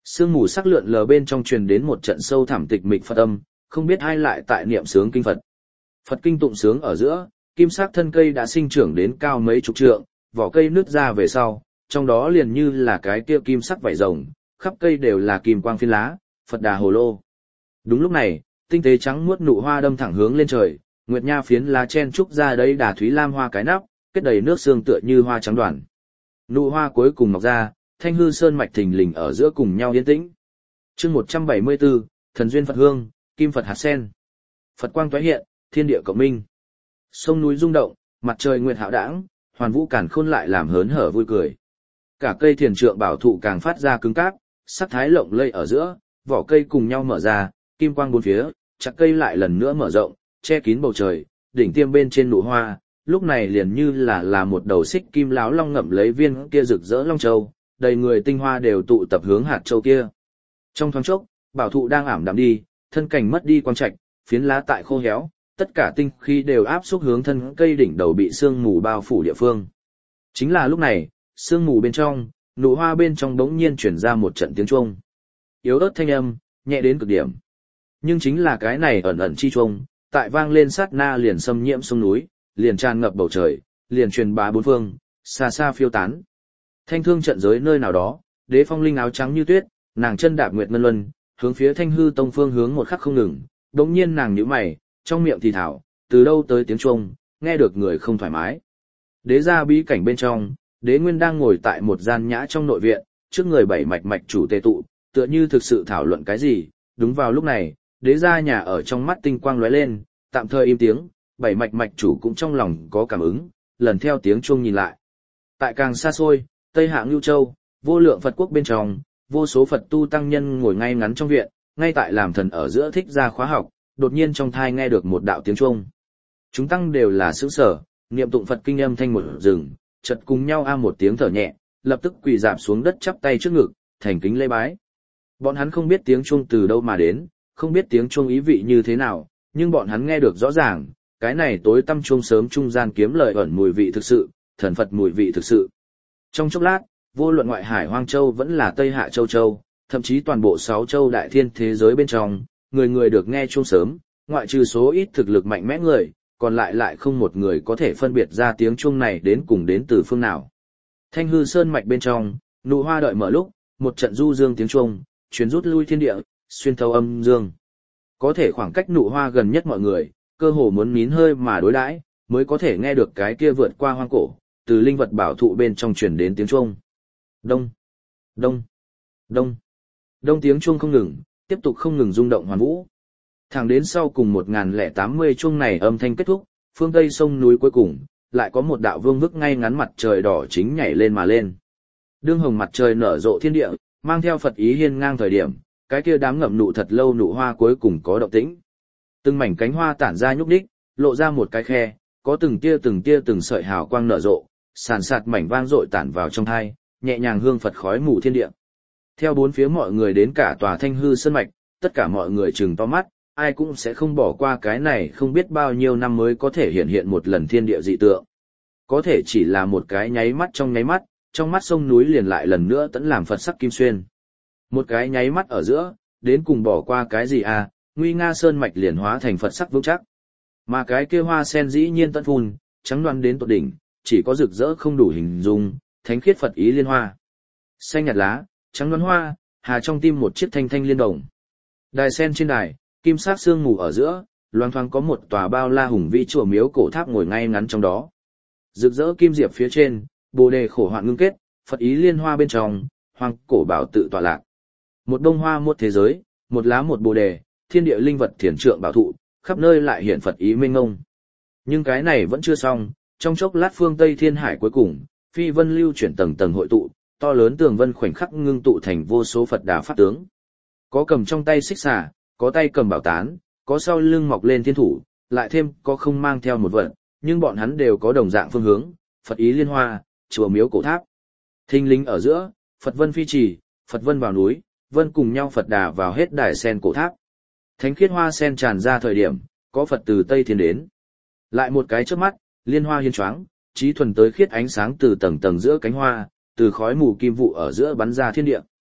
Sương mù sắc lượn lờ bên trong truyền đến một trận sâu thẳm tịch mịch Phật âm, không biết ai lại tại niệm sướng kinh Phật. Phật kinh tụng sướng ở giữa, kim sắc thân cây đã sinh trưởng đến cao mấy chục trượng, vỏ cây nứt ra về sau, trong đó liền như là cái kia kim sắc vảy rồng, khắp cây đều là kim quang phiến lá, Phật Đà Hồ Lô. Đúng lúc này, tinh tế trắng muốt nụ hoa đâm thẳng hướng lên trời, nguyệt nha phiến lá chen trúc ra đấy đà thúy lam hoa cái nắp, kết đầy nước sương tựa như hoa trắng đoàn. Nụ hoa cuối cùng mọc ra, Thanh Hư Sơn mạch thình lình ở giữa cùng nhau yên tĩnh. Chương 174, Thần duyên Phật hương, kim Phật hạt sen. Phật quang tóe hiện, thiên địa cộng minh. Sông núi rung động, mặt trời nguyệt hạo đãng, hoàn vũ càn khôn lại làm hớn hở vui cười. Cả cây thiền trượng bảo thụ càng phát ra cứng cáp, sắc thái lộng lẫy ở giữa, vỏ cây cùng nhau mở ra, kim quang bốn phía, chặt cây lại lần nữa mở rộng, che kín bầu trời, đỉnh tiêm bên trên nụ hoa, lúc này liền như là một đầu xích kim láo long ngậm lấy viên kia rực rỡ long châu, đầy người tinh hoa đều tụ tập hướng hạt châu kia. Trong thoáng chốc, bảo thụ đang ảm đạm đi, thân cảnh mất đi quang trạch, phiến lá tại khô héo, tất cả tinh khí đều áp xúc hướng thân cây đỉnh đầu bị sương mù bao phủ địa phương. Chính là lúc này, sương mù bên trong, nụ hoa bên trong bỗng nhiên chuyển ra một trận tiếng chuông. Yếu ớt thanh âm, nhẹ đến cực điểm. Nhưng chính là cái này ẩn ẩn chi chuông, tại vang lên sát na liền xâm nhiễm sông núi, liền tràn ngập bầu trời, liền truyền bá bốn phương, xa xa phiêu tán. Thanh thương trận giới nơi nào đó, Đế Phong Linh áo trắng như tuyết, nàng chân đạp nguyệt ngân luân, hướng phía Thanh Hư Tông phương hướng một khắc không ngừng, đống nhiên nàng nhíu mày, trong miệng thì thảo, từ đâu tới tiếng chuông, nghe được người không thoải mái. Đế gia bí cảnh bên trong, Đế Nguyên đang ngồi tại một gian nhã trong nội viện, trước người bảy mạch mạch chủ tề tụ, tựa như thực sự thảo luận cái gì. Đúng vào lúc này, Đế gia nhà ở trong mắt tinh quang lóe lên, tạm thời im tiếng, bảy mạch mạch chủ cũng trong lòng có cảm ứng, lần theo tiếng chuông nhìn lại. Tại càng xa xôi, Tây Hạ Ngưu Châu, vô lượng Phật quốc bên trong, vô số Phật tu tăng nhân ngồi ngay ngắn trong viện, ngay tại làm thần ở giữa thích ra khóa học, đột nhiên trong thai nghe được một đạo tiếng chuông. Chúng tăng đều là sững sờ, niệm tụng Phật kinh âm thanh một rừng, chợt cùng nhau a một tiếng thở nhẹ, lập tức quỳ rạp xuống đất chắp tay trước ngực, thành kính lễ bái. Bọn hắn không biết tiếng chuông từ đâu mà đến, không biết tiếng chuông ý vị như thế nào, nhưng bọn hắn nghe được rõ ràng, cái này tối tăm chuông sớm trung gian kiếm lời ẩn mùi vị thực sự, thần Phật mùi vị thực sự. Trong chốc lát, vô luận ngoại hải Hoang Châu vẫn là Tây Hạ Châu Châu, thậm chí toàn bộ 6 châu đại thiên thế giới bên trong, người người được nghe chuông sớm, ngoại trừ số ít thực lực mạnh mẽ người, còn lại không một người có thể phân biệt ra tiếng chuông này đến cùng đến từ phương nào. Thanh Hư Sơn mạch bên trong, nụ hoa đợi mở lúc, một trận du dương tiếng chuông, truyền rút lui thiên địa, xuyên thấu âm dương. Có thể khoảng cách nụ hoa gần nhất mọi người, cơ hồ muốn nín hơi mà đối đãi, mới có thể nghe được cái kia vượt qua hoang cổ, từ linh vật bảo thụ bên trong truyền đến tiếng chuông. Đông, đông, đông, đông tiếng chuông không ngừng, tiếp tục không ngừng rung động hoàn vũ. Thẳng đến sau cùng 1080 chuông này âm thanh kết thúc, phương tây sông núi cuối cùng, lại có một đạo vương vức ngay ngắn mặt trời đỏ chính nhảy lên mà lên. Đương hồng mặt trời nở rộ thiên địa, mang theo Phật ý hiên ngang thời điểm, cái kia đám ngậm nụ thật lâu nụ hoa cuối cùng có động tĩnh. Từng mảnh cánh hoa tản ra nhúc nhích, lộ ra một cái khe, có từng tia từng sợi hào quang nở rộ, sàn sạt mảnh vang rội tản vào trong thai, nhẹ nhàng hương Phật khói mù thiên địa. Theo bốn phía mọi người đến cả tòa Thanh Hư Sơn mạch, tất cả mọi người trừng to mắt, ai cũng sẽ không bỏ qua cái này không biết bao nhiêu năm mới có thể hiện một lần thiên địa dị tượng. Có thể chỉ là một cái nháy mắt, trong mắt sông núi liền lại lần nữa tẫn làm Phật sắc kim xuyên. Một cái nháy mắt ở giữa, đến cùng bỏ qua cái gì à, nguy nga sơn mạch liền hóa thành Phật sắc vững chắc. Mà cái kia hoa sen dĩ nhiên tận phun, trắng loan đến tột đỉnh, chỉ có rực rỡ không đủ hình dung, thánh khiết Phật ý liên hoa. Xanh nhạt lá, trắng loan hoa, hà trong tim một chiếc thanh thanh liên đồng. Đài sen trên đài, kim sắc sương mù ở giữa, loang thoáng có một tòa bao la hùng vĩ chùa miếu cổ tháp ngồi ngay ngắn trong đó. Rực rỡ kim diệp phía trên, bồ đề khổ hoạn ngưng kết, Phật ý liên hoa bên trong, hoang cổ bảo tự tọa lạc. Một bông hoa một thế giới, một lá một bồ đề, thiên địa linh vật thiền trượng bảo thụ, khắp nơi lại hiện Phật ý mênh mông. Nhưng cái này vẫn chưa xong, trong chốc lát phương Tây thiên hải cuối cùng, phi vân lưu chuyển tầng tầng hội tụ, to lớn tường vân khoảnh khắc ngưng tụ thành vô số Phật đà pháp tướng. Có cầm trong tay xích xà, có tay cầm bảo tán, có sau lưng mọc lên thiên thủ, lại thêm có không mang theo một vật, nhưng bọn hắn đều có đồng dạng phương hướng, Phật ý liên hoa, chùa miếu cổ tháp. Thinh linh ở giữa, Phật vân phi trì, Phật vân vào núi, vân cùng nhau Phật đà vào hết đài sen cổ tháp. Thánh khiết hoa sen tràn ra thời điểm, có Phật từ Tây Thiên đến. Lại một cái chớp mắt, liên hoa hiên choáng, trí thuần tới khiết ánh sáng từ tầng tầng giữa cánh hoa, từ khói mù kim vụ ở giữa bắn ra thiên địa.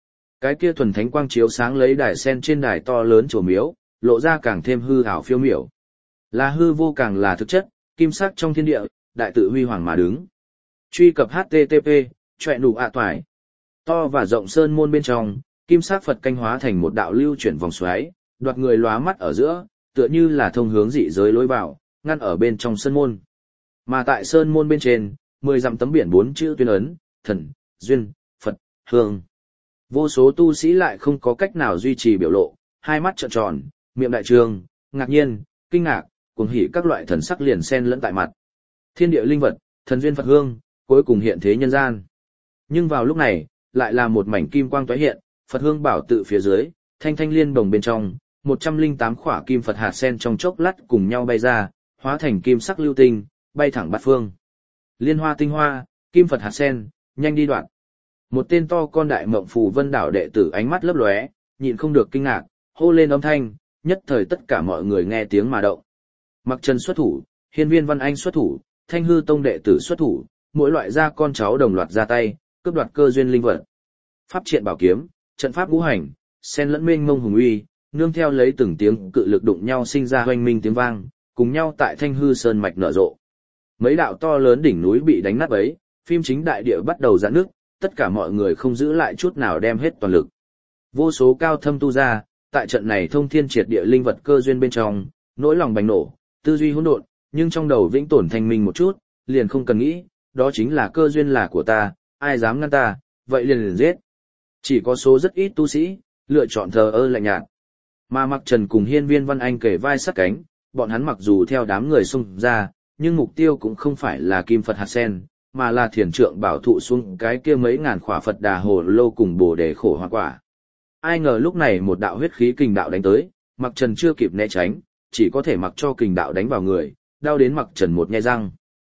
Cái kia thuần thánh quang chiếu sáng lấy đài sen trên đài to lớn chùa miếu, lộ ra càng thêm hư ảo phiêu miểu. Là hư vô càng là thực chất, kim sắc trong thiên địa, đại tự huy hoàng mà đứng. Truy cập http, chọe nụ ạ toải. To và rộng sơn môn bên trong, kim sắc Phật canh hóa thành một đạo lưu chuyển vòng xoáy, đoạt người lóa mắt ở giữa, tựa như là thông hướng dị giới lối vào, ngăn ở bên trong sơn môn. Mà tại sơn môn bên trên, 10 dặm tấm biển 4 chữ tuyên ấn, thần, duyên, Phật, hương. Vô số tu sĩ lại không có cách nào duy trì biểu lộ, hai mắt trợn tròn, miệng đại trường, ngạc nhiên, kinh ngạc, cuồng hỉ các loại thần sắc liền xen lẫn tại mặt. Thiên địa linh vật, thần duyên Phật hương, cuối cùng hiện thế nhân gian. Nhưng vào lúc này, lại là một mảnh kim quang tóe hiện, Phật hương bảo tự phía dưới, thanh thanh liên bồng bên trong, 108 khỏa kim Phật hạt sen trong chốc lát cùng nhau bay ra, hóa thành kim sắc lưu tinh, bay thẳng bát phương. Liên hoa tinh hoa, kim Phật hạt sen, nhanh đi đoạn. Một tên to con đại mộng phù vân đảo đệ tử ánh mắt lấp lóe, nhịn không được kinh ngạc, hô lên âm thanh, nhất thời tất cả mọi người nghe tiếng mà động. Mặc Trần xuất thủ, Hiên Viên Văn Anh xuất thủ, Thanh Hư Tông đệ tử xuất thủ, mỗi loại gia con cháu đồng loạt ra tay, cướp đoạt cơ duyên linh vật. Pháp triện bảo kiếm, trận pháp ngũ hành, sen lẫn mênh mông hùng uy, nương theo lấy từng tiếng cự lực đụng nhau sinh ra hoanh minh tiếng vang, cùng nhau tại Thanh Hư Sơn mạch nở rộ. Mấy đạo to lớn đỉnh núi bị đánh nát bấy, phim chính đại địa bắt đầu giãn nước, tất cả mọi người không giữ lại chút nào đem hết toàn lực. Vô số cao thâm tu ra, tại trận này thông thiên triệt địa linh vật cơ duyên bên trong, nỗi lòng bành nổ, tư duy hỗn độn, nhưng trong đầu vĩnh tổn thanh minh một chút, liền không cần nghĩ, đó chính là cơ duyên là của ta, ai dám ngăn ta, vậy liền giết. Chỉ có số rất ít tu sĩ, lựa chọn thờ ơ lạnh nhạt. Mà Mặc Trần cùng Hiên Viên Văn Anh kề vai sát cánh, bọn hắn mặc dù theo đám người xung ra, nhưng mục tiêu cũng không phải là kim Phật hạt sen, mà là thiền trượng bảo thụ xuống cái kia mấy ngàn khỏa Phật đà hồ lô cùng bồ đề khổ hoa quả. Ai ngờ lúc này một đạo huyết khí kình đạo đánh tới, Mặc Trần chưa kịp né tránh, chỉ có thể mặc cho kình đạo đánh vào người, đau đến Mặc Trần một nhe răng.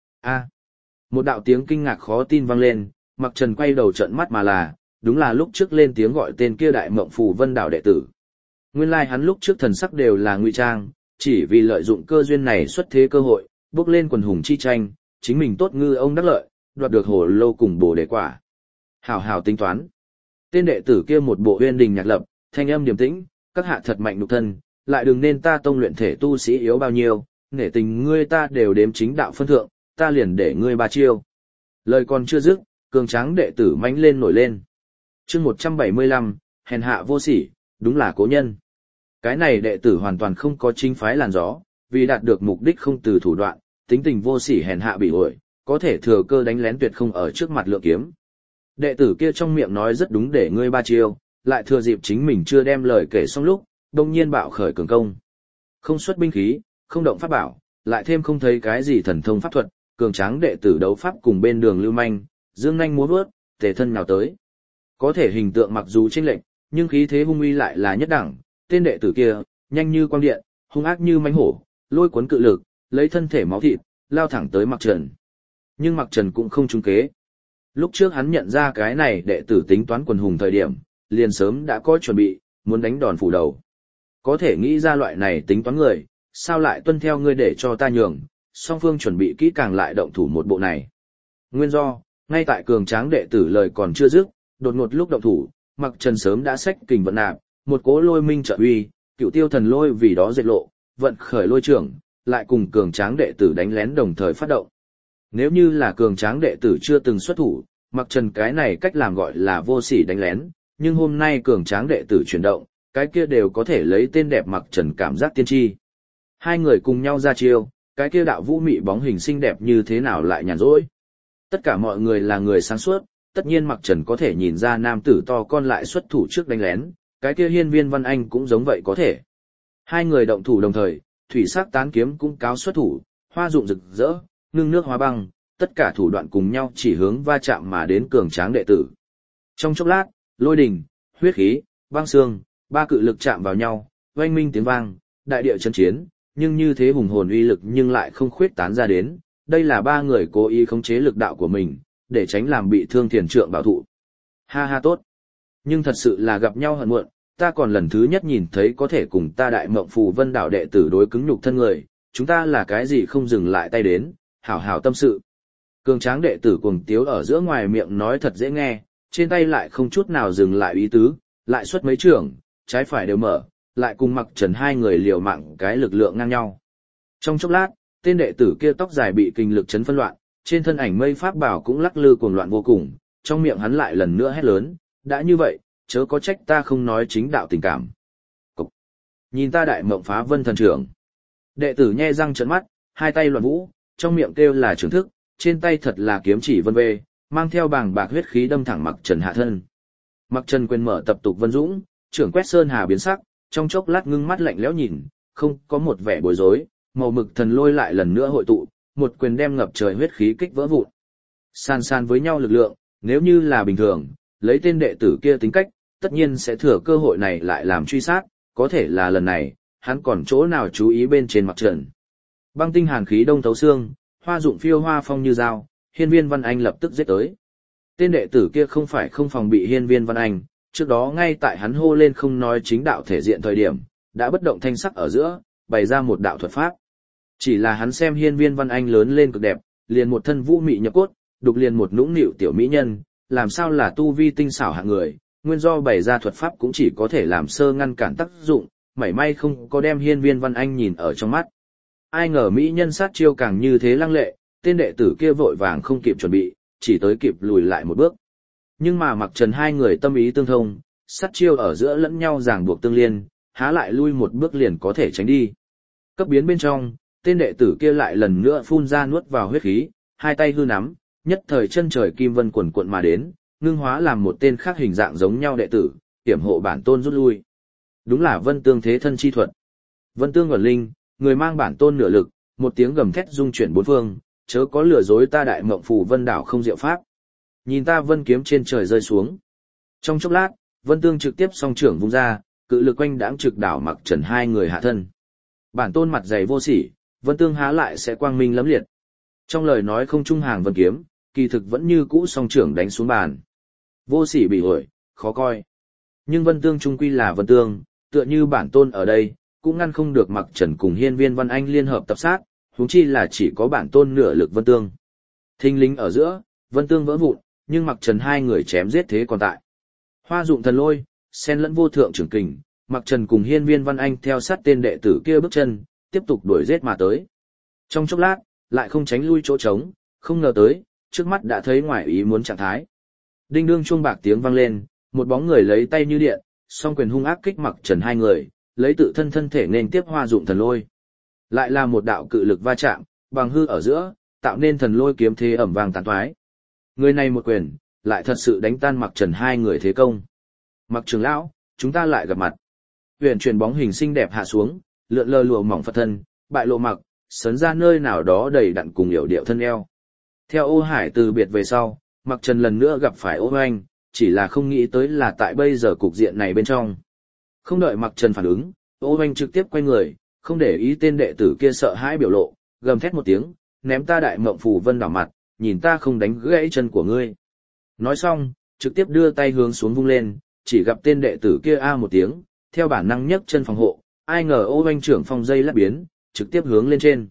A! Một đạo tiếng kinh ngạc khó tin vang lên, Mặc Trần quay đầu trợn mắt mà là, đúng là lúc trước lên tiếng gọi tên kia đại mộng phù vân đảo đệ tử. Nguyên lai hắn lúc trước thần sắc đều là ngụy trang, chỉ vì lợi dụng cơ duyên này xuất thế cơ hội, bước lên quần hùng chi tranh, chính mình tốt ngư ông đắc lợi, đoạt được hồ lô cùng bồ đề quả. Hảo hảo tính toán. Tên đệ tử kia một bộ uyên đình nhạc lập, thanh âm điềm tĩnh, các hạ thật mạnh nhục thân, lại đừng nên ta tông luyện thể tu sĩ yếu bao nhiêu, nể tình ngươi ta đều đếm chính đạo phân thượng, ta liền để ngươi 3 chiêu. Lời còn chưa dứt, cường tráng đệ tử mãnh lên nổi lên. Chương 175, hèn hạ vô sỉ, đúng là cố nhân. Cái này đệ tử hoàn toàn không có chính phái làn gió, vì đạt được mục đích không từ thủ đoạn, tính tình vô sỉ hèn hạ bị ổi, có thể thừa cơ đánh lén tuyệt không ở trước mặt lượng kiếm. Đệ tử kia trong miệng nói rất đúng để ngươi 3 chiêu, lại thừa dịp chính mình chưa đem lời kể xong lúc, đông nhiên bạo khởi cường công. Không xuất binh khí, không động pháp bảo, lại thêm không thấy cái gì thần thông pháp thuật, cường tráng đệ tử đấu pháp cùng bên đường lưu manh, dương nhanh múa vớt, tề thân nào tới. Có thể hình tượng mặc dù chênh lệch, nhưng khí thế hung uy lại là nhất đẳng, tên đệ tử kia, nhanh như quang điện, hung ác như mãnh hổ, lôi cuốn cự lực, lấy thân thể máu thịt, lao thẳng tới Mặc Trần. Nhưng Mặc Trần cũng không trúng kế. Lúc trước hắn nhận ra cái này đệ tử tính toán quần hùng thời điểm, liền sớm đã có chuẩn bị, muốn đánh đòn phủ đầu. Có thể nghĩ ra loại này tính toán người, sao lại tuân theo ngươi để cho ta nhường, song phương chuẩn bị kỹ càng lại động thủ một bộ này. Nguyên do, ngay tại cường tráng đệ tử lời còn chưa dứt, đột ngột lúc động thủ, Mặc Trần sớm đã xách kình vận nạp, một cỗ lôi minh trợ uy, cựu tiêu thần lôi vì đó dệt lộ, vận khởi lôi trưởng, lại cùng cường tráng đệ tử đánh lén đồng thời phát động. Nếu như là cường tráng đệ tử chưa từng xuất thủ, Mặc Trần cái này cách làm gọi là vô sỉ đánh lén, nhưng hôm nay cường tráng đệ tử chuyển động, cái kia đều có thể lấy tên đẹp Mặc Trần cảm giác tiên tri. Hai người cùng nhau ra chiêu, cái kia đạo vũ mị bóng hình xinh đẹp như thế nào lại nhàn rỗi. Tất cả mọi người là người sáng suốt, tất nhiên Mặc Trần có thể nhìn ra nam tử to con lại xuất thủ trước đánh lén, cái kia Hiên Viên Văn Anh cũng giống vậy có thể. Hai người động thủ đồng thời, thủy sắc tán kiếm cũng cáo xuất thủ, hoa dụng rực rỡ, ngưng nước hóa băng, tất cả thủ đoạn cùng nhau chỉ hướng va chạm mà đến cường tráng đệ tử. Trong chốc lát, lôi đình, huyết khí, băng xương, 3 cự lực chạm vào nhau, oanh minh tiếng vang, đại địa chấn chiến, nhưng như thế hùng hồn uy lực nhưng lại không khuyết tán ra đến, đây là 3 người cố ý khống chế lực đạo của mình, để tránh làm bị thương thiền trượng bảo thụ. Ha ha tốt. Nhưng thật sự là gặp nhau hận muộn, ta còn lần thứ nhất nhìn thấy có thể cùng ta đại mộng phù vân đảo đệ tử đối cứng nhục thân người, chúng ta là cái gì không dừng lại tay đến, hảo hảo tâm sự. Cường tráng đệ tử cuồng tiếu ở giữa ngoài miệng nói thật dễ nghe, trên tay lại không chút nào dừng lại ý tứ, lại xuất mấy trưởng, trái phải đều mở, lại cùng Mặc Trần hai người liều mạng cái lực lượng ngang nhau. Trong chốc lát, tên đệ tử kia tóc dài bị kinh lực chấn phân loạn, trên thân ảnh mây pháp bảo cũng lắc lư cuồng loạn vô cùng, trong miệng hắn lại lần nữa hét lớn, đã như vậy, chớ có trách ta không nói chính đạo tình cảm. Cục. Nhìn ta Đại Mộng Phá Vân thần trưởng. Đệ tử nhe răng trợn mắt, hai tay loạn vũ, trong miệng kêu là trưởng thức, trên tay thật là kiếm chỉ vân vê, mang theo bàng bạc huyết khí đâm thẳng Mặc Trần hạ thân. Mặc Trần quyền mở tập tục vân dũng, trưởng quét sơn hà biến sắc, trong chốc lát ngưng mắt lạnh lẽo nhìn, không có một vẻ bối rối, màu mực thần lôi lại lần nữa hội tụ, một quyền đem ngập trời huyết khí kích vỡ vụn. San san với nhau lực lượng, nếu như là bình thường, lấy tên đệ tử kia tính cách, tất nhiên sẽ thừa cơ hội này lại làm truy sát, có thể là lần này, hắn còn chỗ nào chú ý bên trên Mặc Trần. Băng tinh hàn khí đông thấu xương, hoa dụng phiêu hoa phong như dao, Hiên Viên Văn Anh lập tức giết tới. Tên đệ tử kia không phải không phòng bị Hiên Viên Văn Anh, trước đó ngay tại hắn hô lên không nói chính đạo thể diện thời điểm, đã bất động thanh sắc ở giữa, bày ra một đạo thuật pháp. Chỉ là hắn xem Hiên Viên Văn Anh lớn lên cực đẹp, liền một thân vũ mị nhập cốt, đục liền một nũng nịu tiểu mỹ nhân, làm sao là tu vi tinh xảo hạng người, nguyên do bày ra thuật pháp cũng chỉ có thể làm sơ ngăn cản tác dụng, mảy may không có đem Hiên Viên Văn Anh nhìn ở trong mắt. Ai ngờ mỹ nhân sát chiêu càng như thế lăng lệ, tên đệ tử kia vội vàng không kịp chuẩn bị, chỉ tới kịp lùi lại một bước. Nhưng mà Mặc Trần hai người tâm ý tương thông, sát chiêu ở giữa lẫn nhau ràng buộc tương liên, há lại lui một bước liền có thể tránh đi. Cấp biến bên trong, tên đệ tử kia lại lần nữa phun ra nuốt vào huyết khí, hai tay hư nắm, nhất thời chân trời kim vân quần cuộn mà đến, ngưng hóa làm một tên khác hình dạng giống nhau đệ tử, hiểm hộ bản tôn rút lui. Đúng là Vân Tương thế thân chi thuật. Vân Tương ẩn linh, người mang bản tôn nửa lực, một tiếng gầm thét rung chuyển bốn phương, chớ có lừa dối ta Đại Mộng Phù Vân đảo không diệu pháp. Nhìn ta vân kiếm trên trời rơi xuống. Trong chốc lát, Vân Tương trực tiếp song trưởng vung ra, cự lực quanh đãng trực đảo Mặc Trần hai người hạ thân. Bản tôn mặt dày vô sỉ, Vân Tương há lại sẽ quang minh lẫm liệt. Trong lời nói không trung hàng vân kiếm, kỳ thực vẫn như cũ song trưởng đánh xuống bàn. Vô sỉ bị ổi, khó coi. Nhưng Vân Tương trung quy là Vân Tương, tựa như bản tôn ở đây, cũng ngăn không được Mặc Trần cùng Hiên Viên Văn Anh liên hợp tập sát, huống chi là chỉ có bản tôn nửa lực Vân Tương. Thinh lính ở giữa, Vân Tương vỡ vụn, nhưng Mặc Trần hai người chém giết thế còn tại. Hoa dụng thần lôi, xen lẫn vô thượng trưởng kình, Mặc Trần cùng Hiên Viên Văn Anh theo sát tên đệ tử kia bước chân, tiếp tục đuổi giết mà tới. Trong chốc lát, lại không tránh lui chỗ trống, không ngờ tới, trước mắt đã thấy ngoài ý muốn trạng thái. Đinh đương chuông bạc tiếng vang lên, một bóng người lấy tay như điện, song quyền hung ác kích Mặc Trần hai người, lấy tự thân thân thể nên tiếp hoa dụng thần lôi. Lại là một đạo cự lực va chạm, bằng hư ở giữa, tạo nên thần lôi kiếm thế ẩm vang tàn toái. Người này một quyền, lại thật sự đánh tan Mặc Trần hai người thế công. Mặc trưởng lão, chúng ta lại gặp mặt. Huyền chuyển bóng hình xinh đẹp hạ xuống, lượn lờ lụa mỏng phật thân, bại lộ mặc, sấn ra nơi nào đó đầy đặn cùng yểu điệu thân eo. Theo Ô Hải từ biệt về sau, Mặc Trần lần nữa gặp phải Ô Hoành, chỉ là không nghĩ tới là tại bây giờ cục diện này bên trong. Không đợi Mặc Trần phản ứng, Ô Hoành trực tiếp quay người, không để ý tên đệ tử kia sợ hãi biểu lộ, gầm thét một tiếng, ném ta Đại Mộng Phù Vân đảo mặt, nhìn ta không đánh gãy chân của ngươi. Nói xong, trực tiếp đưa tay hướng xuống vung lên, chỉ gặp tên đệ tử kia a một tiếng, theo bản năng nhấc chân phòng hộ, ai ngờ Ô Hoành trưởng phong dây lắc biến, trực tiếp hướng lên trên.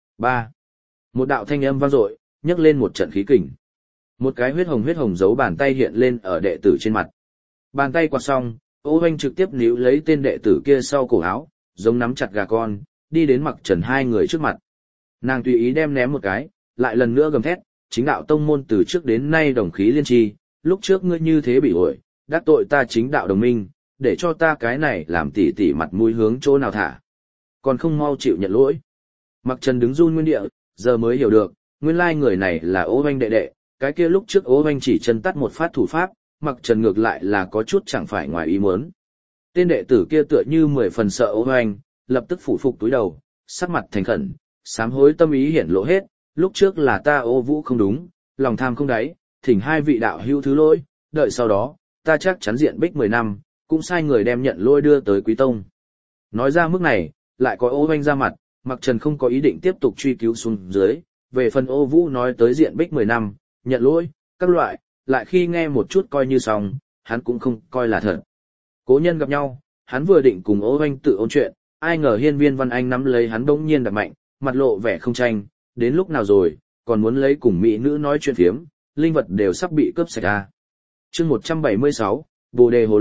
3. Một đạo thanh âm vang dội, nhấc lên một trận khí kình. Một cái huyết hồng dấu bàn tay hiện lên ở đệ tử trên mặt. Bàn tay quạt xong, Ô Hoành trực tiếp níu lấy tên đệ tử kia sau cổ áo, giống nắm chặt gà con, đi đến Mặc Trần hai người trước mặt. Nàng tùy ý đem ném một cái, lại lần nữa gầm thét, chính đạo tông môn từ trước đến nay đồng khí liên tri, lúc trước ngươi như thế bị ổi, đắc tội ta chính đạo đồng minh, để cho ta cái này làm tỉ tỉ mặt mũi hướng chỗ nào thả. Còn không mau chịu nhận lỗi. Mặc Trần đứng run nguyên địa, giờ mới hiểu được, nguyên lai người này là Ô Hoành đệ đệ, cái kia lúc trước Ô Hoành chỉ chân tắt một phát thủ pháp, Mặc Trần ngược lại là có chút chẳng phải ngoài ý muốn. Tên đệ tử kia tựa như 10 phần sợ Ô Hoành, lập tức phủ phục túi đầu, sắc mặt thành khẩn, sám hối tâm ý hiển lộ hết, lúc trước là ta Ô Vũ không đúng, lòng tham không đáy, thỉnh hai vị đạo hữu thứ lỗi, đợi sau đó, ta chắc chắn diện bích 10 năm, cũng sai người đem nhận lỗi đưa tới Quý Tông. Nói ra mức này, lại có Ô Hoành ra mặt, Mặc Trần không có ý định tiếp tục truy cứu xuống dưới, về phần Ô Vũ nói tới diện bích 10 năm, nhận lỗi, các loại, lại khi nghe một chút coi như xong, hắn cũng không coi là thật. Cố nhân gặp nhau, hắn vừa định cùng Ô Hoành tự ôn chuyện, ai ngờ Hiên Viên Văn Anh nắm lấy hắn bỗng nhiên đập mạnh, mặt lộ vẻ không tranh, đến lúc nào rồi, còn muốn lấy cùng mỹ nữ nói chuyện phiếm, linh vật đều sắp bị cướp sạch ra. Chương 176, Bồ đề hồ lô,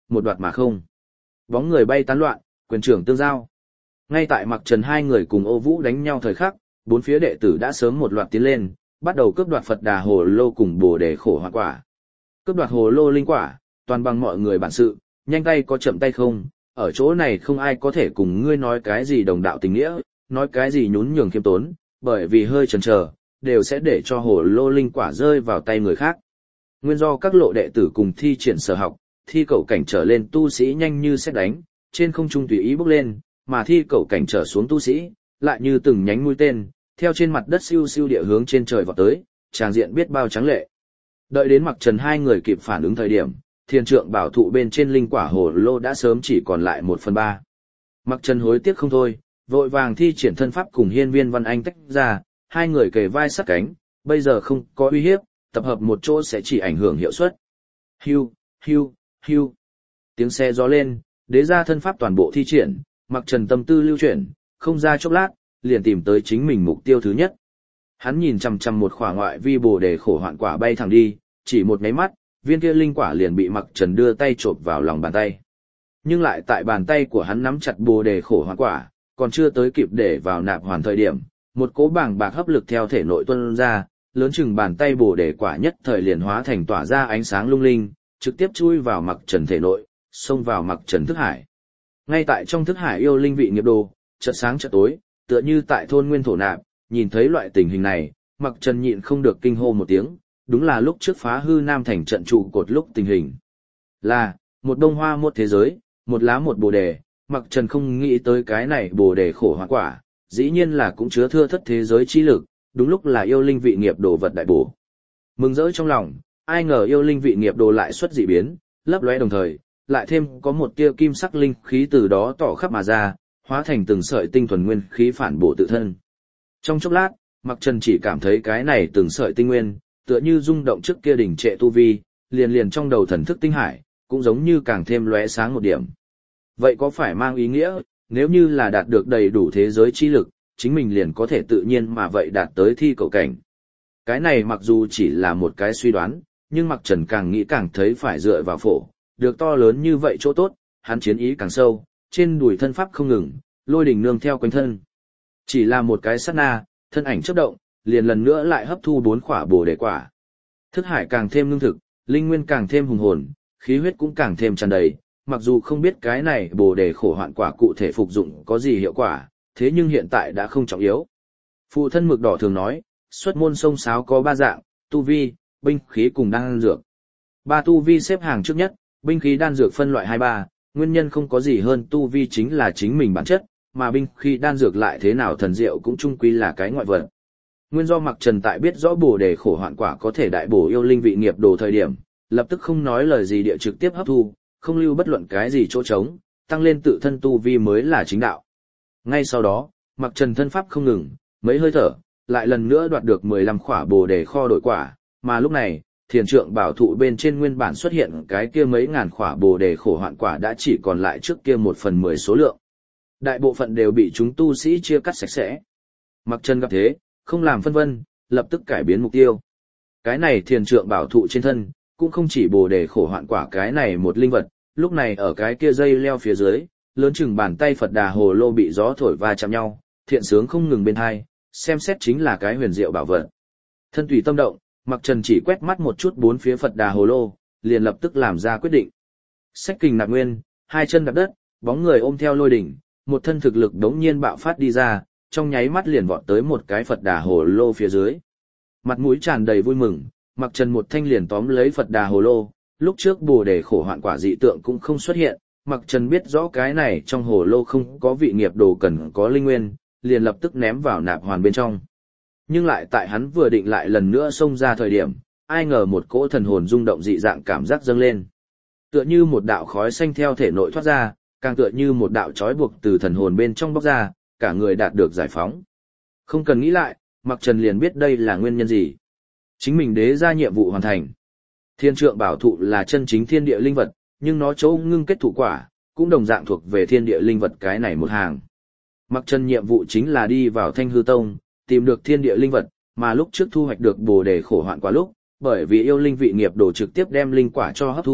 một đoạt mà không. Bóng người bay tán loạn, quyền trưởng tương giao. Ngay tại Mặc Trần hai người cùng Ô Vũ đánh nhau thời khắc, bốn phía đệ tử đã sớm một loạt tiến lên, bắt đầu cướp đoạt Phật Đà Hồ Lô cùng Bồ Đề Khổ Hoa Quả. Cướp đoạt Hồ Lô linh quả, toàn bằng mọi người bản sự, nhanh tay có chậm tay không, ở chỗ này không ai có thể cùng ngươi nói cái gì đồng đạo tình nghĩa, nói cái gì nhún nhường khiêm tốn, bởi vì hơi chần chờ, đều sẽ để cho Hồ Lô linh quả rơi vào tay người khác. Nguyên do các lộ đệ tử cùng thi triển sở học, thi cẩu cảnh trở lên tu sĩ nhanh như sét đánh, trên không trung tùy ý bốc lên, mà thi cẩu cảnh trở xuống tu sĩ, lại như từng nhánh mũi tên, theo trên mặt đất siêu siêu địa hướng trên trời vọt tới, tràng diện biết bao tráng lệ. Đợi đến Mặc Trần hai người kịp phản ứng thời điểm, Thiên Trượng Bảo Thụ bên trên linh quả hồ lô đã sớm chỉ còn lại 1/3. Mặc Trần hối tiếc không thôi, vội vàng thi triển thân pháp cùng Hiên Viên Văn Anh tách ra, hai người kề vai sát cánh, bây giờ không có uy hiếp, tập hợp một chỗ sẽ chỉ ảnh hưởng hiệu suất. Hưu, hưu, hưu. Tiếng xe gió lên, đế gia thân pháp toàn bộ thi triển, Mặc Trần tâm tư lưu chuyển, không ra chốc lát, liền tìm tới chính mình mục tiêu thứ nhất. Hắn nhìn chằm chằm một khỏa ngoại vi Bồ Đề Khổ Hoạn quả bay thẳng đi, chỉ một nháy mắt, viên kia linh quả liền bị Mặc Trần đưa tay chộp vào lòng bàn tay. Nhưng lại tại bàn tay của hắn nắm chặt Bồ Đề Khổ Hoạn quả, còn chưa tới kịp để vào nạp hoàn thời điểm, một cỗ bàng bạc hấp lực theo thể nội tuôn ra, lớn chừng bàn tay Bồ Đề quả nhất thời liền hóa thành tỏa ra ánh sáng lung linh, trực tiếp chui vào Mặc Trần thể nội, xông vào Mặc Trần thức hải. Ngay tại trong thức hải yêu linh vị nghiệp đồ, chợt sáng chợt tối, tựa như tại thôn nguyên thổ nạp, nhìn thấy loại tình hình này, Mặc Trần nhịn không được kinh hô một tiếng, đúng là lúc trước phá hư Nam Thành trận trụ cột lúc tình hình. Là, một đông hoa một thế giới, một lá một bồ đề, Mặc Trần không nghĩ tới cái này Bồ Đề Khổ Hoa Quả, dĩ nhiên là cũng chứa thưa thất thế giới chi lực, đúng lúc là yêu linh vị nghiệp đồ vật đại bổ. Mừng rỡ trong lòng, ai ngờ yêu linh vị nghiệp đồ lại xuất dị biến, lấp lóe đồng thời, lại thêm có một tia kim sắc linh khí từ đó tỏ khắp mà ra, hóa thành từng sợi tinh thuần nguyên khí phản bổ tự thân. Trong chốc lát, Mặc Trần chỉ cảm thấy cái này từng sợi tinh nguyên, tựa như rung động trước kia đỉnh trệ tu vi, liền liền trong đầu thần thức tinh hải, cũng giống như càng thêm lóe sáng một điểm. Vậy có phải mang ý nghĩa, nếu như là đạt được đầy đủ thế giới chi lực, chính mình liền có thể tự nhiên mà vậy đạt tới thi cẩu cảnh. Cái này mặc dù chỉ là một cái suy đoán, nhưng Mặc Trần càng nghĩ càng thấy phải dựa vào phổ, được to lớn như vậy chỗ tốt, hắn chiến ý càng sâu, trên đùi thân pháp không ngừng, lôi đỉnh nương theo quanh thân. Chỉ là một cái sát na, thân ảnh chớp động, liền lần nữa lại hấp thu 4 quả Bồ Đề quả. Thức hải càng thêm lương thực, linh nguyên càng thêm hùng hồn, khí huyết cũng càng thêm tràn đầy, mặc dù không biết cái này Bồ Đề Khổ Hoạn quả cụ thể phục dụng có gì hiệu quả, thế nhưng hiện tại đã không trọng yếu. Phụ thân Mực Đỏ thường nói, xuất môn sông sáo có 3 dạng, tu vi, binh khí cùng đan dược. 3 tu vi xếp hàng trước nhất, binh khí đan dược phân loại 2-3, nguyên nhân không có gì hơn tu vi chính là chính mình bản chất, mà binh khí đan dược lại thế nào thần diệu cũng chung quy là cái ngoại vật. Nguyên do Mặc Trần tại biết rõ Bồ Đề Khổ Hoạn quả có thể đại bổ yêu linh vị nghiệp đồ thời điểm, lập tức không nói lời gì địa trực tiếp hấp thu, không lưu bất luận cái gì chỗ trống, tăng lên tự thân tu vi mới là chính đạo. Ngay sau đó, Mặc Trần thân pháp không ngừng, mấy hơi thở, lại lần nữa đoạt được 15 khỏa Bồ Đề kho đổi quả, mà lúc này, Thiền Trượng Bảo Thụ bên trên nguyên bản xuất hiện cái kia mấy ngàn khỏa Bồ Đề Khổ Hoạn quả đã chỉ còn lại trước kia 1/10 số lượng. Đại bộ phận đều bị chúng tu sĩ chia cắt sạch sẽ. Mặc Trần gặp thế, không làm phân vân, lập tức cải biến mục tiêu. Cái này Thiền Trượng Bảo Thụ trên thân, cũng không chỉ Bồ Đề Khổ Hoạn quả cái này một linh vật, lúc này ở cái kia dây leo phía dưới, lớn chừng bàn tay Phật Đà Hồ Lô bị gió thổi va chạm nhau, thiện sướng không ngừng bên hai, xem xét chính là cái huyền diệu bảo vật. Thân tùy tâm động, Mặc Trần chỉ quét mắt một chút bốn phía Phật Đà Hồ Lô, liền lập tức làm ra quyết định. Xách kình nạp nguyên, hai chân đạp đất, bóng người ôm theo lôi đỉnh, một thân thực lực đống nhiên bạo phát đi ra, trong nháy mắt liền vọt tới một cái Phật Đà Hồ Lô phía dưới. Mặt mũi tràn đầy vui mừng, Mặc Trần một thanh liền tóm lấy Phật Đà Hồ Lô, lúc trước Bồ Đề Khổ Hoạn quả dị tượng cũng không xuất hiện, Mặc Trần biết rõ cái này trong hồ lô không có vị nghiệp đồ cần có linh nguyên, liền lập tức ném vào nạp hoàn bên trong. Nhưng lại tại hắn vừa định lại lần nữa xông ra thời điểm, ai ngờ một cỗ thần hồn rung động dị dạng cảm giác dâng lên. Tựa như một đạo khói xanh theo thể nội thoát ra, càng tựa như một đạo trói buộc từ thần hồn bên trong bóc ra, cả người đạt được giải phóng. Không cần nghĩ lại, Mặc Trần liền biết đây là nguyên nhân gì. Chính mình đế ra nhiệm vụ hoàn thành. Thiên Trượng Bảo Thụ là chân chính thiên địa linh vật, nhưng nó chỗ ngưng kết thủ quả, cũng đồng dạng thuộc về thiên địa linh vật cái này một hàng. Mặc Trần nhiệm vụ chính là đi vào Thanh Hư Tông, tìm được thiên địa linh vật, mà lúc trước thu hoạch được Bồ Đề Khổ Hoạn quả lúc, bởi vì yêu linh vị nghiệp đồ trực tiếp đem linh quả cho hấp thu,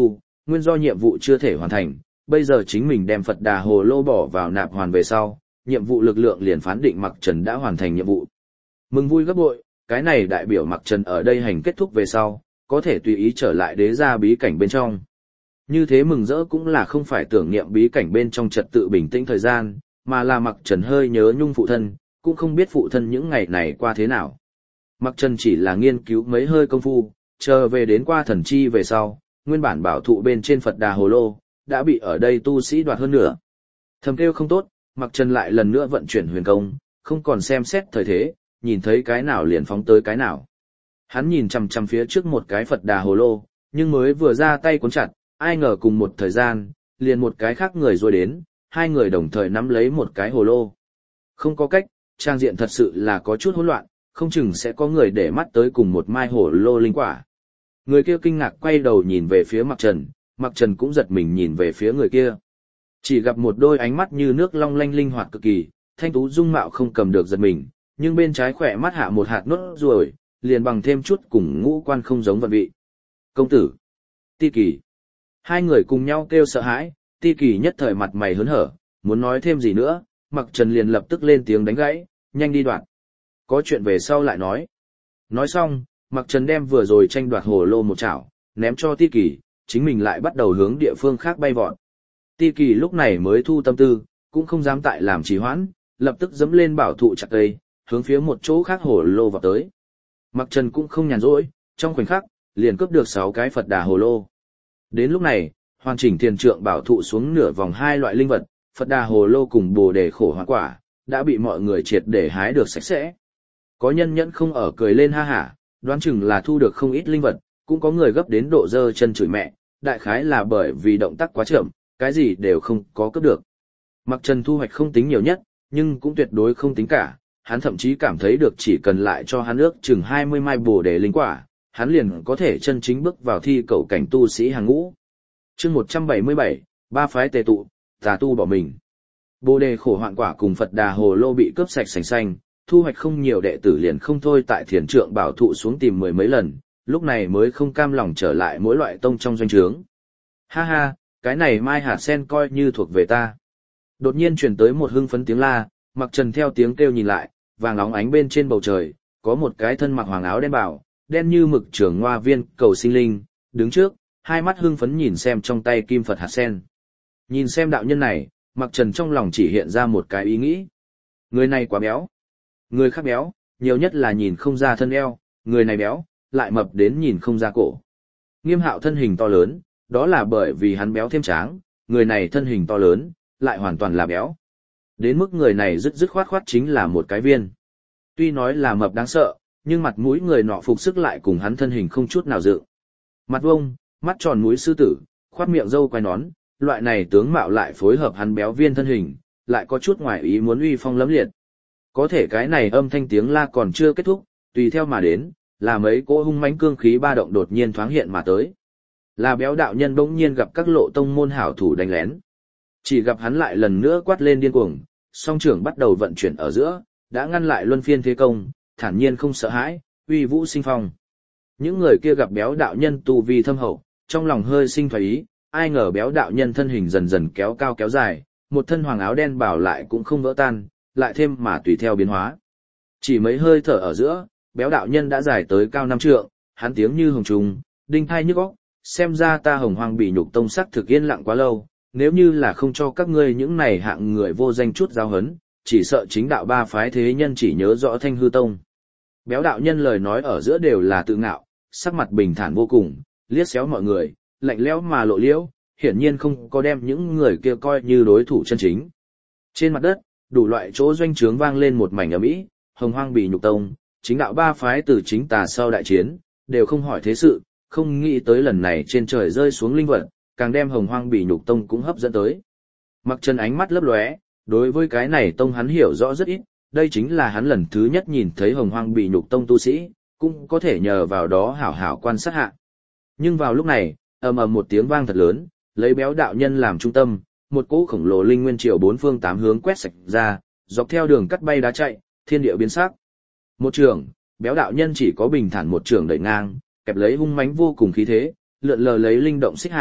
nguyên do nhiệm vụ chưa thể hoàn thành, bây giờ chính mình đem Phật Đà Hồ Lô bỏ vào nạp hoàn về sau, nhiệm vụ lực lượng liền phán định Mặc Trần đã hoàn thành nhiệm vụ. Mừng vui gấp bội, cái này đại biểu Mặc Trần ở đây hành kết thúc về sau, có thể tùy ý trở lại đế gia bí cảnh bên trong. Như thế mừng rỡ cũng là không phải tưởng niệm bí cảnh bên trong trật tự bình tĩnh thời gian, mà là Mặc Trần hơi nhớ nhung phụ thân, cũng không biết phụ thân những ngày này qua thế nào. Mặc Trần chỉ là nghiên cứu mấy hơi công phu, chờ về đến qua thần chi về sau, nguyên bản bảo thụ bên trên Phật Đà Hồ Lô, đã bị ở đây tu sĩ đoạt hơn nửa. Thầm kêu không tốt, Mặc Trần lại lần nữa vận chuyển huyền công, không còn xem xét thời thế, nhìn thấy cái nào liền phóng tới cái nào. Hắn nhìn chằm chằm phía trước một cái Phật Đà Hồ Lô, nhưng mới vừa ra tay cuốn chặt, ai ngờ cùng một thời gian, liền một cái khác người rồi đến, hai người đồng thời nắm lấy một cái hồ lô. Không có cách, trang diện thật sự là có chút hỗn loạn, không chừng sẽ có người để mắt tới cùng một mai hồ lô linh quả. Người kia kinh ngạc quay đầu nhìn về phía Mặc Trần cũng giật mình nhìn về phía người kia. Chỉ gặp một đôi ánh mắt như nước long lanh linh hoạt cực kỳ, thanh tú dung mạo không cầm được giật mình, nhưng bên trái khỏe mắt hạ một hạt nốt ruồi, liền bằng thêm chút cùng ngũ quan không giống vận vị. Công tử! Ti Kỳ! Hai người cùng nhau kêu sợ hãi, Ti Kỳ nhất thời mặt mày hớn hở, muốn nói thêm gì nữa, Mặc Trần liền lập tức lên tiếng đánh gãy, nhanh đi đoạn. Có chuyện về sau lại nói. Nói xong, Mặc Trần đem vừa rồi tranh đoạt hồ lô một chảo, ném cho Ti Kỳ, chính mình lại bắt đầu hướng địa phương khác bay vọt. Ti Kỳ lúc này mới thu tâm tư, cũng không dám tại làm trì hoãn, lập tức dẫm lên bảo thụ chặt cây, hướng phía một chỗ khác hồ lô vào tới. Mặc Trần cũng không nhàn rỗi, trong khoảnh khắc, liền cướp được 6 cái Phật Đà Hồ Lô. Đến lúc này, hoàn chỉnh thiền trượng bảo thụ xuống nửa vòng hai loại linh vật, Phật Đà Hồ Lô cùng Bồ Đề Khổ Hoa Quả, đã bị mọi người triệt để hái được sạch sẽ. Có nhân nhẫn không ở cười lên ha hả, đoán chừng là thu được không ít linh vật, cũng có người gấp đến độ giơ chân chửi mẹ, đại khái là bởi vì động tác quá chậm, cái gì đều không có cướp được. Mặc Trần thu hoạch không tính nhiều nhất, nhưng cũng tuyệt đối không tính cả, hắn thậm chí cảm thấy được chỉ cần lại cho hắn ước chừng 20 mai Bồ Đề linh quả, hắn liền có thể chân chính bước vào thi cậu cảnh tu sĩ hàng ngũ. Chương 177, ba phái tề tụ, tà tu bỏ mình. Bồ Đề Khổ Hoạn Quả cùng Phật Đà Hồ Lô bị cướp sạch sành xanh, thu hoạch không nhiều đệ tử liền không thôi tại thiền trượng bảo thụ xuống tìm mười mấy lần, lúc này mới không cam lòng trở lại mỗi loại tông trong doanh trướng. Ha ha, cái này mai hạt sen coi như thuộc về ta. Đột nhiên truyền tới một hưng phấn tiếng la, Mặc Trần theo tiếng kêu nhìn lại, vàng óng ánh bên trên bầu trời, có một cái thân mặc hoàng áo đen bảo, đen như mực trưởng ngoa viên cầu sinh linh, đứng trước, hai mắt hưng phấn nhìn xem trong tay kim Phật hạt sen. Nhìn xem đạo nhân này, Mặc Trần trong lòng chỉ hiện ra một cái ý nghĩ. Người này quá béo. Người khác béo, nhiều nhất là nhìn không ra thân eo, người này béo, lại mập đến nhìn không ra cổ. Nghiêm Hạo thân hình to lớn, đó là bởi vì hắn béo thêm tráng, người này thân hình to lớn, lại hoàn toàn là béo. Đến mức người này dứt khoát khoát chính là một cái viên. Tuy nói là mập đáng sợ, nhưng mặt mũi người nọ phục sức lại cùng hắn thân hình không chút nào dự. Mặt vông, mắt tròn mũi sư tử, khoát miệng râu quai nón, loại này tướng mạo lại phối hợp hắn béo viên thân hình, lại có chút ngoài ý muốn uy phong lẫm liệt. Có thể cái này âm thanh tiếng la còn chưa kết thúc, tùy theo mà đến, là mấy cỗ hung mãnh cương khí ba động đột nhiên thoáng hiện mà tới. Là béo đạo nhân bỗng nhiên gặp các lộ tông môn hảo thủ đánh lén. Chỉ gặp hắn lại lần nữa quát lên điên cuồng, song trưởng bắt đầu vận chuyển ở giữa, đã ngăn lại luân phiên thế công, thản nhiên không sợ hãi, uy vũ sinh phong. Những người kia gặp béo đạo nhân tu vi thâm hậu, trong lòng hơi sinh thoái ý, ai ngờ béo đạo nhân thân hình dần dần kéo cao kéo dài, một thân hoàng áo đen bảo lại cũng không vỡ tan, lại thêm mà tùy theo biến hóa. Chỉ mấy hơi thở ở giữa, béo đạo nhân đã dài tới cao 5 trượng, hắn tiếng như hồng trùng, đinh thai nhức óc, xem ra ta Hồng Hoang Bỉ Nhục Tông sắc thực yên lặng quá lâu, nếu như là không cho các ngươi những này hạng người vô danh chút giáo hấn, chỉ sợ chính đạo ba phái thế nhân chỉ nhớ rõ Thanh Hư Tông. Béo đạo nhân lời nói ở giữa đều là tự ngạo, sắc mặt bình thản vô cùng, liếc xéo mọi người, lạnh lẽo mà lộ liễu, hiển nhiên không có đem những người kia coi như đối thủ chân chính. Trên mặt đất, đủ loại chỗ doanh trướng vang lên một mảnh ầm ĩ, Hồng Hoang Bỉ Nhục Tông, chính đạo ba phái từ chính tà sau đại chiến, đều không hỏi thế sự, không nghĩ tới lần này trên trời rơi xuống linh vật, càng đem Hồng Hoang Bỉ Nhục Tông cũng hấp dẫn tới. Mặc Trần ánh mắt lấp lóe, đối với cái này tông hắn hiểu rõ rất ít, đây chính là hắn lần thứ nhất nhìn thấy Hồng Hoang Bỉ Nhục Tông tu sĩ, cũng có thể nhờ vào đó hảo hảo quan sát hạ. Nhưng vào lúc này, ầm ầm một tiếng vang thật lớn, lấy béo đạo nhân làm trung tâm, một cỗ khổng lồ linh nguyên triều bốn phương tám hướng quét sạch ra, dọc theo đường cắt bay đá chạy, thiên địa biến sắc. Một trường, béo đạo nhân chỉ có bình thản một trường đẩy ngang, kẹp lấy hung mãnh vô cùng khí thế, lượn lờ lấy linh động xích hà,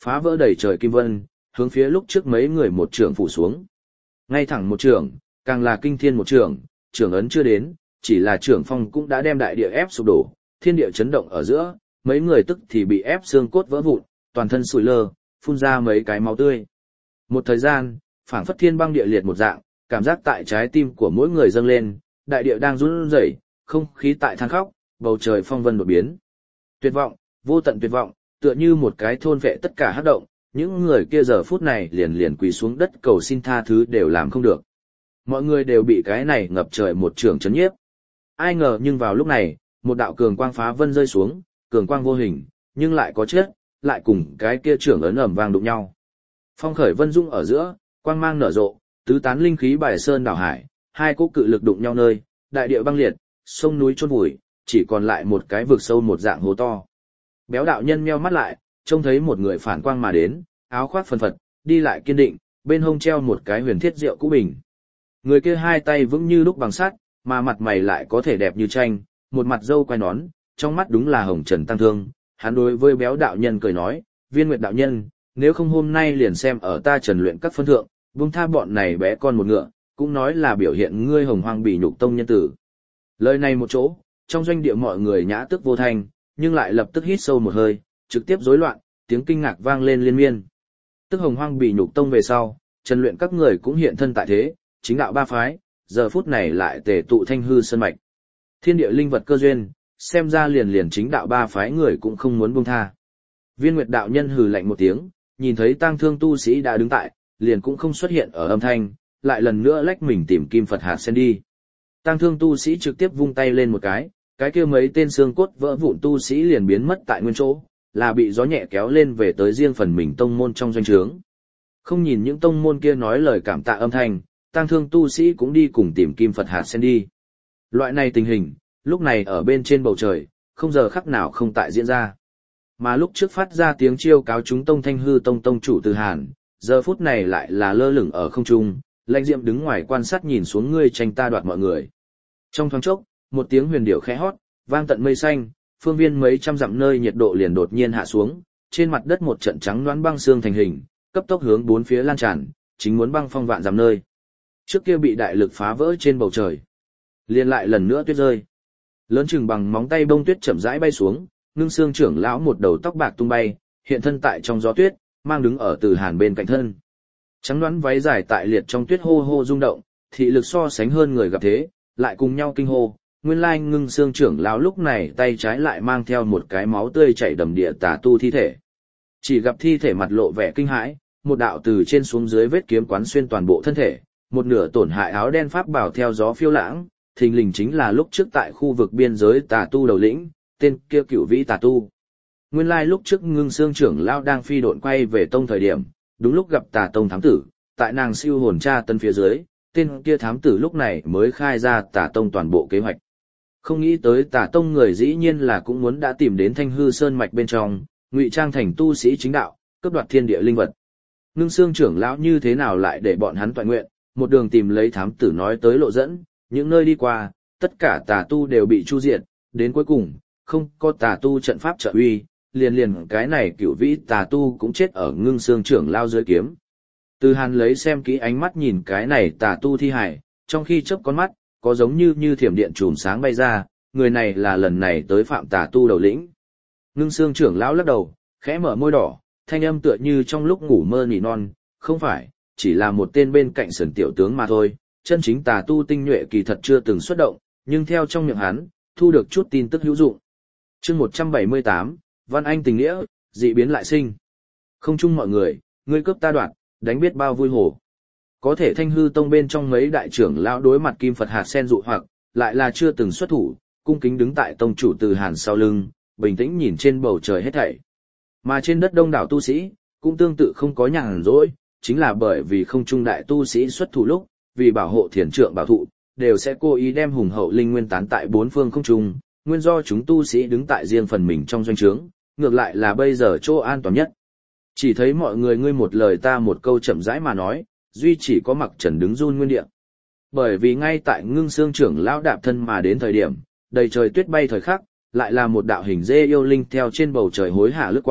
phá vỡ đầy trời kim vân, hướng phía lúc trước mấy người một trường phủ xuống. Ngay thẳng một trường, càng là kinh thiên một trường, trường ấn chưa đến, chỉ là trường phong cũng đã đem đại địa ép sụp đổ, thiên địa chấn động ở giữa, mấy người tức thì bị ép xương cốt vỡ vụn, toàn thân sủi lơ, phun ra mấy cái máu tươi. Một thời gian, phảng phất thiên băng địa liệt một dạng, cảm giác tại trái tim của mỗi người dâng lên, đại địa đang run rẩy, không khí tại than khóc, bầu trời phong vân đột biến. Tuyệt vọng, vô tận tuyệt vọng, tựa như một cái thôn vệ tất cả hắc động, những người kia giờ phút này liền liền quỳ xuống đất cầu xin tha thứ đều làm không được. Mọi người đều bị cái này ngập trời một trường chấn nhiếp. Ai ngờ nhưng vào lúc này, một đạo cường quang phá vân rơi xuống, cường quang vô hình, nhưng lại có chết, lại cùng cái kia trưởng ấn ầm vang đụng nhau. Phong khởi vân dung ở giữa, quang mang nở rộ, tứ tán linh khí bài sơn đảo hải, hai cỗ cự lực đụng nhau nơi, đại địa băng liệt, sông núi chôn vùi, chỉ còn lại một cái vực sâu một dạng hố to. Béo đạo nhân meo mắt lại, trông thấy một người phản quang mà đến, áo khoác phần phật, đi lại kiên định, bên hông treo một cái huyền thiết rượu cũ bình. Người kia hai tay vững như lúc bằng sắt, mà mặt mày lại có thể đẹp như tranh, một mặt râu quai nón, trong mắt đúng là hồng trần tăng thương. Hắn đối với béo đạo nhân cười nói, Viên Nguyệt đạo nhân, nếu không hôm nay liền xem ở ta trần luyện các phân thượng, buông tha bọn này bé con một ngựa, cũng nói là biểu hiện ngươi hồng hoang bỉ nhục tông nhân tử. Lời này một chỗ, trong doanh địa mọi người nhã tức vô thanh, nhưng lại lập tức hít sâu một hơi, trực tiếp rối loạn, tiếng kinh ngạc vang lên liên miên. Tức hồng hoang bỉ nhục tông về sau, trần luyện các người cũng hiện thân tại thế, chính đạo ba phái, giờ phút này lại tề tụ thanh hư sơn mạch. Thiên địa linh vật cơ duyên, xem ra liền liền chính đạo ba phái người cũng không muốn buông tha. Viên Nguyệt đạo nhân hừ lạnh một tiếng, nhìn thấy tang thương tu sĩ đã đứng tại, liền cũng không xuất hiện ở âm thanh, lại lần nữa lách mình tìm kim Phật hạt sen đi. Tang thương tu sĩ trực tiếp vung tay lên một cái kia mấy tên xương cốt vỡ vụn tu sĩ liền biến mất tại nguyên chỗ, là bị gió nhẹ kéo lên về tới riêng phần mình tông môn trong doanh trướng. Không nhìn những tông môn kia nói lời cảm tạ âm thanh, tang thương tu sĩ cũng đi cùng tìm kim Phật hạt sen đi. Loại này tình hình, lúc này ở bên trên bầu trời, không giờ khắc nào không tại diễn ra. Mà lúc trước phát ra tiếng chiêu cáo chúng tông thanh hư tông tông chủ Từ Hàn, giờ phút này lại là lơ lửng ở không trung, Lãnh Diệm đứng ngoài quan sát nhìn xuống ngươi tranh ta đoạt mọi người. Trong thoáng chốc, một tiếng huyền điệu khẽ hót, vang tận mây xanh, phương viên mấy trăm dặm nơi nhiệt độ liền đột nhiên hạ xuống, trên mặt đất một trận trắng loãng băng xương thành hình, cấp tốc hướng bốn phía lan tràn, chính muốn băng phong vạn dặm nơi. Trước kia bị đại lực phá vỡ trên bầu trời, liền lại lần nữa tuyết rơi. Lớn chừng bằng móng tay bông tuyết chậm rãi bay xuống, Ngưng Xương trưởng lão một đầu tóc bạc tung bay, hiện thân tại trong gió tuyết, mang đứng ở Từ Hàn bên cạnh thân. Trắng đoán váy dài tại liệt trong tuyết hô hô rung động, thị lực so sánh hơn người gặp thế, lại cùng nhau kinh hô. Nguyên lai Ngưng Xương trưởng lão lúc này tay trái lại mang theo một cái máu tươi chảy đầm địa tà tu thi thể. Chỉ gặp thi thể mặt lộ vẻ kinh hãi, một đạo từ trên xuống dưới vết kiếm quán xuyên toàn bộ thân thể, một nửa tổn hại áo đen pháp bảo theo gió phiêu lãng, thình lình chính là lúc trước tại khu vực biên giới tà tu đầu lĩnh, tên kia Cửu Vĩ tà tu. Nguyên lai lúc trước Ngưng Xương trưởng lão đang phi độn quay về tông thời điểm, đúng lúc gặp tà tông thám tử, tại nàng siêu hồn tra tân phía dưới, tên kia thám tử lúc này mới khai ra tà tông toàn bộ kế hoạch. Không nghĩ tới tà tông người dĩ nhiên là cũng muốn đã tìm đến thanh hư sơn mạch bên trong, ngụy trang thành tu sĩ chính đạo, cướp đoạt thiên địa linh vật. Ngưng Xương trưởng lão như thế nào lại để bọn hắn toàn nguyện, một đường tìm lấy thám tử nói tới lộ dẫn, những nơi đi qua, tất cả tà tu đều bị chu diệt, đến cuối cùng, không có tà tu trận pháp trợ uy, liền liền cái này Cửu Vĩ tà tu cũng chết ở Ngưng Xương trưởng lão dưới kiếm. Từ Hàn lấy xem kỹ ánh mắt nhìn cái này tà tu thi hải, trong khi chớp con mắt, có giống như thiểm điện chùm sáng bay ra, người này là lần này tới phạm tà tu đầu lĩnh. Ngưng Xương trưởng lão lắc đầu, khẽ mở môi đỏ, thanh âm tựa như trong lúc ngủ mơ nỉ non, không phải, chỉ là một tên bên cạnh sườn tiểu tướng mà thôi, chân chính tà tu tinh nhuệ kỳ thật chưa từng xuất động, nhưng theo trong miệng hắn, thu được chút tin tức hữu dụng. Chương 178, Văn Anh tình nghĩa, dị biến lại sinh. Không chung mọi người, ngươi cướp ta đoạt, đánh biết bao vui hồ. Có thể thanh hư tông bên trong mấy đại trưởng lão đối mặt kim Phật hạt sen dụ hoặc, lại là chưa từng xuất thủ, cung kính đứng tại tông chủ Từ Hàn sau lưng, bình tĩnh nhìn trên bầu trời hết thảy. Mà trên đất đông đảo tu sĩ, cũng tương tự không có nhàn rỗi, chính là bởi vì không trung đại tu sĩ xuất thủ lúc, vì bảo hộ thiền trượng bảo thụ, đều sẽ cố ý đem hùng hậu linh nguyên tán tại bốn phương không trung, nguyên do chúng tu sĩ đứng tại riêng phần mình trong doanh trướng, ngược lại là bây giờ chỗ an toàn nhất. Chỉ thấy mọi người ngươi một lời ta một câu chậm rãi mà nói, duy chỉ có Mặc Trần đứng run nguyên địa. Bởi vì ngay tại Ngưng Xương trưởng lão đạp thân mà đến thời điểm, đầy trời tuyết bay thời khắc, lại là một đạo hình dê yêu linh theo trên bầu trời hối hả lướt qua,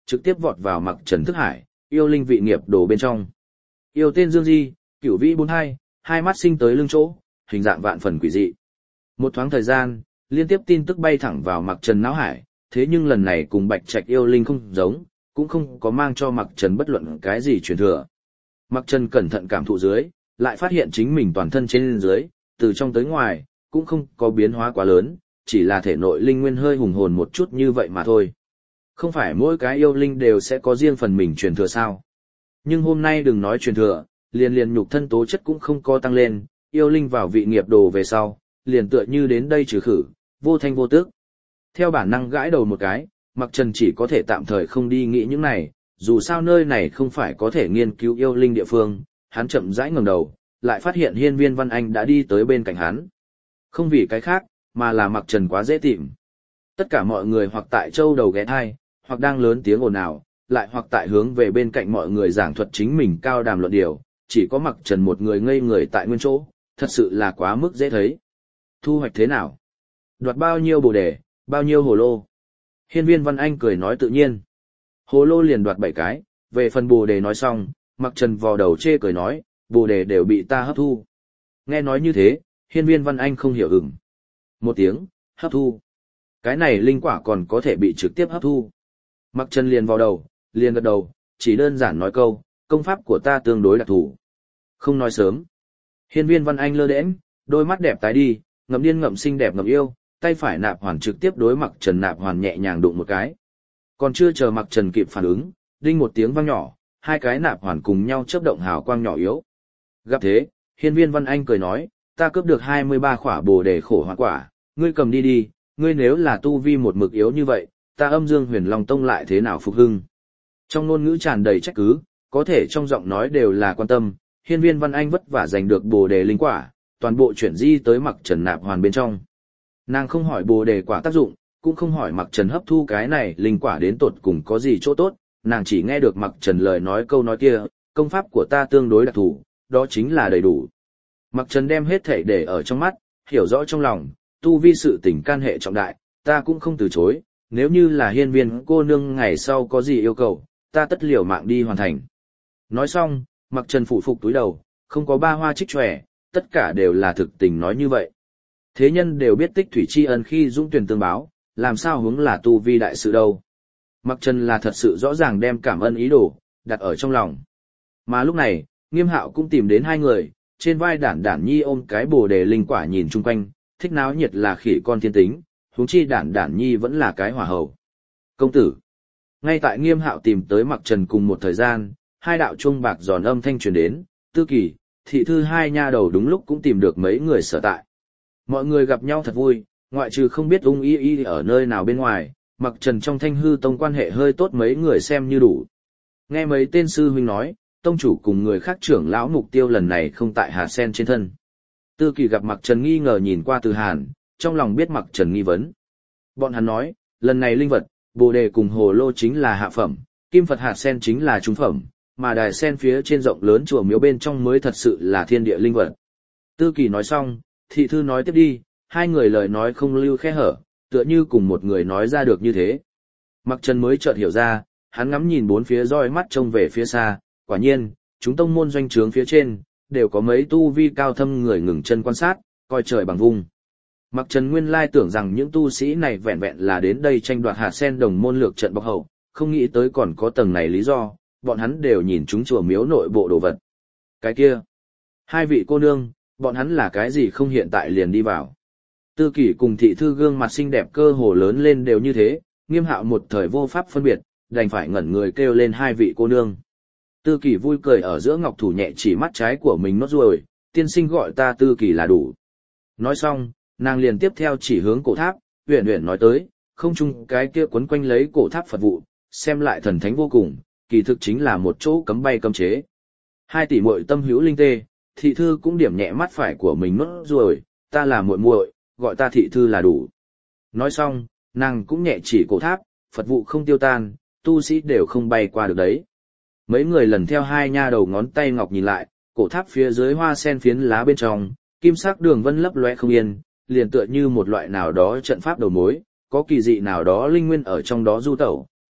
trực tiếp vọt vào mặc trần thức hải, yêu linh vị nghiệp đồ bên trong. Yêu tên Dương Di, cửu vĩ 42, hai mắt sinh tới lưng chỗ, hình dạng vạn phần quỷ dị. Một thoáng thời gian, liên tiếp tin tức bay thẳng vào mặc trần não hải, thế nhưng lần này cùng bạch trạch yêu linh không giống, cũng không có mang cho mặc trần bất luận cái gì truyền thừa. Mặc trần cẩn thận cảm thụ dưới, lại phát hiện chính mình toàn thân trên dưới, từ trong tới ngoài, cũng không có biến hóa quá lớn, chỉ là thể nội linh nguyên hơi hùng hồn một chút như vậy mà thôi. Không phải mỗi cái yêu linh đều sẽ có riêng phần mình truyền thừa sao. Nhưng hôm nay đừng nói truyền thừa, liền nhục thân tố chất cũng không có tăng lên, yêu linh vào vị nghiệp đồ về sau, liền tựa như đến đây trừ khử, vô thanh vô tức. Theo bản năng gãi đầu một cái, Mặc Trần chỉ có thể tạm thời không đi nghĩ những này, dù sao nơi này không phải có thể nghiên cứu yêu linh địa phương, hắn chậm rãi ngẩng đầu, lại phát hiện Hiên Viên Văn Anh đã đi tới bên cạnh hắn. Không vì cái khác, mà là Mặc Trần quá dễ tìm. Tất cả mọi người hoặc tại châu đầu ghé thai, hoặc đang lớn tiếng ồn ào, lại hoặc tại hướng về bên cạnh mọi người giảng thuật chính mình cao đàm luận điều, chỉ có Mặc Trần một người ngây người tại nguyên chỗ, thật sự là quá mức dễ thấy. Thu hoạch thế nào? Đoạt bao nhiêu bồ đề, bao nhiêu hồ lô? Hiên Viên Văn Anh cười nói tự nhiên. Hồ lô liền đoạt 7 cái, về phần bồ đề nói xong, Mặc Trần vò đầu chê cười nói, bồ đề đều bị ta hấp thu. Nghe nói như thế, Hiên Viên Văn Anh không hiểu ửng. Một tiếng, hấp thu. Cái này linh quả còn có thể bị trực tiếp hấp thu. Mặc Trần liền vào đầu, liền gật đầu, chỉ đơn giản nói câu, công pháp của ta tương đối đặc thù. Không nói sớm. Hiên Viên Văn Anh lơ đễnh, đôi mắt đẹp tái đi, ngậm điên ngậm xinh đẹp ngậm yêu, tay phải nạp hoàn trực tiếp đối Mặc Trần nạp hoàn nhẹ nhàng đụng một cái. Còn chưa chờ Mặc Trần kịp phản ứng, đinh một tiếng vang nhỏ, hai cái nạp hoàn cùng nhau chớp động hào quang nhỏ yếu. Gặp thế, Hiên Viên Văn Anh cười nói, ta cướp được 23 khỏa bồ đề khổ hoàn quả, ngươi cầm đi đi, ngươi nếu là tu vi một mực yếu như vậy, ta Âm Dương Huyền Long Tông lại thế nào phục hưng. Trong ngôn ngữ tràn đầy trách cứ, có thể trong giọng nói đều là quan tâm, Hiên Viên Văn Anh vất vả giành được bồ đề linh quả, toàn bộ chuyển di tới Mặc Trần nạp hoàn bên trong. Nàng không hỏi bồ đề quả tác dụng, cũng không hỏi Mặc Trần hấp thu cái này linh quả đến tột cùng có gì chỗ tốt, nàng chỉ nghe được Mặc Trần lời nói câu nói kia, công pháp của ta tương đối đặc thù, đó chính là đầy đủ. Mặc Trần đem hết thảy để ở trong mắt, hiểu rõ trong lòng, tu vi sự tình can hệ trọng đại, ta cũng không từ chối, nếu như là Hiên Viên cô nương ngày sau có gì yêu cầu, ta tất liều mạng đi hoàn thành. Nói xong, Mặc Trần phủ phục túi đầu, không có ba hoa trích tròe, tất cả đều là thực tình nói như vậy. Thế nhân đều biết tích thủy tri ân khi dũng tuyển tương báo, làm sao hướng là tu vi đại sự đâu. Mặc Trần là thật sự rõ ràng đem cảm ơn ý đồ, đặt ở trong lòng. Mà lúc này, Nghiêm Hạo cũng tìm đến hai người, trên vai Đản Đản Nhi ôm cái bồ đề linh quả nhìn chung quanh, thích náo nhiệt là khỉ con thiên tính, huống chi Đản Đản Nhi vẫn là cái hỏa hầu. Công tử. Ngay tại Nghiêm Hạo tìm tới Mặc Trần cùng một thời gian, hai đạo chuông bạc giòn âm thanh truyền đến, Tư Kỳ, Thị Thư hai nha đầu đúng lúc cũng tìm được mấy người sở tại. Mọi người gặp nhau thật vui, ngoại trừ không biết Ung Y Y ở nơi nào bên ngoài, Mặc Trần trong Thanh Hư Tông quan hệ hơi tốt mấy người xem như đủ. Nghe mấy tên sư huynh nói, tông chủ cùng người khác trưởng lão mục tiêu lần này không tại Hà Sen trên thân. Tư Kỳ gặp Mặc Trần nghi ngờ nhìn qua Từ Hàn, trong lòng biết Mặc Trần nghi vấn. Bọn hắn nói, lần này linh vật, bồ đề cùng hồ lô chính là hạ phẩm, kim Phật hạt sen chính là trung phẩm, mà đài sen phía trên rộng lớn chùa miếu bên trong mới thật sự là thiên địa linh vật. Tư Kỳ nói xong, Thị Thư nói tiếp đi, hai người lời nói không lưu khe hở, tựa như cùng một người nói ra được như thế. Mặc Trần mới chợt hiểu ra, hắn ngắm nhìn bốn phía roi mắt trông về phía xa, quả nhiên, chúng tông môn doanh trướng phía trên, đều có mấy tu vi cao thâm người ngừng chân quan sát, coi trời bằng vung. Mặc Trần nguyên lai tưởng rằng những tu sĩ này vẹn vẹn là đến đây tranh đoạt hạt sen đồng môn lược trận bọc hậu, không nghĩ tới còn có tầng này lý do, bọn hắn đều nhìn chúng chùa miếu nội bộ đồ vật. Cái kia, hai vị cô nương, bọn hắn là cái gì không hiện tại liền đi vào. Tư Kỳ cùng Thị Thư gương mặt xinh đẹp cơ hồ lớn lên đều như thế, Nghiêm Hạo một thời vô pháp phân biệt, đành phải ngẩn người kêu lên hai vị cô nương. Tư Kỳ vui cười ở giữa ngọc thủ nhẹ chỉ mắt trái của mình nốt ruồi, tiên sinh gọi ta Tư Kỳ là đủ. Nói xong, nàng liền tiếp theo chỉ hướng cổ tháp, uyển uyển nói tới, không chung cái kia quấn quanh lấy cổ tháp Phật vụ, xem lại thần thánh vô cùng, kỳ thực chính là một chỗ cấm bay cấm chế. Hai tỷ muội tâm hữu linh tê, Thị Thư cũng điểm nhẹ mắt phải của mình nốt ruồi, ta là muội muội, gọi ta Thị Thư là đủ. Nói xong, nàng cũng nhẹ chỉ cổ tháp, Phật vụ không tiêu tan, tu sĩ đều không bay qua được đấy. Mấy người lần theo hai nha đầu ngón tay ngọc nhìn lại, cổ tháp phía dưới hoa sen phiến lá bên trong, kim sắc đường vân lấp loe không yên, liền tựa như một loại nào đó trận pháp đầu mối, có kỳ dị nào đó linh nguyên ở trong đó du tẩu,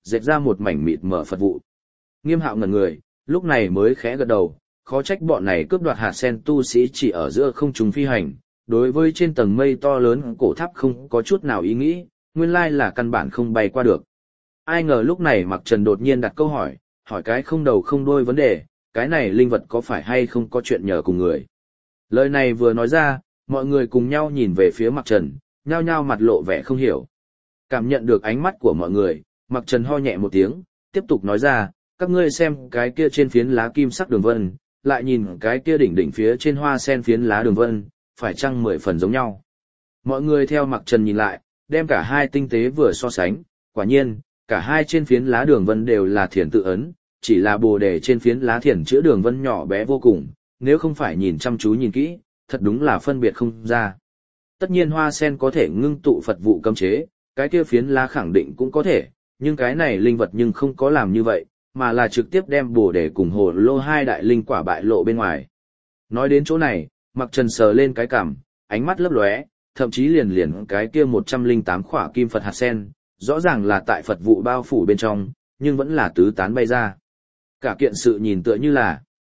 dệt ra một mảnh mịt mở Phật vụ. Nghiêm Hạo ngẩn người, lúc này mới khẽ gật đầu, khó trách bọn này cướp đoạt hạt sen tu sĩ chỉ ở giữa không trung phi hành, đối với trên tầng mây to lớn cổ tháp không có chút nào ý nghĩ, nguyên lai là căn bản không bay qua được. Ai ngờ lúc này Mặc Trần đột nhiên đặt câu hỏi cái không đầu không đuôi vấn đề, cái này linh vật có phải hay không có chuyện nhờ cùng người. Lời này vừa nói ra, mọi người cùng nhau nhìn về phía Mặc Trần, nhao nhao mặt lộ vẻ không hiểu. Cảm nhận được ánh mắt của mọi người, Mặc Trần ho nhẹ một tiếng, tiếp tục nói ra, các ngươi xem cái kia trên phiến lá kim sắc đường vân, lại nhìn cái kia đỉnh đỉnh phía trên hoa sen phiến lá đường vân, phải chăng 10 phần giống nhau. Mọi người theo Mặc Trần nhìn lại, đem cả hai tinh tế vừa so sánh, quả nhiên, cả hai trên phiến lá đường vân đều là thiền tự ấn, chỉ là bồ đề trên phiến lá thiền chữa đường vân nhỏ bé vô cùng, nếu không phải nhìn chăm chú nhìn kỹ, thật đúng là phân biệt không ra. Tất nhiên hoa sen có thể ngưng tụ Phật vụ cấm chế, cái kia phiến lá khẳng định cũng có thể, nhưng cái này linh vật nhưng không có làm như vậy, mà là trực tiếp đem bồ đề cùng hồ lô hai đại linh quả bại lộ bên ngoài. Nói đến chỗ này, Mặc Trần sờ lên cái cằm, ánh mắt lấp lóe, thậm chí liền cái kia 108 khỏa kim Phật hạt sen, rõ ràng là tại Phật vụ bao phủ bên trong, nhưng vẫn là tứ tán bay ra. Cả kiện sự nhìn tựa như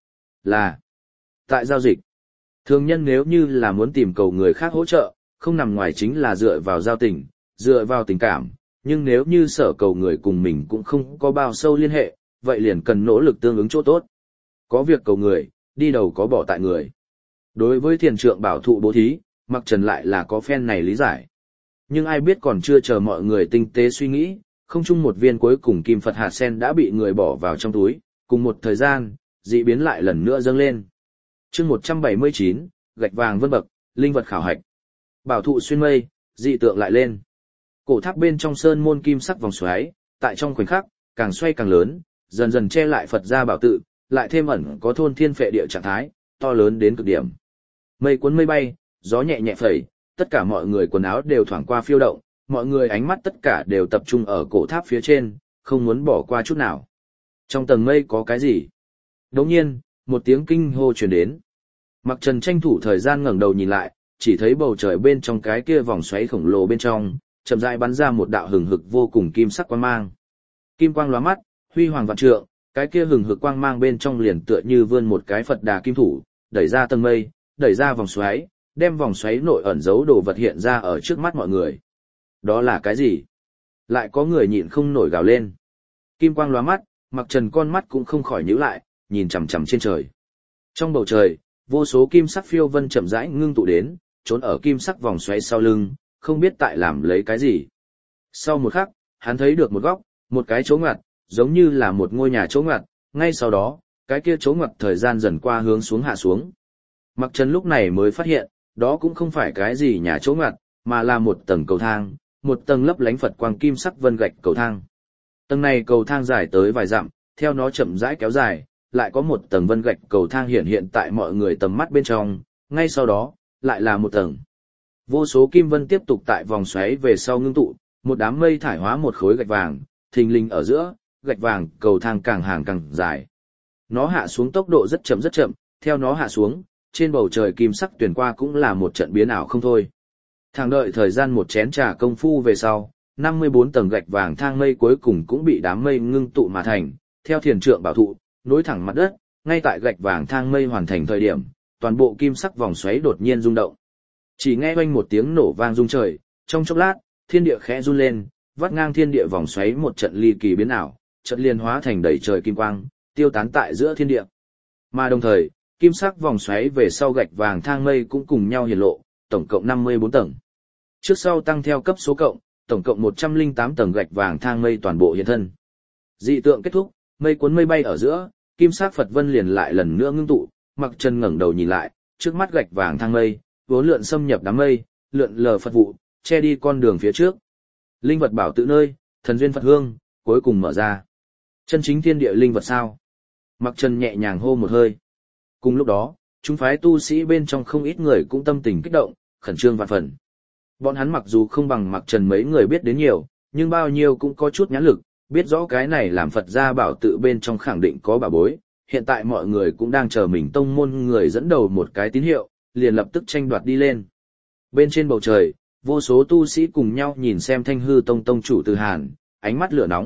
là tại giao dịch. Thường nhân nếu như là muốn tìm cầu người khác hỗ trợ, không nằm ngoài chính là dựa vào giao tình, dựa vào tình cảm, nhưng nếu như sở cầu người cùng mình cũng không có bao sâu liên hệ, vậy liền cần nỗ lực tương ứng chỗ tốt. Có việc cầu người, đi đầu có bỏ tại người. Đối với thiền trượng bảo thụ bố thí, Mặc Trần lại là có phen này lý giải. Nhưng ai biết còn chưa chờ mọi người tinh tế suy nghĩ, không chung một viên cuối cùng kim Phật hạt sen đã bị người bỏ vào trong túi, cùng một thời gian, dị biến lại lần nữa dâng lên. Chương 179, gạch vàng vân bậc, linh vật khảo hạch. Bảo thụ xuyên mây, dị tượng lại lên. Cổ tháp bên trong sơn môn kim sắc vòng xoáy, tại trong khoảnh khắc, càng xoay càng lớn, dần dần che lại Phật gia bảo tự, lại thêm ẩn có thôn thiên phệ địa trạng thái, to lớn đến cực điểm. Mây cuốn mây bay, gió nhẹ nhẹ phẩy, tất cả mọi người quần áo đều thoảng qua phiêu động, mọi người ánh mắt tất cả đều tập trung ở cổ tháp phía trên, không muốn bỏ qua chút nào. Trong tầng mây có cái gì? Đột nhiên, một tiếng kinh hô truyền đến. Mặc Trần tranh thủ thời gian ngẩng đầu nhìn lại, chỉ thấy bầu trời bên trong cái kia vòng xoáy khổng lồ bên trong, chậm rãi bắn ra một đạo hừng hực vô cùng kim sắc quang mang. Kim quang lóa mắt, huy hoàng vạn trượng, cái kia hừng hực quang mang bên trong liền tựa như vươn một cái Phật đà kim thủ, đẩy ra tầng mây, đẩy ra vòng xoáy, đem vòng xoáy nội ẩn giấu đồ vật hiện ra ở trước mắt mọi người. Đó là cái gì? Lại có người nhịn không nổi gào lên. Kim quang lóa mắt, Mặc Trần con mắt cũng không khỏi nhíu lại, nhìn chằm chằm trên trời. Trong bầu trời, vô số kim sắc phiêu vân chậm rãi ngưng tụ đến, trốn ở kim sắc vòng xoáy sau lưng, không biết tại làm lấy cái gì. Sau một khắc, hắn thấy được một góc, một cái chỗ ngoặt, giống như là một ngôi nhà chỗ ngoặt, ngay sau đó, cái kia chỗ ngoặt thời gian dần qua hướng xuống hạ xuống. Mặc Trần lúc này mới phát hiện, đó cũng không phải cái gì nhà chỗ ngoặt, mà là một tầng cầu thang, một tầng lấp lánh Phật quang kim sắc vân gạch cầu thang. Tầng này cầu thang dài tới vài dặm, theo nó chậm rãi kéo dài, lại có một tầng vân gạch cầu thang hiện hiện tại mọi người tầm mắt bên trong, ngay sau đó, lại là một tầng. Vô số kim vân tiếp tục tại vòng xoáy về sau ngưng tụ, một đám mây thải hóa một khối gạch vàng, thình lình ở giữa, gạch vàng cầu thang càng hàng càng dài. Nó hạ xuống tốc độ rất chậm, theo nó hạ xuống, trên bầu trời kim sắc tuyển qua cũng là một trận biến ảo không thôi. Thẳng đợi thời gian một chén trà công phu về sau, 54 tầng gạch vàng thang mây cuối cùng cũng bị đám mây ngưng tụ mà thành, theo thiền trượng bảo thụ, nối thẳng mặt đất, ngay tại gạch vàng thang mây hoàn thành thời điểm, toàn bộ kim sắc vòng xoáy đột nhiên rung động. Chỉ nghe oanh một tiếng nổ vang rung trời, trong chốc lát, thiên địa khẽ run lên, vắt ngang thiên địa vòng xoáy một trận ly kỳ biến ảo, chợt liền hóa thành đầy trời kim quang, tiêu tán tại giữa thiên địa. Mà đồng thời, kim sắc vòng xoáy về sau gạch vàng thang mây cũng cùng nhau hiển lộ, tổng cộng 54 tầng. Trước sau tăng theo cấp số cộng, tổng cộng 108 tầng gạch vàng thang mây toàn bộ hiện thân. Dị tượng kết thúc, mây cuốn mây bay ở giữa, kim sắc Phật vân liền lại lần nữa ngưng tụ, Mặc Trần ngẩng đầu nhìn lại, trước mắt gạch vàng thang mây, vốn lượn xâm nhập đám mây, lượn lờ Phật vụ, che đi con đường phía trước. Linh vật bảo tự nơi, thần duyên Phật hương, cuối cùng mở ra. Chân chính thiên địa linh vật sao? Mặc Trần nhẹ nhàng hô một hơi. Cùng lúc đó, chúng phái tu sĩ bên trong không ít người cũng tâm tình kích động, khẩn trương vạn phần. Bọn hắn mặc dù không bằng Mặc Trần mấy người biết đến nhiều, nhưng bao nhiêu cũng có chút nhãn lực, biết rõ cái này làm Phật gia bảo tự bên trong khẳng định có bảo bối. Hiện tại mọi người cũng đang chờ mình tông môn người dẫn đầu một cái tín hiệu, liền lập tức tranh đoạt đi lên. Bên trên bầu trời, vô số tu sĩ cùng nhau nhìn xem Thanh Hư Tông tông chủ Từ Hàn, ánh mắt lửa nóng,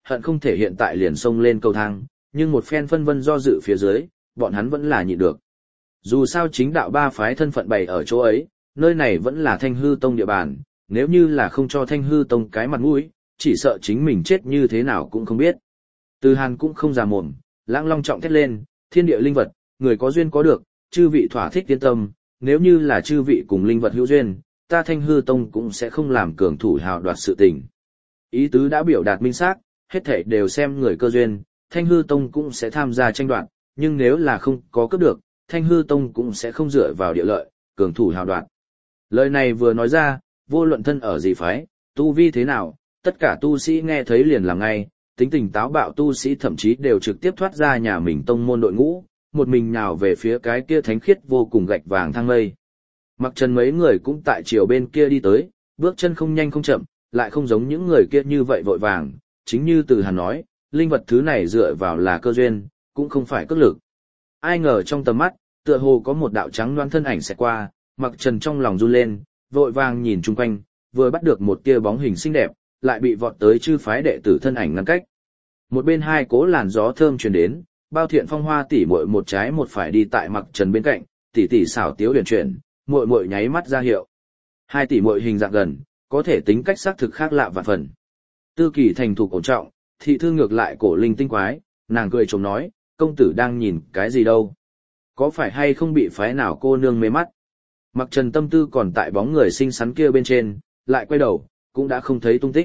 hận không thể hiện tại liền xông lên cầu thang, nhưng một phen phân vân do dự phía dưới, bọn hắn vẫn là nhịn được. Dù sao chính đạo ba phái thân phận bày ở chỗ ấy, nơi này vẫn là Thanh Hư Tông địa bàn, nếu như là không cho Thanh Hư Tông cái mặt mũi, chỉ sợ chính mình chết như thế nào cũng không biết. Từ Hàn cũng không già mồm, lãng long trọng thét lên, thiên địa linh vật, người có duyên có được, chư vị thỏa thích tiến tâm, nếu như là chư vị cùng linh vật hữu duyên, ta Thanh Hư Tông cũng sẽ không làm cường thủ hào đoạt sự tình. Ý tứ đã biểu đạt minh xác, hết thảy đều xem người cơ duyên, Thanh Hư Tông cũng sẽ tham gia tranh đoạt, nhưng nếu là không có cướp được, Thanh Hư Tông cũng sẽ không dựa vào địa lợi, cường thủ hào đoạt. Lời này vừa nói ra, vô luận thân ở gì phái, tu vi thế nào, tất cả tu sĩ nghe thấy liền làm ngay, tính tình táo bạo tu sĩ thậm chí đều trực tiếp thoát ra nhà mình tông môn đội ngũ, một mình nhào về phía cái kia thánh khiết vô cùng gạch vàng thang mây. Mặc Trần mấy người cũng tại chiều bên kia đi tới, bước chân không nhanh không chậm, lại không giống những người kia như vậy vội vàng, chính như Từ Hàn nói, linh vật thứ này dựa vào là cơ duyên, cũng không phải cước lực. Ai ngờ trong tầm mắt, tựa hồ có một đạo trắng đoán thân ảnh sẽ qua, Mặc Trần trong lòng run lên, vội vàng nhìn chung quanh, vừa bắt được một tia bóng hình xinh đẹp, lại bị vọt tới chư phái đệ tử thân ảnh ngăn cách. Một bên hai cố làn gió thơm truyền đến, Bao Thiện Phong Hoa tỷ muội một trái một phải đi tại Mặc Trần bên cạnh, tỷ tỷ xảo tiếu huyền chuyển, muội muội nháy mắt ra hiệu. Hai tỷ muội hình dạng gần, có thể tính cách xác thực khác lạ vạn phần. Tư Kỳ thành thục ổn trọng, thị thư ngược lại cổ linh tinh quái, nàng cười chồng nói, công tử đang nhìn cái gì đâu? Có phải hay không bị phái nào cô nương mê mắt? Mặc Trần tâm tư còn tại bóng người xinh xắn kia bên trên, lại quay đầu, cũng đã không thấy tung tích.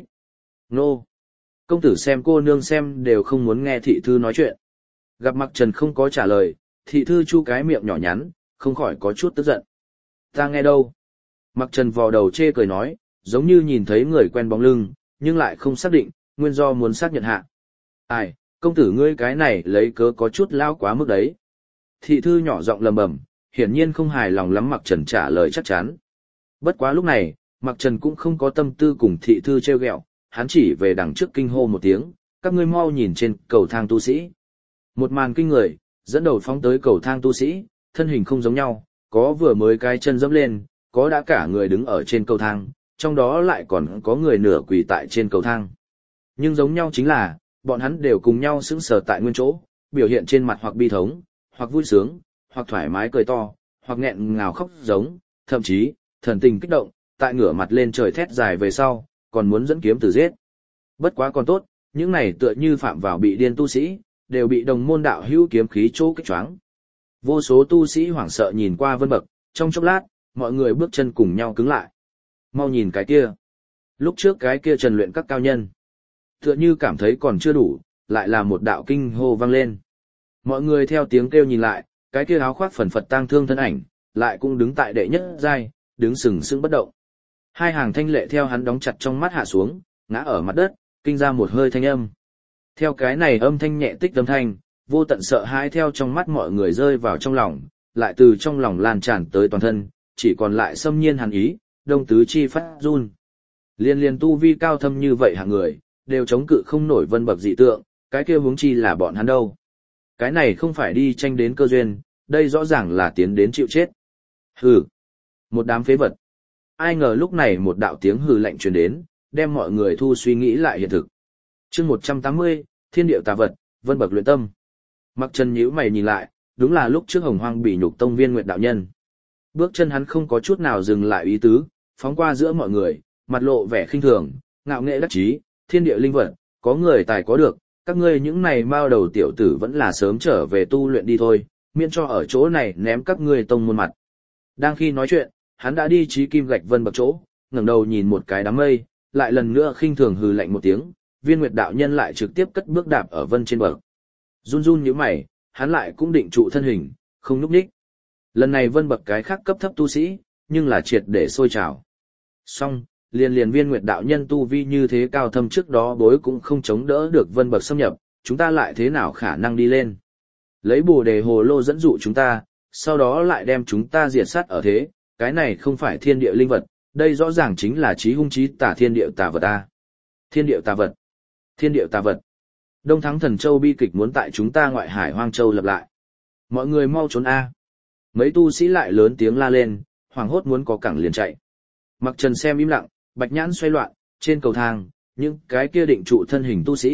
Nô! Công tử xem cô nương xem đều không muốn nghe thị thư nói chuyện. Gặp Mặc Trần không có trả lời, thị thư chu cái miệng nhỏ nhắn, không khỏi có chút tức giận. Ta nghe đâu? Mặc Trần vò đầu chê cười nói, giống như nhìn thấy người quen bóng lưng, nhưng lại không xác định, nguyên do muốn xác nhận hạ. Ai, công tử ngươi cái này lấy cớ có chút lao quá mức đấy. Thị thư nhỏ giọng lầm bầm, hiển nhiên không hài lòng lắm Mặc Trần trả lời chắc chắn. Bất quá lúc này, Mặc Trần cũng không có tâm tư cùng thị thư trêu ghẹo, hắn chỉ về đằng trước kinh hô một tiếng, các ngươi mau nhìn trên cầu thang tu sĩ. Một màn kinh người, dẫn đầu phóng tới cầu thang tu sĩ, thân hình không giống nhau, có vừa mới cái chân dẫm lên, có đã cả người đứng ở trên cầu thang, trong đó lại còn có người nửa quỳ tại trên cầu thang. Nhưng giống nhau chính là, bọn hắn đều cùng nhau sững sờ tại nguyên chỗ, biểu hiện trên mặt hoặc bi thống, hoặc vui sướng, hoặc thoải mái cười to, hoặc nghẹn ngào khóc giống, thậm chí, thần tình kích động, tại ngửa mặt lên trời thét dài về sau, còn muốn dẫn kiếm tử giết. Bất quá còn tốt, những này tựa như phạm vào bị điên tu sĩ, đều bị đồng môn đạo hữu kiếm khí chỗ kích choáng. Vô số tu sĩ hoảng sợ nhìn qua Vân Bậc, trong chốc lát, mọi người bước chân cùng nhau cứng lại. Mau nhìn cái kia. Lúc trước cái kia trần luyện các cao nhân. Tựa như cảm thấy còn chưa đủ, lại là một đạo kinh hô vang lên. Mọi người theo tiếng kêu nhìn lại, cái kia áo khoác phần phật tang thương thân ảnh, lại cũng đứng tại đệ nhất giai, đứng sừng sững bất động. Hai hàng thanh lệ theo hắn đóng chặt trong mắt hạ xuống, ngã ở mặt đất, kinh ra một hơi thanh âm. Theo cái này âm thanh nhẹ tích âm thanh, vô tận sợ hãi theo trong mắt mọi người rơi vào trong lòng, lại từ trong lòng lan tràn tới toàn thân, chỉ còn lại xâm nhiên hàn ý, đông tứ chi phát run. Liên liên tu vi cao thâm như vậy hạng người, đều chống cự không nổi Vân Bậc dị tượng, cái kia huống chi là bọn hắn đâu. Cái này không phải đi tranh đến cơ duyên, đây rõ ràng là tiến đến chịu chết. Hừ, một đám phế vật. Ai ngờ lúc này một đạo tiếng hừ lạnh truyền đến, đem mọi người thu suy nghĩ lại hiện thực. Chương 180, Thiên điệu tà vật, Vân Bậc luyện tâm. Mặc Trần nhíu mày nhìn lại, đúng là lúc trước Hồng Hoang bị nhục tông Viên Nguyệt đạo nhân. Bước chân hắn không có chút nào dừng lại ý tứ, phóng qua giữa mọi người, mặt lộ vẻ khinh thường, ngạo nghễ đắc chí, thiên địa linh vật, có người tài có được, các ngươi những này mao đầu tiểu tử vẫn là sớm trở về tu luyện đi thôi, miễn cho ở chỗ này ném các ngươi tông môn mặt. Đang khi nói chuyện, hắn đã đi chí kim gạch Vân Bậc chỗ, ngẩng đầu nhìn một cái đám mây, lại lần nữa khinh thường hừ lạnh một tiếng, Viên Nguyệt đạo nhân lại trực tiếp cất bước đạp ở vân trên bậc. Run run nhíu mày, hắn lại cũng định trụ thân hình, không nhúc nhích. Lần này Vân Bậc cái khác cấp thấp tu sĩ, nhưng là triệt để sôi trào. Song, liền Viên Nguyệt đạo nhân tu vi như thế cao thâm trước đó bối cũng không chống đỡ được Vân Bậc xâm nhập, chúng ta lại thế nào khả năng đi lên. Lấy Bồ Đề Hồ Lô dẫn dụ chúng ta, sau đó lại đem chúng ta diệt sát ở thế, cái này không phải thiên địa linh vật, đây rõ ràng chính là chí hung chí tà thiên địa tà vật a. Thiên địa tà vật. Thiên địa tà vật. Đông Thắng Thần Châu bi kịch muốn tại chúng ta ngoại hải Hoang Châu lập lại. Mọi người mau trốn a. Mấy tu sĩ lại lớn tiếng la lên, hoảng hốt muốn có cẳng liền chạy. Mặc Trần xem im lặng, bạch nhãn xoay loạn, trên cầu thang, những cái kia định trụ thân hình tu sĩ,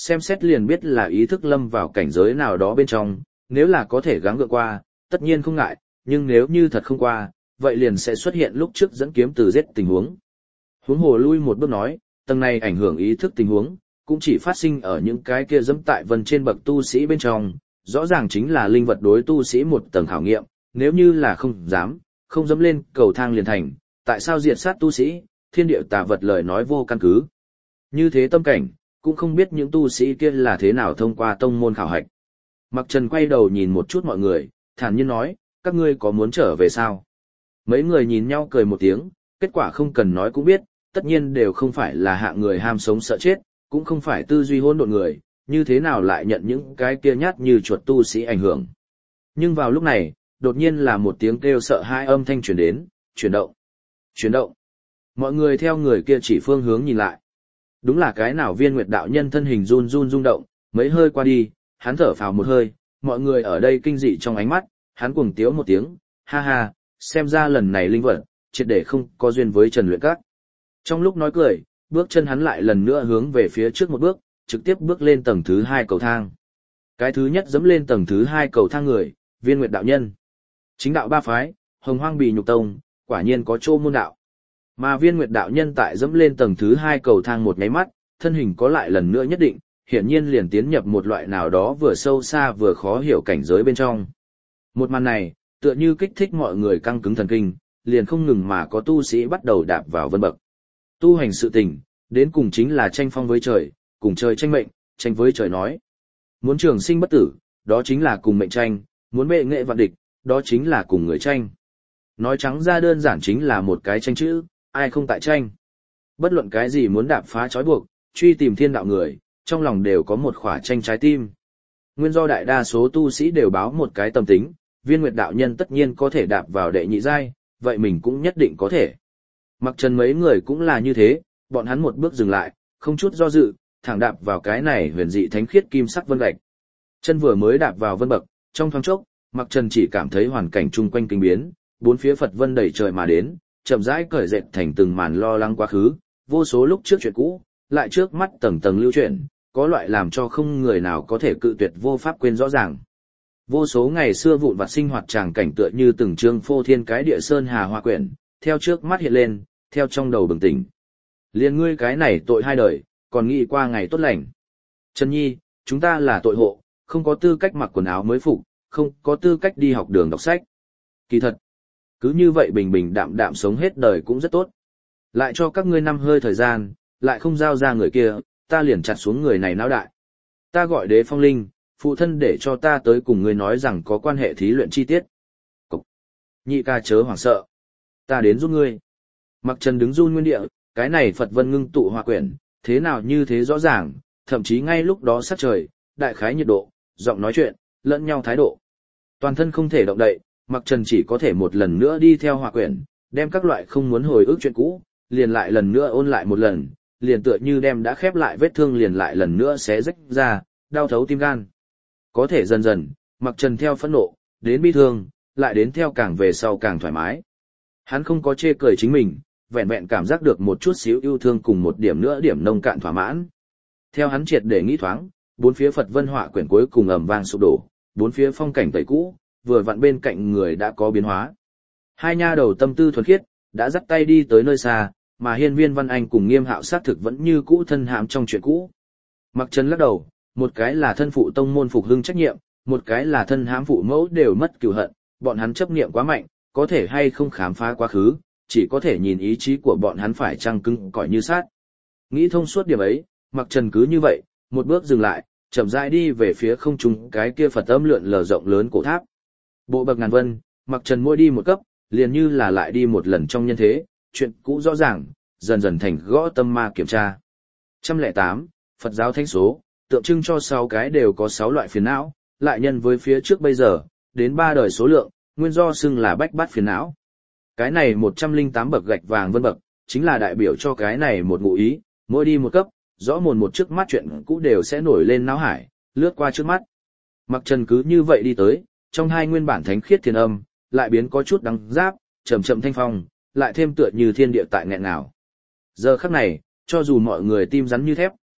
xem xét liền biết là ý thức lâm vào cảnh giới nào đó bên trong, nếu là có thể gắng gượng qua, tất nhiên không ngại, nhưng nếu như thật không qua, vậy liền sẽ xuất hiện lúc trước dẫn kiếm từ giết tình huống. Huống hồ lui một bước nói, tầng này ảnh hưởng ý thức tình huống, cũng chỉ phát sinh ở những cái kia dẫm tại vân trên bậc tu sĩ bên trong, rõ ràng chính là linh vật đối tu sĩ một tầng khảo nghiệm, nếu như là không dám, không dám lên cầu thang liền thành, tại sao diệt sát tu sĩ, thiên địa tà vật lời nói vô căn cứ. Như thế tâm cảnh, cũng không biết những tu sĩ kia là thế nào thông qua tông môn khảo hạch. Mặc Trần quay đầu nhìn một chút mọi người, thản nhiên nói, các ngươi có muốn trở về sao? Mấy người nhìn nhau cười một tiếng, kết quả không cần nói cũng biết, tất nhiên đều không phải là hạng người ham sống sợ chết, cũng không phải tư duy hỗn độn người, như thế nào lại nhận những cái kia nhát như chuột tu sĩ ảnh hưởng. Nhưng vào lúc này, đột nhiên là một tiếng kêu sợ hãi âm thanh truyền đến, chuyển động, chuyển động. Mọi người theo người kia chỉ phương hướng nhìn lại. Đúng là cái nào Viên Nguyệt đạo nhân thân hình run run rung động, mấy hơi qua đi, hắn thở phào một hơi, mọi người ở đây kinh dị trong ánh mắt, hắn cuồng tiếu một tiếng, ha ha, xem ra lần này linh vật, triệt để không có duyên với Trần Luyện Các. Trong lúc nói cười, bước chân hắn lại lần nữa hướng về phía trước một bước, trực tiếp bước lên tầng thứ 2 cầu thang. Cái thứ nhất dẫm lên tầng thứ 2 cầu thang người, Viên Nguyệt đạo nhân. Chính đạo ba phái, Hồng Hoang Bì Nhục Tông, quả nhiên có chỗ môn đạo. Mà Viên Nguyệt đạo nhân tại dẫm lên tầng thứ 2 cầu thang một nháy mắt, thân hình có lại lần nữa nhất định, hiển nhiên liền tiến nhập một loại nào đó vừa sâu xa vừa khó hiểu cảnh giới bên trong. Một màn này, tựa như kích thích mọi người căng cứng thần kinh, liền không ngừng mà có tu sĩ bắt đầu đạp vào vân bậc. Tu hành sự tình, đến cùng chính là tranh phong với trời, cùng trời tranh mệnh, tranh với trời nói. Muốn trường sinh bất tử, đó chính là cùng mệnh tranh, muốn bệ nghệ vạn địch, đó chính là cùng người tranh. Nói trắng ra đơn giản chính là một cái tranh chữ, ai không tại tranh. Bất luận cái gì muốn đạp phá trói buộc, truy tìm thiên đạo người, trong lòng đều có một khỏa tranh trái tim. Nguyên do đại đa số tu sĩ đều báo một cái tâm tính, Viên Nguyệt đạo nhân tất nhiên có thể đạp vào đệ nhị giai, vậy mình cũng nhất định có thể. Mặc Trần mấy người cũng là như thế, bọn hắn một bước dừng lại, không chút do dự, thẳng đạp vào cái này huyền dị thánh khiết kim sắc vân gạch. Chân vừa mới đạp vào vân bậc, trong thoáng chốc, Mặc Trần chỉ cảm thấy hoàn cảnh chung quanh kinh biến, bốn phía Phật vân đầy trời mà đến, chậm rãi cởi dệt thành từng màn lo lắng quá khứ, vô số lúc trước chuyện cũ, lại trước mắt tầng tầng lưu chuyển, có loại làm cho không người nào có thể cự tuyệt vô pháp quên rõ ràng. Vô số ngày xưa vụn vặt sinh hoạt tràng cảnh tựa như từng chương phô thiên cái địa sơn hà hoa quyển, theo trước mắt hiện lên, theo trong đầu bừng tỉnh. Liên ngươi cái này tội hai đời, còn nghĩ qua ngày tốt lành. Trần Nhi, chúng ta là tội hộ, không có tư cách mặc quần áo mới phục, không có tư cách đi học đường đọc sách. Kỳ thật, cứ như vậy bình bình đạm đạm sống hết đời cũng rất tốt. Lại cho các ngươi năm hơi thời gian, lại không giao ra người kia, ta liền chặt xuống người này não đại. Ta gọi Đế Phong Linh, phụ thân để cho ta tới cùng ngươi nói rằng có quan hệ thí luyện chi tiết. Cục. Nhị ca chớ hoảng sợ. Ta đến giúp ngươi. Mặc Trần đứng run nguyên địa, cái này Phật vân ngưng tụ hòa quyển, thế nào như thế rõ ràng, thậm chí ngay lúc đó sắc trời, đại khái nhiệt độ, giọng nói chuyện, lẫn nhau thái độ. Toàn thân không thể động đậy, Mặc Trần chỉ có thể một lần nữa đi theo hòa quyển, đem các loại không muốn hồi ức chuyện cũ, liền lại lần nữa ôn lại một lần, liền tựa như đem đã khép lại vết thương liền lại lần nữa xé rách ra, đau thấu tim gan. Có thể dần dần, Mặc Trần theo phẫn nộ, đến bi thương, lại đến theo càng về sau càng thoải mái. Hắn không có chê cười chính mình, vẹn vẹn cảm giác được một chút xíu yêu thương cùng một điểm nữa điểm nông cạn thỏa mãn. Theo hắn triệt để nghĩ thoáng, bốn phía Phật vân họa quyển cuối cùng ầm vang sụp đổ, bốn phía phong cảnh tẩy cũ, vừa vặn bên cạnh người đã có biến hóa. Hai nha đầu tâm tư thuần khiết, đã dắt tay đi tới nơi xa, mà Hiên Viên Văn Anh cùng Nghiêm Hạo sát thực vẫn như cũ thân hãm trong chuyện cũ. Mặc Trần lắc đầu, một cái là thân phụ tông môn phục hưng trách nhiệm, một cái là thân hãm phụ mẫu đều mất cừu hận, bọn hắn chấp niệm quá mạnh, có thể hay không khám phá quá khứ, chỉ có thể nhìn ý chí của bọn hắn phải chăng cứng cỏi như sát. Nghĩ thông suốt điểm ấy, Mặc Trần cứ như vậy, một bước dừng lại, chậm rãi đi về phía không trung cái kia Phật âm lượn lờ rộng lớn cổ tháp. Bộ bậc ngàn vân, Mặc Trần mỗi đi một cấp, liền như là lại đi một lần trong nhân thế, chuyện cũ rõ ràng, dần dần thành gõ tâm ma kiểm tra. 108, Phật giáo thánh số, tượng trưng cho 6 cái đều có 6 loại phiền não, lại nhân với phía trước bây giờ, đến 3 đời số lượng, nguyên do xưng là bách bát phiền não. Cái này 108 bậc gạch vàng vân bậc, chính là đại biểu cho cái này một ngụ ý, mỗi đi một cấp, rõ mồn một trước mắt chuyện cũ đều sẽ nổi lên não hải, lướt qua trước mắt. Mặc Trần cứ như vậy đi tới, trong hai nguyên bản thánh khiết thiên âm, lại biến có chút đắng giáp, chậm chậm thanh phong, lại thêm tựa như thiên địa tại nghẹn ngào. Giờ khắc này, cho dù mọi người tim rắn như thép,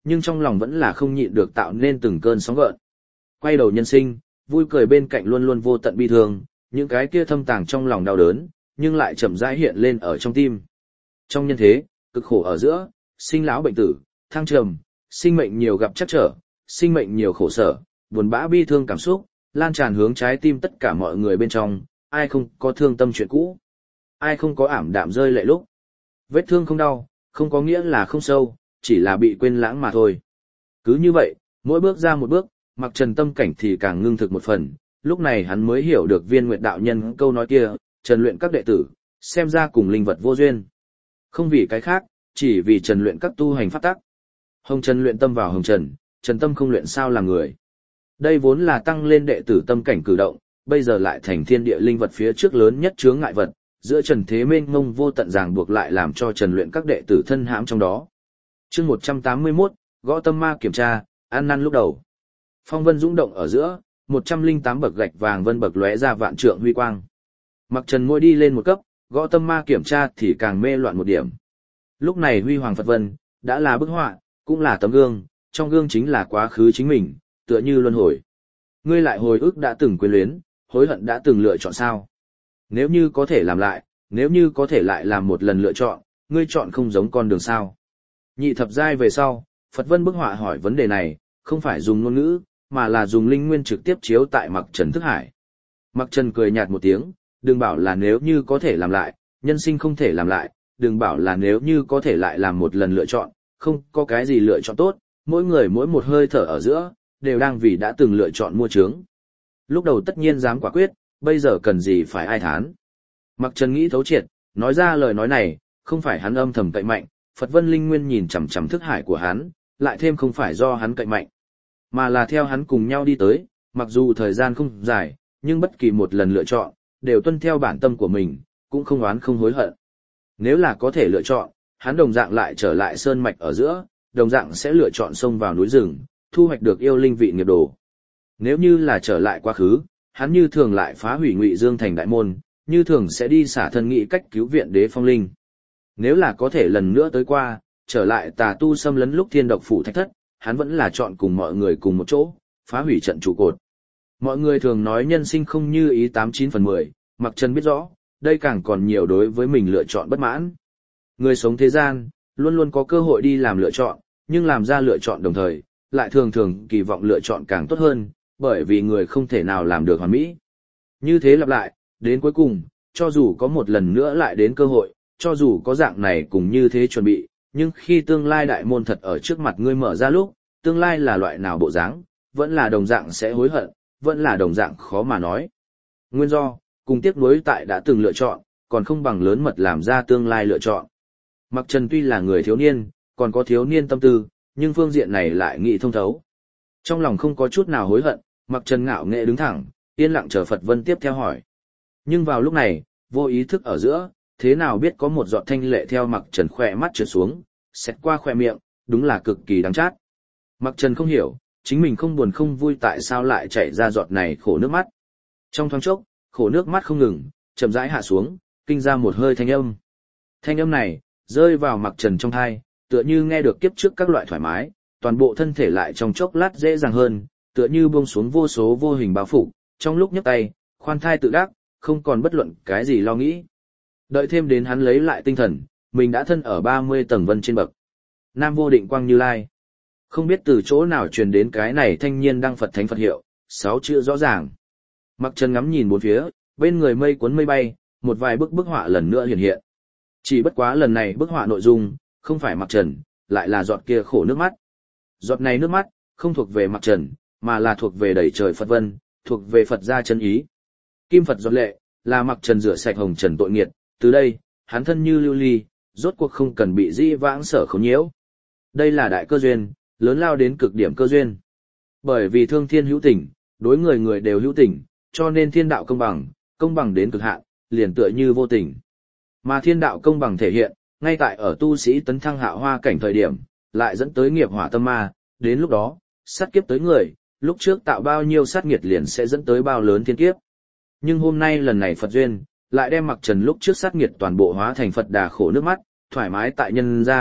nhưng trong lòng vẫn là không nhịn được tạo nên từng cơn sóng gợn. Quay đầu nhân sinh, vui cười bên cạnh luôn luôn vô tận bi thương, những cái kia thâm tàng trong lòng đau đớn, nhưng lại chậm rãi hiện lên ở trong tim. Trong nhân thế, cực khổ ở giữa, sinh lão bệnh tử, thăng trầm, sinh mệnh nhiều gặp trắc trở, sinh mệnh nhiều khổ sở, buồn bã bi thương cảm xúc, lan tràn hướng trái tim tất cả mọi người bên trong, ai không có thương tâm chuyện cũ, ai không có ảm đạm rơi lệ lúc. Vết thương không đau, không có nghĩa là không sâu, chỉ là bị quên lãng mà thôi. Cứ như vậy, mỗi bước ra một bước, Mặc Trần tâm cảnh thì càng ngưng thực một phần, lúc này hắn mới hiểu được Viên Nguyệt đạo nhân câu nói kia, Trần luyện các đệ tử, xem ra cùng linh vật vô duyên. Không vì cái khác, chỉ vì Trần luyện các tu hành pháp tắc. Hồng Trần luyện tâm vào Hồng Trần, Trần tâm không luyện sao làm người. Đây vốn là tăng lên đệ tử tâm cảnh cử động, bây giờ lại thành thiên địa linh vật phía trước lớn nhất chướng ngại vật, giữa Trần thế mênh mông vô tận ràng buộc lại làm cho Trần luyện các đệ tử thân hãm trong đó. Chương 181, gõ tâm ma kiểm tra, ăn năn lúc đầu. Phong vân dũng động ở giữa, 108 bậc gạch vàng vân bậc lóe ra vạn trượng huy quang. Mặc Trần mỗi đi lên một cấp, gõ tâm ma kiểm tra thì càng mê loạn một điểm. Lúc này huy hoàng Phật vân đã là bức họa, cũng là tấm gương, trong gương chính là quá khứ chính mình, tựa như luân hồi. Ngươi lại hồi ức đã từng quyến luyến, hối hận đã từng lựa chọn sao? Nếu như có thể làm lại, nếu như có thể lại làm một lần lựa chọn, ngươi chọn không giống con đường sao? Nhị thập giai về sau, Phật vân bức họa hỏi vấn đề này, không phải dùng ngôn ngữ, mà là dùng linh nguyên trực tiếp chiếu tại Mặc Trần thức hải. Mặc Trần cười nhạt một tiếng, đừng bảo là nếu như có thể làm lại, nhân sinh không thể làm lại, đừng bảo là nếu như có thể lại làm một lần lựa chọn, không có cái gì lựa chọn tốt, mỗi người mỗi một hơi thở ở giữa, đều đang vì đã từng lựa chọn mua trướng. Lúc đầu tất nhiên dám quả quyết, bây giờ cần gì phải ai thán. Mặc Trần nghĩ thấu triệt, nói ra lời nói này, không phải hắn âm thầm cậy mạnh, Phật Vân Linh Nguyên nhìn chằm chằm thức hải của hắn, lại thêm không phải do hắn cậy mạnh, mà là theo hắn cùng nhau đi tới, mặc dù thời gian không dài, nhưng bất kỳ một lần lựa chọn, đều tuân theo bản tâm của mình, cũng không oán không hối hận. Nếu là có thể lựa chọn, hắn đồng dạng lại trở lại sơn mạch ở giữa, đồng dạng sẽ lựa chọn xông vào núi rừng, thu hoạch được yêu linh vị nghiệp đồ. Nếu như là trở lại quá khứ, hắn như thường lại phá hủy Ngụy Dương thành đại môn, như thường sẽ đi xả thân nghị cách cứu viện Đế Phong Linh. Nếu là có thể lần nữa tới qua, trở lại tà tu xâm lấn lúc Thiên Độc phủ thạch thất, hắn vẫn là chọn cùng mọi người cùng một chỗ, phá hủy trận trụ cột. Mọi người thường nói nhân sinh không như ý 89/10, Mặc Trần biết rõ, đây càng còn nhiều đối với mình lựa chọn bất mãn. Người sống thế gian, luôn luôn có cơ hội đi làm lựa chọn, nhưng làm ra lựa chọn đồng thời, lại thường thường kỳ vọng lựa chọn càng tốt hơn, bởi vì người không thể nào làm được hoàn mỹ. Như thế lặp lại, đến cuối cùng, cho dù có một lần nữa lại đến cơ hội, cho dù có dạng này cùng như thế chuẩn bị, nhưng khi tương lai đại môn thật ở trước mặt ngươi mở ra lúc, tương lai là loại nào bộ dáng, vẫn là đồng dạng sẽ hối hận, vẫn là đồng dạng khó mà nói. Nguyên do, cùng tiếc nuối tại đã từng lựa chọn, còn không bằng lớn mật làm ra tương lai lựa chọn. Mặc Trần tuy là người thiếu niên, còn có thiếu niên tâm tư, nhưng phương diện này lại nghĩ thông thấu. Trong lòng không có chút nào hối hận, Mặc Trần ngạo nghễ đứng thẳng, yên lặng chờ Phật Vân tiếp theo hỏi. Nhưng vào lúc này, vô ý thức ở giữa, thế nào biết có một giọt thanh lệ theo Mặc Trần khỏe mắt trượt xuống, xẹt qua khỏe miệng, đúng là cực kỳ đáng chát. Mặc Trần không hiểu, chính mình không buồn không vui tại sao lại chảy ra giọt này khổ nước mắt. Trong thoáng chốc, khổ nước mắt không ngừng, chậm rãi hạ xuống, kinh ra một hơi thanh âm. Thanh âm này, rơi vào Mặc Trần trong tai, tựa như nghe được kiếp trước các loại thoải mái, toàn bộ thân thể lại trong chốc lát dễ dàng hơn, tựa như buông xuống vô số vô hình bao phủ, trong lúc nhấc tay, khoan thai tự đắc, không còn bất luận cái gì lo nghĩ. Đợi thêm đến hắn lấy lại tinh thần, mình đã thân ở 30 tầng vân trên bậc. Nam vô định quang Như Lai. Không biết từ chỗ nào truyền đến cái này thanh niên đăng Phật thánh Phật hiệu, 6 chữ rõ ràng. Mặc Trần ngắm nhìn bốn phía, bên người mây cuốn mây bay, một vài bức họa lần nữa hiện hiện. Chỉ bất quá lần này bức họa nội dung, không phải Mặc Trần, lại là giọt kia khổ nước mắt. Giọt này nước mắt, không thuộc về Mặc Trần, mà là thuộc về đầy trời Phật vân, thuộc về Phật gia chân ý. Kim Phật giọt lệ, là Mặc Trần rửa sạch hồng trần tội nghiệt, từ đây, hắn thân như lưu ly, rốt cuộc không cần bị dĩ vãng sở khốn nhiễu. Đây là đại cơ duyên, lớn lao đến cực điểm cơ duyên. Bởi vì thương thiên hữu tình, đối người người đều hữu tình, cho nên thiên đạo công bằng đến cực hạn, liền tựa như vô tình. Mà thiên đạo công bằng thể hiện, ngay tại ở tu sĩ tấn thăng hạ hoa cảnh thời điểm, lại dẫn tới nghiệp hỏa tâm ma, đến lúc đó, sát kiếp tới người, lúc trước tạo bao nhiêu sát nghiệt liền sẽ dẫn tới bao lớn thiên kiếp. Nhưng hôm nay lần này Phật duyên, lại đem Mặc Trần lúc trước sát nghiệt toàn bộ hóa thành Phật đà khổ nước mắt, thoải mái tại nhân gian,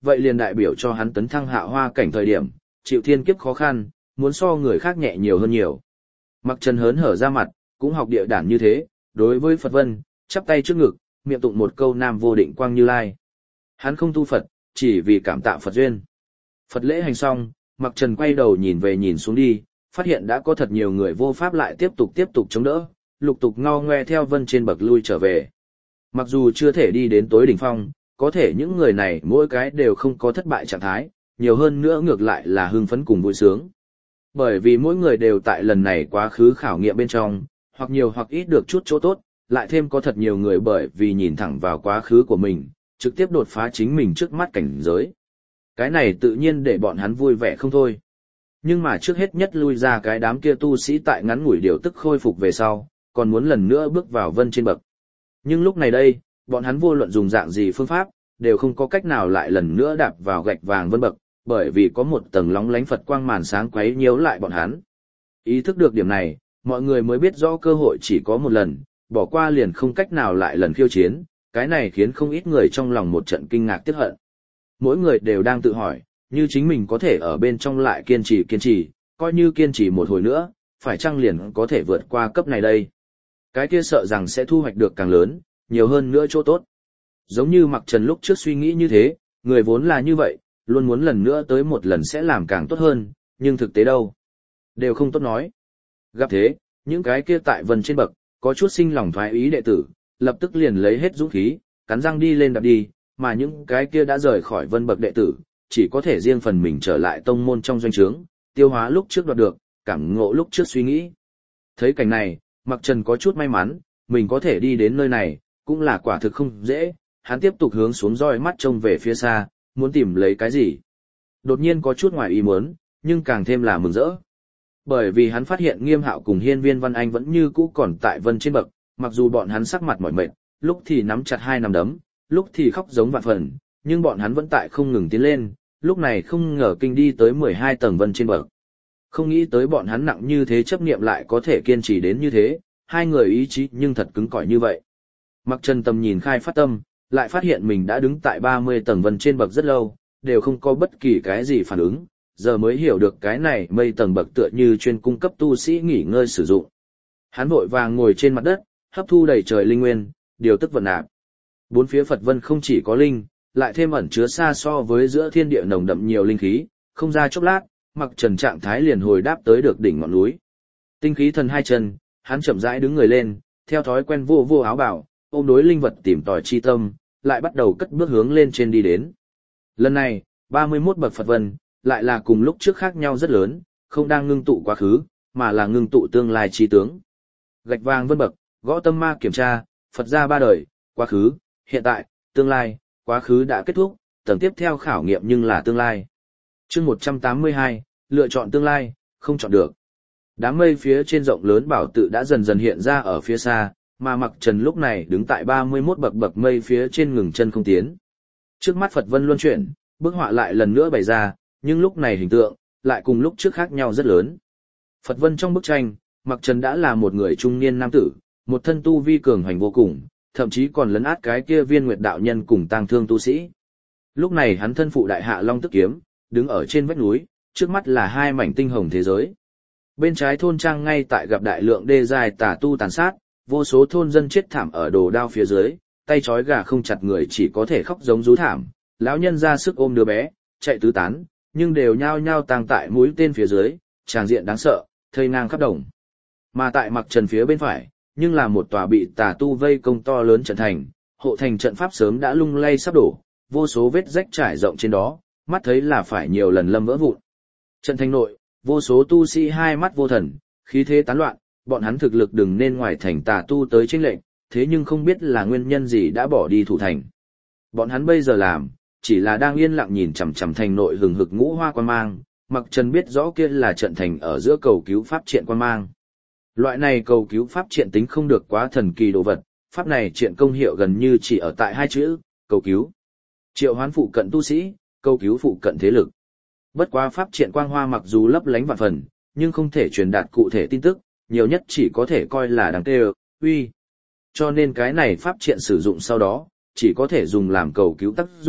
vậy liền đại biểu cho hắn tấn thăng hạ hoa cảnh thời điểm, chịu thiên kiếp khó khăn, muốn so người khác nhẹ nhiều hơn nhiều. Mặc Trần hớn hở ra mặt, cũng học địa đản như thế, đối với Phật Vân, chắp tay trước ngực, miệng tụng một câu Nam Vô Định Quang Như Lai. Hắn không tu Phật, chỉ vì cảm tạ Phật duyên. Phật lễ hành xong, Mặc Trần quay đầu nhìn về nhìn xuống đi, phát hiện đã có thật nhiều người vô pháp lại tiếp tục chống đỡ, lục tục ngao ngoe theo Vân trên bậc lui trở về. Mặc dù chưa thể đi đến tối đỉnh phong, có thể những người này mỗi cái đều không có thất bại trạng thái, nhiều hơn nữa ngược lại là hưng phấn cùng vui sướng. Bởi vì mỗi người đều tại lần này quá khứ khảo nghiệm bên trong, hoặc nhiều hoặc ít được chút chỗ tốt, lại thêm có thật nhiều người bởi vì nhìn thẳng vào quá khứ của mình, trực tiếp đột phá chính mình trước mắt cảnh giới. Cái này tự nhiên để bọn hắn vui vẻ không thôi. Nhưng mà trước hết nhất lui ra cái đám kia tu sĩ tại ngắn ngủi điều tức khôi phục về sau, còn muốn lần nữa bước vào Vân trên bậc. Nhưng lúc này đây, bọn hắn vô luận dùng dạng gì phương pháp, đều không có cách nào lại lần nữa đạp vào gạch vàng Vân bậc, bởi vì có một tầng lóng lánh Phật quang màn sáng quấy nhiễu lại bọn hắn. Ý thức được điểm này, mọi người mới biết rõ cơ hội chỉ có một lần, bỏ qua liền không cách nào lại lần khiêu chiến, cái này khiến không ít người trong lòng một trận kinh ngạc tiếc hận. Mỗi người đều đang tự hỏi, như chính mình có thể ở bên trong lại kiên trì, coi như kiên trì một hồi nữa, phải chăng liền có thể vượt qua cấp này đây. Cái kia sợ rằng sẽ thu hoạch được càng lớn, nhiều hơn nữa chỗ tốt. Giống như Mặc Trần lúc trước suy nghĩ như thế, người vốn là như vậy, luôn muốn lần nữa tới một lần sẽ làm càng tốt hơn, nhưng thực tế đâu? Đều không tốt nói. Gặp thế, những cái kia tại Vân trên bậc, có chút sinh lòng thoái ý đệ tử, lập tức liền lấy hết dũng khí, cắn răng đi lên đạp đi, mà những cái kia đã rời khỏi Vân bậc đệ tử, chỉ có thể riêng phần mình trở lại tông môn trong doanh trướng, tiêu hóa lúc trước đoạt được, cảm ngộ lúc trước suy nghĩ. Thấy cảnh này, Mặc Trần có chút may mắn, mình có thể đi đến nơi này, cũng là quả thực không dễ, hắn tiếp tục hướng xuống roi mắt trông về phía xa, muốn tìm lấy cái gì. Đột nhiên có chút ngoài ý muốn, nhưng càng thêm là mừng rỡ. Bởi vì hắn phát hiện Nghiêm Hạo cùng Hiên Viên Văn Anh vẫn như cũ còn tại Vân trên bậc, mặc dù bọn hắn sắc mặt mỏi mệt, lúc thì nắm chặt hai nắm đấm, lúc thì khóc giống vạn phần, nhưng bọn hắn vẫn tại không ngừng tiến lên, lúc này không ngờ kinh đi tới 12 tầng Vân trên bậc. Không nghĩ tới bọn hắn nặng như thế chấp niệm lại có thể kiên trì đến như thế, hai người ý chí nhưng thật cứng cỏi như vậy. Mặc Trần tầm nhìn khai phát tâm, lại phát hiện mình đã đứng tại 30 tầng Vân trên bậc rất lâu, đều không có bất kỳ cái gì phản ứng, giờ mới hiểu được cái này mây tầng bậc tựa như chuyên cung cấp tu sĩ nghỉ ngơi sử dụng. Hắn vội vàng ngồi trên mặt đất, hấp thu đầy trời linh nguyên, điều tức vận nạp. Bốn phía Phật Vân không chỉ có linh, lại thêm ẩn chứa xa so với giữa thiên địa nồng đậm nhiều linh khí, không ra chốc lát, Mặc Trần trạng thái liền hồi đáp tới được đỉnh ngọn núi. Tinh khí thần hai chân, hắn chậm rãi đứng người lên, theo thói quen vô áo bảo, ôm đối linh vật tìm tòi chi tâm, lại bắt đầu cất bước hướng lên trên đi đến. Lần này, 31 bậc Phật Vân, lại là cùng lúc trước khác nhau rất lớn, không đang ngưng tụ quá khứ, mà là ngưng tụ tương lai chi tướng. Gạch vàng vân bậc, gõ tâm ma kiểm tra, Phật ra ba đời, quá khứ, hiện tại, tương lai, quá khứ đã kết thúc, tầng tiếp theo khảo nghiệm nhưng là tương lai. Chương 182, lựa chọn tương lai, không chọn được. Đám mây phía trên rộng lớn bảo tự đã dần dần hiện ra ở phía xa, mà Mặc Trần lúc này đứng tại 31 bậc mây phía trên ngừng chân không tiến. Trước mắt Phật Vân luân chuyển, bức họa lại lần nữa bày ra, nhưng lúc này hình tượng lại cùng lúc trước khác nhau rất lớn. Phật Vân trong bức tranh, Mặc Trần đã là một người trung niên nam tử, một thân tu vi cường hoành vô cùng, thậm chí còn lấn át cái kia Viên Nguyệt đạo nhân cùng tang thương tu sĩ. Lúc này hắn thân phụ đại hạ long tức kiếm, đứng ở trên vách núi, trước mắt là hai mảnh tinh hồng thế giới. Bên trái thôn trang ngay tại gặp đại lượng đê dài tà tu tàn sát, vô số thôn dân chết thảm ở đồ đao phía dưới, tay trói gà không chặt người chỉ có thể khóc giống rú thảm, lão nhân ra sức ôm đứa bé, chạy tứ tán, nhưng đều nhao nhao tàng tại mũi tên phía dưới, tràng diện đáng sợ, thây ngang khắp đồng. Mà tại Mặc Trần phía bên phải, nhưng là một tòa bị tà tu vây công to lớn trận thành, hộ thành trận pháp sớm đã lung lay sắp đổ, vô số vết rách trải rộng trên đó, mắt thấy là phải nhiều lần lâm vỡ vụn. Trận thành nội, vô số tu sĩ hai mắt vô thần, khí thế tán loạn, bọn hắn thực lực đừng nên ngoài thành tà tu tới chênh lệnh, thế nhưng không biết là nguyên nhân gì đã bỏ đi thủ thành. Bọn hắn bây giờ làm, chỉ là đang yên lặng nhìn chằm chằm thành nội hừng hực ngũ hoa quan mang, Mặc Trần biết rõ kia là trận thành ở giữa cầu cứu pháp triện quan mang. Loại này cầu cứu pháp triện tính không được quá thần kỳ đồ vật, pháp này triện công hiệu gần như chỉ ở tại hai chữ, cầu cứu. Triệu hoán phụ cận tu sĩ, cầu cứu phụ cận thế lực. Bất quá pháp triện quang hoa mặc dù lấp lánh vạn phần, nhưng không thể truyền đạt cụ thể tin tức, nhiều nhất chỉ có thể coi là đáng tê uy. Cho nên cái này pháp triện sử dụng sau đó, chỉ có thể dùng làm cầu cứu tác dụng,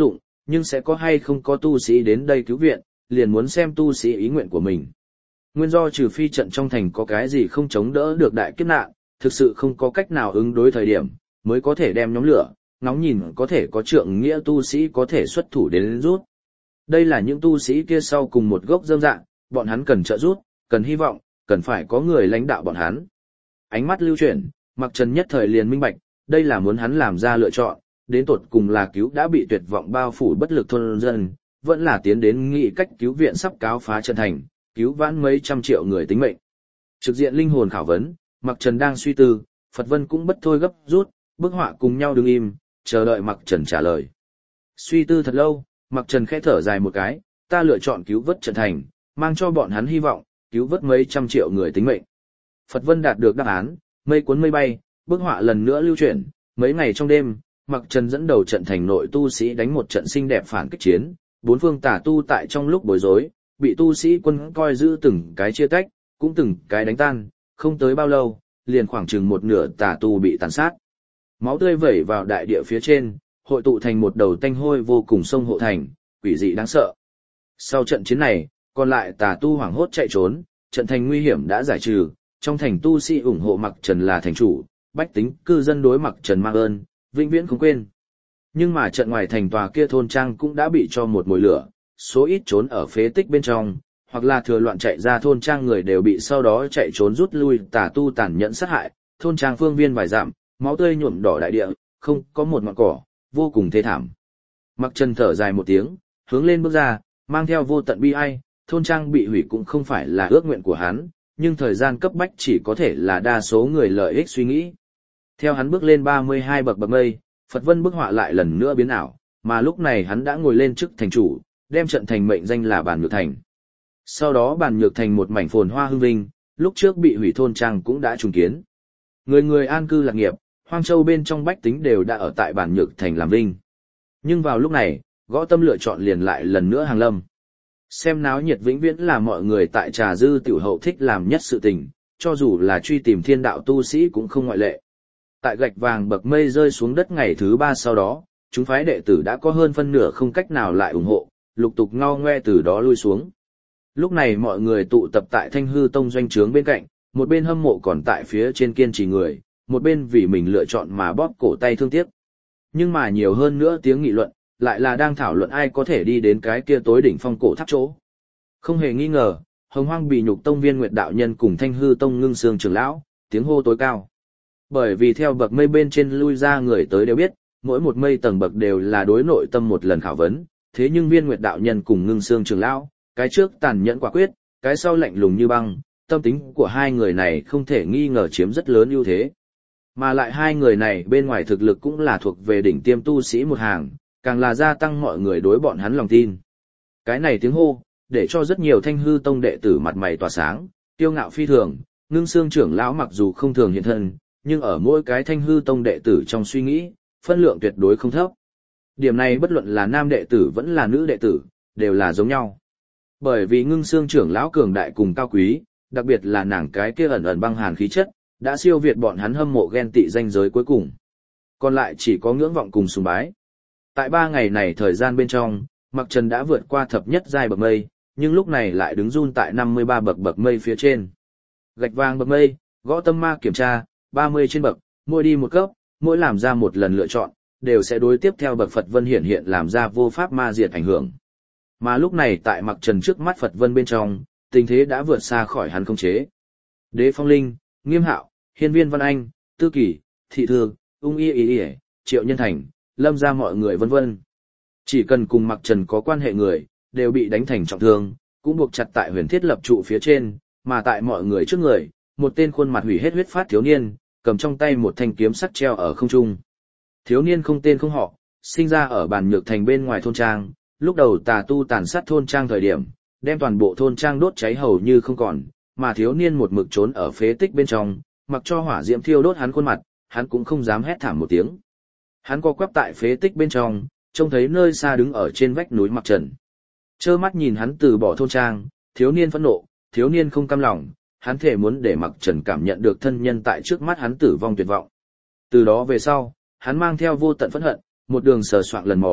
nhưng sẽ có hay không có tu sĩ đến đây cứu viện, liền muốn xem tu sĩ ý nguyện của mình. Nguyên do trừ phi trận trong thành có cái gì không chống đỡ được đại kiếp nạn, thực sự không có cách nào ứng đối thời điểm, mới có thể đem nhóm lửa, ngóng nhìn có thể có trượng nghĩa tu sĩ có thể xuất thủ đến rút. Đây là những tu sĩ kia sau cùng một gốc rơm dạng, bọn hắn cần trợ giúp, cần hy vọng, cần phải có người lãnh đạo bọn hắn. Ánh mắt lưu chuyển, Mặc Trần nhất thời liền minh bạch, đây là muốn hắn làm ra lựa chọn, đến tột cùng là cứu đã bị tuyệt vọng bao phủ bất lực thôn dân, vẫn là tiến đến nghị cách cứu viện sắp cáo phá trận thành, cứu vãn mấy trăm triệu người tính mệnh. Trực diện linh hồn khảo vấn, Mặc Trần đang suy tư, Phật Vân cũng bất thôi gấp rút, bức họa cùng nhau đứng im, chờ đợi Mặc Trần trả lời. Suy tư thật lâu, Mặc Trần khẽ thở dài một cái, ta lựa chọn cứu vớt trận thành, mang cho bọn hắn hy vọng, cứu vớt mấy trăm triệu người tính mệnh. Phật Vân đạt được đáp án, mây cuốn mây bay, bức họa lần nữa lưu chuyển, mấy ngày trong đêm, Mặc Trần dẫn đầu trận thành nội tu sĩ đánh một trận xinh đẹp phản kích chiến, bốn phương tả tu tại trong lúc bối rối, bị tu sĩ quân coi giữ từng cái chia tách, cũng từng cái đánh tan, không tới bao lâu, liền khoảng chừng một nửa tả tu bị tàn sát. Máu tươi vẩy vào đại địa phía trên, hội tụ thành một đầu tanh hôi vô cùng sông hộ thành, quỷ dị đáng sợ. Sau trận chiến này, còn lại tà tu hoảng hốt chạy trốn, trận thành nguy hiểm đã giải trừ, trong thành tu sĩ ủng hộ Mặc Trần là thành chủ, bách tính cư dân đối Mặc Trần mang ơn, vĩnh viễn không quên. Nhưng mà trận ngoài thành tòa kia thôn trang cũng đã bị cho một mồi lửa, số ít trốn ở phế tích bên trong, hoặc là thừa loạn chạy ra thôn trang người đều bị sau đó chạy trốn rút lui tà tu tàn nhẫn sát hại, thôn trang phương viên vài dặm, máu tươi nhuộm đỏ đại địa, không có một ngọn cỏ, vô cùng thê thảm. Mặc Trần thở dài một tiếng, hướng lên bước ra, mang theo vô tận bi ai, thôn trang bị hủy cũng không phải là ước nguyện của hắn, nhưng thời gian cấp bách chỉ có thể là đa số người lợi ích suy nghĩ. Theo hắn bước lên 32 bậc mây, Phật Vân bức họa lại lần nữa biến ảo, mà lúc này hắn đã ngồi lên chức thành chủ, đem trận thành mệnh danh là Bàn Nhược Thành. Sau đó Bàn Nhược Thành một mảnh phồn hoa hưng vinh, lúc trước bị hủy thôn trang cũng đã trùng kiến. Người người an cư lạc nghiệp, Hoang Châu bên trong bách tính đều đã ở tại Bàn Nhược Thành làm vinh. Nhưng vào lúc này, Gõ Tâm lựa chọn liền lại lần nữa hàng lâm. Xem náo nhiệt vĩnh viễn là mọi người tại trà dư tiểu hậu thích làm nhất sự tình, cho dù là truy tìm thiên đạo tu sĩ cũng không ngoại lệ. Tại gạch vàng bậc mây rơi xuống đất ngày thứ 3 sau đó, chúng phái đệ tử đã có hơn phân nửa không cách nào lại ủng hộ, lục tục ngao ngoe từ đó lui xuống. Lúc này mọi người tụ tập tại Thanh Hư Tông doanh trướng bên cạnh, một bên hâm mộ còn tại phía trên kiên trì người, một bên vì mình lựa chọn mà bóp cổ tay thương tiếc. Nhưng mà nhiều hơn nữa tiếng nghị luận, lại là đang thảo luận ai có thể đi đến cái kia tối đỉnh phong cổ tháp chỗ. Không hề nghi ngờ, Hồng Hoang Bì Nhục Tông Viên Nguyệt đạo nhân cùng Thanh Hư Tông Ngưng Sương trưởng lão, tiếng hô tối cao. Bởi vì theo bậc mây bên trên lui ra người tới đều biết, mỗi một mây tầng bậc đều là đối nội tâm một lần khảo vấn, thế nhưng Viên Nguyệt đạo nhân cùng Ngưng Sương trưởng lão, cái trước tàn nhẫn quả quyết, cái sau lạnh lùng như băng, tâm tính của hai người này không thể nghi ngờ chiếm rất lớn ưu thế. Mà lại hai người này bên ngoài thực lực cũng là thuộc về đỉnh tiêm tu sĩ một hàng, càng là gia tăng mọi người đối bọn hắn lòng tin. Cái này tiếng hô, để cho rất nhiều Thanh Hư Tông đệ tử mặt mày tỏa sáng, tiêu ngạo phi thường, Ngưng Sương trưởng lão mặc dù không thường hiện thân, nhưng ở mỗi cái Thanh Hư Tông đệ tử trong suy nghĩ, phân lượng tuyệt đối không thấp. Điểm này bất luận là nam đệ tử vẫn là nữ đệ tử, đều là giống nhau. Bởi vì Ngưng Sương trưởng lão cường đại cùng cao quý, đặc biệt là nàng cái kia ẩn ẩn băng hàn khí chất, đã siêu việt bọn hắn hâm mộ ghen tị danh giới cuối cùng. Còn lại chỉ có ngưỡng vọng cùng sùng bái. Tại 3 ngày này thời gian bên trong, Mặc Trần đã vượt qua thập nhất giai bậc mây, nhưng lúc này lại đứng run tại 53 bậc mây phía trên. Gạch vàng bậc mây, Gõ Tâm ma kiểm tra, 30 trên bậc, mỗi đi một cấp, mỗi làm ra một lần lựa chọn, đều sẽ đối tiếp theo bậc Phật Vân hiển hiện làm ra vô pháp ma diệt ảnh hưởng. Mà lúc này tại Mặc Trần trước mắt Phật Vân bên trong, tình thế đã vượt xa khỏi hắn khống chế. Đế Phong Linh, Nghiêm Hạo, Hiên Viên Văn Anh, Tư Kỳ, Thị Thương, Ung Y Y, Triệu Nhân Thành, Lâm gia mọi người vân vân. Chỉ cần cùng Mặc Trần có quan hệ người, đều bị đánh thành trọng thương, cũng buộc chặt tại huyền thiết lập trụ phía trên, mà tại mọi người trước người, một tên khuôn mặt hủy hết huyết phát thiếu niên, cầm trong tay một thanh kiếm sắt treo ở không trung. Thiếu niên không tên không họ, sinh ra ở Bàn Nhược Thành bên ngoài thôn trang, lúc đầu tà tu tàn sát thôn trang thời điểm, đem toàn bộ thôn trang đốt cháy hầu như không còn, mà thiếu niên một mực trốn ở phế tích bên trong, mặc cho hỏa diễm thiêu đốt hắn khuôn mặt, hắn cũng không dám hét thảm một tiếng. Hắn co quắp tại phế tích bên trong, trông thấy nơi xa đứng ở trên vách núi Mặc Trần. Trơ mắt nhìn hắn từ bỏ thôn trang, thiếu niên phẫn nộ, thiếu niên không cam lòng, hắn thể muốn để Mặc Trần cảm nhận được thân nhân tại trước mắt hắn tử vong tuyệt vọng. Từ đó về sau, hắn mang theo vô tận phẫn hận, một đường sờ soạng lần mò,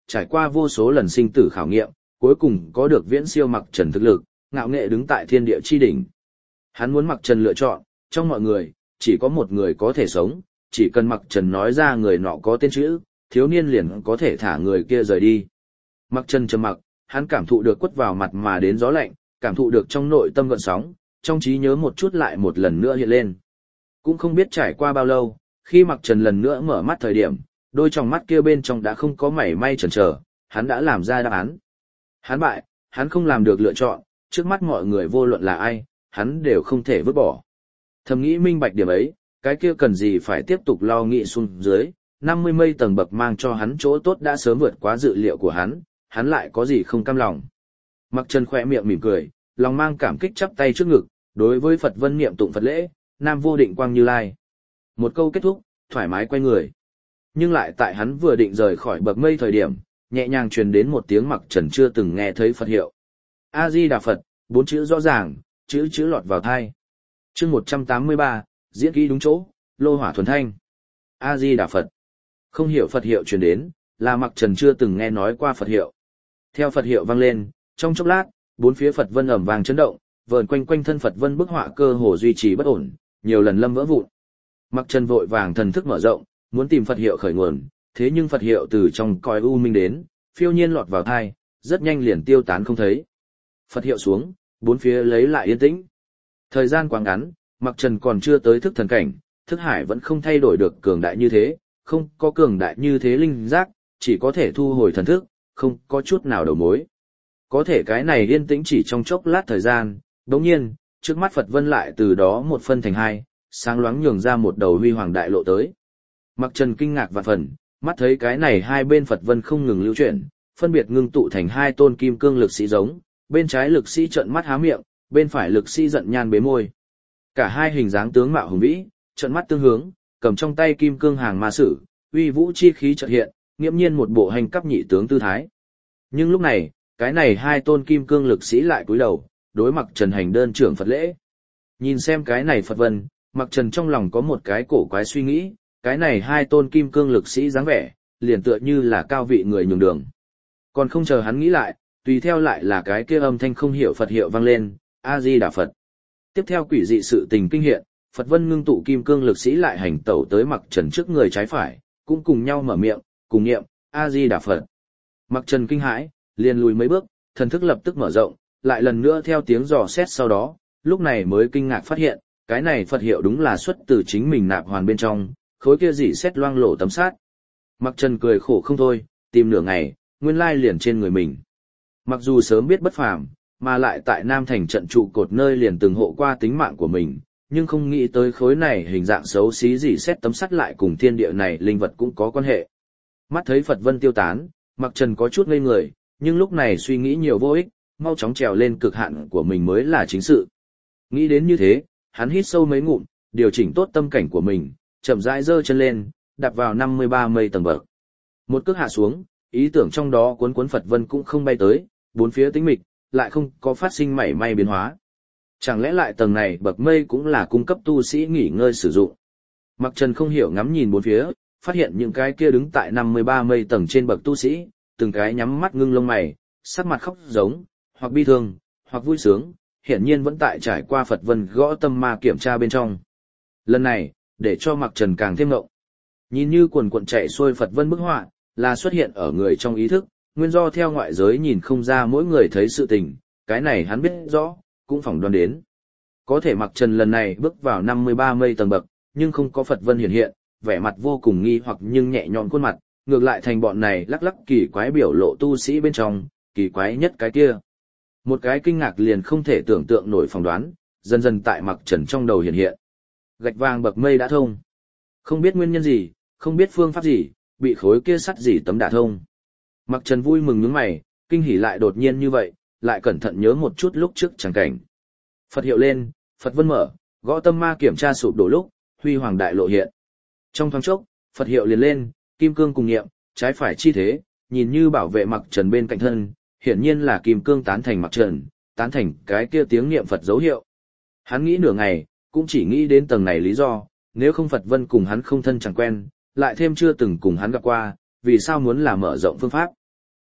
trải qua vô số lần sinh tử khảo nghiệm, cuối cùng có được viễn siêu Mặc Trần thực lực, ngạo nghệ đứng tại thiên địa chi đỉnh. Hắn muốn Mặc Trần lựa chọn, trong mọi người, chỉ có một người có thể sống, chỉ cần Mặc Trần nói ra người nọ có tên chữ, thiếu niên liền có thể thả người kia rời đi. Mặc Trần trầm mặc, hắn cảm thụ được quất vào mặt mà đến gió lạnh, cảm thụ được trong nội tâm gợn sóng, trong trí nhớ một chút lại một lần nữa hiện lên. Cũng không biết trải qua bao lâu, khi Mặc Trần lần nữa mở mắt thời điểm, đôi tròng mắt kia bên trong đã không có mảy may chần chờ, hắn đã làm ra đáp án. Hắn bại, hắn không làm được lựa chọn, trước mắt mọi người vô luận là ai, hắn đều không thể vứt bỏ. Thầm nghĩ minh bạch điểm ấy, cái kia cần gì phải tiếp tục lo nghĩ xuống dưới, 50 mây tầng bậc mang cho hắn chỗ tốt đã sớm vượt quá dự liệu của hắn lại có gì không cam lòng. Mặc Trần khỏe miệng mỉm cười, lòng mang cảm kích chắp tay trước ngực, đối với Phật Vân niệm tụng Phật lễ, Nam vô định quang Như Lai. Một câu kết thúc, thoải mái quay người. Nhưng lại tại hắn vừa định rời khỏi bậc mây thời điểm, nhẹ nhàng truyền đến một tiếng Mặc Trần chưa từng nghe thấy Phật hiệu. A Di Đà Phật, 4 chữ rõ ràng, chữ lọt vào tai. Chương 183, diễn kỹ đúng chỗ, lô hỏa thuần thanh. A Di Đà Phật. Không hiểu Phật hiệu truyền đến, là Mặc Trần chưa từng nghe nói qua Phật hiệu. Theo Phật hiệu vang lên, trong chốc lát, bốn phía Phật vân ầm vang chấn động, vờn quanh quanh thân Phật vân bức họa cơ hồ duy trì bất ổn, nhiều lần lâm vỡ vụn. Mặc Trần vội vàng thần thức mở rộng, muốn tìm Phật hiệu khởi nguồn, thế nhưng Phật hiệu từ trong cõi u minh đến, phiêu nhiên lọt vào tai, rất nhanh liền tiêu tán không thấy. Phật hiệu xuống, bốn phía lấy lại yên tĩnh. Thời gian quá ngắn, Mặc Trần còn chưa tới thức thần cảnh, thức hải vẫn không thay đổi được cường đại như thế, không có cường đại như thế linh giác, chỉ có thể thu hồi thần thức, không có chút nào đầu mối. Có thể cái này yên tĩnh chỉ trong chốc lát thời gian, đột nhiên, trước mắt Phật Vân lại từ đó một phân thành hai, sáng loáng nhường ra một đầu huy hoàng đại lộ tới. Mặc Trần kinh ngạc vạn phần, mắt thấy cái này hai bên Phật Vân không ngừng lưu chuyển, phân biệt ngưng tụ thành hai tôn kim cương lực sĩ giống, bên trái lực sĩ trợn mắt há miệng, bên phải lực sĩ giận nhan bế môi. Cả hai hình dáng tướng mạo hùng vĩ, trợn mắt tương hướng, cầm trong tay kim cương hàng ma sử, uy vũ chi khí chợt hiện, nghiễm nhiên một bộ hành cấp nhị tướng tư thái. Nhưng lúc này, cái này hai tôn kim cương lực sĩ lại cúi đầu, đối Mặc Trần hành đơn trưởng Phật lễ. Nhìn xem cái này Phật Vân, Mặc Trần trong lòng có một cái cổ quái suy nghĩ, cái này hai tôn kim cương lực sĩ dáng vẻ, liền tựa như là cao vị người nhường đường. Còn không chờ hắn nghĩ lại, tùy theo lại là cái kia âm thanh không hiểu Phật hiệu vang lên, A Di Đà Phật. Tiếp theo quỷ dị sự tình kinh hiện, Phật Vân ngưng tụ kim cương lực sĩ lại hành tẩu tới Mặc Trần trước người trái phải, cũng cùng nhau mở miệng, cùng niệm A Di Đà Phật. Mặc Trần kinh hãi, liền lùi mấy bước, thần thức lập tức mở rộng, lại lần nữa theo tiếng dò xét sau đó, lúc này mới kinh ngạc phát hiện, cái này Phật hiệu đúng là xuất từ chính mình nạp hoàn bên trong, khối kia dị xét loang lổ tấm sát. Mặc Trần cười khổ không thôi, tìm nửa ngày, nguyên lai liền trên người mình. Mặc dù sớm biết bất phàm, mà lại tại Nam Thành trận trụ cột nơi liền từng hộ qua tính mạng của mình, nhưng không nghĩ tới khối này hình dạng xấu xí dị xét tấm sắt lại cùng thiên địa này linh vật cũng có quan hệ. Mắt thấy Phật Vân tiêu tán, Mặc Trần có chút ngây người, nhưng lúc này suy nghĩ nhiều vô ích, mau chóng trèo lên cực hạn của mình mới là chính sự. Nghĩ đến như thế, hắn hít sâu mấy ngụm, điều chỉnh tốt tâm cảnh của mình, chậm rãi giơ chân lên, đạp vào 53 mây tầng bậc. Một cước hạ xuống, ý tưởng trong đó cuốn cuốn Phật Vân cũng không bay tới, bốn phía tĩnh mịch, lại không có phát sinh mảy may biến hóa. Chẳng lẽ lại tầng này bậc mây cũng là cung cấp tu sĩ nghỉ ngơi sử dụng? Mặc Trần không hiểu ngắm nhìn bốn phía, phát hiện những cái kia đứng tại 53 mây tầng trên bậc tu sĩ, từng cái nhắm mắt ngưng lông mày, sắc mặt khóc giống, hoặc bi thương, hoặc vui sướng, hiển nhiên vẫn tại trải qua Phật Vân gõ tâm ma kiểm tra bên trong. Lần này, để cho Mặc Trần càng thêm ngộng. Nhìn như quần cuộn chạy xuôi Phật Vân bức họa, là xuất hiện ở người trong ý thức, nguyên do theo ngoại giới nhìn không ra mỗi người thấy sự tình, cái này hắn biết rõ, cũng phỏng đoán đến. Có thể Mặc Trần lần này bước vào 53 mây tầng bậc, nhưng không có Phật Vân hiện hiện, vẻ mặt vô cùng nghi hoặc nhưng nhẹ nhõm khuôn mặt, ngược lại thành bọn này lắc lắc kỳ quái biểu lộ tu sĩ bên trong, kỳ quái nhất cái kia. Một cái kinh ngạc liền không thể tưởng tượng nổi phỏng đoán, dần dần tại Mặc Trần trong đầu hiện hiện. Gạch vàng bậc mây đã thông. Không biết nguyên nhân gì, không biết phương pháp gì, bị khối kia sắt gì tấm đả thông. Mặc Trần vui mừng nhướng mày, kinh hỉ lại đột nhiên như vậy, lại cẩn thận nhớ một chút lúc trước chẳng cảnh. Phật hiệu lên, Phật Vân mở, gõ tâm ma kiểm tra sụp đổ lúc, huy hoàng đại lộ hiện. Trong thoáng chốc, Phật hiệu liền lên, kim cương cùng niệm, trái phải chi thế, nhìn như bảo vệ Mặc Trần bên cạnh thân, hiển nhiên là kim cương tán thành Mặc Trần, tán thành cái kia tiếng niệm Phật dấu hiệu. Hắn nghĩ nửa ngày, cũng chỉ nghĩ đến tầng này lý do, nếu không Phật Vân cùng hắn không thân chẳng quen, lại thêm chưa từng cùng hắn gặp qua, vì sao muốn làm mở rộng phương pháp.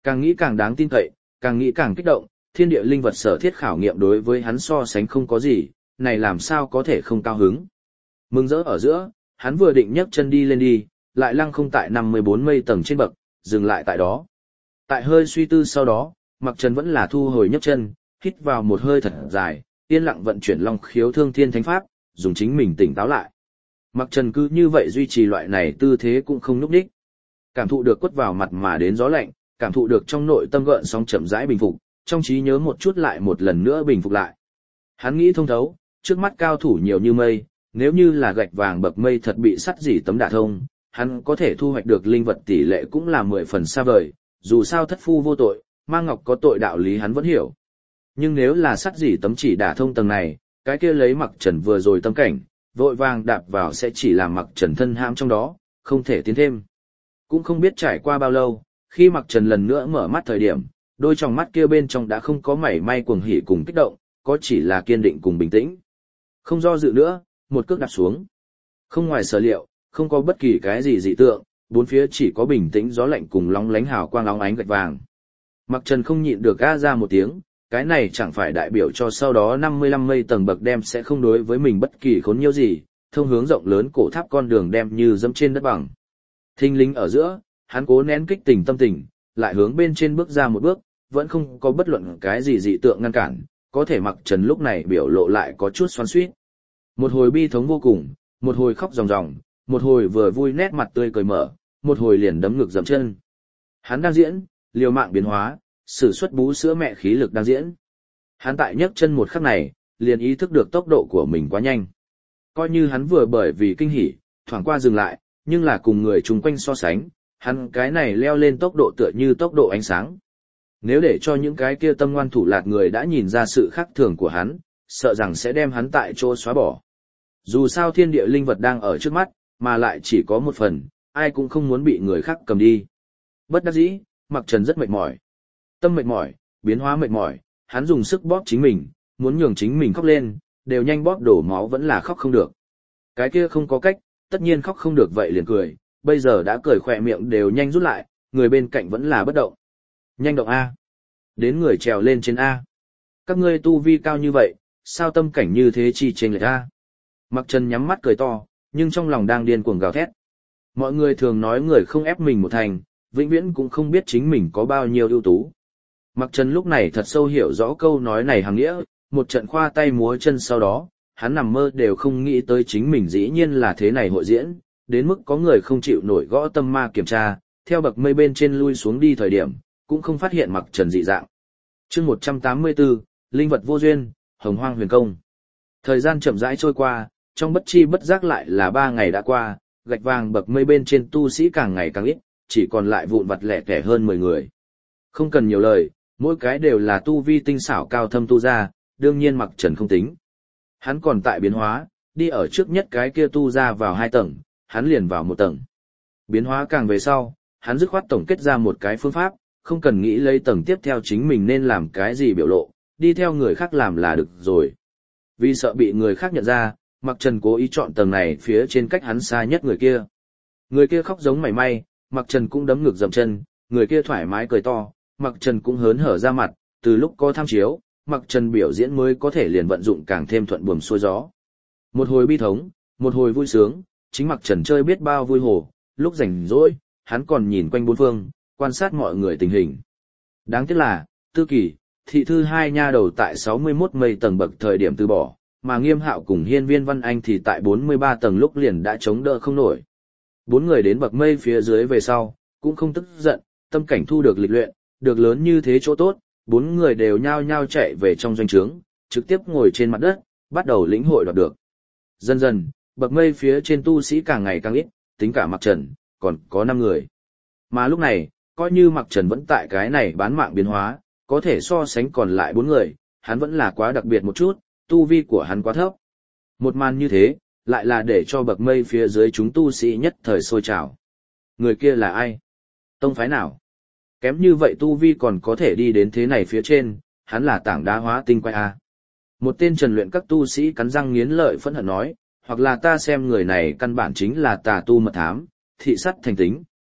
Càng nghĩ càng đáng tin cậy, càng nghĩ càng kích động, thiên địa linh vật sở thiết khảo nghiệm đối với hắn so sánh không có gì, này làm sao có thể không cao hứng. Mừng rỡ ở giữa, hắn vừa định nhấc chân đi lên đi, lại lăng không tại 54 mây tầng trên bậc, dừng lại tại đó. Tại hơi suy tư sau đó, Mặc Trần vẫn là thu hồi nhấc chân, hít vào một hơi thật dài, yên lặng vận chuyển Long Khiếu Thương Thiên Thánh Pháp, dùng chính mình tỉnh táo lại. Mặc Trần cứ như vậy duy trì loại này tư thế cũng không núp đích. Cảm thụ được quất vào mặt mà đến gió lạnh, cảm thụ được trong nội tâm gợn sóng chậm rãi bình phục, trong trí nhớ một chút lại một lần nữa bình phục lại. Hắn nghĩ thông thấu, trước mắt cao thủ nhiều như mây, nếu như là gạch vàng bậc mây thật bị sắt dỉ tấm đả thông, hắn có thể thu hoạch được linh vật tỷ lệ cũng là 10 phần xa vời, dù sao thất phu vô tội, mang ngọc có tội đạo lý hắn vẫn hiểu. Nhưng nếu là sắt dỉ tấm chỉ đả thông tầng này, cái kia lấy Mặc Trần vừa rồi tâm cảnh, vội vàng đạp vào sẽ chỉ làm Mặc Trần thân hãm trong đó, không thể tiến thêm. Cũng không biết trải qua bao lâu, khi Mặc Trần lần nữa mở mắt thời điểm, đôi tròng mắt kia bên trong đã không có mảy may cuồng hỉ cùng kích động, có chỉ là kiên định cùng bình tĩnh. Không do dự nữa, một cước đạp xuống. Không ngoài sở liệu, không có bất kỳ cái gì dị tượng, bốn phía chỉ có bình tĩnh gió lạnh cùng lóng lánh hào quang óng ánh gạch vàng. Mặc Trần không nhịn được a ra một tiếng, cái này chẳng phải đại biểu cho sau đó 55 mây tầng bậc đem sẽ không đối với mình bất kỳ khốn nhiễu gì, thông hướng rộng lớn cổ tháp con đường đem như dẫm trên đất bằng. Thinh linh ở giữa, hắn cố nén kích tình tâm tình, lại hướng bên trên bước ra một bước, vẫn không có bất luận cái gì dị tượng ngăn cản, có thể Mặc Trần lúc này biểu lộ lại có chút xoắn xuýt. Một hồi bi thống vô cùng, một hồi khóc ròng ròng, một hồi vừa vui nét mặt tươi cười mở, một hồi liền đấm ngực dậm chân. Hắn đang diễn, liều mạng biến hóa, sử xuất bú sữa mẹ khí lực đang diễn. Hắn tại nhấc chân một khắc này, liền ý thức được tốc độ của mình quá nhanh. Coi như hắn vừa bởi vì kinh hỉ, thoảng qua dừng lại, nhưng là cùng người chung quanh so sánh, hắn cái này leo lên tốc độ tựa như tốc độ ánh sáng. Nếu để cho những cái kia tâm ngoan thủ lạt người đã nhìn ra sự khác thường của hắn, sợ rằng sẽ đem hắn tại chỗ xóa bỏ. Dù sao thiên địa linh vật đang ở trước mắt, mà lại chỉ có một phần, ai cũng không muốn bị người khác cầm đi. Bất đắc dĩ, Mặc Trần rất mệt mỏi. Tâm mệt mỏi, biến hóa mệt mỏi, hắn dùng sức bóp chính mình, muốn nhường chính mình khóc lên, đều nhanh bóp đổ máu vẫn là khóc không được. Cái kia không có cách, tất nhiên khóc không được vậy liền cười, bây giờ đã cười khỏe miệng đều nhanh rút lại, người bên cạnh vẫn là bất động. Nhanh động A. Đến người trèo lên trên A. Các ngươi tu vi cao như vậy, sao tâm cảnh như thế chi chênh lệch A. Mặc Trần nhắm mắt cười to, nhưng trong lòng đang điên cuồng gào thét. Mọi người thường nói người không ép mình một thành, vĩnh viễn cũng không biết chính mình có bao nhiêu ưu tú. Mặc Trần lúc này thật sâu hiểu rõ câu nói này hàng nghĩa, một trận khoa tay múa chân sau đó, hắn nằm mơ đều không nghĩ tới chính mình dĩ nhiên là thế này hội diễn, đến mức có người không chịu nổi gõ tâm ma kiểm tra, theo bậc mây bên trên lui xuống đi thời điểm, cũng không phát hiện Mặc Trần dị dạng. Chương 184, Linh vật vô duyên, Hồng Hoang Huyền Công. Thời gian chậm rãi trôi qua, trong bất chi bất giác lại là 3 ngày đã qua, gạch vàng bậc mây bên trên tu sĩ càng ngày càng ít, chỉ còn lại vụn vặt lẻ tẻ hơn 10 người. Không cần nhiều lời, mỗi cái đều là tu vi tinh xảo cao thâm tu ra, đương nhiên Mặc Trần không tính. Hắn còn tại biến hóa, đi ở trước nhất cái kia tu ra vào 2 tầng, hắn liền vào 1 tầng. Biến hóa càng về sau, hắn dứt khoát tổng kết ra một cái phương pháp, không cần nghĩ lấy tầng tiếp theo chính mình nên làm cái gì biểu lộ, đi theo người khác làm là được rồi. Vì sợ bị người khác nhận ra, Mặc Trần cố ý chọn tầng này phía trên cách hắn xa nhất người kia. Người kia khóc giống mảy may, Mặc Trần cũng đấm ngực dậm chân, người kia thoải mái cười to, Mặc Trần cũng hớn hở ra mặt, từ lúc có tham chiếu, Mặc Trần biểu diễn mới có thể liền vận dụng càng thêm thuận buồm xuôi gió. Một hồi bi thống, một hồi vui sướng, chính Mặc Trần chơi biết bao vui hồ, lúc rảnh rỗi, hắn còn nhìn quanh bốn phương, quan sát mọi người tình hình. Đáng tiếc là, Tư Kỳ, Thị Thư hai nha đầu tại 61 mây tầng bậc thời điểm từ bỏ, mà Nghiêm Hạo cùng Hiên Viên Văn Anh thì tại 43 tầng lúc liền đã chống đỡ không nổi. 4 người đến bậc mây phía dưới về sau, cũng không tức giận, tâm cảnh thu được lịch luyện, được lớn như thế chỗ tốt, 4 người đều nhao nhao chạy về trong doanh trướng, trực tiếp ngồi trên mặt đất, bắt đầu lĩnh hội đoạt được. Dần dần, bậc mây phía trên tu sĩ càng ngày càng ít, tính cả Mặc Trần, còn có 5 người. Mà lúc này, coi như Mặc Trần vẫn tại cái này bán mạng biến hóa, có thể so sánh còn lại 4 người, hắn vẫn là quá đặc biệt một chút, tu vi của hắn quá thấp. Một màn như thế, lại là để cho bậc mây phía dưới chúng tu sĩ nhất thời sôi trào. Người kia là ai? Tông phái nào? Kém như vậy tu vi còn có thể đi đến thế này phía trên, hắn là tảng đá hóa tinh quái a. Một tên trần luyện các tu sĩ cắn răng nghiến lợi phẫn hận nói, hoặc là ta xem người này căn bản chính là tà tu mật thám, thị sắt thành tính,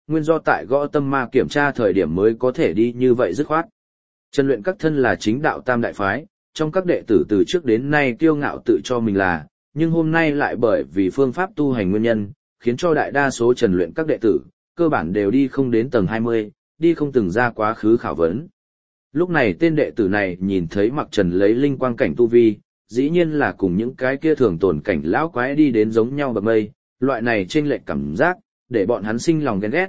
nguyên do tại gõ tâm ma kiểm tra thời điểm mới có thể đi như vậy dứt khoát. Trần luyện các thân là chính đạo tam đại phái, trong các đệ tử từ trước đến nay kiêu ngạo tự cho mình là, nhưng hôm nay lại bởi vì phương pháp tu hành nguyên nhân, khiến cho đại đa số trần luyện các đệ tử, cơ bản đều đi không đến tầng 20, đi không từng ra quá khứ khảo vấn. Lúc này tên đệ tử này nhìn thấy Mặc Trần lấy linh quang cảnh tu vi, dĩ nhiên là cùng những cái kia thường tồn cảnh lão quái đi đến giống nhau bậc mây, loại này chênh lệch cảm giác, để bọn hắn sinh lòng ghen ghét,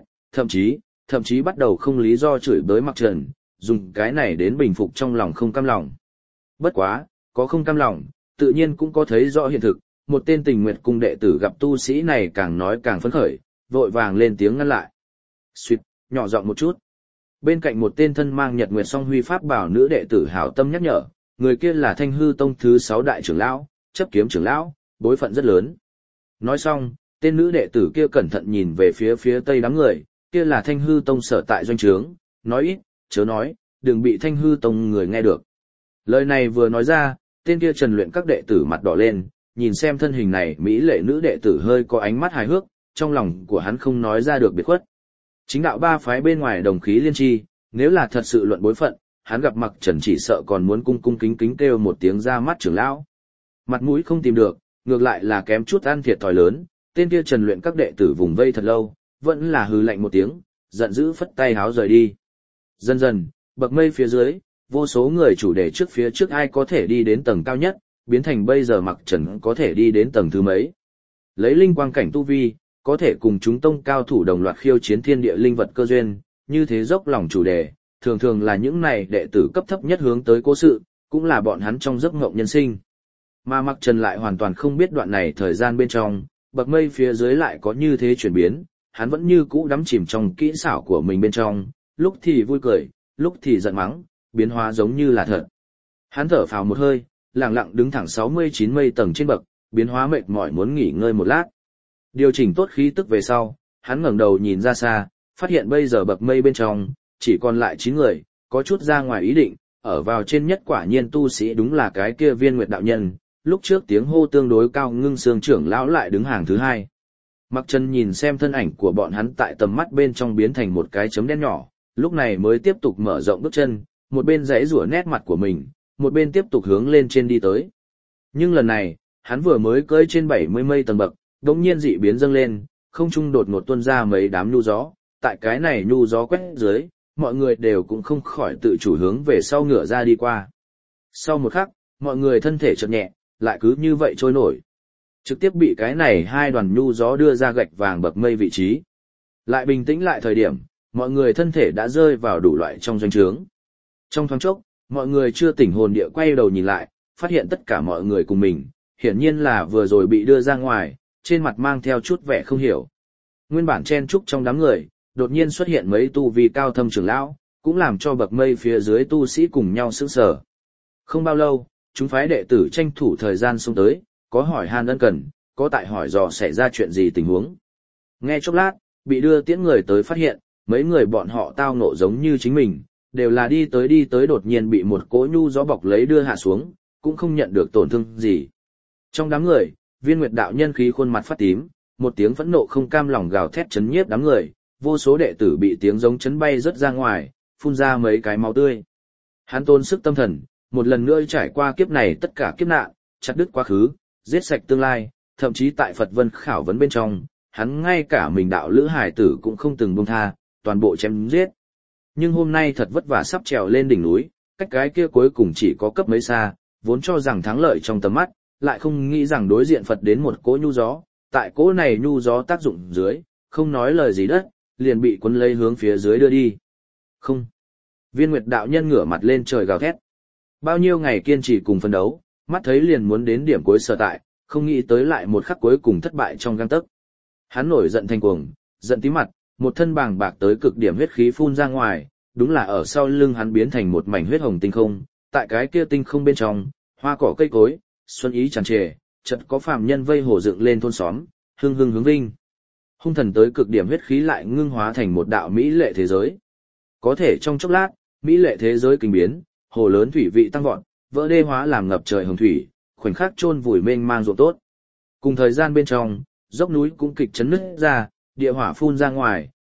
thậm chí bắt đầu không lý do chửi bới Mặc Trần, dùng cái này đến bình phục trong lòng không cam lòng. Bất quá, có không cam lòng, tự nhiên cũng có thấy rõ hiện thực, một tên Tình Nguyệt cung đệ tử gặp tu sĩ này càng nói càng phấn khởi, vội vàng lên tiếng ngăn lại. Xuyệt, nhỏ giọng một chút. Bên cạnh một tên thân mang Nhật Nguyệt song huy pháp bảo nữ đệ tử hảo tâm nhắc nhở, người kia là Thanh Hư Tông thứ 6 đại trưởng lão, chấp kiếm trưởng lão, bối phận rất lớn. Nói xong, tên nữ đệ tử kia cẩn thận nhìn về phía tây đám người, kia là Thanh Hư Tông sở tại doanh trướng, nói ít, chớ nói, đừng bị Thanh Hư Tông người nghe được. Lời này vừa nói ra, tên kia Trần luyện các đệ tử mặt đỏ lên, nhìn xem thân hình này mỹ lệ nữ đệ tử hơi có ánh mắt hài hước, trong lòng của hắn không nói ra được biệt khuất. Chính đạo ba phái bên ngoài đồng khí liên tri, nếu là thật sự luận bối phận, hắn gặp Mặc Trần chỉ sợ còn muốn cung cung kính kính kêu một tiếng ra mắt trưởng lão. Mặt mũi không tìm được, ngược lại là kém chút ăn thiệt thòi lớn, tên kia Trần luyện các đệ tử vùng vây thật lâu, vẫn là hừ lạnh một tiếng, giận dữ phất tay háo rời đi. Dần dần, bậc mây phía dưới, vô số người chủ đề trước phía trước ai có thể đi đến tầng cao nhất, biến thành bây giờ Mặc Trần có thể đi đến tầng thứ mấy. Lấy linh quang cảnh tu vi, có thể cùng chúng tông cao thủ đồng loạt khiêu chiến thiên địa linh vật cơ duyên, như thế dốc lòng chủ đề, thường thường là những này đệ tử cấp thấp nhất hướng tới cố sự, cũng là bọn hắn trong giấc ngộng nhân sinh. Mà Mặc Trần lại hoàn toàn không biết đoạn này thời gian bên trong, bậc mây phía dưới lại có như thế chuyển biến, hắn vẫn như cũ đắm chìm trong kỹ xảo của mình bên trong, lúc thì vui cười, lúc thì giận mắng, biến hóa giống như là thật. Hắn thở phào một hơi, lặng lặng đứng thẳng 69 mây tầng trên bậc, biến hóa mệt mỏi muốn nghỉ ngơi một lát. Điều chỉnh tốt khí tức về sau, hắn ngẩng đầu nhìn ra xa, phát hiện bây giờ bậc mây bên trong, chỉ còn lại 9 người, có chút ra ngoài ý định, ở vào trên nhất quả nhiên tu sĩ đúng là cái kia Viên Nguyệt đạo nhân, lúc trước tiếng hô tương đối cao ngưng xương trưởng lão lại đứng hàng thứ 2. Mặc Trần nhìn xem thân ảnh của bọn hắn tại tầm mắt bên trong biến thành một cái chấm đen nhỏ, lúc này mới tiếp tục mở rộng bước chân, một bên giãy giụa nét mặt của mình, một bên tiếp tục hướng lên trên đi tới. Nhưng lần này, hắn vừa mới cưỡi trên 70 mây tầng bậc, đống nhiên dị biến dâng lên, không trung đột ngột tuôn ra mấy đám nhu gió, tại cái này nhu gió quét dưới, mọi người đều cũng không khỏi tự chủ hướng về sau ngửa ra đi qua. Sau một khắc, mọi người thân thể chợt nhẹ, lại cứ như vậy trôi nổi. Trực tiếp bị cái này hai đoàn nhu gió đưa ra gạch vàng bậc mây vị trí. Lại bình tĩnh lại thời điểm, mọi người thân thể đã rơi vào đủ loại trong doanh trướng. Trong thoáng chốc, mọi người chưa tỉnh hồn địa quay đầu nhìn lại, phát hiện tất cả mọi người cùng mình, hiển nhiên là vừa rồi bị đưa ra ngoài, trên mặt mang theo chút vẻ không hiểu. Nguyên bản chen trúc trong đám người, đột nhiên xuất hiện mấy tu vi cao thâm trưởng lão, cũng làm cho bậc mây phía dưới tu sĩ cùng nhau sững sờ. Không bao lâu, chúng phái đệ tử tranh thủ thời gian xông tới, có hỏi han ân cần, có tại hỏi dò xảy ra chuyện gì tình huống. Nghe chốc lát, bị đưa tiễn người tới phát hiện, mấy người bọn họ tao ngộ giống như chính mình, đều là đi tới đột nhiên bị một cỗ nhu gió bọc lấy đưa hạ xuống, cũng không nhận được tổn thương gì. Trong đám người, Viên Nguyệt đạo nhân khí khuôn mặt phát tím, một tiếng phẫn nộ không cam lòng gào thét chấn nhiếp đám người, vô số đệ tử bị tiếng giống chấn bay rớt ra ngoài, phun ra mấy cái máu tươi. Hắn tốn sức tâm thần, một lần nữa trải qua kiếp này tất cả kiếp nạn, chặt đứt quá khứ, giết sạch tương lai, thậm chí tại Phật Vân khảo vấn bên trong, hắn ngay cả mình đạo lữ hải tử cũng không từng buông tha, toàn bộ chém giết. Nhưng hôm nay thật vất vả sắp trèo lên đỉnh núi, cách cái kia cuối cùng chỉ có cấp mấy xa, vốn cho rằng thắng lợi trong tầm mắt, lại không nghĩ rằng đối diện Phật đến một cỗ nhu gió, tại cỗ này nhu gió tác dụng dưới, không nói lời gì đất, liền bị cuốn lấy hướng phía dưới đưa đi. Không. Viên Nguyệt đạo nhân ngửa mặt lên trời gào thét. Bao nhiêu ngày kiên trì cùng phân đấu, mắt thấy liền muốn đến điểm cuối sở tại, không nghĩ tới lại một khắc cuối cùng thất bại trong gang tấc. Hắn nổi giận thành cuồng, giận tím mặt, một thân bàng bạc tới cực điểm huyết khí phun ra ngoài, đúng là ở sau lưng hắn biến thành một mảnh huyết hồng tinh không, tại cái kia tinh không bên trong, hoa cỏ cây cối, xuân ý tràn trề, chợt có phàm nhân vây hồ dựng lên thôn xóm, hưng hưng hướng vinh. Hung thần tới cực điểm huyết khí lại ngưng hóa thành một đạo mỹ lệ thế giới. Có thể trong chốc lát, mỹ lệ thế giới kinh biến, hồ lớn thủy vị tăng vọt, vỡ đê hóa làm ngập trời hồng thủy, khoảnh khắc chôn vùi mênh mang ruộng tốt. Cùng thời gian bên trong, dốc núi cũng kịch chấn nứt ra, địa hỏa phun ra ngoài,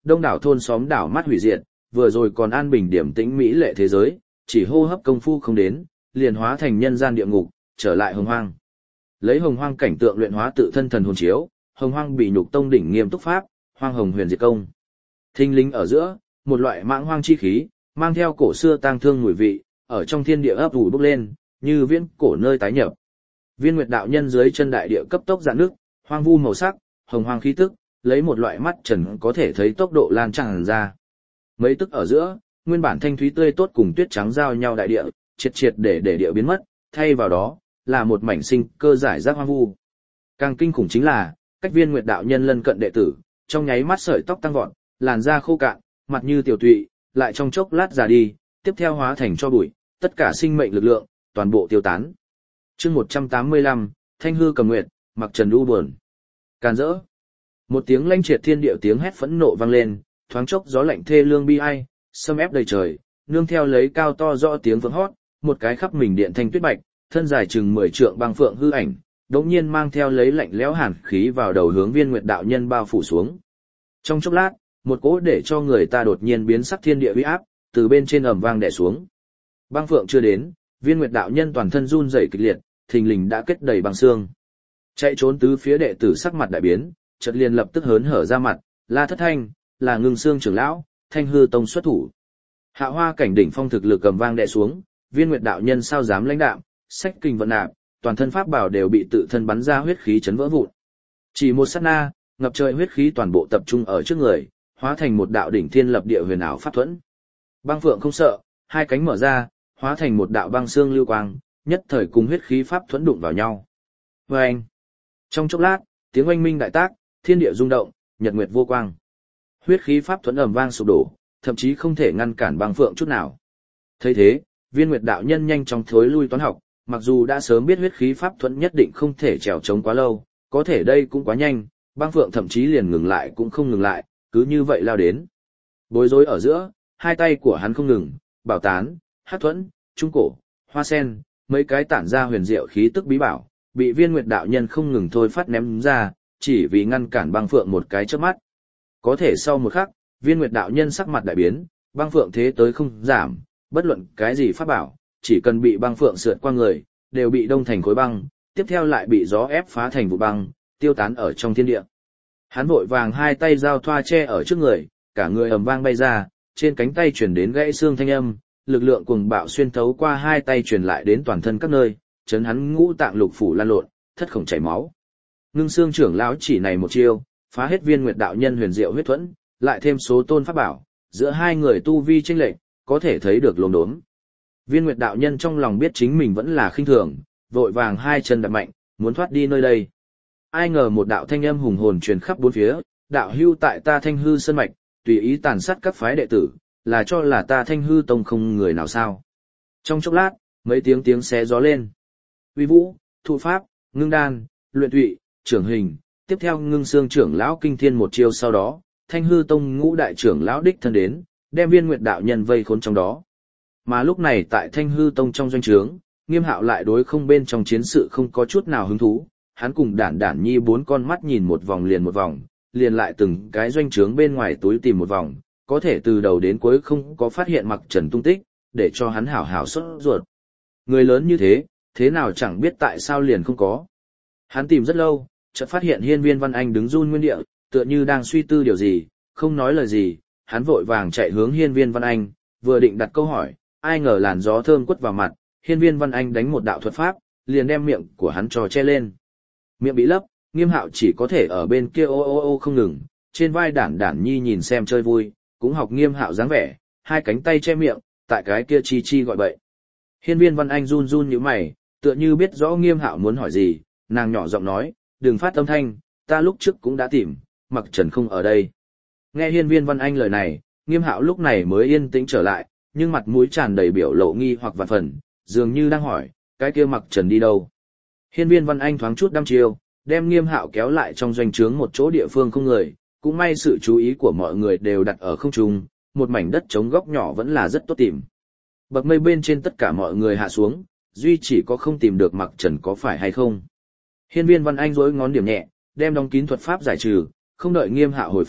đông đảo thôn xóm đảo mắt hủy diệt, vừa rồi còn an bình điểm tĩnh mỹ lệ thế giới, chỉ hô hấp công phu không đến, liền hóa thành nhân gian địa ngục, trở lại hồng hoang. Lấy hồng hoang cảnh tượng luyện hóa tự thân thần hồn chiếu, hồng hoang bị nhục tông đỉnh nghiêm túc pháp, hoang hồng huyền diệt công. Thinh linh ở giữa, một loại mãng hoang chi khí, mang theo cổ xưa tang thương mùi vị, ở trong thiên địa ấp ủ bốc lên, như viễn cổ nơi tái nhập. Viên Nguyệt đạo nhân dưới chân đại địa cấp tốc dạn nước, hoang vu màu sắc, hồng hoang khí tức, lấy một loại mắt trần có thể thấy tốc độ lan tràn ra. Mấy tức ở giữa, nguyên bản thanh thúy tươi tốt cùng tuyết trắng giao nhau đại địa, triệt triệt để địa biến mất, thay vào đó là một mảnh sinh cơ giải rác hoang vu. Càng kinh khủng chính là, cách Viên Nguyệt đạo nhân lân cận đệ tử, trong nháy mắt sợi tóc tăng vọt, làn da khô cạn, mặt như tiểu tụy, lại trong chốc lát già đi, tiếp theo hóa thành tro bụi, tất cả sinh mệnh lực lượng toàn bộ tiêu tán. Chương 185, Thanh hư cầm nguyệt, mặc trần u buồn. Càn rỡ. Một tiếng lanh triệt thiên địa tiếng hét phẫn nộ vang lên, thoáng chốc gió lạnh thê lương bi ai, xâm ép đầy trời, nương theo lấy cao to rõ tiếng vang hót, một cái khắp mình điện thanh tuyết bạch, thân dài chừng 10 trượng băng phượng hư ảnh, đống nhiên mang theo lấy lạnh lẽo hàn khí vào đầu hướng Viên Nguyệt đạo nhân bao phủ xuống. Trong chốc lát, một cỗ để cho người ta đột nhiên biến sắc thiên địa uy áp, từ bên trên ầm vang đè xuống. Băng phượng chưa đến, Viên Nguyệt đạo nhân toàn thân run rẩy kịch liệt, thình lình đã kết đầy băng xương. Chạy trốn tứ phía đệ tử sắc mặt đại biến, chợt liền lập tức hớn hở ra mặt, la thất thanh, là Ngưng Xương trưởng lão, Thanh hư tông xuất thủ. Hạ hoa cảnh đỉnh phong thực lực cầm vang đè xuống, Viên Nguyệt đạo nhân sao dám lãnh đạm, sách kinh vận nạp, toàn thân pháp bảo đều bị tự thân bắn ra huyết khí chấn vỡ vụn. Chỉ một sát na, ngập trời huyết khí toàn bộ tập trung ở trước người, hóa thành một đạo đỉnh thiên lập địa huyền ảo pháp thuẫn. Băng phượng không sợ, hai cánh mở ra, hóa thành một đạo băng xương lưu quang, nhất thời cùng huyết khí pháp thuẫn đụng vào nhau. Oeng! Trong chốc lát, tiếng oanh minh đại tác, thiên địa rung động, nhật nguyệt vô quang. Huyết khí pháp thuẫn ầm vang sụp đổ, thậm chí không thể ngăn cản băng phượng chút nào. Thấy thế, Viên Nguyệt đạo nhân nhanh chóng thối lui toán học, mặc dù đã sớm biết huyết khí pháp thuẫn nhất định không thể trèo chống quá lâu, có thể đây cũng quá nhanh, băng phượng thậm chí liền ngừng lại cũng không ngừng lại, cứ như vậy lao đến. Bối rối ở giữa, hai tay của hắn không ngừng, bảo tán, hắc thuẫn, trung cổ, hoa sen, mấy cái tản ra huyền diệu khí tức bí bảo, bị Viên Nguyệt đạo nhân không ngừng thôi phát ném ra, chỉ vì ngăn cản băng phượng một cái chớp mắt. Có thể sau một khắc, Viên Nguyệt đạo nhân sắc mặt đại biến, băng phượng thế tới không giảm, bất luận cái gì pháp bảo, chỉ cần bị băng phượng sượt qua người, đều bị đông thành khối băng, tiếp theo lại bị gió ép phá thành vụ băng, tiêu tán ở trong thiên địa. Hắn vội vàng hai tay giao thoa che ở trước người, cả người ầm vang bay ra, trên cánh tay truyền đến gãy xương thanh âm, lực lượng cuồng bạo xuyên thấu qua hai tay truyền lại đến toàn thân các nơi, chấn hắn ngũ tạng lục phủ lan lộn, thất khổng chảy máu. Ngưng Xương trưởng lão chỉ này một chiêu, phá hết Viên Nguyệt đạo nhân huyền diệu huyết thuẫn, lại thêm số tôn pháp bảo, giữa hai người tu vi chênh lệch, có thể thấy được lồn đốn. Viên Nguyệt đạo nhân trong lòng biết chính mình vẫn là khinh thường, vội vàng hai chân đạp mạnh, muốn thoát đi nơi đây. Ai ngờ một đạo thanh âm hùng hồn truyền khắp bốn phía, đạo hưu tại ta Thanh hư sơn mạch, tùy ý tàn sát các phái đệ tử, là cho là ta Thanh hư tông không người nào sao. Trong chốc lát, mấy tiếng xé gió lên. Uy vũ, thụ pháp, ngưng đan, luyện tụy, trưởng hình, tiếp theo Ngưng Xương trưởng lão kinh thiên một chiêu sau đó, Thanh hư tông ngũ đại trưởng lão đích thân đến, đem Viên Nguyệt đạo nhân vây khốn trong đó. Mà lúc này tại Thanh hư tông trong doanh trướng, Nghiêm Hạo lại đối không bên trong chiến sự không có chút nào hứng thú, hắn cùng Đản Đản Nhi bốn con mắt nhìn một vòng, liền lại từng cái doanh trướng bên ngoài túi tìm một vòng, có thể từ đầu đến cuối không có phát hiện Mặc Trần tung tích, để cho hắn hảo hảo sốt ruột. Người lớn như thế, thế nào chẳng biết tại sao liền không có. Hắn tìm rất lâu, chợt phát hiện Hiên Viên Văn Anh đứng run nguyên địa, tựa như đang suy tư điều gì, không nói lời gì, hắn vội vàng chạy hướng Hiên Viên Văn Anh, vừa định đặt câu hỏi, ai ngờ làn gió thơm quất vào mặt, Hiên Viên Văn Anh đánh một đạo thuật pháp, liền đem miệng của hắn trò che lên. Miệng bị lấp, Nghiêm Hạo chỉ có thể ở bên kia ô không ngừng, trên vai Đản Đản Nhi nhìn xem chơi vui, cũng học Nghiêm Hạo dáng vẻ, hai cánh tay che miệng, tại cái kia chi gọi bậy. Hiên Viên Văn Anh run run nhíu mày, tựa như biết rõ Nghiêm Hạo muốn hỏi gì, nàng nhỏ giọng nói, đừng phát âm thanh, ta lúc trước cũng đã tìm, Mặc Trần không ở đây. Nghe Hiên Viên Văn Anh lời này, Nghiêm Hạo lúc này mới yên tĩnh trở lại, nhưng mặt mũi tràn đầy biểu lộ nghi hoặc vạn phần, dường như đang hỏi, cái kia Mặc Trần đi đâu. Hiên Viên Văn Anh thoáng chút đăm chiêu, đem Nghiêm Hạo kéo lại trong doanh trướng một chỗ địa phương không người, cũng may sự chú ý của mọi người đều đặt ở không trung, một mảnh đất trống góc nhỏ vẫn là rất tốt tìm. Bậc mây bên trên tất cả mọi người hạ xuống, duy chỉ có không tìm được Mặc Trần có phải hay không. Hiên Viên Văn Anh duỗi ngón điểm nhẹ, đem đóng kín thuật pháp giải trừ, không đợi Nghiêm Hạo hồi phục,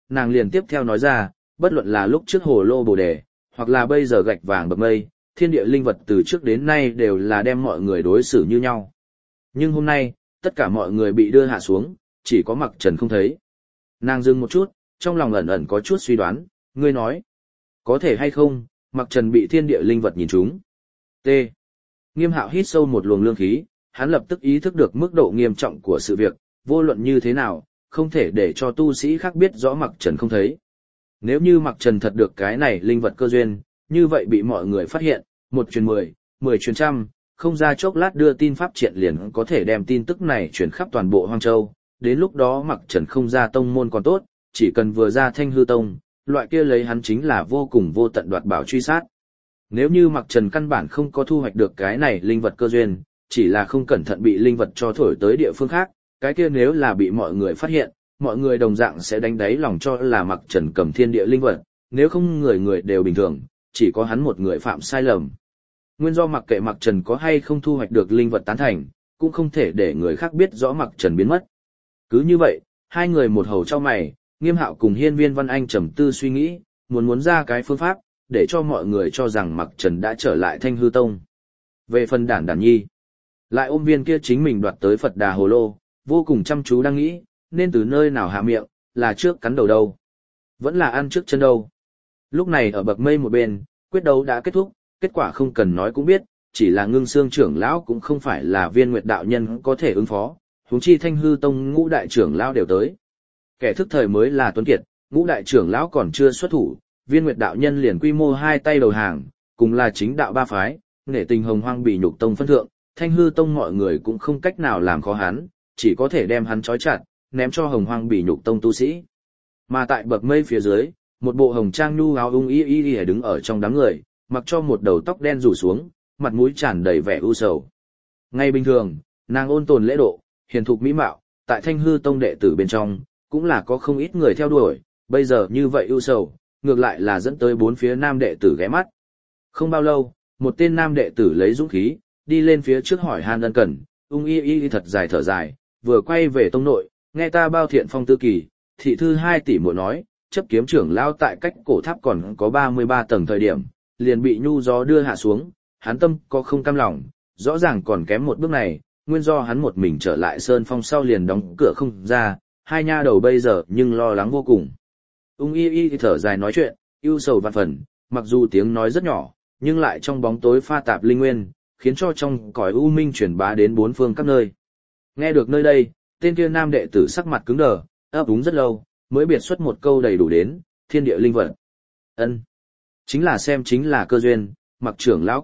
nàng liền tiếp theo nói ra, bất luận là lúc trước hồ lô bồ đề, hoặc là bây giờ gạch vàng bậc mây, thiên địa linh vật từ trước đến nay đều là đem mọi người đối xử như nhau. Nhưng hôm nay, tất cả mọi người bị đưa hạ xuống, chỉ có Mặc Trần không thấy. Nàng dừng một chút, trong lòng ẩn ẩn có chút suy đoán, ngươi nói, có thể hay không, Mặc Trần bị thiên địa linh vật nhìn trúng. T. Nghiêm Hạo hít sâu một luồng lương khí, hắn lập tức ý thức được mức độ nghiêm trọng của sự việc, vô luận như thế nào, không thể để cho tu sĩ khác biết rõ Mặc Trần không thấy. Nếu như Mặc Trần thật được cái này linh vật cơ duyên, như vậy bị mọi người phát hiện, 1 truyền 10, 10 truyền trăm, không ra chốc lát đưa tin pháp triện liền có thể đem tin tức này truyền khắp toàn bộ Hoang Châu. Đến lúc đó Mặc Trần không ra tông môn còn tốt, chỉ cần vừa ra Thanh Hư Tông, loại kia lấy hắn chính là vô cùng vô tận đoạt bảo truy sát. Nếu như Mặc Trần căn bản không có thu hoạch được cái này linh vật cơ duyên, chỉ là không cẩn thận bị linh vật cho thổi tới địa phương khác, cái kia nếu là bị mọi người phát hiện, mọi người đồng dạng sẽ đánh đáy lòng cho là Mặc Trần cầm thiên địa linh vật, nếu không người người đều bình thường, chỉ có hắn một người phạm sai lầm. Nguyên do mặc kệ Mặc Trần có hay không thu hoạch được linh vật tán thành, cũng không thể để người khác biết rõ Mặc Trần biến mất. Cứ như vậy, hai người một hầu trao mày, Nghiêm Hạo cùng Hiên Viên Văn Anh trầm tư suy nghĩ, muốn ra cái phương pháp, để cho mọi người cho rằng Mặc Trần đã trở lại Thanh Hư Tông. Về phần Đản Đản Nhi, lại ôm viên kia chính mình đoạt tới Phật Đà Hồ Lô, vô cùng chăm chú đang nghĩ, nên từ nơi nào hạ miệng, là trước cắn đầu đâu, vẫn là ăn trước chân đâu. Lúc này ở bậc mây một bên, quyết đấu đã kết thúc, kết quả không cần nói cũng biết, chỉ là Ngưng Xương trưởng lão cũng không phải là Viên Nguyệt đạo nhân có thể ứng phó, huống chi Thanh Hư Tông ngũ đại trưởng lão đều tới. Kẻ thức thời mới là tuấn kiệt, ngũ đại trưởng lão còn chưa xuất thủ, Viên Nguyệt đạo nhân liền quy mô hai tay đầu hàng, cùng là chính đạo ba phái, nể tình Hồng Hoang Bỉ Nhục Tông phân thượng, Thanh Hư Tông mọi người cũng không cách nào làm khó hắn, chỉ có thể đem hắn trói chặt, ném cho Hồng Hoang Bỉ Nhục Tông tu sĩ. Mà tại bậc mây phía dưới, một bộ hồng trang nhu áo ung y đứng ở trong đám người, mặc cho một đầu tóc đen rủ xuống, mặt mũi tràn đầy vẻ u sầu. Ngay bình thường, nàng ôn tồn lễ độ, hiền thục mỹ mạo, tại Thanh Hư Tông đệ tử bên trong, cũng là có không ít người theo đuổi, bây giờ như vậy u sầu, ngược lại là dẫn tới bốn phía nam đệ tử ghé mắt. Không bao lâu, một tên nam đệ tử lấy dũng khí, đi lên phía trước hỏi han ân cần, ung y thật dài thở dài, vừa quay về tông nội, nghe ta bao thiện phong tư kỳ, thị thư 2 tỷ muội nói, chấp kiếm trưởng lao tại cách cổ tháp còn có 33 tầng thời điểm, liền bị nhu gió đưa hạ xuống, hắn tâm có không cam lòng, rõ ràng còn kém một bước này, nguyên do hắn một mình trở lại sơn phong sau liền đóng cửa không ra, hai nha đầu bây giờ nhưng lo lắng vô cùng. Ung y thở dài nói chuyện, ưu sầu vạn phần, mặc dù tiếng nói rất nhỏ, nhưng lại trong bóng tối pha tạp linh nguyên, khiến cho trong cõi u minh truyền bá đến bốn phương các nơi. Nghe được nơi đây, tên kia nam đệ tử sắc mặt cứng đờ, ấp úng rất lâu, mới biệt xuất một câu đầy đủ đến, thiên địa linh vật. Ân, chính là cơ duyên, Mặc trưởng lão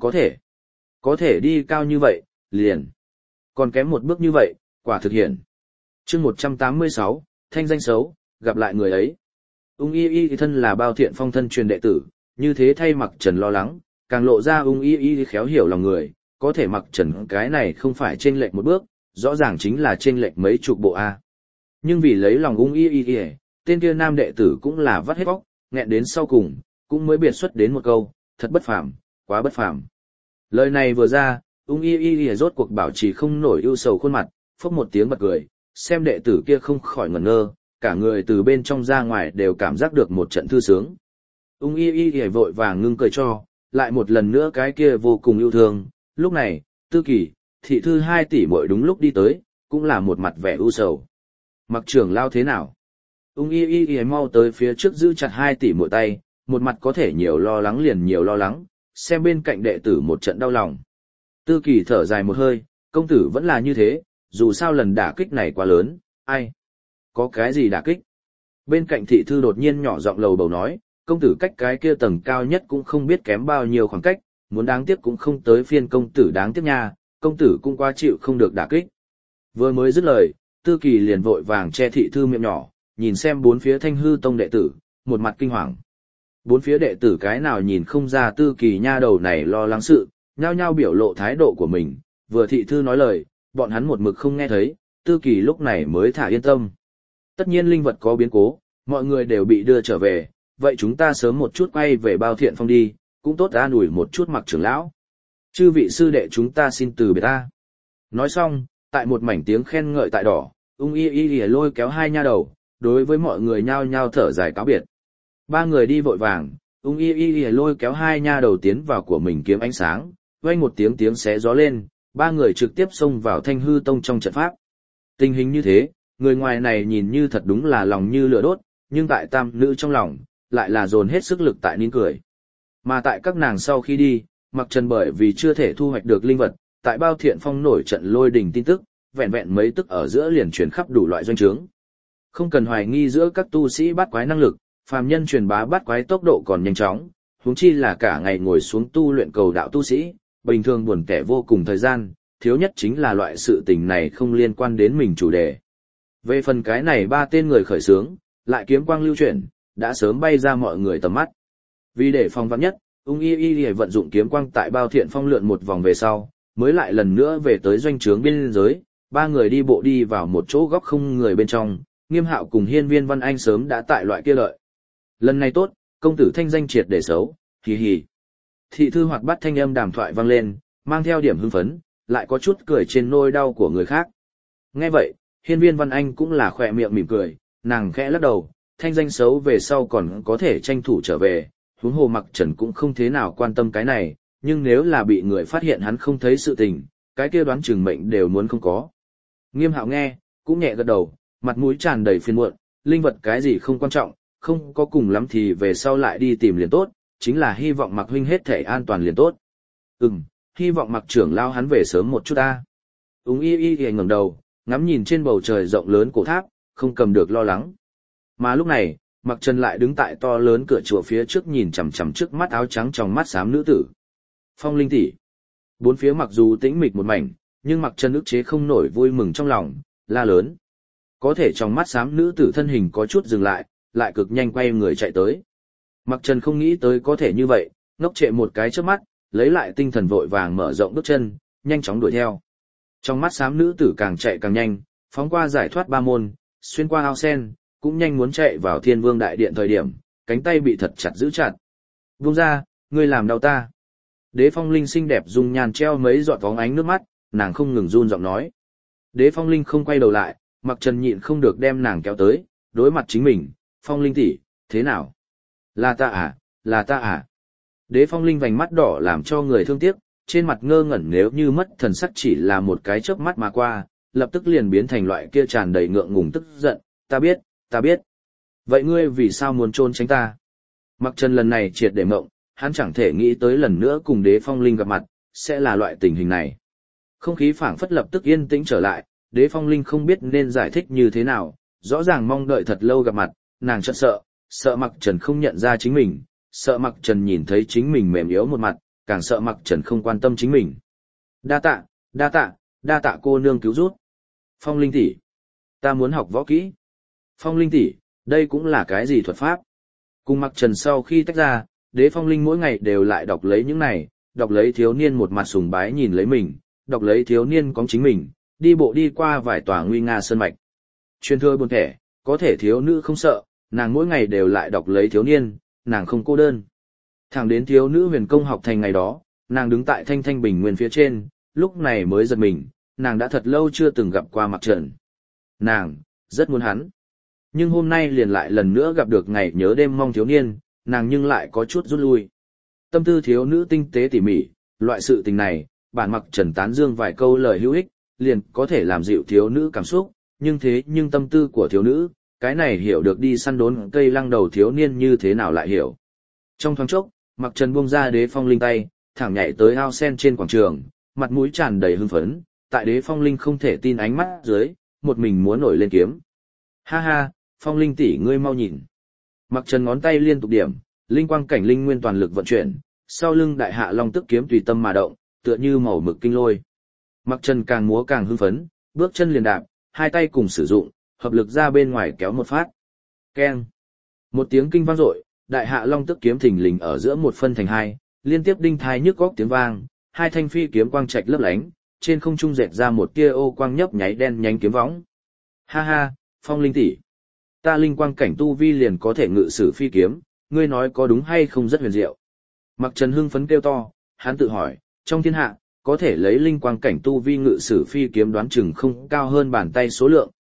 có thể đi cao như vậy, liền. Còn kém một bước như vậy, quả thực hiện. Chương 186, thanh danh xấu, gặp lại người ấy. Ung y thân là bao thiện phong thân truyền đệ tử, như thế thay Mặc Trần lo lắng, càng lộ ra ung y khéo hiểu lòng người, có thể Mặc Trần cái này không phải chênh lệch một bước, rõ ràng chính là chênh lệch mấy chục bộ A. Nhưng vì lấy lòng ung y, tên kia nam đệ tử cũng là vắt hết bóc, nghẹn đến sau cùng, cũng mới biệt xuất đến một câu, thật bất phàm, quá bất phàm. Lời này vừa ra, ung y rốt cuộc bảo trì không nổi ưu sầu khuôn mặt, phốc một tiếng bật cười, xem đệ tử kia không khỏi ngẩn ngơ, cả người từ bên trong ra ngoài đều cảm giác được một trận thư sướng. Ung y vội vàng ngưng cười cho, lại một lần nữa cái kia vô cùng yêu thương, lúc này, Tư Kỳ, thị thư 2 tỷ muội đúng lúc đi tới, cũng là một mặt vẻ ưu sầu. Mặc trưởng lao thế nào? Ung y mau tới phía trước giữ chặt 2 tỷ muội tay, một mặt có thể nhiều lo lắng liền nhiều lo lắng, xem bên cạnh đệ tử một trận đau lòng. Tư Kỳ thở dài một hơi, công tử vẫn là như thế, dù sao lần đả kích này quá lớn, ai? Có cái gì đả kích? Bên cạnh thị thư đột nhiên nhỏ giọng lầu bầu nói, công tử cách cái kia tầng cao nhất cũng không biết kém bao nhiêu khoảng cách, muốn đáng tiếc cũng không tới phiên công tử đáng tiếc nha, công tử cũng quá chịu không được đả kích. Vừa mới dứt lời, Tư Kỳ liền vội vàng che thị thư miệng nhỏ, nhìn xem bốn phía Thanh Hư Tông đệ tử, một mặt kinh hoàng. Bốn phía đệ tử cái nào nhìn không ra Tư Kỳ nha đầu này lo lắng sự, nhao nhao biểu lộ thái độ của mình, vừa thị thư nói lời, bọn hắn một mực không nghe thấy, Tư Kỳ lúc này mới thả yên tâm. Tất nhiên linh vật có biến cố, mọi người đều bị đưa trở về, vậy chúng ta sớm một chút quay về Bao Thiện Phong đi, cũng tốt an ủi một chút Mặc trưởng lão. Chư vị sư đệ chúng ta xin từ biệt ta. Nói xong, tại một mảnh tiếng khen ngợi tại đỏ, ung y lôi kéo hai nha đầu, đối với mọi người nhao nhao thở dài cáo biệt. Ba người đi vội vàng, ung y lôi kéo hai nha đầu tiến vào của mình kiếm ánh sáng, vang một tiếng tiếng xé gió lên, ba người trực tiếp xông vào Thanh Hư Tông trong trận pháp. Tình hình như thế, người ngoài này nhìn như thật đúng là lòng như lửa đốt, nhưng tại tam nữ trong lòng, lại là dồn hết sức lực tại nín cười. Mà tại các nàng sau khi đi, Mặc Trần bởi vì chưa thể thu hoạch được linh vật, tại Bao Thiện Phong nổi trận lôi đình tin tức, vẹn vẹn mấy tức ở giữa liền truyền khắp đủ loại doanh trướng. Không cần hoài nghi giữa các tu sĩ bắt quái năng lực, phàm nhân truyền bá bắt quái tốc độ còn nhanh chóng, huống chi là cả ngày ngồi xuống tu luyện cầu đạo tu sĩ, bình thường buồn kẻ vô cùng thời gian, thiếu nhất chính là loại sự tình này không liên quan đến mình chủ đề. Về phần cái này ba tên người khởi xướng, lại kiếm quang lưu chuyển, đã sớm bay ra mọi người tầm mắt. Vì để phòng vắn nhất, ung y vận dụng kiếm quang tại Bao Thiện Phong lượn một vòng về sau, mới lại lần nữa về tới doanh trướng biên giới, ba người đi bộ đi vào một chỗ góc không người bên trong, Nghiêm Hạo cùng Hiên Viên Văn Anh sớm đã tại loại kia lợi. Lần này tốt, công tử thanh danh triệt để xấu, hì hì. Thị thư hoạt bát thanh âm đàm thoại vang lên, mang theo điểm hưng phấn, lại có chút cười trên nỗi đau của người khác. Nghe vậy, Hiên Viên Văn Anh cũng là khỏe miệng mỉm cười, nàng khẽ lắc đầu, thanh danh xấu về sau còn có thể tranh thủ trở về, huống hồ Mặc Trần cũng không thế nào quan tâm cái này, nhưng nếu là bị người phát hiện hắn không thấy sự tình, cái kia đoán chừng mệnh đều muốn không có. Nghiêm Hạo nghe, cũng nhẹ gật đầu, mặt mũi tràn đầy phiền muộn, linh vật cái gì không quan trọng, không có cùng lắm thì về sau lại đi tìm liền tốt, chính là hy vọng Mặc huynh hết thể an toàn liền tốt. Hy vọng Mặc trưởng lao hắn về sớm một chút ta. Úng y ngẩng đầu, ngắm nhìn trên bầu trời rộng lớn cổ tháp, không cầm được lo lắng. Mà lúc này, Mặc Trần lại đứng tại to lớn cửa chùa phía trước nhìn chằm chằm trước mắt áo trắng trong mắt xám nữ tử. Phong Linh tỷ. Bốn phía mặc dù tĩnh mịch một mảnh, nhưng Mặc Trần ức chế không nổi vui mừng trong lòng, la lớn. Có thể trong mắt xám nữ tử thân hình có chút dừng lại cực nhanh quay người chạy tới. Mặc Trần không nghĩ tới có thể như vậy, ngốc trệ một cái trước mắt, lấy lại tinh thần vội vàng mở rộng bước chân, nhanh chóng đuổi theo. Trong mắt xám nữ tử càng chạy càng nhanh, phóng qua giải thoát ba môn, xuyên qua ao sen, cũng nhanh muốn chạy vào Thiên Vương đại điện thời điểm, cánh tay bị thật chặt giữ chặt. Buông ra, ngươi làm đau ta. Đế Phong Linh xinh đẹp dung nhan treo mấy giọt bóng ánh nước mắt, nàng không ngừng run giọng nói. Đế Phong Linh không quay đầu lại, Mặc Trần nhịn không được đem nàng kéo tới, đối mặt chính mình, Phong Linh tỷ, thế nào? Là ta à, là ta à? Đế Phong Linh vành mắt đỏ làm cho người thương tiếc, trên mặt ngơ ngẩn nếu như mất thần sắc chỉ là một cái chớp mắt mà qua, lập tức liền biến thành loại kia tràn đầy ngượng ngùng tức giận, ta biết. Vậy ngươi vì sao muốn trôn tránh ta? Mặc Trần lần này triệt để mộng, hắn chẳng thể nghĩ tới lần nữa cùng Đế Phong Linh gặp mặt, sẽ là loại tình hình này. Không khí phảng phất lập tức yên tĩnh trở lại, Đế Phong Linh không biết nên giải thích như thế nào, rõ ràng mong đợi thật lâu gặp mặt, nàng chợt sợ Mặc Trần không nhận ra chính mình, sợ Mặc Trần nhìn thấy chính mình mềm yếu một mặt, càng sợ Mặc Trần không quan tâm chính mình. Đa tạ cô nương cứu giúp. Phong Linh tỷ, ta muốn học võ kỹ. Phong Linh tỷ, đây cũng là cái gì thuật pháp? Cùng Mặc Trần sau khi tách ra, Đế Phong Linh mỗi ngày đều lại đọc lấy những này, đọc lấy thiếu niên một mặt sùng bái nhìn lấy mình, đọc lấy thiếu niên có chính mình, đi bộ đi qua vài tòa nguy nga sơn mạch. Truyền thừa buồn thẻ, có thể thiếu nữ không sợ, nàng mỗi ngày đều lại đọc lấy thiếu niên, nàng không cô đơn. Thẳng đến thiếu nữ huyền công học thành ngày đó, nàng đứng tại thanh thanh bình nguyên phía trên, lúc này mới giật mình, nàng đã thật lâu chưa từng gặp qua Mặc Trần. Nàng, rất muốn hắn. Nhưng hôm nay liền lại lần nữa gặp được ngày nhớ đêm mong thiếu niên, nàng nhưng lại có chút rút lui. Tâm tư thiếu nữ tinh tế tỉ mỉ, loại sự tình này, bản Mặc Trần tán dương vài câu lời hữu ích, liền có thể làm dịu thiếu nữ cảm xúc, nhưng tâm tư của thiếu nữ, cái này hiểu được đi săn đốn cây lăng đầu thiếu niên như thế nào lại hiểu. Trong thoáng chốc, Mặc Trần buông ra Đế Phong Linh tay, thẳng nhảy tới ao sen trên quảng trường, mặt mũi tràn đầy hưng phấn, tại Đế Phong Linh không thể tin ánh mắt dưới, một mình muốn nổi lên kiếm. Ha ha, Phong Linh tỷ ngươi mau nhìn. Mặc Trần ngón tay liên tục điểm, linh quang cảnh linh nguyên toàn lực vận chuyển, sau lưng đại hạ long tức kiếm tùy tâm mà động, tựa như màu mực kinh lôi. Mặc Trần càng múa càng hưng phấn, bước chân liền đạp, hai tay cùng sử dụng, hợp lực ra bên ngoài kéo một phát. Keng. Một tiếng kinh vang dội, đại hạ long tức kiếm thình lình ở giữa một phân thành hai, liên tiếp đinh thai nhức góc tiếng vang, hai thanh phi kiếm quang trạch lấp lánh, trên không trung dệt ra một tia ô quang nhấp nháy đen nhánh kiếm võng. Ha ha, Phong Linh tỷ, ta linh quang cảnh tu vi liền có thể ngự sử phi kiếm, ngươi nói có đúng hay không rất huyền diệu. Mặc Trần hưng phấn kêu to, hắn tự hỏi, trong thiên hạ, có thể lấy linh quang cảnh tu vi ngự sử phi kiếm đoán chừng không cao hơn bàn tay số lượng,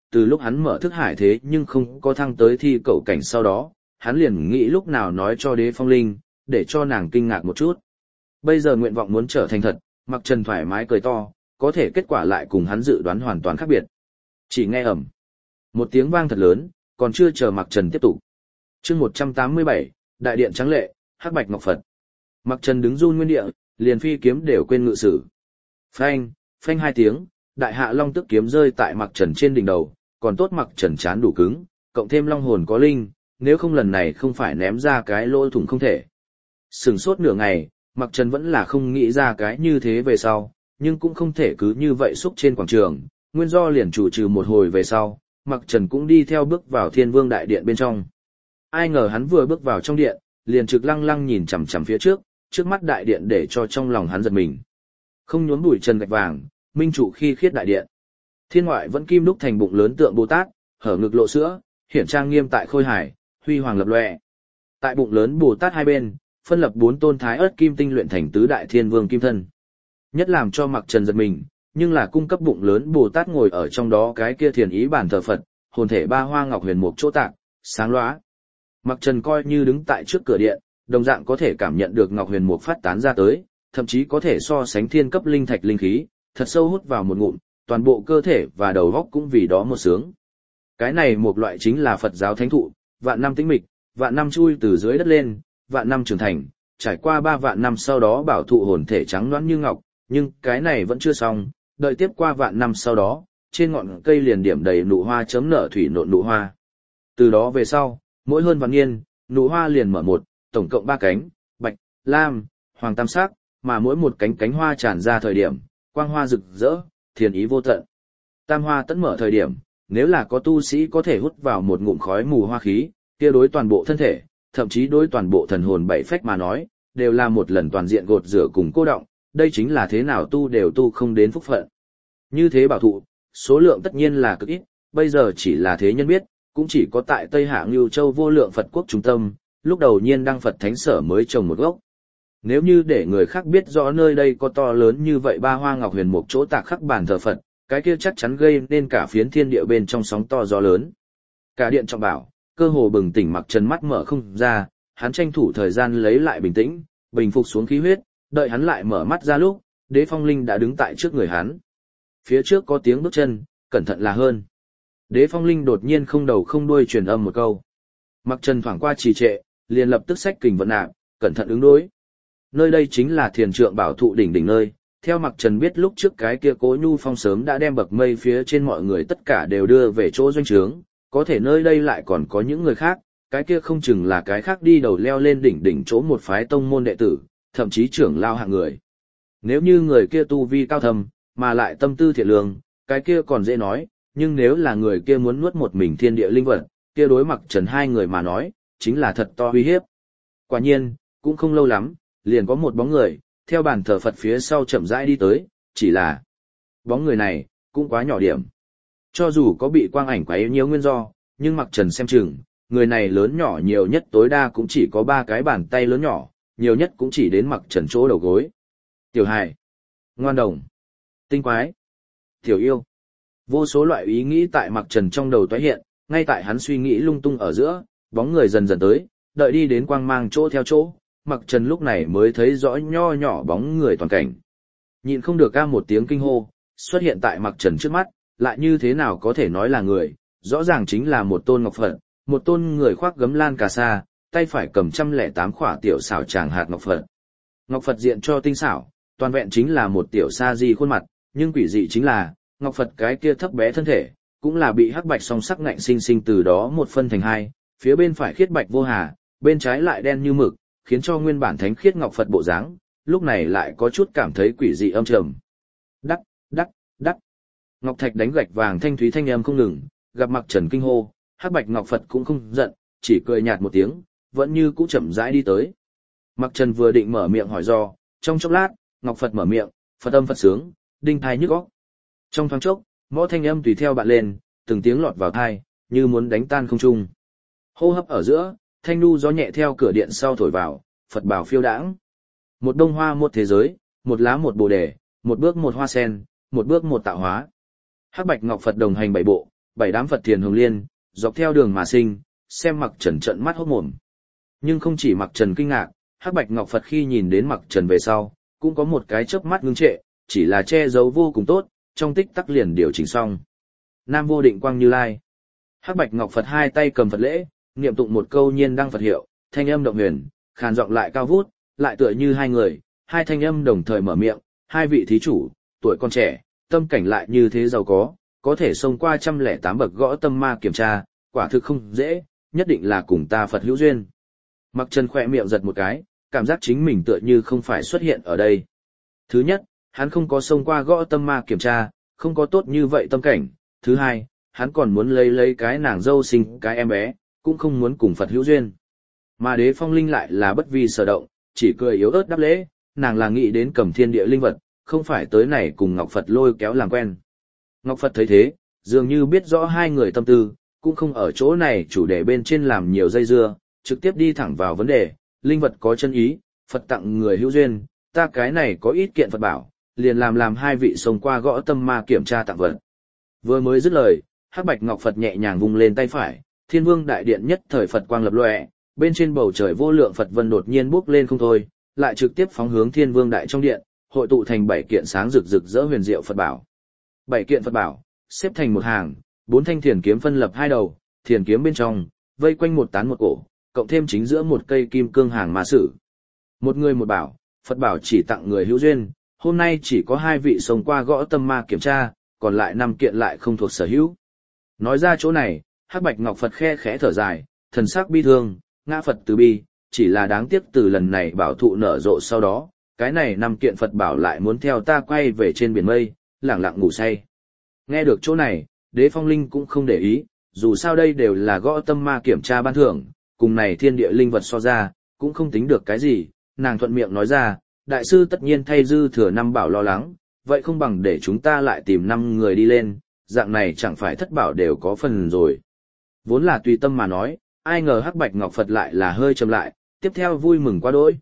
từ lúc hắn mở thức hải thế nhưng không có thăng tới thi cậu cảnh sau đó, hắn liền nghĩ lúc nào nói cho Đế Phong Linh, để cho nàng kinh ngạc một chút. Bây giờ nguyện vọng muốn trở thành thật, Mặc Trần thoải mái cười to, có thể kết quả lại cùng hắn dự đoán hoàn toàn khác biệt. Chỉ nghe ầm, một tiếng vang thật lớn, còn chưa chờ Mặc Trần tiếp tục. Chương 187, Đại điện trắng lệ, hắc bạch ngọc Phật. Mặc Trần đứng run nguyên địa, liền phi kiếm đều quên ngự sử. Phanh, phanh hai tiếng, đại hạ long tức kiếm rơi tại Mặc Trần trên đỉnh đầu, còn tốt Mặc Trần chán đủ cứng, cộng thêm long hồn có linh, nếu không lần này không phải ném ra cái lỗ thủng không thể. Sừng sốt nửa ngày, Mặc Trần vẫn là không nghĩ ra cái như thế về sau, nhưng cũng không thể cứ như vậy xúc trên quảng trường, nguyên do liền chủ trừ một hồi về sau, Mặc Trần cũng đi theo bước vào Thiên Vương đại điện bên trong. Ai ngờ hắn vừa bước vào trong điện, liền trực lăng lăng nhìn chằm chằm phía trước mắt đại điện để cho trong lòng hắn giật mình. Không nhốn bụi trần gạch vàng, minh trụ khi khiết đại điện. Thiên ngoại vẫn kim đúc thành bụng lớn tượng Bồ Tát, hở ngực lộ sữa, hiển trang nghiêm tại khôi hải, huy hoàng lập lòe. Tại bụng lớn Bồ Tát hai bên, phân lập 4 tôn thái ớt kim tinh luyện thành tứ đại thiên vương kim thân. Nhất làm cho Mặc Trần giật mình, nhưng là cung cấp bụng lớn Bồ Tát ngồi ở trong đó cái kia thiền ý bản thờ Phật, hồn thể ba hoa ngọc huyền mục chỗ tạng, sáng lóa. Mặc Trần coi như đứng tại trước cửa điện, đồng dạng có thể cảm nhận được ngọc huyền mục phát tán ra tới, thậm chí có thể so sánh thiên cấp linh thạch linh khí, thật sâu hút vào một ngụm, toàn bộ cơ thể và đầu óc cũng vì đó một sướng. Cái này một loại chính là Phật giáo thánh thụ, vạn năm tĩnh mịch, vạn năm chui từ dưới đất lên, vạn năm trưởng thành, trải qua 3 vạn năm sau đó bảo thụ hồn thể trắng nõn như ngọc, nhưng cái này vẫn chưa xong, đợi tiếp qua vạn năm sau đó, trên ngọn cây liền điểm đầy nụ hoa chấm nở thủy nộn nụ hoa. Từ đó về sau, mỗi hơn vạn niên, nụ hoa liền mở một, tổng cộng 3 cánh, bạch, lam, hoàng tam sắc, mà mỗi một cánh hoa tràn ra thời điểm, quang hoa rực rỡ, thiền ý vô tận. Tam hoa tẫn mở thời điểm, nếu là có tu sĩ có thể hút vào một ngụm khói mù hoa khí, kia đối toàn bộ thân thể, thậm chí đối toàn bộ thần hồn bảy phách mà nói, đều là một lần toàn diện gột rửa cùng cô động, đây chính là thế nào tu đều tu không đến phúc phận. Như thế bảo thụ, số lượng tất nhiên là cực ít, bây giờ chỉ là thế nhân biết, cũng chỉ có tại Tây Hạ Ngưu Châu vô lượng Phật quốc trung tâm, lúc đầu nhiên đăng Phật Thánh Sở mới trồng một gốc. Nếu như để người khác biết rõ nơi đây có to lớn như vậy ba hoa ngọc huyền mục chỗ tạc khắc bản thờ Phật, cái kia chắc chắn gây nên cả phiến thiên địa bên trong sóng to gió lớn. Cả điện trọng bảo, cơ hồ bừng tỉnh Mặc Trần mắt mở không ra, hắn tranh thủ thời gian lấy lại bình tĩnh, bình phục xuống khí huyết, đợi hắn lại mở mắt ra lúc, Đế Phong Linh đã đứng tại trước người hắn. Phía trước có tiếng bước chân, cẩn thận là hơn. Đế Phong Linh đột nhiên không đầu không đuôi truyền âm một câu. Mặc Trần thoảng qua trì trệ, liền lập tức xách kình vận nạp, cẩn thận ứng đối. Nơi đây chính là Thiền Trượng bảo thụ đỉnh nơi. Theo Mặc Trần biết lúc trước cái kia Cố Nhu Phong sớm đã đem bậc mây phía trên mọi người tất cả đều đưa về chỗ doanh trướng, có thể nơi đây lại còn có những người khác, cái kia không chừng là cái khác đi đầu leo lên đỉnh chỗ một phái tông môn đệ tử, thậm chí trưởng lao hạng người. Nếu như người kia tu vi cao thâm, mà lại tâm tư thiện lương, cái kia còn dễ nói, nhưng nếu là người kia muốn nuốt một mình thiên địa linh vật, kia đối Mặc Trần hai người mà nói, chính là thật to uy hiếp. Quả nhiên, cũng không lâu lắm, liền có một bóng người, theo bàn thờ Phật phía sau chậm rãi đi tới, chỉ là bóng người này, cũng quá nhỏ điểm. Cho dù có bị quang ảnh quấy nhiều nguyên do, nhưng Mặc Trần xem chừng, người này lớn nhỏ nhiều nhất tối đa cũng chỉ có 3 cái bàn tay lớn nhỏ, nhiều nhất cũng chỉ đến Mặc Trần chỗ đầu gối. Tiểu hài, ngoan đồng, tinh quái, tiểu yêu. Vô số loại ý nghĩ tại Mặc Trần trong đầu toái hiện, ngay tại hắn suy nghĩ lung tung ở giữa, bóng người dần dần tới, đợi đi đến quang mang chỗ theo chỗ, Mặc Trần lúc này mới thấy rõ nho nhỏ bóng người toàn cảnh. Nhịn không được ca một tiếng kinh hô, xuất hiện tại Mặc Trần trước mắt, lại như thế nào có thể nói là người, rõ ràng chính là một tôn ngọc Phật, một tôn người khoác gấm lan cà sa, tay phải cầm 108 khỏa tiểu xảo tràng hạt ngọc Phật. Ngọc Phật diện cho tinh xảo, toàn vẹn chính là một tiểu sa di khuôn mặt, nhưng quỷ dị chính là, ngọc Phật cái kia thấp bé thân thể, cũng là bị hắc bạch song sắc ngạnh sinh sinh từ đó một phân thành hai, phía bên phải khiết bạch vô hà, bên trái lại đen như mực, khiến cho nguyên bản thánh khiết ngọc Phật bộ dáng, lúc này lại có chút cảm thấy quỷ dị âm trầm. Đắc, đắc, đắc. Ngọc thạch đánh gạch vàng thanh thúy thanh âm không ngừng, gặp Mặc Trần kinh hô, hắc bạch ngọc Phật cũng không giận, chỉ cười nhạt một tiếng, vẫn như cũ chậm rãi đi tới. Mặc Trần vừa định mở miệng hỏi do, trong chốc lát, ngọc Phật mở miệng, Phật âm Phật sướng, đinh thai nhức óc. Trong thoáng chốc, mõ thanh âm tùy theo bạn lên, từng tiếng lọt vào tai, như muốn đánh tan không trung. Hô hấp ở giữa, thanh nu gió nhẹ theo cửa điện sau thổi vào, Phật bảo phiêu đãng. Một đông hoa một thế giới, một lá một bồ đề, một bước một hoa sen, một bước một tạo hóa. Hắc bạch ngọc Phật đồng hành bảy bộ, 7 đám Phật thiền hồng liên, dọc theo đường mà sinh, xem Mặc Trần trợn mắt hốt mồm. Nhưng không chỉ Mặc Trần kinh ngạc, Hắc Bạch Ngọc Phật khi nhìn đến Mặc Trần về sau, cũng có một cái chớp mắt ngưng trệ, chỉ là che giấu vô cùng tốt, trong tích tắc liền điều chỉnh xong. Nam Vô Định Quang Như Lai. Hắc Bạch Ngọc Phật hai tay cầm Phật lễ, niệm tụng một câu nhiên đăng Phật hiệu, thanh âm động huyền, khàn giọng lại cao vút, lại tựa như hai người, hai thanh âm đồng thời mở miệng, hai vị thí chủ, tuổi còn trẻ, tâm cảnh lại như thế giàu có thể xông qua 108 bậc gõ tâm ma kiểm tra, quả thực không dễ, nhất định là cùng ta Phật hữu duyên. Mặc Trần khỏe miệng giật một cái, cảm giác chính mình tựa như không phải xuất hiện ở đây. Thứ nhất, hắn không có xông qua gõ tâm ma kiểm tra, không có tốt như vậy tâm cảnh. Thứ hai, hắn còn muốn lấy cái nàng dâu sinh cái em bé, cũng không muốn cùng Phật hữu duyên. Mà Đế Phong Linh lại là bất vi sở động, chỉ cười yếu ớt đáp lễ, nàng là nghĩ đến cầm thiên địa linh vật, không phải tới này cùng Ngọc Phật lôi kéo làm quen. Ngọc Phật thấy thế, dường như biết rõ hai người tâm tư, cũng không ở chỗ này chủ đề bên trên làm nhiều dây dưa, trực tiếp đi thẳng vào vấn đề, linh vật có chân ý, Phật tặng người hữu duyên, ta cái này có ít kiện Phật bảo, liền làm hai vị sống qua gõ tâm ma kiểm tra tặng vật. Vừa mới dứt lời, Hắc Bạch Ngọc Phật nhẹ nhàng vung lên tay phải, Thiên Vương đại điện nhất thời Phật quang lập lòe, bên trên bầu trời vô lượng Phật vân đột nhiên bốc lên không thôi, lại trực tiếp phóng hướng Thiên Vương đại trong điện, hội tụ thành 7 kiện sáng rực rực rỡ huyền diệu Phật bảo. 7 kiện Phật bảo xếp thành một hàng, 4 thanh thiền kiếm phân lập hai đầu, thiền kiếm bên trong vây quanh một tán một cổ, cộng thêm chính giữa một cây kim cương hàng ma sử. Một người một bảo, Phật bảo chỉ tặng người hữu duyên, hôm nay chỉ có 2 vị sống qua gõ tâm ma kiểm tra, còn lại 5 kiện lại không thuộc sở hữu. Nói ra chỗ này, Hắc Bạch Ngọc Phật khe khẽ thở dài, thần sắc bi thương, ngã Phật từ bi, chỉ là đáng tiếc từ lần này bảo thụ nở rộ sau đó, cái này 5 kiện Phật bảo lại muốn theo ta quay về trên biển mây, lẳng lặng ngủ say. Nghe được chỗ này, Đế Phong Linh cũng không để ý, dù sao đây đều là gõ tâm ma kiểm tra ban thưởng, cùng này thiên địa linh vật so ra, cũng không tính được cái gì, nàng thuận miệng nói ra, đại sư tất nhiên thay dư thừa 5 bảo lo lắng, vậy không bằng để chúng ta lại tìm 5 người đi lên, dạng này chẳng phải thất bảo đều có phần rồi. Vốn là tùy tâm mà nói, ai ngờ Hắc Bạch Ngọc Phật lại là hơi chậm lại, tiếp theo vui mừng quá đỗi,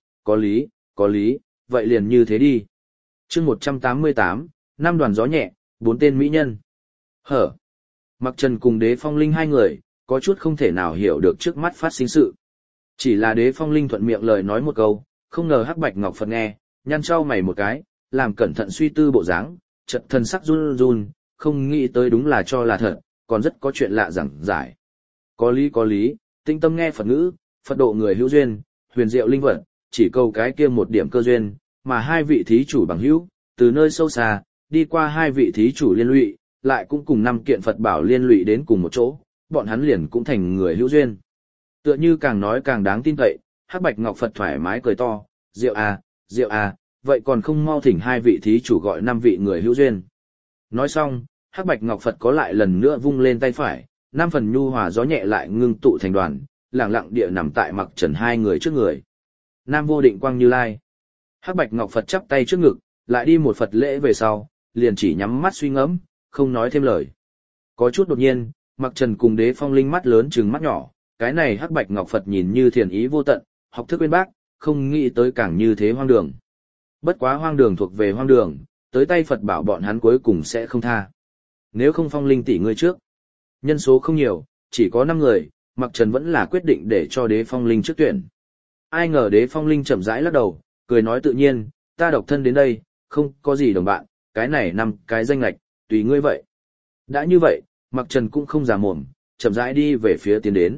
có lý, vậy liền như thế đi. Chương 188, 5 đoàn gió nhẹ, 4 tên mỹ nhân. Hở. Mặc Trần cùng Đế Phong Linh hai người, có chút không thể nào hiểu được trước mắt phát sinh sự. Chỉ là Đế Phong Linh thuận miệng lời nói một câu, không ngờ Hắc Bạch Ngọc Phật nghe, nhăn trao mày một cái, làm cẩn thận suy tư bộ dáng, chợt thần sắc run run, không nghĩ tới đúng là cho là thật, còn rất có chuyện lạ giảng giải. Có lý, tinh tâm nghe Phật ngữ, Phật độ người hữu duyên, huyền diệu linh vật, chỉ cầu cái kia một điểm cơ duyên, mà 2 vị thí chủ bằng hữu, từ nơi sâu xa, đi qua 2 vị thí chủ liên lụy, lại cũng cùng 5 kiện Phật bảo liên lụy đến cùng một chỗ, bọn hắn liền cũng thành người hữu duyên. Tựa như càng nói càng đáng tin cậy, Hắc Bạch Ngọc Phật thoải mái cười to, rượu à, vậy còn không mau thỉnh 2 vị thí chủ gọi 5 vị người hữu duyên. Nói xong, Hắc Bạch Ngọc Phật có lại lần nữa vung lên tay phải, 5 phần nhu hòa gió nhẹ lại ngưng tụ thành đoàn, lặng lặng địa nằm tại Mặc Trần hai người trước người. Nam Vô Định Quang Như Lai. Hắc Bạch Ngọc Phật chắp tay trước ngực, lại đi một Phật lễ về sau, liền chỉ nhắm mắt suy ngẫm, không nói thêm lời. Có chút đột nhiên, Mặc Trần cùng Đế Phong Linh mắt lớn trừng mắt nhỏ, cái này Hắc Bạch Ngọc Phật nhìn như thiền ý vô tận, học thức bên bác, không nghĩ tới càng như thế hoang đường. Bất quá hoang đường thuộc về hoang đường, tới tay Phật bảo bọn hắn cuối cùng sẽ không tha. Nếu không Phong Linh tỷ ngươi trước. Nhân số không nhiều, chỉ có 5 người, Mặc Trần vẫn là quyết định để cho Đế Phong Linh trước tuyển. Ai ngờ Đế Phong Linh chậm rãi lắc đầu, cười nói tự nhiên, ta độc thân đến đây, không có gì đồng bạn, cái này 5 cái danh lệch, tùy ngươi vậy. Đã như vậy, Mặc Trần cũng không giả mồm, chậm rãi đi về phía tiến đến.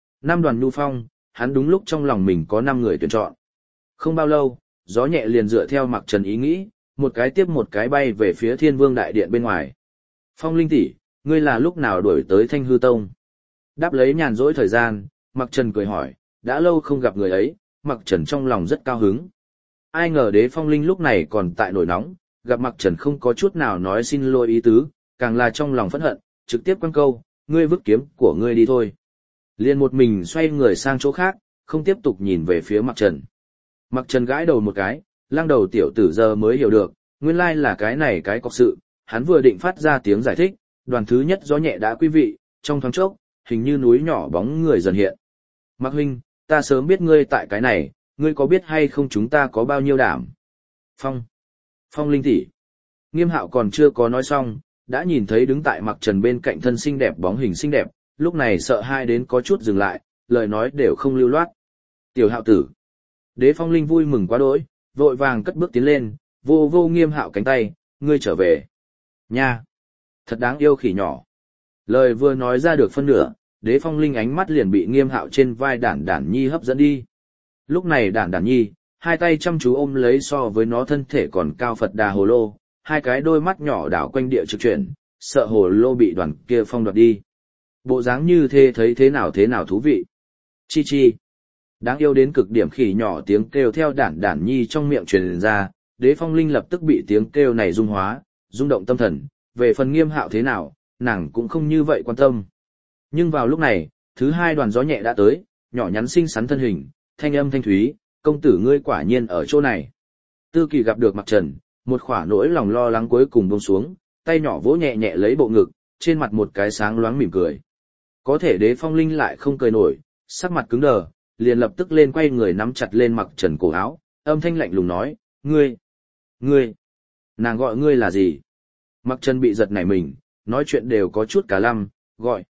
5 đoàn nhu phong, hắn đúng lúc trong lòng mình có 5 người tuyển chọn. Không bao lâu, gió nhẹ liền dựa theo Mặc Trần ý nghĩ, một cái tiếp một cái bay về phía Thiên Vương đại điện bên ngoài. Phong Linh tỷ, ngươi là lúc nào đuổi tới Thanh Hư Tông? Đáp lấy nhàn rỗi thời gian, Mặc Trần cười hỏi, đã lâu không gặp người ấy, Mặc Trần trong lòng rất cao hứng. Ai ngờ Đế Phong Linh lúc này còn tại nổi nóng, gặp Mặc Trần không có chút nào nói xin lỗi ý tứ, càng là trong lòng phẫn hận, trực tiếp quăng câu, ngươi vứt kiếm của ngươi đi thôi. Liền một mình xoay người sang chỗ khác, không tiếp tục nhìn về phía Mặc Trần. Mặc Trần gãi đầu một cái, lăng đầu tiểu tử giờ mới hiểu được, nguyên lai là cái này cái cọc sự, hắn vừa định phát ra tiếng giải thích, đoàn thứ nhất gió nhẹ đã quý vị, trong thoáng chốc, hình như núi nhỏ bóng người dần hiện. Mặc huynh, ta sớm biết ngươi tại cái này, ngươi có biết hay không chúng ta có bao nhiêu đảm? Phong Linh tỷ. Nghiêm Hạo còn chưa có nói xong, Đã nhìn thấy đứng tại Mặc Trần bên cạnh thân xinh đẹp bóng hình xinh đẹp, lúc này sợ hai đến có chút dừng lại, lời nói đều không lưu loát. Tiểu Hạo tử. Đế Phong Linh vui mừng quá đỗi, vội vàng cất bước tiến lên, vô vô Nghiêm Hạo cánh tay, ngươi trở về. Nha. Thật đáng yêu khỉ nhỏ. Lời vừa nói ra được phân nửa, Đế Phong Linh ánh mắt liền bị Nghiêm Hạo trên vai Đản Đản Nhi hấp dẫn đi. Lúc này Đản Đản Nhi, hai tay chăm chú ôm lấy so với nó thân thể còn cao Phật Đà Hồ Lô, hai cái đôi mắt nhỏ đảo quanh địa trực chuyển, sợ Hồ Lô bị đoàn kia phong đoạt đi. Bộ dáng như thế thấy thế nào thú vị. Chi chi. Đáng yêu đến cực điểm khỉ nhỏ tiếng kêu theo Đản Đản Nhi trong miệng truyền ra, Đế Phong Linh lập tức bị tiếng kêu này rung hóa, rung động tâm thần, về phần Nghiêm Hạo thế nào, nàng cũng không như vậy quan tâm. Nhưng vào lúc này, thứ hai đoàn gió nhẹ đã tới, nhỏ nhắn xinh xắn thân hình, thanh âm thanh thúy, công tử ngươi quả nhiên ở chỗ này. Tư Kỳ gặp được Mặc Trần, một khỏa nỗi lòng lo lắng cuối cùng buông xuống, tay nhỏ vỗ nhẹ nhẹ lấy bộ ngực, trên mặt một cái sáng loáng mỉm cười. Có thể Đế Phong Linh lại không cười nổi, sắc mặt cứng đờ, liền lập tức lên quay người nắm chặt lên Mặc Trần cổ áo, âm thanh lạnh lùng nói, ngươi, nàng gọi ngươi là gì? Mặc Trần bị giật nảy mình, nói chuyện đều có chút cả lăm, gọi,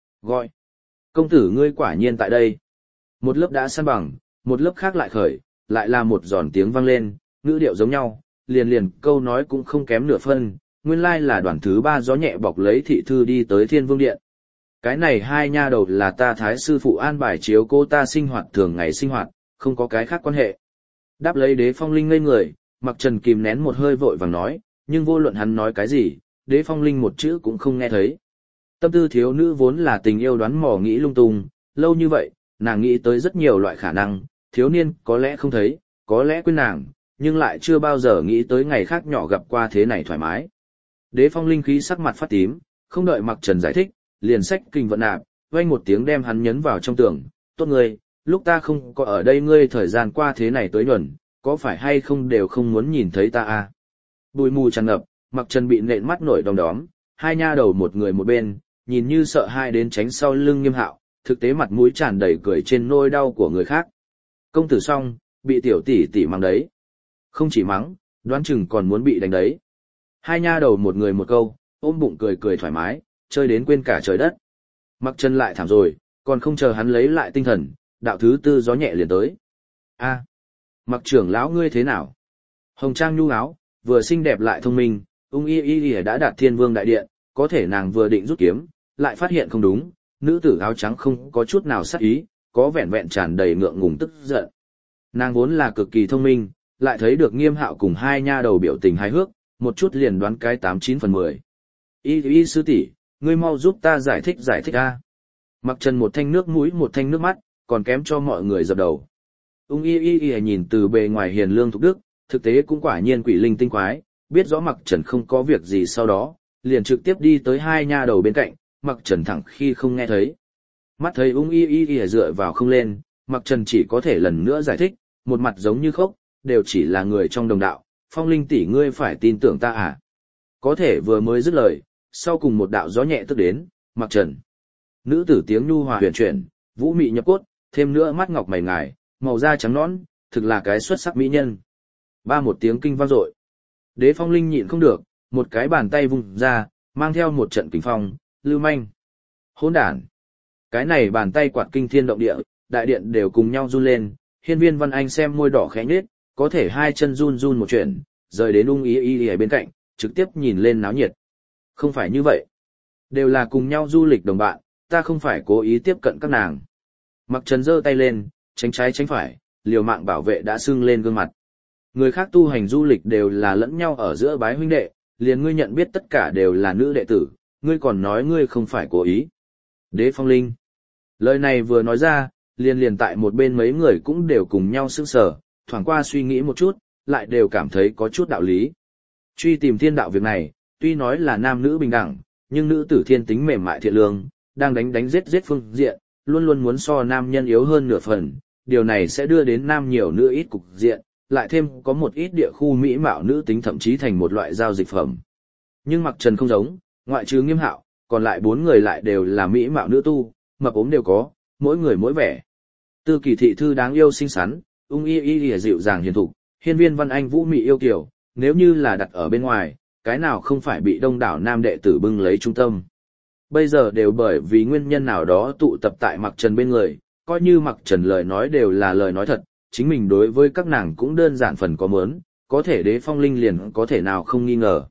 công tử ngươi quả nhiên tại đây. Một lớp đã san bằng, một lớp khác lại khởi, lại là một giòn tiếng vang lên, ngữ điệu giống nhau, liền câu nói cũng không kém nửa phân, nguyên lai là đoàn thứ ba gió nhẹ bọc lấy thị thư đi tới Thiên Vương Điện. Cái này hai nha đầu là ta thái sư phụ an bài chiếu cô ta sinh hoạt thường ngày sinh hoạt, không có cái khác quan hệ. Đáp lấy Đế Phong Linh ngây người, Mặc Trần kìm nén một hơi vội vàng nói, nhưng vô luận hắn nói cái gì, Đế Phong Linh một chữ cũng không nghe thấy. Tâm tư thiếu nữ vốn là tình yêu đoán mò nghĩ lung tung, lâu như vậy, nàng nghĩ tới rất nhiều loại khả năng, thiếu niên có lẽ không thấy, có lẽ quên nàng, nhưng lại chưa bao giờ nghĩ tới ngày khác nhỏ gặp qua thế này thoải mái. Đế Phong Linh khí sắc mặt phát tím, không đợi Mặc Trần giải thích, liền xách kinh vận nạp, vang một tiếng đem hắn nhấn vào trong tường, tốt ngươi, lúc ta không có ở đây ngươi thời gian qua thế này tới nhuần, có phải hay không đều không muốn nhìn thấy ta à? Bụi mù tràn ngập, Mặc Trần bị nện mắt nổi đom đóm, hai nha đầu một người một bên, nhìn như sợ hai đến tránh sau lưng Nghiêm Hạo, thực tế mặt mũi tràn đầy cười trên nỗi đau của người khác. Công tử xong, bị tiểu tỷ tỷ mắng đấy. Không chỉ mắng, đoán chừng còn muốn bị đánh đấy. Hai nha đầu một người một câu, ôm bụng cười cười thoải mái, chơi đến quên cả trời đất. Mặc Trần lại thảm rồi, còn không chờ hắn lấy lại tinh thần, đạo thứ tư gió nhẹ liền tới. A, Mặc trưởng lão ngươi thế nào? Hồng trang nhu áo, vừa xinh đẹp lại thông minh, y đã đạt Thiên Vương đại điện, có thể nàng vừa định rút kiếm, lại phát hiện không đúng, nữ tử áo trắng không có chút nào sát ý, có vẻn vẹn tràn đầy ngượng ngùng tức giận. Nàng vốn là cực kỳ thông minh, lại thấy được Nghiêm Hạo cùng hai nha đầu biểu tình hài hước, một chút liền đoán cái 89/10. Y sư tỷ, ngươi mau giúp ta giải thích a. Mặc Trần một thanh nước mũi một thanh nước mắt, còn kém cho mọi người dập đầu. Y nhìn từ bề ngoài hiền lương thục đức, thực tế cũng quả nhiên quỷ linh tinh quái, biết rõ Mặc Trần không có việc gì sau đó, liền trực tiếp đi tới hai nha đầu bên cạnh, Mặc Trần thẳng khi không nghe thấy. Mắt thấy y dựa vào không lên, Mặc Trần chỉ có thể lần nữa giải thích, một mặt giống như khóc, đều chỉ là người trong đồng đạo, Phong Linh tỷ ngươi phải tin tưởng ta à. Có thể vừa mới dứt lời, sau cùng một đạo gió nhẹ tức đến, Mặc Trần. Nữ tử tiếng nhu hòa huyền chuyển, vũ mị nhập cốt, thêm nữa mắt ngọc mày ngài, màu da trắng nõn, thực là cái xuất sắc mỹ nhân. Ba một tiếng kinh vang dội. Đế Phong Linh nhịn không được, một cái bàn tay vung ra, mang theo một trận kình phong, lưu manh. Hỗn đản. Cái này bàn tay quạt kinh thiên động địa, đại điện đều cùng nhau run lên, Hiên Viên Văn Anh xem môi đỏ khẽ nhếch, có thể hai chân run run một chuyện, rời đến y ở bên cạnh, trực tiếp nhìn lên náo nhiệt. Không phải như vậy. Đều là cùng nhau du lịch đồng bạn, ta không phải cố ý tiếp cận các nàng. Mặc Trần giơ tay lên, tránh trái tránh phải, liều mạng bảo vệ đã sưng lên gương mặt. Người khác tu hành du lịch đều là lẫn nhau ở giữa bái huynh đệ, liền ngươi nhận biết tất cả đều là nữ đệ tử, ngươi còn nói ngươi không phải cố ý. Đế Phong Linh. Lời này vừa nói ra, liền tại một bên mấy người cũng đều cùng nhau sững sờ, thoảng qua suy nghĩ một chút, lại đều cảm thấy có chút đạo lý. Truy tìm thiên đạo việc này, tuy nói là nam nữ bình đẳng, nhưng nữ tử thiên tính mềm mại thiện lương, đang đánh giết phương diện, luôn luôn muốn so nam nhân yếu hơn nửa phần, điều này sẽ đưa đến nam nhiều nữ ít cục diện, lại thêm có một ít địa khu mỹ mạo nữ tính thậm chí thành một loại giao dịch phẩm. Nhưng Mặc Trần không giống, ngoại trừ Nghiêm Hạo, còn lại 4 người lại đều là mỹ mạo nữ tu, mập ốm đều có, mỗi người mỗi vẻ. Tư Kỳ thị thư đáng yêu xinh xắn, y dịu dàng hiền thục, Hiên Viên Văn Anh vũ mị yêu kiều, nếu như là đặt ở bên ngoài, cái nào không phải bị đông đảo nam đệ tử bưng lấy trung tâm. Bây giờ đều bởi vì nguyên nhân nào đó tụ tập tại Mặc Trần bên người, coi như Mặc Trần lời nói đều là lời nói thật, chính mình đối với các nàng cũng đơn giản phần có mớn, có thể Đế Phong Linh liền có thể nào không nghi ngờ.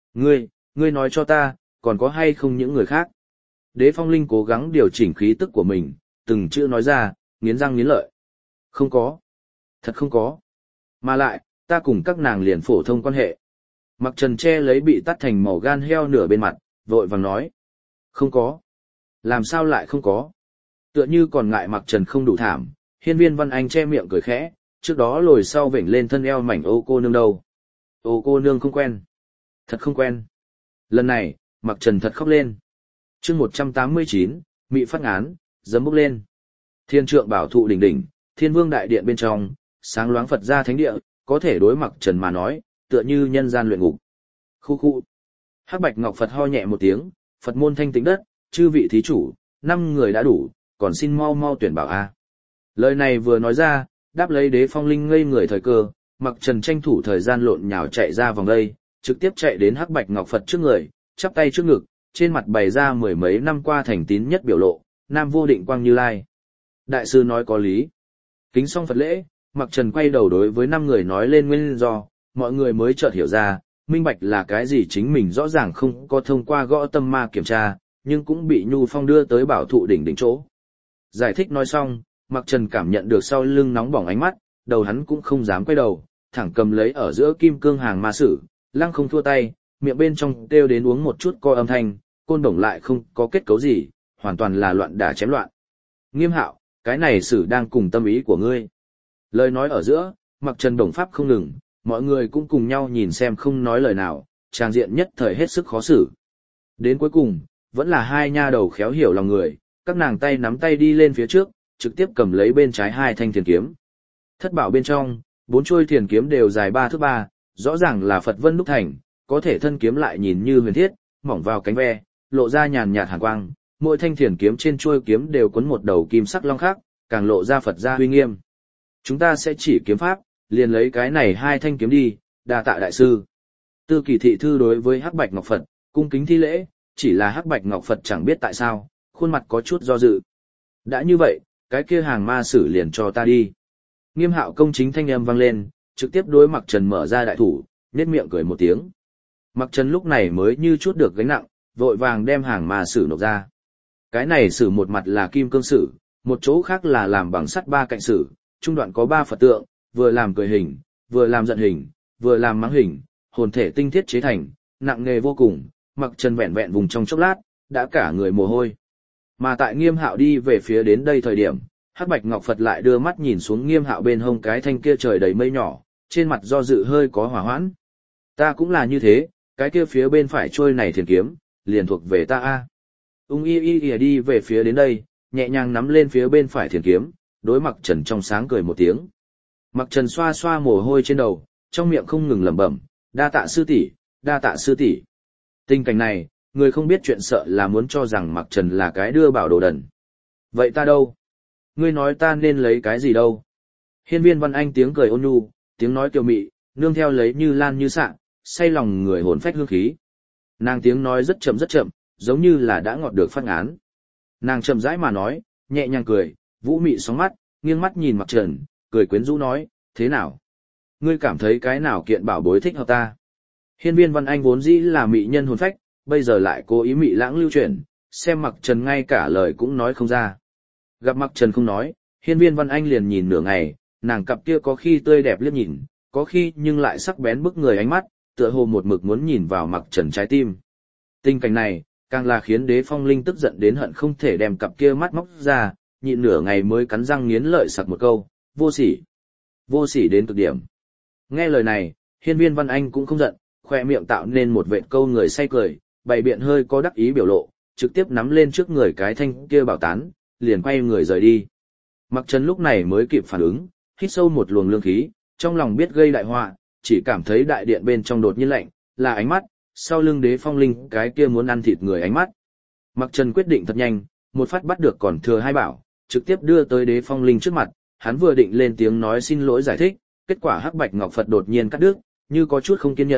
Ngươi nói cho ta, còn có hay không những người khác? Đế Phong Linh cố gắng điều chỉnh khí tức của mình, từng chữ nói ra, nghiến răng nghiến lợi. Không có. Thật không có. Mà lại, ta cùng các nàng liền phổ thông quan hệ. Mặc Trần che lấy bị tắt thành màu gan heo nửa bên mặt, vội vàng nói. Không có. Làm sao lại không có? Tựa như còn ngại Mặc Trần không đủ thảm, Hiên Viên Văn Anh che miệng cười khẽ, trước đó lồi sau vểnh lên thân eo mảnh ô cô nương đâu. Ô cô nương không quen. Thật không quen. Lần này, Mặc Trần thật khóc lên. chương 189, Mị phát án, giấm bốc lên. Thiên trượng bảo thụ đỉnh đỉnh, Thiên Vương đại điện bên trong, sáng loáng Phật gia thánh địa, có thể đối Mặc Trần mà nói, tựa như nhân gian luyện ngục. Khu khu. Hắc Bạch Ngọc Phật ho nhẹ một tiếng, Phật môn thanh tịnh đất, chư vị thí chủ, 5 người đã đủ, còn xin mau mau tuyển bảo a. Lời này vừa nói ra, đáp lấy Đế Phong Linh ngây người thời cơ, Mặc Trần tranh thủ thời gian lộn nhào chạy ra vòng đây, trực tiếp chạy đến Hắc Bạch Ngọc Phật trước người, chắp tay trước ngực, trên mặt bày ra mười mấy năm qua thành tín nhất biểu lộ, Nam Vô Định Quang Như Lai. Đại sư nói có lý. Kính xong Phật lễ, Mặc Trần quay đầu đối với 5 người nói lên nguyên do, mọi người mới chợt hiểu ra, minh bạch là cái gì chính mình rõ ràng không có thông qua gõ tâm ma kiểm tra, nhưng cũng bị Nhu Phong đưa tới bảo thụ đỉnh đỉnh chỗ. Giải thích nói xong, Mặc Trần cảm nhận được sau lưng nóng bỏng ánh mắt, đầu hắn cũng không dám quay đầu, thẳng cầm lấy ở giữa kim cương hàng ma sử, lăng không thua tay, miệng bên trong kêu đến uống một chút co âm thanh, côn đồng lại không có kết cấu gì, hoàn toàn là loạn đả chém loạn. Nghiêm Hạo, cái này sử đang cùng tâm ý của ngươi. Lời nói ở giữa, Mặc Trần đồng pháp không ngừng, mọi người cũng cùng nhau nhìn xem không nói lời nào, trang diện nhất thời hết sức khó xử. Đến cuối cùng, vẫn là hai nha đầu khéo hiểu lòng người, các nàng tay nắm tay đi lên phía trước, trực tiếp cầm lấy bên trái 2 thanh thiền kiếm. Thất bảo bên trong, 4 chuôi thiền kiếm đều dài 3 thước 3, rõ ràng là Phật vân đúc thành, có thể thân kiếm lại nhìn như huyền thiết, mỏng vào cánh ve, lộ ra nhàn nhạt hàn quang, mỗi thanh thiền kiếm trên chuôi kiếm đều quấn một đầu kim sắc long khác, càng lộ ra Phật gia uy nghiêm. Chúng ta sẽ chỉ kiếm pháp, liền lấy cái này 2 thanh kiếm đi, đa tạ đại sư. Tư Kỳ thị thư đối với Hắc Bạch Ngọc Phật, cung kính thi lễ, chỉ là Hắc Bạch Ngọc Phật chẳng biết tại sao, khuôn mặt có chút do dự. Đã như vậy, cái kia hàng ma sử liền cho ta đi. Nghiêm Hạo công chính thanh âm vang lên, trực tiếp đối Mặc Trần mở ra đại thủ, nhếch miệng cười một tiếng. Mặc Trần lúc này mới như chút được gánh nặng, vội vàng đem hàng ma sử nộp ra. Cái này sử một mặt là kim cương sử, một chỗ khác là làm bằng sắt 3 cạnh sử, trung đoạn có 3 Phật tượng, vừa làm cười hình, vừa làm giận hình, vừa làm mắng hình, hồn thể tinh thiết chế thành, nặng nghề vô cùng. Mặc Trần vẹn vẹn vùng trong chốc lát, đã cả người mồ hôi. Mà tại Nghiêm Hạo đi về phía đến đây thời điểm, Hắc Bạch Ngọc Phật lại đưa mắt nhìn xuống Nghiêm Hạo bên hông cái thanh kia trời đầy mây nhỏ, trên mặt do dự hơi có hỏa hoãn. Ta cũng là như thế, cái kia phía bên phải trôi này thiền kiếm, liền thuộc về ta a. Ung y đi về phía đến đây, nhẹ nhàng nắm lên phía bên phải thiền kiếm, đối Mặc Trần trong sáng cười một tiếng. Mặc Trần xoa xoa mồ hôi trên đầu, trong miệng không ngừng lẩm bẩm, đa tạ sư tỷ, đa tạ sư tỷ. Tình cảnh này, người không biết chuyện sợ là muốn cho rằng Mặc Trần là cái đưa bảo đồ đần. Vậy ta đâu? Ngươi nói ta nên lấy cái gì đâu? Hiên Viên Văn Anh tiếng cười ôn nhu, tiếng nói kiều mị, nương theo lấy như lan như sạng, say lòng người hồn phách hương khí. Nàng tiếng nói rất chậm, giống như là đã ngọt được phát án. Nàng chậm rãi mà nói, nhẹ nhàng cười, vũ mị sóng mắt, nghiêng mắt nhìn Mặc Trần, cười quyến rũ nói, thế nào? Ngươi cảm thấy cái nào kiện bảo bối thích hợp ta? Hiên Viên Văn Anh vốn dĩ là mị nhân hồn phách, bây giờ lại cố ý mị lãng lưu chuyển, xem Mặc Trần ngay cả lời cũng nói không ra. Gặp Mặc Trần không nói, Hiên Viên Văn Anh liền nhìn nửa ngày, nàng cặp kia có khi tươi đẹp liếc nhìn, có khi nhưng lại sắc bén bức người ánh mắt, tựa hồ một mực muốn nhìn vào Mặc Trần trái tim. Tình cảnh này, càng là khiến Đế Phong Linh tức giận đến hận không thể đem cặp kia mắt móc ra, nhịn nửa ngày mới cắn răng nghiến lợi sặc một câu, vô sỉ. Vô sỉ đến cực điểm. Nghe lời này, Hiên Viên Văn Anh cũng không giận, khoe miệng tạo nên một vệt câu người say cười, bày biện hơi có đắc ý biểu lộ, trực tiếp nắm lên trước người cái thanh kia bảo tán, liền quay người rời đi. Mặc Trần lúc này mới kịp phản ứng, hít sâu một luồng lương khí, trong lòng biết gây đại họa, chỉ cảm thấy đại điện bên trong đột nhiên lạnh, là ánh mắt, sau lưng Đế Phong Linh cái kia muốn ăn thịt người ánh mắt. Mặc Trần quyết định thật nhanh, một phát bắt được còn thừa 2 bảo, trực tiếp đưa tới Đế Phong Linh trước mặt, hắn vừa định lên tiếng nói xin lỗi giải thích, kết quả Hắc Bạch Ngọc Phật đột nhiên cắt đứt, như có chút không kiên nhẫn,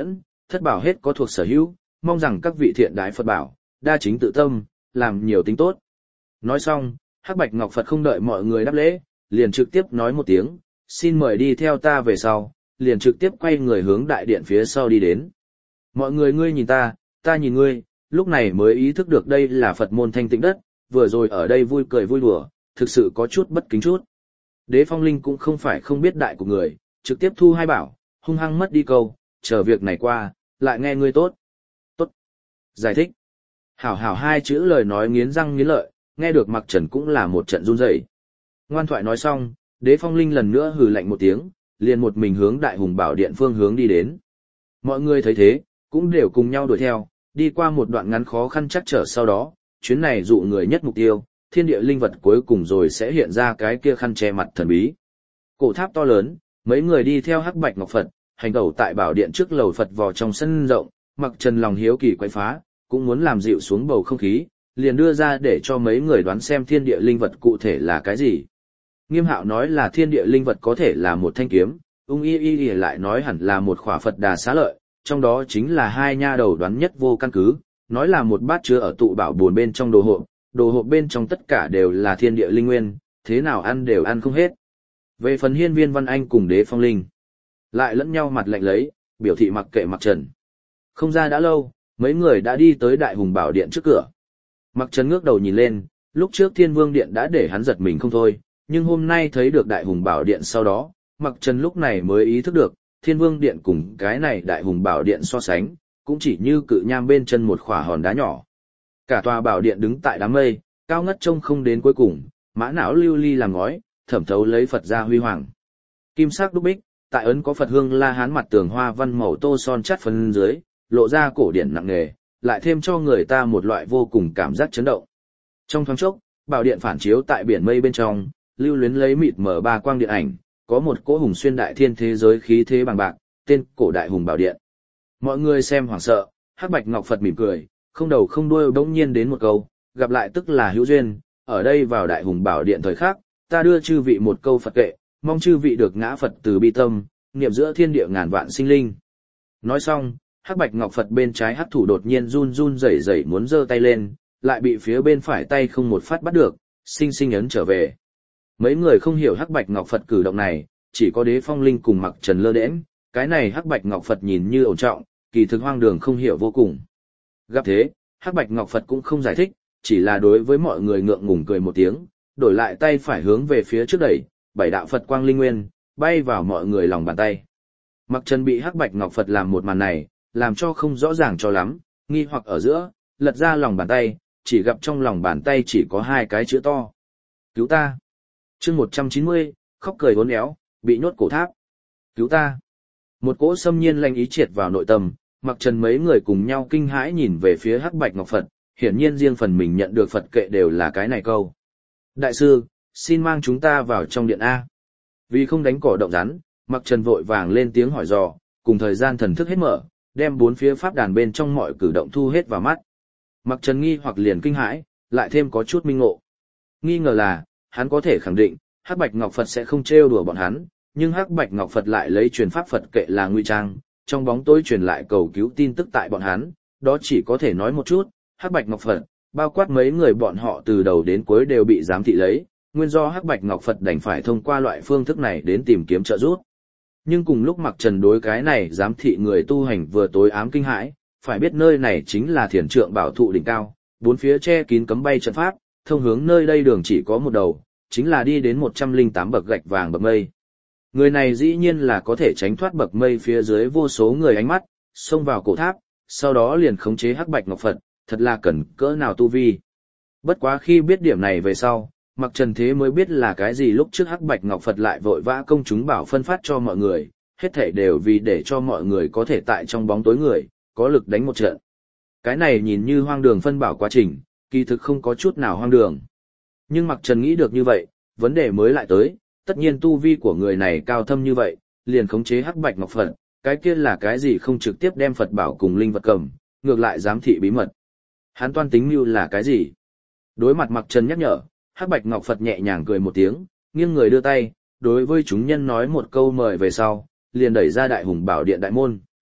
thất bảo hết có thuộc sở hữu, mong rằng các vị thiện đái Phật bảo, đa chính tự tâm, làm nhiều tính tốt. Nói xong, Hắc Bạch Ngọc Phật không đợi mọi người đáp lễ, liền trực tiếp nói một tiếng, xin mời đi theo ta về sau, liền trực tiếp quay người hướng đại điện phía sau đi đến. Mọi người ngươi nhìn ta nhìn ngươi, lúc này mới ý thức được đây là Phật môn thanh tịnh đất, vừa rồi ở đây vui cười vui đùa, thực sự có chút bất kính chút. Đế Phong Linh cũng không phải không biết đại của người, trực tiếp thu hai bảo, hung hăng mất đi câu, chờ việc này qua, lại nghe ngươi tốt. Tốt. Giải thích. Hảo hảo hai chữ lời nói nghiến răng nghiến lợi, nghe được Mặc Trần cũng là một trận run rẩy. Ngoan thoại nói xong, Đế Phong Linh lần nữa hừ lạnh một tiếng, liền một mình hướng Đại Hùng Bảo Điện phương hướng đi đến. Mọi người thấy thế, cũng đều cùng nhau đuổi theo, đi qua một đoạn ngắn khó khăn chắc trở sau đó, chuyến này dụ người nhất mục tiêu, thiên địa linh vật cuối cùng rồi sẽ hiện ra cái kia khăn che mặt thần bí. Cổ tháp to lớn, mấy người đi theo Hắc Bạch Ngọc Phật, hành tẩu tại bảo điện trước lầu Phật vò trong sân rộng, Mặc Trần lòng hiếu kỳ quấy phá, cũng muốn làm dịu xuống bầu không khí, liền đưa ra để cho mấy người đoán xem thiên địa linh vật cụ thể là cái gì. Nghiêm Hạo nói là thiên địa linh vật có thể là một thanh kiếm, Ung Y lại nói hẳn là một khỏa Phật Đà xá lợi, trong đó chính là hai nha đầu đoán nhất vô căn cứ, nói là một bát chứa ở tụ bảo buồn bên trong đồ hộp bên trong tất cả đều là thiên địa linh nguyên, thế nào ăn đều ăn không hết. Về phần Hiên Viên Văn Anh cùng Đế Phong Linh, lại lẫn nhau mặt lạnh lấy, biểu thị mặc kệ Mặc Trần. Không ra đã lâu, mấy người đã đi tới Đại Hùng Bảo Điện trước cửa. Mặc Trần ngước đầu nhìn lên, lúc trước Thiên Vương Điện đã để hắn giật mình không thôi, nhưng hôm nay thấy được Đại Hùng Bảo Điện sau đó, Mặc Trần lúc này mới ý thức được, Thiên Vương Điện cùng cái này Đại Hùng Bảo Điện so sánh, cũng chỉ như cự nham bên chân một khỏa hòn đá nhỏ. Cả tòa bảo điện đứng tại đám mây, cao ngất trông không đến cuối cùng, mã não lưu ly làm ngói, thẩm thấu lấy Phật gia huy hoàng. Kim sắc đúc bích, tại ấn có Phật hương La Hán mặt tường hoa văn màu tô son chát phần dưới, lộ ra cổ điển nặng nề, lại thêm cho người ta một loại vô cùng cảm giác chấn động. Trong thoáng chốc, bảo điện phản chiếu tại biển mây bên trong, lưu luyến lấy mịt mờ ba quang điện ảnh, có một cỗ hùng xuyên đại thiên thế giới khí thế bằng bạc, tên cổ Đại Hùng Bảo Điện. Mọi người xem hoảng sợ, Hắc Bạch Ngọc Phật mỉm cười, không đầu không đuôi bỗng nhiên đến một câu, gặp lại tức là hữu duyên, ở đây vào Đại Hùng Bảo Điện thời khắc, ta đưa chư vị một câu Phật kệ, mong chư vị được ngã Phật từ bi tâm, niệm giữa thiên địa ngàn vạn sinh linh. Nói xong, Hắc Bạch Ngọc Phật bên trái hắc thủ đột nhiên run run rẩy rẩy muốn giơ tay lên, lại bị phía bên phải tay không một phát bắt được, sinh sinh ấn trở về. Mấy người không hiểu Hắc Bạch Ngọc Phật cử động này, chỉ có Đế Phong Linh cùng Mặc Trần lơ đễnh, cái này Hắc Bạch Ngọc Phật nhìn như ổn trọng, kỳ thực hoang đường không hiểu vô cùng. Gặp thế, Hắc Bạch Ngọc Phật cũng không giải thích, chỉ là đối với mọi người ngượng ngùng cười một tiếng, đổi lại tay phải hướng về phía trước đẩy, bảy đạo Phật quang linh nguyên, bay vào mọi người lòng bàn tay. Mặc Trần bị Hắc Bạch Ngọc Phật làm một màn này, làm cho không rõ ràng cho lắm, nghi hoặc ở giữa, lật ra lòng bàn tay, chỉ gặp trong lòng bàn tay chỉ có hai cái chữ to. Cứu ta! Chương 190, khóc cười uốn éo, bị nhốt cổ tháp. Cứu ta! Một cỗ xâm nhiên lanh ý triệt vào nội tâm, Mặc Trần mấy người cùng nhau kinh hãi nhìn về phía Hắc Bạch Ngọc Phật, hiển nhiên riêng phần mình nhận được Phật kệ đều là cái này câu. Đại sư, xin mang chúng ta vào trong điện A. Vì không đánh cỏ động rắn, Mặc Trần vội vàng lên tiếng hỏi dò, cùng thời gian thần thức hết mở, đem bốn phía pháp đàn bên trong mọi cử động thu hết vào mắt. Mặc Trần nghi hoặc liền kinh hãi, lại thêm có chút minh ngộ. Nghi ngờ là, hắn có thể khẳng định, Hắc Bạch Ngọc Phật sẽ không trêu đùa bọn hắn, nhưng Hắc Bạch Ngọc Phật lại lấy truyền pháp Phật kệ là ngụy trang, trong bóng tối truyền lại cầu cứu tin tức tại bọn hắn, đó chỉ có thể nói một chút, Hắc Bạch Ngọc Phật, bao quát mấy người bọn họ từ đầu đến cuối đều bị giám thị lấy, nguyên do Hắc Bạch Ngọc Phật đành phải thông qua loại phương thức này đến tìm kiếm trợ giúp. Nhưng cùng lúc Mặc Trần đối cái này giám thị người tu hành vừa tối ám kinh hãi, phải biết nơi này chính là Thiền Trượng Bảo Thụ đỉnh cao, bốn phía che kín cấm bay trận pháp, thông hướng nơi đây đường chỉ có một đầu, chính là đi đến 108 bậc gạch vàng bậc mây. Người này dĩ nhiên là có thể tránh thoát bậc mây phía dưới vô số người ánh mắt, xông vào cổ tháp, sau đó liền khống chế Hắc Bạch Ngọc Phật, thật là cần cỡ nào tu vi. Bất quá khi biết điểm này về sau, Mặc Trần thế mới biết là cái gì lúc trước Hắc Bạch Ngọc Phật lại vội vã công chúng bảo phân phát cho mọi người, hết thảy đều vì để cho mọi người có thể tại trong bóng tối người, có lực đánh một trận. Cái này nhìn như hoang đường phân bảo quá trình, kỳ thực không có chút nào hoang đường. Nhưng Mặc Trần nghĩ được như vậy, vấn đề mới lại tới, tất nhiên tu vi của người này cao thâm như vậy, liền khống chế Hắc Bạch Ngọc Phật, cái kia là cái gì không trực tiếp đem Phật bảo cùng linh vật cầm, ngược lại giám thị bí mật. Hắn toan tính mưu là cái gì? Đối mặt Mặc Trần nhắc nhở, Hắc Bạch Ngọc Phật nhẹ nhàng cười một tiếng, nghiêng người đưa tay, đối với chúng nhân nói một câu mời về sau, liền đẩy ra Đại Hùng Bảo Điện đại môn.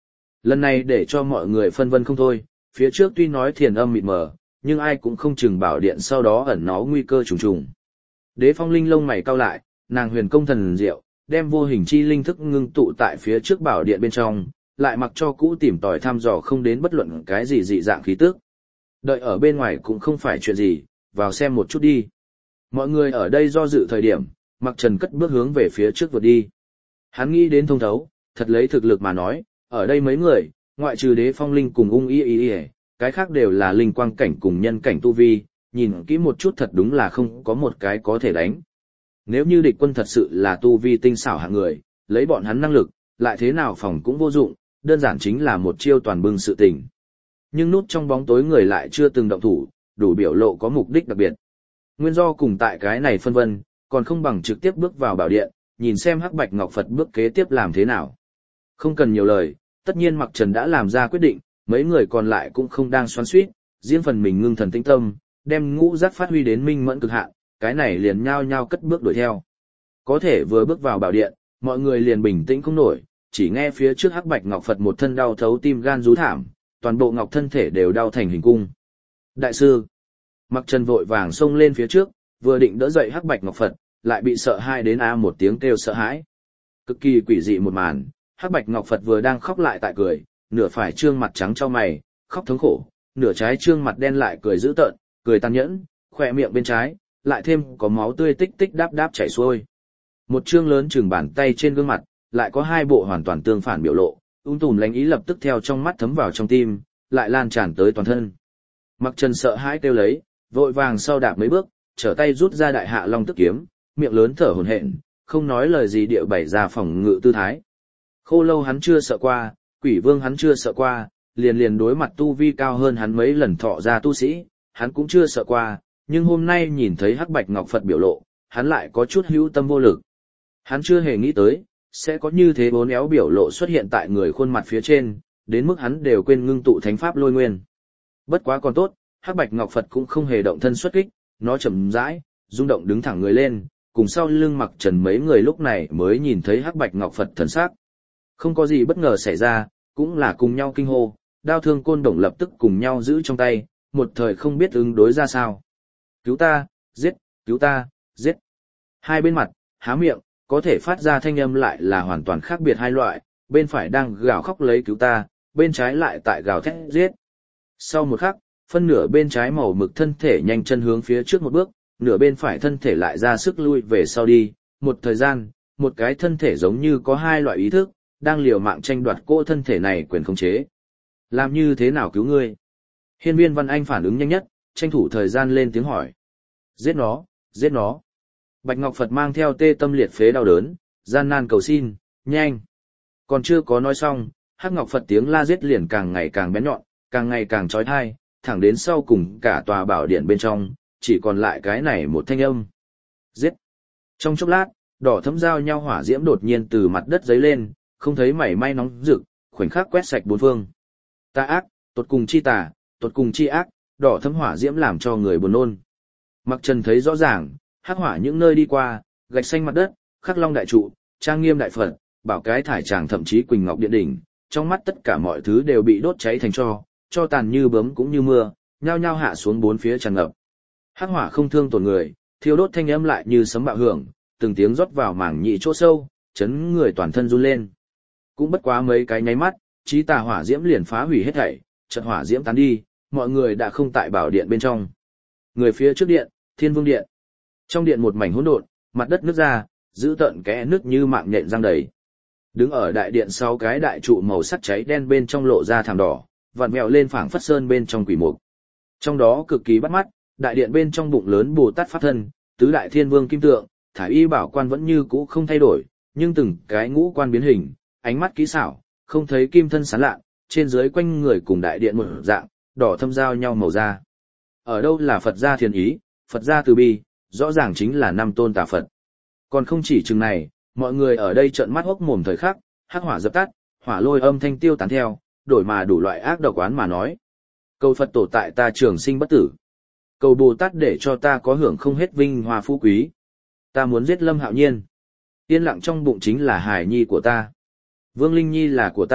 Lần này để cho mọi người phân vân không thôi, phía trước tuy nói thiền âm mịt mờ, nhưng ai cũng không chừng bảo điện sau đó ẩn nó nguy cơ trùng trùng. Đế Phong Linh lông mày cau lại, nàng huyền công thần diệu, đem vô hình chi linh thức ngưng tụ tại phía trước bảo điện bên trong, lại mặc cho cũ tìm tòi thăm dò không đến bất luận cái gì dị dạng khí tức. Đợi ở bên ngoài cũng không phải chuyện gì, vào xem một chút đi. Mọi người ở đây do dự thời điểm, Mặc Trần cất bước hướng về phía trước vượt đi. Hắn nghĩ đến thông thấu, thật lấy thực lực mà nói, ở đây mấy người, ngoại trừ Đế Phong Linh cùng Ung Y, cái khác đều là linh quang cảnh cùng nhân cảnh tu vi, nhìn kỹ một chút thật đúng là không có một cái có thể đánh. Nếu như địch quân thật sự là tu vi tinh xảo hạng người, lấy bọn hắn năng lực, lại thế nào phòng cũng vô dụng, đơn giản chính là một chiêu toàn bưng sự tình. Nhưng nút trong bóng tối người lại chưa từng động thủ, đủ biểu lộ có mục đích đặc biệt. Nguyên do cùng tại cái này phân vân, còn không bằng trực tiếp bước vào bảo điện, nhìn xem Hắc Bạch Ngọc Phật bước kế tiếp làm thế nào. Không cần nhiều lời, tất nhiên Mặc Trần đã làm ra quyết định, mấy người còn lại cũng không đang xoắn xuýt, riêng phần mình ngưng thần tĩnh tâm, đem ngũ giác phát huy đến minh mẫn cực hạn, cái này liền nhao nhao cất bước đuổi theo. Có thể vừa bước vào bảo điện, mọi người liền bình tĩnh không nổi, chỉ nghe phía trước Hắc Bạch Ngọc Phật một thân đau thấu tim gan rú thảm, toàn bộ ngọc thân thể đều đau thành hình cung. Đại sư, Mặc Trần vội vàng xông lên phía trước, vừa định đỡ dậy Hắc Bạch Ngọc Phật, lại bị sợ hai đến một tiếng kêu sợ hãi. Cực kỳ quỷ dị một màn, Hắc Bạch Ngọc Phật vừa đang khóc lại tại cười, nửa phải trương mặt trắng trao mày, khóc thống khổ, nửa trái trương mặt đen lại cười dữ tợn, cười tàn nhẫn, khỏe miệng bên trái lại thêm có máu tươi tích tích đáp đáp chảy xuôi. Một trương lớn chừng bàn tay trên gương mặt, lại có hai bộ hoàn toàn tương phản biểu lộ, tùm lánh ý lập tức theo trong mắt thấm vào trong tim, lại lan tràn tới toàn thân. Mặc Trần sợ hãi kêu lấy, vội vàng sau đạp mấy bước, trở tay rút ra Đại Hạ Long Tức kiếm, miệng lớn thở hổn hển, không nói lời gì địa bày ra phòng ngự tư thái. Khô Lâu hắn chưa sợ qua, Quỷ Vương hắn chưa sợ qua, liền đối mặt tu vi cao hơn hắn mấy lần thọ ra tu sĩ, hắn cũng chưa sợ qua, nhưng hôm nay nhìn thấy Hắc Bạch Ngọc Phật biểu lộ, hắn lại có chút hữu tâm vô lực. Hắn chưa hề nghĩ tới, sẽ có như thế bốn éo biểu lộ xuất hiện tại người khuôn mặt phía trên, đến mức hắn đều quên ngưng tụ thánh pháp lôi nguyên. Bất quá còn tốt, Hắc Bạch Ngọc Phật cũng không hề động thân xuất kích, nó chậm rãi, rung động đứng thẳng người lên, cùng sau lưng Mặc Trần mấy người lúc này mới nhìn thấy Hắc Bạch Ngọc Phật thần sắc. Không có gì bất ngờ xảy ra, cũng là cùng nhau kinh hô, đao thương côn đồng lập tức cùng nhau giữ trong tay, một thời không biết ứng đối ra sao. Cứu ta, giết, cứu ta, giết. Hai bên mặt, há miệng, có thể phát ra thanh âm lại là hoàn toàn khác biệt hai loại, bên phải đang gào khóc lấy cứu ta, bên trái lại tại gào thét giết. Sau một khắc, phân nửa bên trái màu mực thân thể nhanh chân hướng phía trước một bước, nửa bên phải thân thể lại ra sức lui về sau đi, một thời gian, một cái thân thể giống như có hai loại ý thức, đang liều mạng tranh đoạt cô thân thể này quyền khống chế. Làm như thế nào cứu ngươi? Hiên Viên Văn Anh phản ứng nhanh nhất, tranh thủ thời gian lên tiếng hỏi. Giết nó, giết nó. Bạch Ngọc Phật mang theo tê tâm liệt phế đau đớn, gian nan cầu xin, nhanh. Còn chưa có nói xong, Hắc Ngọc Phật tiếng la giết liền càng ngày càng bén nhọn, càng ngày càng chói tai, thẳng đến sau cùng cả tòa bảo điện bên trong, chỉ còn lại cái này một thanh âm. Giết. Trong chốc lát, đỏ thấm giao nhau hỏa diễm đột nhiên từ mặt đất giấy lên, không thấy mảy may nóng rực, khoảnh khắc quét sạch bốn phương. Tà ác, tột cùng chi tà, tột cùng chi ác, đỏ thấm hỏa diễm làm cho người buồn nôn. Mặc Trần thấy rõ ràng, hắc hỏa những nơi đi qua, gạch xanh mặt đất, khắc long đại trụ, trang nghiêm đại Phật, bảo cái thải tràng thậm chí quỳnh ngọc điện đỉnh, trong mắt tất cả mọi thứ đều bị đốt cháy thành cho tàn như bướm cũng như mưa, nhao nhao hạ xuống bốn phía tràn ngập. Hắc hỏa không thương tổn người, thiêu đốt thanh âm lại như sấm bạo hưởng, từng tiếng rót vào mảng nhị chỗ sâu, chấn người toàn thân run lên. Cũng bất quá mấy cái nháy mắt, chí tà hỏa diễm liền phá hủy hết thảy, chợt hỏa diễm tán đi, mọi người đã không tại bảo điện bên trong. Người phía trước điện, Thiên Vương điện. Trong điện một mảnh hỗn độn, mặt đất nứt ra, giữ tận kẽ nứt như mạng nhện răng đầy. Đứng ở đại điện sau cái đại trụ màu sắc cháy đen bên trong lộ ra thảm đỏ, vặn vẹo lên phảng phất sơn bên trong quỷ mục. Trong đó cực kỳ bắt mắt, đại điện bên trong bụng lớn Bồ Tát pháp thân, tứ đại thiên vương kim tượng, thải y bảo quan vẫn như cũ không thay đổi, nhưng từng cái ngũ quan biến hình, ánh mắt kỹ xảo, không thấy kim thân sáng lạ, trên dưới quanh người cùng đại điện một dạng, đỏ thâm giao nhau màu da. Ở đâu là Phật gia thiền ý, Phật gia từ bi, rõ ràng chính là năm tôn tà Phật. Còn không chỉ chừng này, mọi người ở đây trợn mắt hốc mồm thời khắc, hắc hỏa dập tắt, hỏa lôi âm thanh tiêu tán theo, đổi mà đủ loại ác độc oán mà nói. Cầu Phật tổ tại ta trường sinh bất tử. Cầu Bồ Tát để cho ta có hưởng không hết vinh hoa phú quý. Ta muốn giết Lâm Hạo Nhiên. Yên lặng trong bụng chính là hài nhi của ta. Vương Linh Nhi là của ta,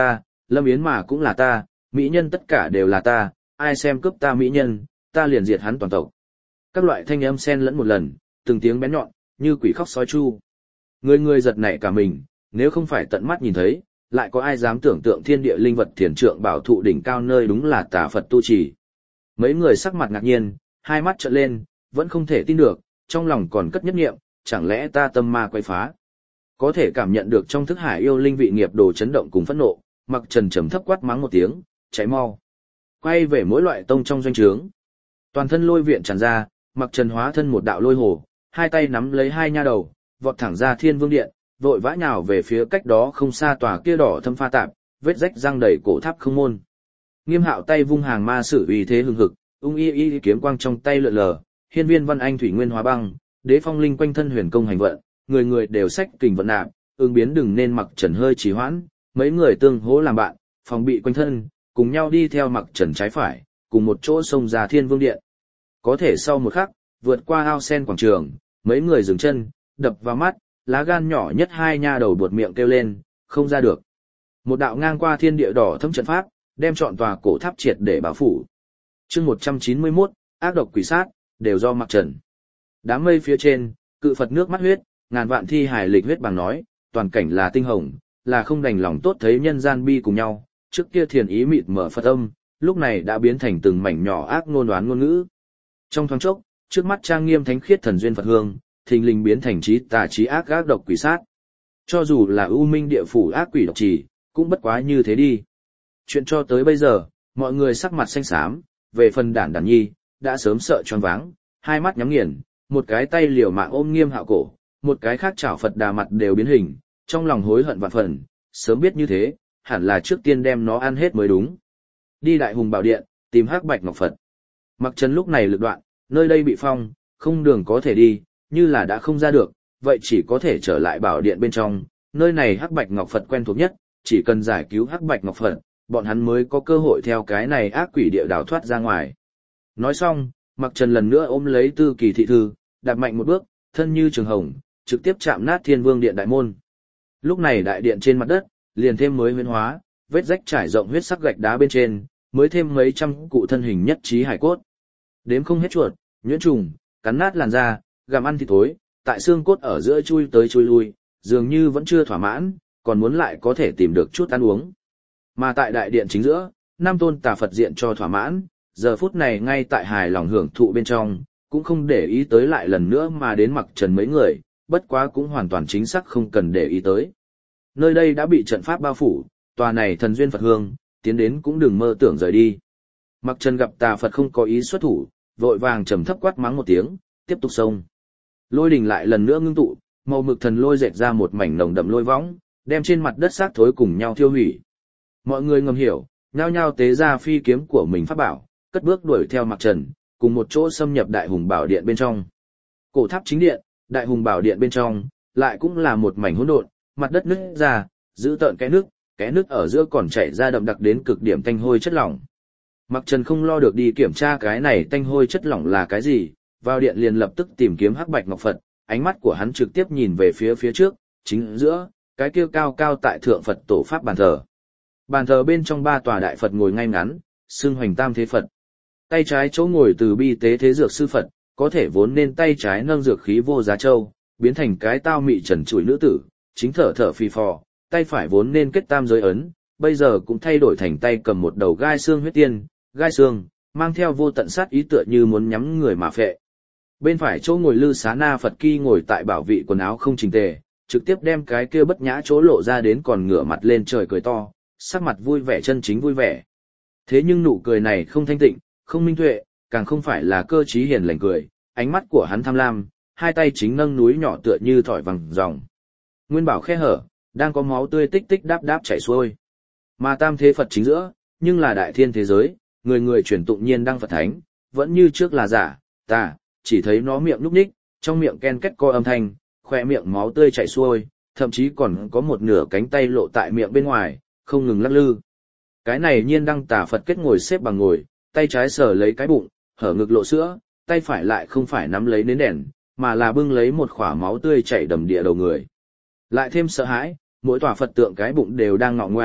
Lâm Yến mà cũng là ta, mỹ nhân tất cả đều là ta, ai xem cướp ta mỹ nhân, ta liền diệt hắn toàn tộc. Các loại thanh âm xen lẫn một lần, từng tiếng bén nhọn, như quỷ khóc sói chu. Người người giật nảy cả mình, nếu không phải tận mắt nhìn thấy, lại có ai dám tưởng tượng thiên địa linh vật thiền trượng bảo thụ đỉnh cao nơi đúng là tà Phật tu trì. Mấy người sắc mặt ngạc nhiên, hai mắt trợn lên, vẫn không thể tin được, trong lòng còn cất nhất niệm, chẳng lẽ ta tâm ma quay phá. Có thể cảm nhận được trong thức hải yêu linh vị nghiệp đồ chấn động cùng phẫn nộ, Mặc Trần trầm thấp quát mắng một tiếng, cháy mau. Quay về mỗi loại tông trong doanh trướng. Toàn thân lôi viện tràn ra, Mặc Trần hóa thân một đạo lôi hồ, hai tay nắm lấy hai nha đầu, vọt thẳng ra Thiên Vương Điện, vội vã nhào về phía cách đó không xa tòa kia đỏ thâm pha tạp, vết rách răng đầy cổ tháp không môn. Nghiêm Hạo tay vung hàng ma sử uy thế hừng hực, ung y kiếm quang trong tay lượn lờ, hiên viên văn anh thủy nguyên hóa băng, đế phong linh quanh thân huyền công hành vận, người người đều sách kình vận nạp, ứng biến đừng nên Mặc Trần hơi trì hoãn, mấy người tương hỗ làm bạn, phòng bị quanh thân, cùng nhau đi theo Mặc Trần trái phải, cùng một chỗ xông ra Thiên Vương Điện. Có thể sau một khắc, vượt qua ao sen quảng trường, mấy người dừng chân, đập vào mắt, lá gan nhỏ nhất hai nha đầu buột miệng kêu lên, không ra được. Một đạo ngang qua thiên địa đỏ thâm trận pháp, đem trọn tòa cổ tháp triệt để bảo phủ. Chương 191, ác độc quỷ sát, đều do Mặc Trần. Đám mây phía trên, cự Phật nước mắt huyết, ngàn vạn thi hài lịch huyết bằng nói, toàn cảnh là tinh hồng, là không đành lòng tốt thấy nhân gian bi cùng nhau, trước kia thiền ý mịt mở Phật âm, lúc này đã biến thành từng mảnh nhỏ ác ngôn đoán ngôn ngữ. Trong thoáng chốc, trước mắt trang nghiêm thánh khiết thần duyên Phật hương, thình lình biến thành trí tà trí ác ác độc quỷ sát. Cho dù là ưu minh địa phủ ác quỷ độc trì, cũng bất quá như thế đi. Chuyện cho tới bây giờ, mọi người sắc mặt xanh xám, về phần đản đản nhi, đã sớm sợ choáng váng, hai mắt nhắm nghiền, một cái tay liều mạng ôm Nghiêm Hạo cổ, một cái khác chảo Phật Đà mặt đều biến hình, trong lòng hối hận vạn phần, sớm biết như thế, hẳn là trước tiên đem nó ăn hết mới đúng. Đi Đại Hùng Bảo Điện, tìm Hắc Bạch Ngọc Phật. Mặc Trần lúc này lực đoạn, nơi đây bị phong, không đường có thể đi, như là đã không ra được, vậy chỉ có thể trở lại Bảo Điện bên trong, nơi này Hắc Bạch Ngọc Phật quen thuộc nhất, chỉ cần giải cứu Hắc Bạch Ngọc Phật, bọn hắn mới có cơ hội theo cái này ác quỷ địa đào thoát ra ngoài. Nói xong, Mặc Trần lần nữa ôm lấy Tư Kỳ thị thư, đạp mạnh một bước, thân như trường hồng, trực tiếp chạm nát Thiên Vương Điện đại môn. Lúc này đại điện trên mặt đất, liền thêm mới huyễn hóa, vết rách trải rộng huyết sắc gạch đá bên trên, mới thêm mấy trăm cụ thân hình nhất trí hải cốt. Đếm không hết chuột, nhuyễn trùng, cắn nát làn da, gặm ăn thịt thối, tại xương cốt ở giữa chui tới chui lui, dường như vẫn chưa thỏa mãn, còn muốn lại có thể tìm được chút ăn uống. Mà tại đại điện chính giữa, năm tôn tà Phật diện cho thỏa mãn, giờ phút này ngay tại hài lòng hưởng thụ bên trong, cũng không để ý tới lại lần nữa mà đến Mặc Trần mấy người, bất quá cũng hoàn toàn chính xác không cần để ý tới. Nơi đây đã bị trận pháp bao phủ, tòa này thần duyên Phật hương, tiến đến cũng đừng mơ tưởng rời đi. Mặc Trần gặp tà Phật không có ý xuất thủ, vội vàng trầm thấp quát mắng một tiếng, tiếp tục xông. Lôi đình lại lần nữa ngưng tụ, màu mực thần lôi dệt ra một mảnh nồng đậm lôi võng, đem trên mặt đất xác thối cùng nhau thiêu hủy. Mọi người ngầm hiểu, nhao nhao tế ra phi kiếm của mình pháp bảo, cất bước đuổi theo Mặc Trần, cùng một chỗ xâm nhập Đại Hùng Bảo Điện bên trong. Cổ tháp chính điện, Đại Hùng Bảo Điện bên trong, lại cũng là một mảnh hỗn độn, mặt đất nứt ra, giữ tợn cái nước ở giữa còn chảy ra đậm đặc đến cực điểm tanh hôi chất lỏng. Mặc Trần không lo được đi kiểm tra cái này tanh hôi chất lỏng là cái gì, vào điện liền lập tức tìm kiếm Hắc Bạch Ngọc Phật, ánh mắt của hắn trực tiếp nhìn về phía trước, chính giữa, cái kia cao cao tại thượng Phật tổ pháp bàn thờ. Bàn thờ bên trong ba tòa đại Phật ngồi ngay ngắn, xưng hoành tam thế Phật. Tay trái chỗ ngồi từ bi tế thế dược sư Phật, có thể vốn nên tay trái nâng dược khí vô giá châu, biến thành cái tao mị trần trụi nữ tử, chính thở thở phì phò, tay phải vốn nên kết tam giới ấn, bây giờ cũng thay đổi thành tay cầm một đầu gai xương huyết tiên, gai xương, mang theo vô tận sát ý tựa như muốn nhắm người mà phệ. Bên phải chỗ ngồi Lư Xá Na Phật Ki ngồi tại bảo vị quần áo không chỉnh tề, trực tiếp đem cái kia bất nhã chỗ lộ ra đến còn ngửa mặt lên trời cười to, sắc mặt vui vẻ chân chính vui vẻ. Thế nhưng nụ cười này không thanh tịnh, không minh tuệ, càng không phải là cơ trí hiền lành cười, ánh mắt của hắn tham lam, hai tay chính nâng núi nhỏ tựa như thỏi vàng ròng. Nguyên bảo khe hở, đang có máu tươi tích tích đáp đáp chảy xuôi. Mà tam thế Phật chính giữa, nhưng là đại thiên thế giới, người người truyền tụng nhiên đăng Phật thánh, vẫn như trước là giả, tà, chỉ thấy nó miệng nhúc nhích, trong miệng ken két co âm thanh, khoe miệng máu tươi chảy xuôi, thậm chí còn có một nửa cánh tay lộ tại miệng bên ngoài, không ngừng lắc lư. Cái này nhiên đăng tà Phật kết ngồi xếp bằng ngồi, tay trái sờ lấy cái bụng, hở ngực lộ sữa, tay phải lại không phải nắm lấy nến đèn, mà là bưng lấy một khỏa máu tươi chảy đầm địa đầu người. Lại thêm sợ hãi, mỗi tòa Phật tượng cái bụng đều đang ngọ ngoại,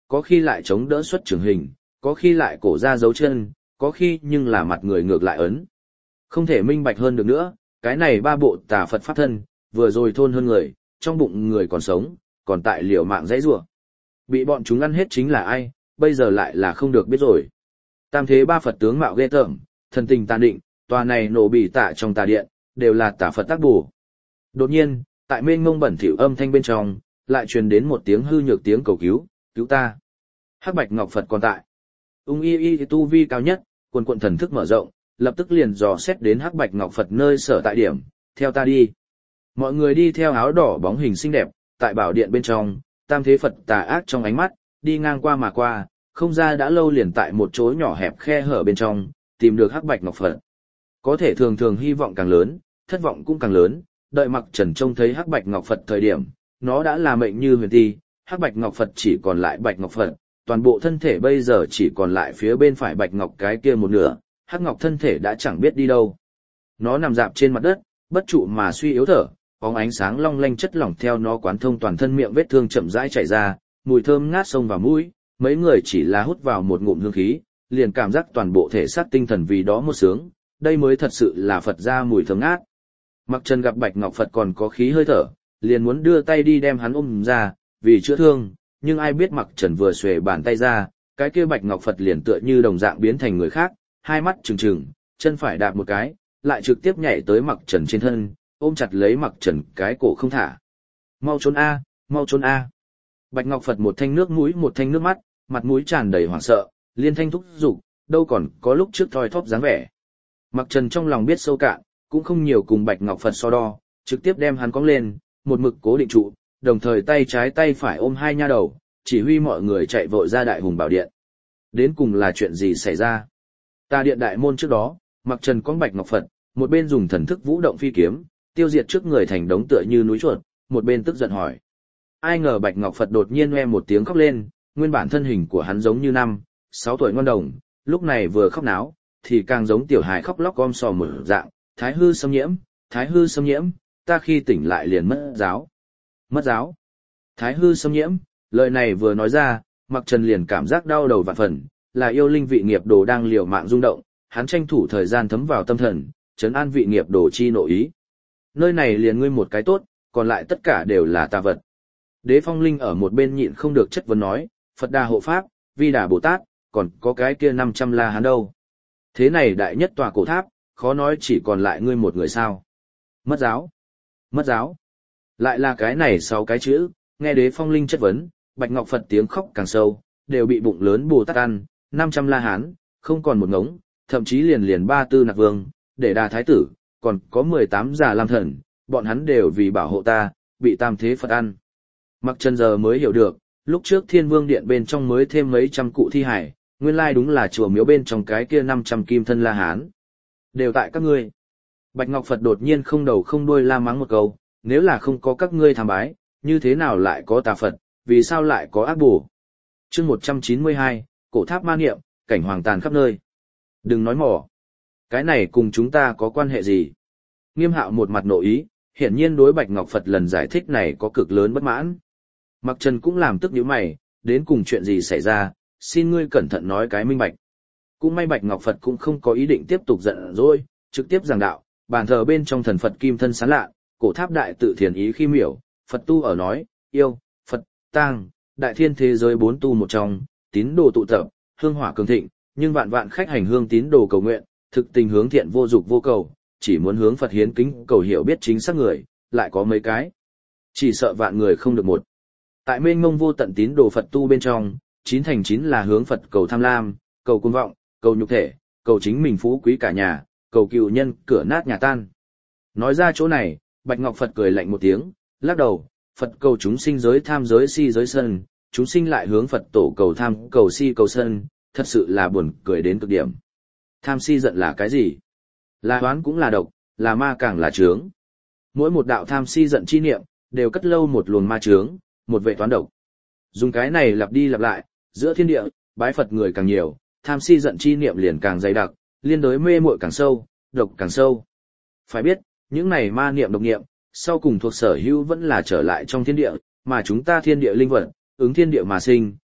có khi lại chống đỡ xuất trường hình, có khi lại cổ ra dấu chân, có khi nhưng là mặt người ngược lại ấn. Không thể minh bạch hơn được nữa, cái này ba bộ tà Phật pháp thân, vừa rồi thôn hơn người, trong bụng người còn sống, còn tại liều mạng dãy rủa. Bị bọn chúng ăn hết chính là ai, bây giờ lại là không được biết rồi. Tam thế ba Phật tướng mạo ghê tởm, thần tình tàn định, tòa này nổ bỉ tạ trong tà điện, đều là tà Phật tác bổ. Đột nhiên, tại mênh mông bẩn thỉu âm thanh bên trong, lại truyền đến một tiếng hư nhược tiếng cầu cứu, cứu ta. Hắc Bạch Ngọc Phật còn tại. Ung y y tu vi cao nhất, quần quận thần thức mở rộng, lập tức liền dò xét đến Hắc Bạch Ngọc Phật nơi sở tại điểm, theo ta đi. Mọi người đi theo áo đỏ bóng hình xinh đẹp, tại bảo điện bên trong, tam thế Phật tà ác trong ánh mắt, đi ngang qua mà qua, không ra đã lâu liền tại một chỗ nhỏ hẹp khe hở bên trong, tìm được Hắc Bạch Ngọc Phật. Có thể thường thường hy vọng càng lớn, thất vọng cũng càng lớn, đợi Mặc Trần trông thấy Hắc Bạch Ngọc Phật thời điểm, nó đã là mệnh như huyền ti, Hắc Bạch Ngọc Phật chỉ còn lại Bạch Ngọc Phật, toàn bộ thân thể bây giờ chỉ còn lại phía bên phải Bạch Ngọc cái kia một nửa, Hắc Ngọc thân thể đã chẳng biết đi đâu. Nó nằm dạp trên mặt đất, bất trụ mà suy yếu thở, bóng ánh sáng long lanh chất lỏng theo nó quán thông toàn thân miệng vết thương chậm rãi chảy ra, mùi thơm ngát xông vào mũi, mấy người chỉ là hút vào một ngụm hương khí, liền cảm giác toàn bộ thể xác tinh thần vì đó một sướng, đây mới thật sự là Phật ra mùi thơm ngát. Mặc Trần gặp Bạch Ngọc Phật còn có khí hơi thở, liền muốn đưa tay đi đem hắn ôm ra, vì chữa thương, nhưng ai biết Mặc Trần vừa xuề bàn tay ra, cái kia Bạch Ngọc Phật liền tựa như đồng dạng biến thành người khác, hai mắt trừng trừng, chân phải đạp một cái, lại trực tiếp nhảy tới Mặc Trần trên thân, ôm chặt lấy Mặc Trần cái cổ không thả. Mau trốn a, mau trốn a. Bạch Ngọc Phật một thanh nước mũi một thanh nước mắt, mặt mũi tràn đầy hoảng sợ, liên thanh thúc giục, đâu còn có lúc trước thoi thóp dáng vẻ. Mặc Trần trong lòng biết sâu cạn, cũng không nhiều cùng Bạch Ngọc Phật so đo, trực tiếp đem hắn cõng lên, một mực cố định trụ, đồng thời tay trái tay phải ôm hai nha đầu, chỉ huy mọi người chạy vội ra Đại Hùng Bảo Điện. Đến cùng là chuyện gì xảy ra? Tà điện đại môn trước đó, Mặc Trần cõng Bạch Ngọc Phật, một bên dùng thần thức vũ động phi kiếm, tiêu diệt trước người thành đống tựa như núi chuột, một bên tức giận hỏi. Ai ngờ Bạch Ngọc Phật đột nhiên nghe một tiếng khóc lên, nguyên bản thân hình của hắn giống như 5, 6 tuổi ngon đồng, lúc này vừa khóc náo, thì càng giống tiểu hài khóc lóc om sòm mở dạng, thái hư xâm nhiễm, thái hư xâm nhiễm, ta khi tỉnh lại liền mất giáo. Mất giáo? Thái hư xâm nhiễm, lời này vừa nói ra, Mặc Trần liền cảm giác đau đầu vạn phần, là yêu linh vị nghiệp đồ đang liều mạng rung động, hắn tranh thủ thời gian thấm vào tâm thần, trấn an vị nghiệp đồ chi nội ý. Nơi này liền ngươi một cái tốt, còn lại tất cả đều là tà vật. Đế Phong Linh ở một bên nhịn không được chất vấn nói, Phật Đà hộ pháp, Vi Đà Bồ Tát, còn có cái kia 500 La Hán đâu. Thế này đại nhất tòa cổ tháp, khó nói chỉ còn lại ngươi một người sao. Mất giáo. Mất giáo. Lại là cái này 6 cái chữ, nghe Đế Phong Linh chất vấn, Bạch Ngọc Phật tiếng khóc càng sâu, đều bị bụng lớn Bồ Tát ăn, 500 La Hán, không còn một ngống, thậm chí liền 34 nặc vương, để Đà Thái Tử, còn có 18 già Lam Thần, bọn hắn đều vì bảo hộ ta, bị tam thế Phật ăn. Mặc Trần giờ mới hiểu được, lúc trước Thiên Vương Điện bên trong mới thêm mấy trăm cụ thi hải, nguyên lai đúng là chùa miếu bên trong cái kia 500 kim thân La Hán. Đều tại các ngươi. Bạch Ngọc Phật đột nhiên không đầu không đuôi la mắng một câu, nếu là không có các ngươi tham bái, như thế nào lại có tà Phật, vì sao lại có ác bổ. Chương 192, cổ tháp ma niệm, cảnh hoàng tàn khắp nơi. Đừng nói mỏ. Cái này cùng chúng ta có quan hệ gì? Nghiêm Hạo một mặt nội ý, hiển nhiên đối Bạch Ngọc Phật lần giải thích này có cực lớn bất mãn. Mặc Trần cũng làm tức nhíu mày, đến cùng chuyện gì xảy ra, xin ngươi cẩn thận nói cái minh bạch. Cũng may Bạch Ngọc Phật cũng không có ý định tiếp tục giận dỗi, trực tiếp giảng đạo, bàn thờ bên trong thần Phật kim thân sáng lạ, cổ tháp đại tự thiền ý khi miểu, Phật tu ở nói, yêu, Phật, tang, đại thiên thế giới 4 tu một trong, tín đồ tụ tập, hương hỏa cường thịnh, nhưng vạn vạn khách hành hương tín đồ cầu nguyện, thực tình hướng thiện vô dục vô cầu, chỉ muốn hướng Phật hiến kính cầu hiểu biết chính xác người, lại có mấy cái. Chỉ sợ vạn người không được một. Tại mênh mông vô tận tín đồ Phật tu bên trong, 9 thành 9 là hướng Phật cầu tham lam, cầu cuồng vọng, cầu nhục thể, cầu chính mình phú quý cả nhà, cầu cựu nhân cửa nát nhà tan. Nói ra chỗ này, Bạch Ngọc Phật cười lạnh một tiếng, lắc đầu, Phật cầu chúng sinh giới tham giới si giới sân, chúng sinh lại hướng Phật tổ cầu tham, cầu si cầu sân, thật sự là buồn cười đến cực điểm. Tham si giận là cái gì? Là oán cũng là độc, là ma càng là chướng. Mỗi một đạo tham si giận chi niệm, đều cất lâu một luồng ma chướng, một vệ toán độc. Dùng cái này lặp đi lặp lại, giữa thiên địa, bái Phật người càng nhiều, tham si giận chi niệm liền càng dày đặc, liên đối mê muội càng sâu, độc càng sâu. Phải biết, những này ma niệm độc niệm, sau cùng thuộc sở hữu vẫn là trở lại trong thiên địa, mà chúng ta thiên địa linh vật, ứng thiên địa mà sinh,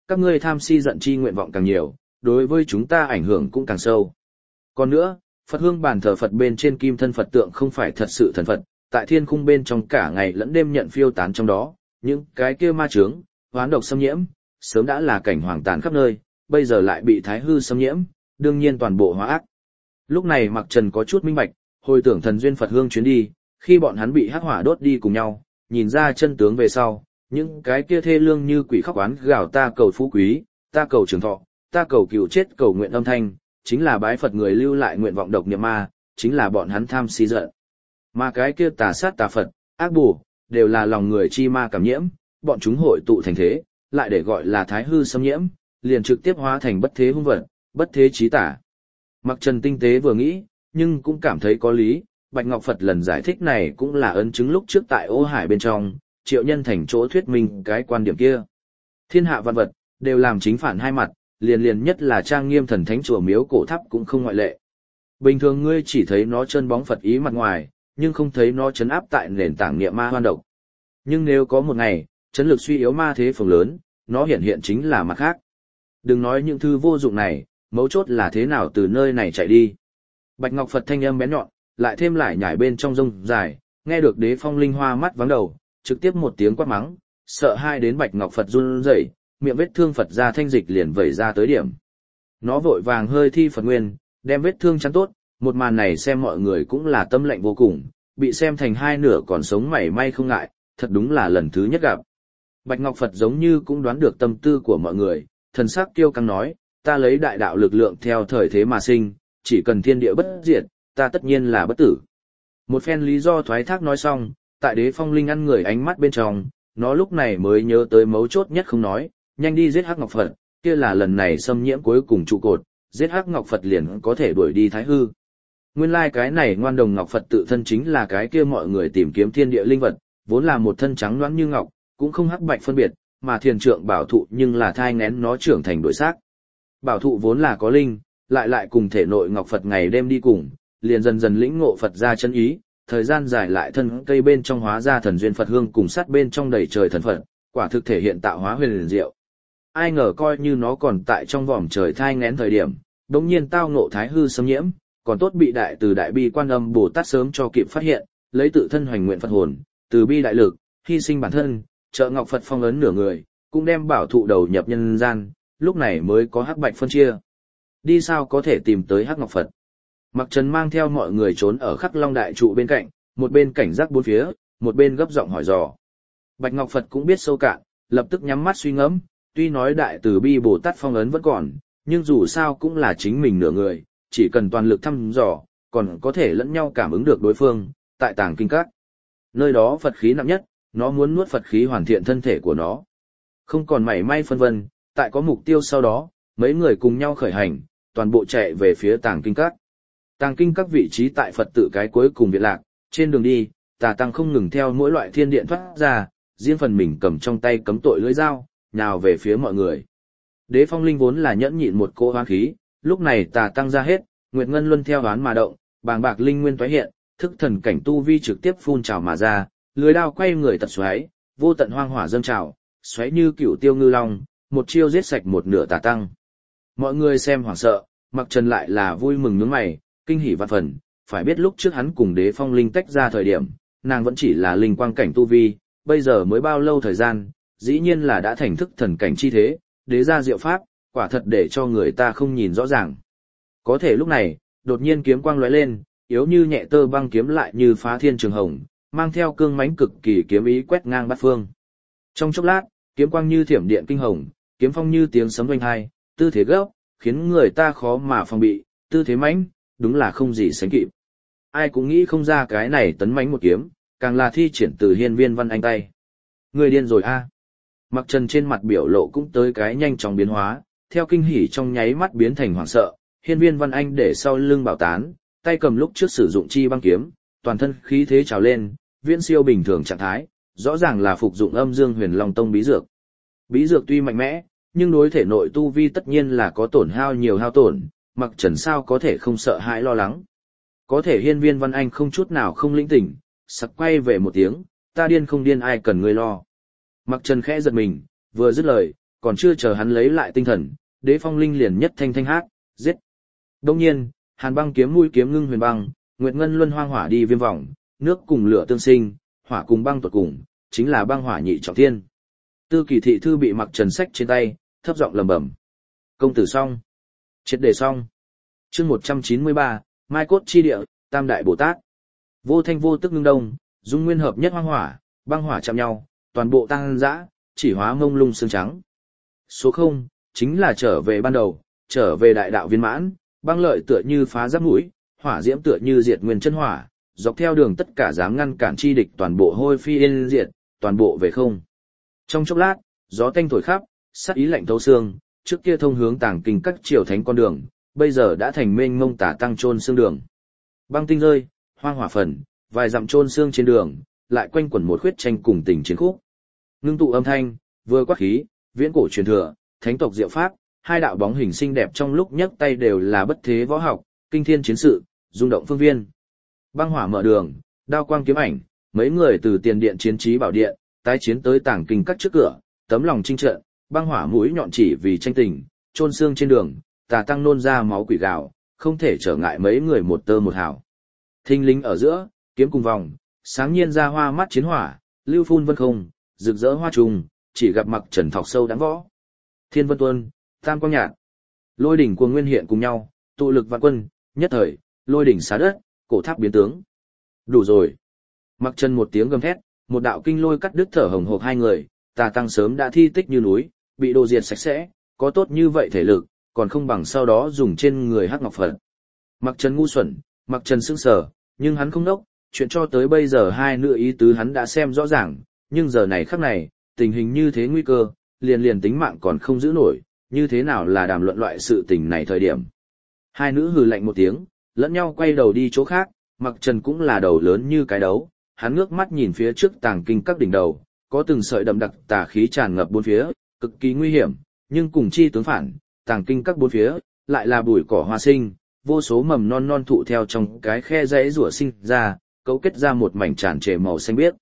các ngươi tham si giận chi nguyện vọng càng nhiều, đối với chúng ta ảnh hưởng cũng càng sâu. Còn nữa, Phật hương bàn thờ Phật bên trên kim thân Phật tượng không phải thật sự thần Phật, tại thiên khung bên trong cả ngày lẫn đêm nhận phiêu tán trong đó, những cái kia ma chướng, hoán độc xâm nhiễm, sớm đã là cảnh hoàng tàn khắp nơi, bây giờ lại bị thái hư xâm nhiễm, đương nhiên toàn bộ hóa ác. Lúc này Mạc Trần có chút minh bạch, hồi tưởng thần duyên Phật hương chuyến đi, khi bọn hắn bị hắc hỏa đốt đi cùng nhau, nhìn ra chân tướng về sau, những cái kia thê lương như quỷ khóc oán gào ta cầu phú quý, ta cầu trường thọ, ta cầu cựu chết cầu nguyện âm thanh, chính là bái Phật người lưu lại nguyện vọng độc niệm ma, chính là bọn hắn tham si giận. Mà cái kia tà sát tà Phật, ác bù, đều là lòng người chi ma cảm nhiễm, bọn chúng hội tụ thành thế, lại để gọi là thái hư xâm nhiễm, liền trực tiếp hóa thành bất thế hung vật, bất thế chí tả. Mặc Trần tinh tế vừa nghĩ, nhưng cũng cảm thấy có lý, Bạch Ngọc Phật lần giải thích này cũng là ấn chứng lúc trước tại Ô Hải bên trong, Triệu Nhân thành chỗ thuyết minh cái quan điểm kia. Thiên hạ vạn vật, đều làm chính phản hai mặt, liền nhất là trang nghiêm thần thánh chùa miếu cổ tháp cũng không ngoại lệ. Bình thường ngươi chỉ thấy nó chân bóng Phật ý mặt ngoài, nhưng không thấy nó chấn áp tại nền tảng niệm ma hoan độc. Nhưng nếu có một ngày, chấn lực suy yếu ma thế phường lớn, nó hiện chính là mặt khác. Đừng nói những thứ vô dụng này, mấu chốt là thế nào từ nơi này chạy đi. Bạch Ngọc Phật thanh âm bén nhọn, lại thêm lại nhảy bên trong rông dài, nghe được Đế Phong Linh hoa mắt vắng đầu, trực tiếp một tiếng quát mắng, sợ hai đến Bạch Ngọc Phật run rẩy, miệng vết thương Phật ra thanh dịch liền vẩy ra tới điểm. Nó vội vàng hơi thi Phật nguyên, đem vết thương chắn tốt, một màn này xem mọi người cũng là tâm lạnh vô cùng, bị xem thành hai nửa còn sống mảy may không ngại, thật đúng là lần thứ nhất gặp. Bạch Ngọc Phật giống như cũng đoán được tâm tư của mọi người, thần sắc kiêu căng nói, ta lấy đại đạo lực lượng theo thời thế mà sinh, chỉ cần thiên địa bất diệt, ta tất nhiên là bất tử. Một phen lý do thoái thác nói xong, tại Đế Phong Linh ăn người ánh mắt bên trong, nó lúc này mới nhớ tới mấu chốt nhất không nói, nhanh đi giết Hắc Ngọc Phật, kia là lần này xâm nhiễm cuối cùng trụ cột, giết Hắc Ngọc Phật liền có thể đuổi đi thái hư. Nguyên lai cái này ngoan đồng Ngọc Phật tự thân chính là cái kia mọi người tìm kiếm thiên địa linh vật, vốn là một thân trắng loãng như ngọc, cũng không hắc bạch phân biệt, mà thiền trượng bảo thụ nhưng là thai nghén nó trưởng thành đổi xác. Bảo thụ vốn là có linh, lại cùng thể nội Ngọc Phật ngày đêm đi cùng, liền dần dần lĩnh ngộ Phật ra chân ý, thời gian dài lại thân cây bên trong hóa ra thần duyên Phật hương cùng sát bên trong đầy trời thần Phật, quả thực thể hiện tạo hóa huyền liền diệu. Ai ngờ coi như nó còn tại trong vòm trời thai nghén thời điểm, đống nhiên tao ngộ thái hư xâm nhiễm, còn tốt bị đại từ đại bi Quan Âm Bồ Tát sớm cho kịp phát hiện, lấy tự thân hoành nguyện Phật hồn, từ bi đại lực, hy sinh bản thân, trợ Ngọc Phật phong ấn nửa người, cũng đem bảo thụ đầu nhập nhân gian, lúc này mới có hắc bạch phân chia. Đi sao có thể tìm tới Hắc Ngọc Phật? Mặc Trần mang theo mọi người trốn ở Khắc Long đại trụ bên cạnh, một bên cảnh giác bốn phía, một bên gấp giọng hỏi dò. Bạch Ngọc Phật cũng biết sâu cạn, lập tức nhắm mắt suy ngẫm, tuy nói đại từ bi Bồ Tát phong ấn vẫn còn, nhưng dù sao cũng là chính mình nửa người, chỉ cần toàn lực thăm dò, còn có thể lẫn nhau cảm ứng được đối phương, tại Tàng Kinh Các. Nơi đó Phật khí nặng nhất, nó muốn nuốt Phật khí hoàn thiện thân thể của nó. Không còn mảy may phân vân, tại có mục tiêu sau đó, mấy người cùng nhau khởi hành, toàn bộ chạy về phía Tàng Kinh Các. Tàng Kinh Các vị trí tại Phật tự cái cuối cùng viện lạc, trên đường đi, Tà Tăng không ngừng theo mỗi loại thiên điện thoát ra, riêng phần mình cầm trong tay cấm tội lưỡi dao, nhào về phía mọi người. Đế Phong Linh vốn là nhẫn nhịn một cỗ hoán khí, lúc này Tà Tăng ra hết, Nguyệt Ngân Luân theo đoán mà động, bàng bạc linh nguyên toái hiện, thức thần cảnh tu vi trực tiếp phun trào mà ra, lưỡi đao quay người tật xoáy, vô tận hoang hỏa dâng trào, xoáy như cửu tiêu ngư long, một chiêu giết sạch một nửa Tà Tăng. Mọi người xem hoảng sợ, Mặc Trần lại là vui mừng nhướng mày, kinh hỉ vạn phần, phải biết lúc trước hắn cùng Đế Phong Linh tách ra thời điểm, nàng vẫn chỉ là linh quang cảnh tu vi, bây giờ mới bao lâu thời gian, dĩ nhiên là đã thành thức thần cảnh chi thế, đế gia diệu pháp, quả thật để cho người ta không nhìn rõ ràng. Có thể lúc này, đột nhiên kiếm quang lóe lên, yếu như nhẹ tơ băng kiếm lại như phá thiên trường hồng, mang theo cương mãnh cực kỳ kiếm ý quét ngang bát phương. Trong chốc lát, kiếm quang như thiểm điện kinh hồng, kiếm phong như tiếng sấm oanh hai, tư thế gấp, khiến người ta khó mà phòng bị, tư thế mãnh, đúng là không gì sánh kịp. Ai cũng nghĩ không ra cái này tấn mãnh một kiếm, càng là thi triển từ Hiên Viên Văn Anh tay. Người điên rồi a. Mặc Trần trên mặt biểu lộ cũng tới cái nhanh chóng biến hóa, theo kinh hỉ trong nháy mắt biến thành hoảng sợ, Hiên Viên Văn Anh để sau lưng bảo tán, tay cầm lúc trước sử dụng chi băng kiếm, toàn thân khí thế trào lên, viễn siêu bình thường trạng thái, rõ ràng là phục dụng Âm Dương Huyền Long Tông bí dược. Bí dược tuy mạnh mẽ, nhưng đối thể nội tu vi tất nhiên là có tổn hao nhiều hao tổn, Mặc Trần sao có thể không sợ hãi lo lắng. Có thể Hiên Viên Văn Anh không chút nào không lĩnh tỉnh, sặc quay về một tiếng, ta điên không điên ai cần ngươi lo. Mặc Trần khẽ giật mình, vừa dứt lời, còn chưa chờ hắn lấy lại tinh thần, Đế Phong Linh liền nhất thanh thanh hát, giết. Đông nhiên, Hàn Băng kiếm mũi kiếm ngưng huyền băng, Nguyệt Ngân luân hoang hỏa đi viêm vòng, nước cùng lửa tương sinh, hỏa cùng băng tuột cùng, chính là băng hỏa nhị trọng thiên. Tư Kỳ thị thư bị Mặc Trần sách trên tay, thấp giọng lẩm bẩm. Công tử xong. Triệt đề xong. Chương 193, Mai cốt chi địa, Tam đại Bồ Tát. Vô thanh vô tức ngưng đông, dung nguyên hợp nhất hoang hỏa, băng hỏa chạm nhau, toàn bộ tăng dã, chỉ hóa mông lung xương trắng. Số 0, chính là trở về ban đầu, trở về đại đạo viên mãn, băng lợi tựa như phá giáp mũi, hỏa diễm tựa như diệt nguyên chân hỏa, dọc theo đường tất cả dám ngăn cản chi địch toàn bộ hôi phi yên diệt, toàn bộ về không. Trong chốc lát, gió tanh thổi khắp, sát ý lạnh thấu xương, trước kia thông hướng tàng kinh các triều thánh con đường, bây giờ đã thành mênh mông tả tăng trôn xương đường. Băng tinh rơi, hoang hỏa phần, vài dặm trôn xương trên đường, lại quanh quẩn một khuyết tranh cùng tình chiến khúc. Ngưng tụ âm thanh, vừa quát khí, viễn cổ truyền thừa, thánh tộc diệu pháp, hai đạo bóng hình xinh đẹp trong lúc nhấc tay đều là bất thế võ học, kinh thiên chiến sự, rung động phương viên. Băng hỏa mở đường, đao quang kiếm ảnh, mấy người từ tiền điện chiến trí bảo điện, tái chiến tới tàng kinh các trước cửa, tấm lòng chinh trận, băng hỏa mũi nhọn chỉ vì tranh tình, trôn xương trên đường, tà tăng nôn ra máu quỷ gào, không thể trở ngại mấy người một tơ một hào. Thinh lính ở giữa, kiếm cùng vòng, sáng nhiên ra hoa mắt chiến hỏa, lưu phun vân không, rực rỡ hoa trùng, chỉ gặp Mặc Trần thọc sâu đáng võ. Thiên vân tuân, tam quang nhạt, lôi đỉnh cuồng nguyên hiện cùng nhau, tụ lực vạn quân, nhất thời, lôi đỉnh xá đất, cổ tháp biến tướng. Đủ rồi. Mặc Trần một tiếng gầm thét, một đạo kinh lôi cắt đứt thở hồng hộc hai người, tà tăng sớm đã thi tích như núi, bị đồ diệt sạch sẽ, có tốt như vậy thể lực, còn không bằng sau đó dùng trên người Hắc Ngọc Phật. Mặc Trần ngu xuẩn, Mặc Trần sững sờ, nhưng hắn không đốc, chuyện cho tới bây giờ hai nữ ý tứ hắn đã xem rõ ràng, nhưng giờ này khắc này, tình hình như thế nguy cơ, liền tính mạng còn không giữ nổi, như thế nào là đàm luận loại sự tình này thời điểm. Hai nữ hừ lạnh một tiếng, lẫn nhau quay đầu đi chỗ khác, Mặc Trần cũng là đầu lớn như cái đấu, hắn ngước mắt nhìn phía trước tàng kinh các đỉnh đầu, có từng sợi đậm đặc tà khí tràn ngập bốn phía, cực kỳ nguy hiểm, nhưng cùng chi tướng phản, tàng kinh các bốn phía, lại là bụi cỏ hoa sinh, vô số mầm non non thụ theo trong cái khe rãy rủa sinh ra, cấu kết ra một mảnh tràn trề màu xanh biếc.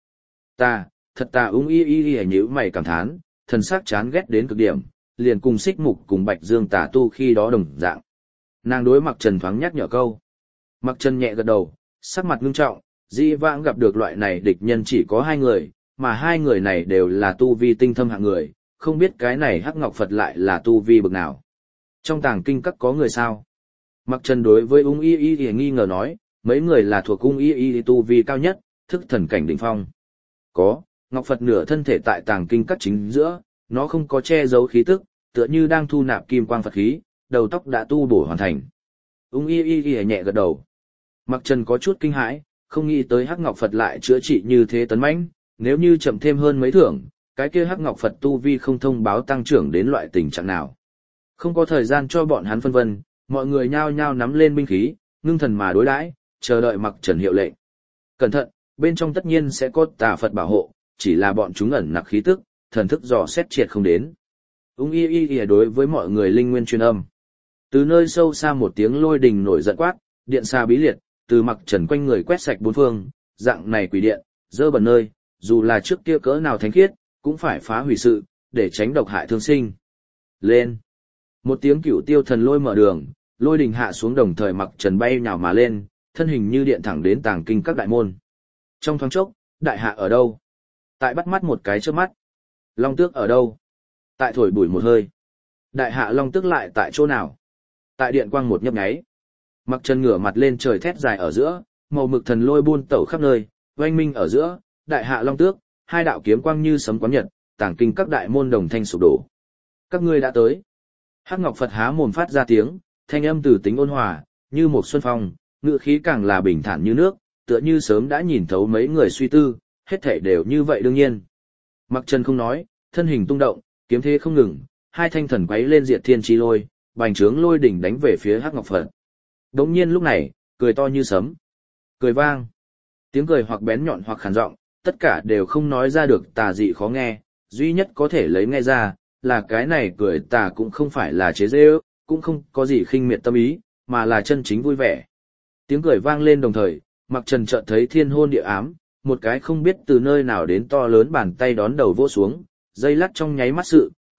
Thật tà ung y nhíu mày cảm thán, thần sắc chán ghét đến cực điểm, liền cùng Xích Mục cùng Bạch Dương tà tu khi đó đồng dạng. Nàng đối Mặc Trần thoáng nhắc nhở câu. Mặc Trần nhẹ gật đầu, sắc mặt ngưng trọng, dĩ vãng gặp được loại này địch nhân chỉ có hai người, mà hai người này đều là tu vi tinh thâm hạng người, không biết cái này Hắc Ngọc Phật lại là tu vi bậc nào. Trong tàng kinh các có người sao? Mặc Trần đối với ung y thì nghi ngờ nói, mấy người là thuộc ung y tu vi cao nhất, thức thần cảnh đỉnh phong. Có, Ngọc Phật nửa thân thể tại tàng kinh các chính giữa, nó không có che giấu khí tức, tựa như đang thu nạp kim quang Phật khí, đầu tóc đã tu bổ hoàn thành. Ung y nhẹ gật đầu. Mặc Trần có chút kinh hãi, không nghĩ tới Hắc Ngọc Phật lại chữa trị như thế tấn mãnh, nếu như chậm thêm hơn mấy thưởng, cái kia Hắc Ngọc Phật tu vi không thông báo tăng trưởng đến loại tình trạng nào. Không có thời gian cho bọn hắn phân vân, mọi người nhao nhao nắm lên binh khí, ngưng thần mà đối đãi, chờ đợi Mặc Trần hiệu lệnh. Cẩn thận, bên trong tất nhiên sẽ có tà Phật bảo hộ, chỉ là bọn chúng ẩn nặc khí tức, thần thức dò xét triệt không đến. Ung y đối với mọi người linh nguyên truyền âm. Từ nơi sâu xa một tiếng lôi đình nổi giận quát, điện xa bí liệt, từ Mặc Trần quanh người quét sạch bốn phương, dạng này quỷ điện, dơ bẩn nơi, dù là trước kia cỡ nào thánh khiết, cũng phải phá hủy sự, để tránh độc hại thương sinh. Lên! Một tiếng cửu tiêu thần lôi mở đường, lôi đình hạ xuống đồng thời Mặc Trần bay nhào mà lên, thân hình như điện thẳng đến tàng kinh các đại môn. Trong thoáng chốc, đại hạ ở đâu? Tại bắt mắt một cái trước mắt. Long Tước ở đâu? Tại thổi bụi một hơi. Đại hạ Long Tước lại tại chỗ nào? Tại điện quang một nhấp nháy. Mặc Trần ngửa mặt lên trời thét dài ở giữa, màu mực thần lôi buôn tẩu khắp nơi, oanh minh ở giữa, đại hạ Long Tước, hai đạo kiếm quang như sấm quán nhật, tàng kinh các đại môn đồng thanh sụp đổ. Các ngươi đã tới. Hắc Ngọc Phật há mồm phát ra tiếng, thanh âm từ tính ôn hòa, như một xuân phong, ngữ khí càng là bình thản như nước, tựa như sớm đã nhìn thấu mấy người suy tư, hết thảy đều như vậy đương nhiên. Mặc Trần không nói, thân hình tung động, kiếm thế không ngừng, hai thanh thần quấy lên diệt thiên chi lôi, bành trướng lôi đỉnh đánh về phía Hắc Ngọc Phật. Đống nhiên lúc này, cười to như sấm, cười vang, tiếng cười hoặc bén nhọn hoặc khàn giọng, tất cả đều không nói ra được tà dị khó nghe, duy nhất có thể lấy nghe ra, là cái này cười tà cũng không phải là chế giễu, cũng không có gì khinh miệt tâm ý, mà là chân chính vui vẻ. Tiếng cười vang lên đồng thời, Mặc Trần chợt thấy thiên hôn địa ám, một cái không biết từ nơi nào đến to lớn bàn tay đón đầu vỗ xuống, dây lắt trong nháy mắt sự,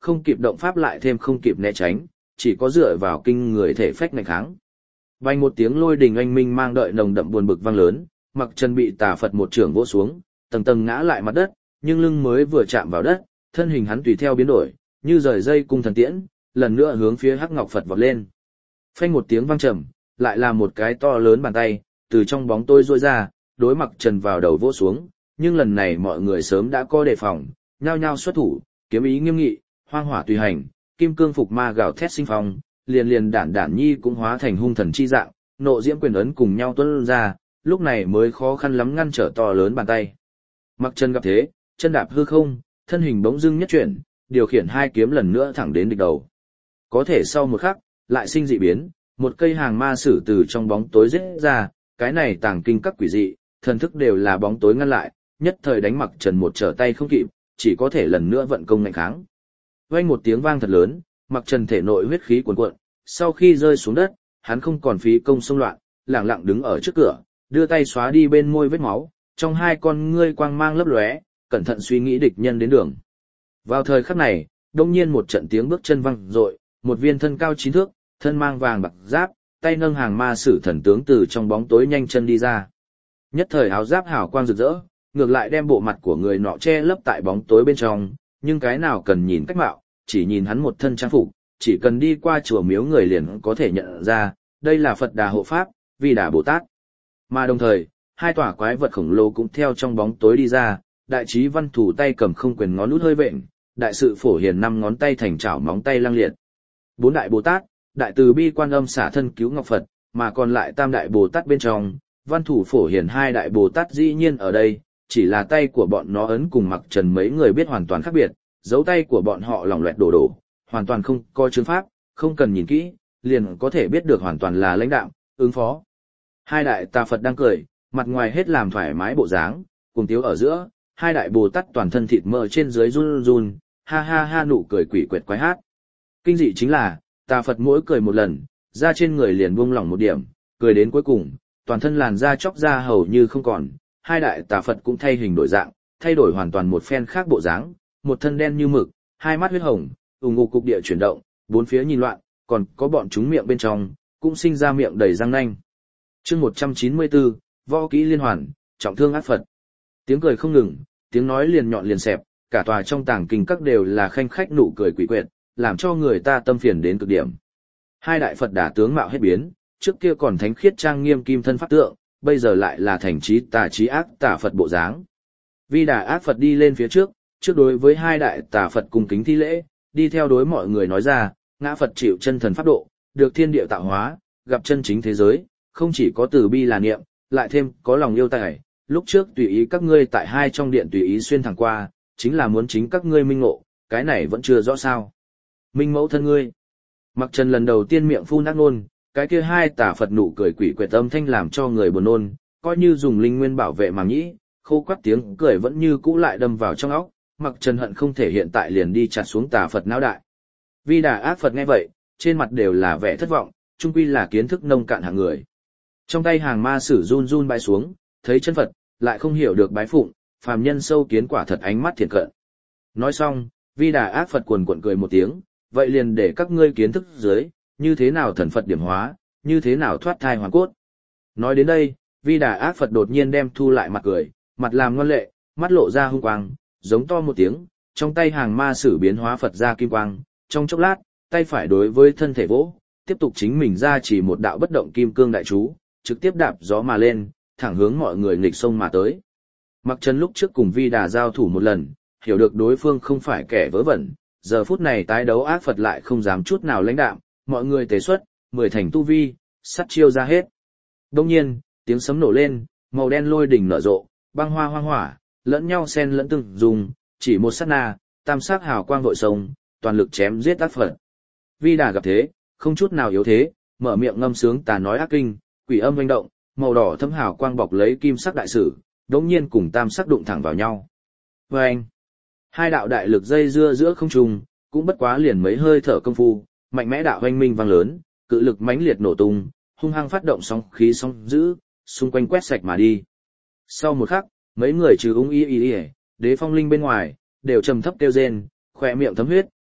không kịp động pháp lại thêm không kịp né tránh, chỉ có dựa vào kinh người thể phách nghênh kháng. Vang một tiếng lôi đình oanh minh mang đợi nồng đậm buồn bực vang lớn, Mặc Trần bị Tà Phật một trưởng vỗ xuống, tầng tầng ngã lại mặt đất, nhưng lưng mới vừa chạm vào đất, thân hình hắn tùy theo biến đổi, như rời dây cung thần tiễn, lần nữa hướng phía Hắc Ngọc Phật vọt lên. Phanh một tiếng vang trầm, lại là một cái to lớn bàn tay từ trong bóng tối duỗi ra, đối Mặc Trần vào đầu vỗ xuống, nhưng lần này mọi người sớm đã có đề phòng, nhao nhao xuất thủ, kiếm ý nghiêm nghị, hoang hỏa tùy hành, kim cương phục ma gào thét sinh phong, liền liền đản đản nhi cũng hóa thành hung thần chi dạng, nộ diễm quyền ấn cùng nhau tuôn ra, lúc này mới khó khăn lắm ngăn trở to lớn bàn tay. Mặc Trần gặp thế, chân đạp hư không, thân hình bỗng dưng nhất chuyển, điều khiển hai kiếm lần nữa thẳng đến địch đầu. Có thể sau một khắc, lại sinh dị biến, một cây hàng ma sử từ trong bóng tối giết ra, cái này tàng kinh các quỷ dị, thần thức đều là bóng tối ngăn lại, nhất thời đánh Mặc Trần một trở tay không kịp, chỉ có thể lần nữa vận công nghênh kháng. Vang một tiếng vang thật lớn, Mặc Trần thể nội huyết khí cuồn cuộn, sau khi rơi xuống đất, hắn không còn phí công xông loạn, lặng lặng đứng ở trước cửa, đưa tay xóa đi bên môi vết máu, trong hai con ngươi quang mang lấp lóe, cẩn thận suy nghĩ địch nhân đến đường. Vào thời khắc này, đông nhiên một trận tiếng bước chân vang dội, một viên thân cao 9 thước, thân mang vàng bạc giáp, tay nâng hàng ma sử thần tướng từ trong bóng tối nhanh chân đi ra. Nhất thời áo giáp hào quang rực rỡ, ngược lại đem bộ mặt của người nọ che lấp tại bóng tối bên trong, nhưng cái nào cần nhìn cách mạo, chỉ nhìn hắn một thân trang phục, chỉ cần đi qua chùa miếu người liền có thể nhận ra, đây là Phật Đà hộ pháp, Vi Đà Bồ Tát. Mà đồng thời, hai tòa quái vật khổng lồ cũng theo trong bóng tối đi ra, đại trí văn thủ tay cầm không quyền ngón út hơi vện, đại sự phổ hiền 5 ngón tay thành chảo móng tay lăng liệt. 4 đại Bồ Tát, đại từ bi Quan Âm xả thân cứu Ngọc Phật, mà còn lại tam đại Bồ Tát bên trong, văn thủ phổ hiền 2 đại Bồ Tát dĩ nhiên ở đây, chỉ là tay của bọn nó ấn cùng Mặc Trần mấy người biết hoàn toàn khác biệt, dấu tay của bọn họ lỏng loẹt đổ đổ, hoàn toàn không có chứng pháp, không cần nhìn kỹ, liền có thể biết được hoàn toàn là lãnh đạo, ứng phó. 2 đại Tà Phật đang cười, mặt ngoài hết làm thoải mái bộ dáng, cùng tiếu ở giữa, 2 đại Bồ Tát toàn thân thịt mỡ trên dưới run run, ha ha ha nụ cười quỷ quyệt quái hát. Kinh dị chính là, Tà Phật mỗi cười một lần, da trên người liền buông lỏng một điểm, cười đến cuối cùng, toàn thân làn da chóc ra hầu như không còn, 2 đại Tà Phật cũng thay hình đổi dạng, thay đổi hoàn toàn một phen khác bộ dáng, một thân đen như mực, hai mắt huyết hồng, ù ngục cục địa chuyển động, bốn phía nhìn loạn, còn có bọn chúng miệng bên trong, cũng sinh ra miệng đầy răng nanh. Chương 194, võ kỹ liên hoàn, trọng thương ác Phật. Tiếng cười không ngừng, tiếng nói liền nhọn liền xẹp, cả tòa trong tàng kinh các đều là khanh khách nụ cười quỷ quyệt, làm cho người ta tâm phiền đến cực điểm. 2 đại Phật Đà tướng mạo hết biến, trước kia còn thánh khiết trang nghiêm kim thân pháp tượng, bây giờ lại là thành trí ác Tà Phật bộ dáng. Vi Đà ác Phật đi lên phía trước đối với 2 đại Tà Phật cung kính thi lễ, đi theo đối mọi người nói ra, ngã Phật chịu chân thần pháp độ, được thiên địa tạo hóa, gặp chân chính thế giới, không chỉ có từ bi là niệm, lại thêm có lòng yêu tài, lúc trước tùy ý các ngươi tại 2 trong điện tùy ý xuyên thẳng qua, chính là muốn chính các ngươi minh ngộ, cái này vẫn chưa rõ sao. Minh mẫu thân ngươi. Mặc Trần lần đầu tiên miệng phun ác nôn, cái kia 2 Tà Phật nụ cười quỷ quyệt âm thanh làm cho người buồn nôn, coi như dùng linh nguyên bảo vệ màng nhĩ, khô quắt tiếng cười vẫn như cũ lại đâm vào trong óc, Mặc Trần hận không thể hiện tại liền đi chặt xuống Tà Phật não đại. Vi Đà ác Phật nghe vậy, trên mặt đều là vẻ thất vọng, chung quy là kiến thức nông cạn hạng người. Trong tay hàng ma sử run run bái xuống, thấy chân Phật, lại không hiểu được bái phụng, phàm nhân sâu kiến quả thật ánh mắt thiện cận. Nói xong, Vi Đà ác Phật cuồn cuộn cười một tiếng, vậy liền để các ngươi kiến thức dưới, như thế nào thần Phật điểm hóa, như thế nào thoát thai hoàn cốt. Nói đến đây, Vi Đà ác Phật đột nhiên đem thu lại mặt cười, mặt làm ngoan lệ, mắt lộ ra hung quang, giống to một tiếng, trong tay hàng ma sử biến hóa Phật ra kim quang, trong chốc lát, tay phải đối với thân thể vỗ, tiếp tục chính mình ra chỉ một đạo bất động kim cương đại chú, trực tiếp đạp gió mà lên, thẳng hướng mọi người nghịch sông mà tới. Mặc Trần lúc trước cùng Vi Đà giao thủ một lần, hiểu được đối phương không phải kẻ vớ vẩn, giờ phút này tái đấu ác Phật lại không dám chút nào lãnh đạm, mọi người tế xuất, 10 thành tu vi, sắt chiêu ra hết. Đông nhiên, tiếng sấm nổ lên, màu đen lôi đỉnh nở rộ, băng hoa hoang hỏa, lẫn nhau xen lẫn từng dùng, chỉ một sát na, tam sắc hào quang vội sông, toàn lực chém giết ác Phật. Vi Đà gặp thế, không chút nào yếu thế, mở miệng ngâm sướng tà nói ác kinh, quỷ âm vang động, màu đỏ thâm hào quang bọc lấy kim sắc đại sử, đống nhiên cùng tam sắc đụng thẳng vào nhau. Vâng! 2 đạo đại lực dây dưa giữa không trung, cũng bất quá liền mấy hơi thở công phu, mạnh mẽ đạo hoanh minh vang lớn, cự lực mãnh liệt nổ tung, hung hăng phát động sóng khí sóng dữ, xung quanh quét sạch mà đi. Sau một khắc, mấy người trừ Ung Y Y, Đế Phong Linh bên ngoài, đều trầm thấp kêu rên, khỏe miệng thấm huyết,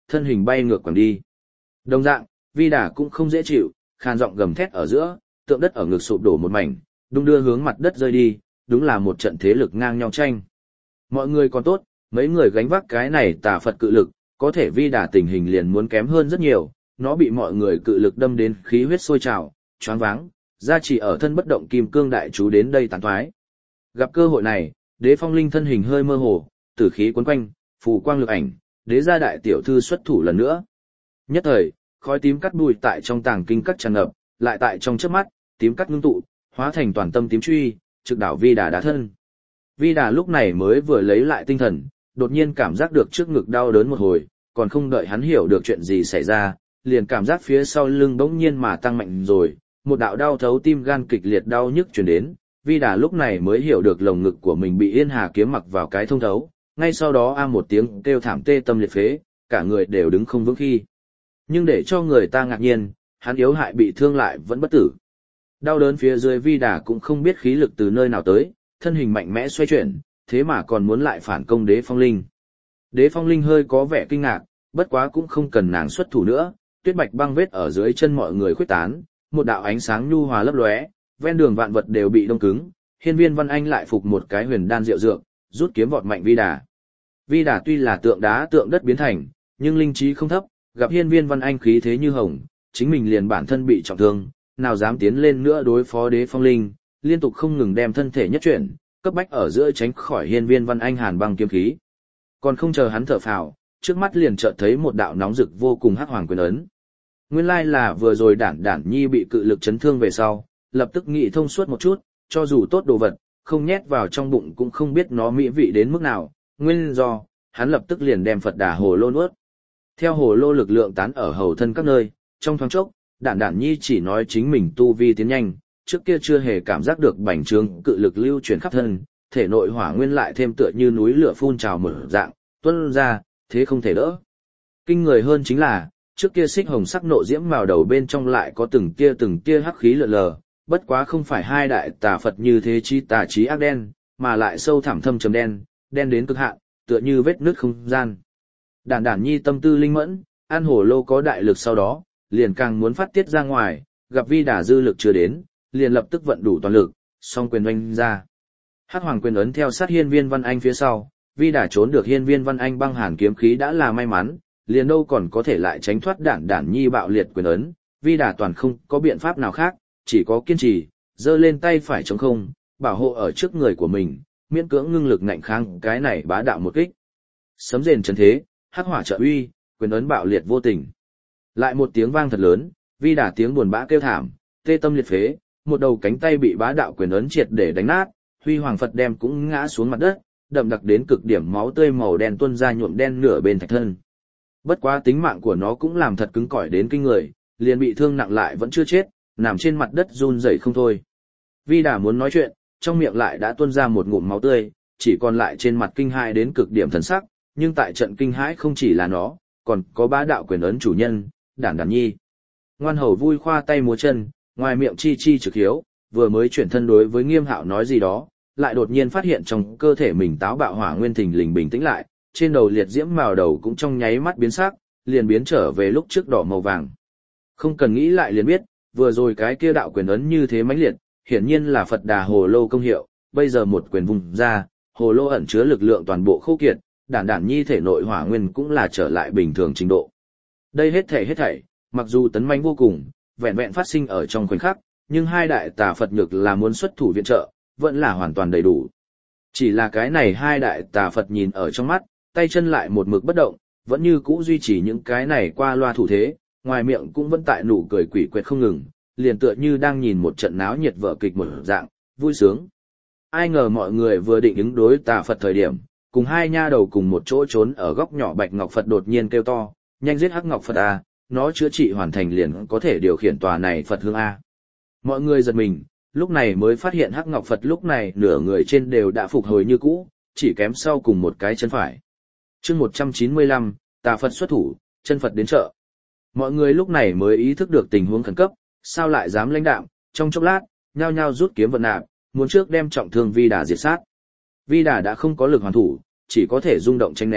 thân hình bay ngược quẳng đi. Đồng dạng, Vi Đà cũng không dễ chịu, khan giọng gầm thét ở giữa, tượng đất ở ngực sụp đổ một mảnh, đung đưa hướng mặt đất rơi đi, đúng là một trận thế lực ngang nhau tranh. Mọi người còn tốt, mấy người gánh vác cái này tà Phật cự lực, có thể Vi Đà tình hình liền muốn kém hơn rất nhiều, nó bị mọi người cự lực đâm đến khí huyết sôi trào, choáng váng, gia trì ở thân bất động kim cương đại chú đến đây tàn thoái. Gặp cơ hội này, Đế Phong Linh thân hình hơi mơ hồ, tử khí quấn quanh, phù quang lực ảnh, đế gia đại tiểu thư xuất thủ lần nữa. Nhất thời, khói tím cắt bụi tại trong tàng kinh cắt tràn ngập, lại tại trong chớp mắt, tím cắt ngưng tụ, hóa thành toàn tâm tím truy, trực đảo Vi Đà đá thân. Vi Đà lúc này mới vừa lấy lại tinh thần, đột nhiên cảm giác được trước ngực đau đớn một hồi, còn không đợi hắn hiểu được chuyện gì xảy ra, liền cảm giác phía sau lưng bỗng nhiên mà tăng mạnh rồi, một đạo đau thấu tim gan kịch liệt đau nhức truyền đến. Vi Đà lúc này mới hiểu được lồng ngực của mình bị Yên Hà kiếm mặc vào cái thông thấu, ngay sau đó a một tiếng kêu thảm tê tâm liệt phế, cả người đều đứng không vững khi. Nhưng để cho người ta ngạc nhiên, hắn yếu hại bị thương lại vẫn bất tử. Đau đớn phía dưới Vi Đà cũng không biết khí lực từ nơi nào tới, thân hình mạnh mẽ xoay chuyển, thế mà còn muốn lại phản công Đế Phong Linh. Đế Phong Linh hơi có vẻ kinh ngạc, bất quá cũng không cần nàng xuất thủ nữa, tuyết bạch băng vết ở dưới chân mọi người khuếch tán, một đạo ánh sáng nhu hòa lấp lóe, ven đường vạn vật đều bị đông cứng, Hiên Viên Văn Anh lại phục một cái huyền đan diệu dược, rút kiếm vọt mạnh Vi Đà. Vi Đà tuy là tượng đá tượng đất biến thành, nhưng linh trí không thấp, gặp Hiên Viên Văn Anh khí thế như hồng, chính mình liền bản thân bị trọng thương, nào dám tiến lên nữa đối phó Đế Phong Linh, liên tục không ngừng đem thân thể nhất chuyển, cấp bách ở giữa tránh khỏi Hiên Viên Văn Anh hàn băng kiếm khí. Còn không chờ hắn thở phào, trước mắt liền chợt thấy một đạo nóng rực vô cùng hắc hoàng quyền ấn. Nguyên lai là vừa rồi Đản Đản Nhi bị cự lực chấn thương về sau, lập tức nghĩ thông suốt một chút, cho dù tốt đồ vật, không nhét vào trong bụng cũng không biết nó mỹ vị đến mức nào, nguyên do, hắn lập tức liền đem Phật Đà hồ lô nuốt. Theo hồ lô lực lượng tán ở hầu thân các nơi, trong thoáng chốc, Đản Đản Nhi chỉ nói chính mình tu vi tiến nhanh, trước kia chưa hề cảm giác được bành trướng cự lực lưu chuyển khắp thân, thể nội hỏa nguyên lại thêm tựa như núi lửa phun trào mở dạng, tuôn ra, thế không thể đỡ. Kinh người hơn chính là, trước kia xích hồng sắc nộ diễm vào đầu bên trong lại có từng tia hắc khí lượn lờ, bất quá không phải hai đại tà Phật như thế chi tà trí ác đen, mà lại sâu thẳm thâm trầm đen, đen đến cực hạn, tựa như vết nứt không gian. Đản Đản Nhi tâm tư linh mẫn, an hổ lô có đại lực sau đó, liền càng muốn phát tiết ra ngoài, gặp Vi Đà dư lực chưa đến, liền lập tức vận đủ toàn lực, song quyền oanh ra. Hắc hoàng quyền ấn theo sát Hiên Viên Văn Anh phía sau, Vi Đà trốn được Hiên Viên Văn Anh băng hàn kiếm khí đã là may mắn, liền đâu còn có thể lại tránh thoát Đản Đản Nhi bạo liệt quyền ấn, Vi Đà toàn không có biện pháp nào khác, chỉ có kiên trì, giơ lên tay phải trống không, bảo hộ ở trước người của mình, miễn cưỡng ngưng lực ngạnh kháng cái này bá đạo một kích. Sấm rền chấn thế, hắc hỏa trợ uy, quyền ấn bạo liệt vô tình. Lại một tiếng vang thật lớn, Vi Đà tiếng buồn bã kêu thảm, tê tâm liệt phế, một đầu cánh tay bị bá đạo quyền ấn triệt để đánh nát, Huy Hoàng Phật đem cũng ngã xuống mặt đất, đậm đặc đến cực điểm máu tươi màu đen tuôn ra nhuộm đen nửa bên thạch thân. Bất quá tính mạng của nó cũng làm thật cứng cỏi đến kinh người, liền bị thương nặng lại vẫn chưa chết, nằm trên mặt đất run rẩy không thôi. Vi Đà muốn nói chuyện, trong miệng lại đã tuôn ra một ngụm máu tươi, chỉ còn lại trên mặt kinh hãi đến cực điểm thần sắc, nhưng tại trận kinh hãi không chỉ là nó, còn có bá đạo quyền ấn chủ nhân, Đản Đản Nhi. Ngoan hầu vui khoa tay múa chân, ngoài miệng chi chi trực hiếu, vừa mới chuyển thân đối với Nghiêm Hạo nói gì đó, lại đột nhiên phát hiện trong cơ thể mình táo bạo hỏa nguyên thình lình bình tĩnh lại, trên đầu liệt diễm màu đầu cũng trong nháy mắt biến sắc, liền biến trở về lúc trước đỏ màu vàng. Không cần nghĩ lại liền biết, vừa rồi cái kia đạo quyền ấn như thế mãnh liệt, hiển nhiên là Phật Đà hồ lô công hiệu, bây giờ một quyền vùng ra, hồ lô ẩn chứa lực lượng toàn bộ khô kiệt, Đản Đản Nhi thể nội hỏa nguyên cũng là trở lại bình thường trình độ. Đây hết thảy, mặc dù tấn mãnh vô cùng, vẹn vẹn phát sinh ở trong khoảnh khắc, nhưng hai đại tà Phật nhược là muốn xuất thủ viện trợ, vẫn là hoàn toàn đầy đủ. Chỉ là cái này hai đại tà Phật nhìn ở trong mắt, tay chân lại một mực bất động, vẫn như cũ duy trì những cái này qua loa thủ thế, ngoài miệng cũng vẫn tại nụ cười quỷ quệt không ngừng, liền tựa như đang nhìn một trận náo nhiệt vở kịch một dạng, vui sướng. Ai ngờ mọi người vừa định ứng đối tà Phật thời điểm, cùng hai nha đầu cùng một chỗ trốn ở góc nhỏ Bạch Ngọc Phật đột nhiên kêu to, nhanh giết Hắc Ngọc Phật a, nó chữa trị hoàn thành liền có thể điều khiển tòa này Phật hương a. Mọi người giật mình, lúc này mới phát hiện Hắc Ngọc Phật lúc này nửa người trên đều đã phục hồi như cũ, chỉ kém sau cùng một cái chân phải. Chương 195, tà Phật xuất thủ, chân Phật đến trợ. Mọi người lúc này mới ý thức được tình huống khẩn cấp, sao lại dám lãnh đạm, trong chốc lát, nhao nhao rút kiếm vận nạp, muốn trước đem trọng thương Vi Đà diệt sát. Vi Đà đã không có lực hoàn thủ, chỉ có thể rung động tránh né,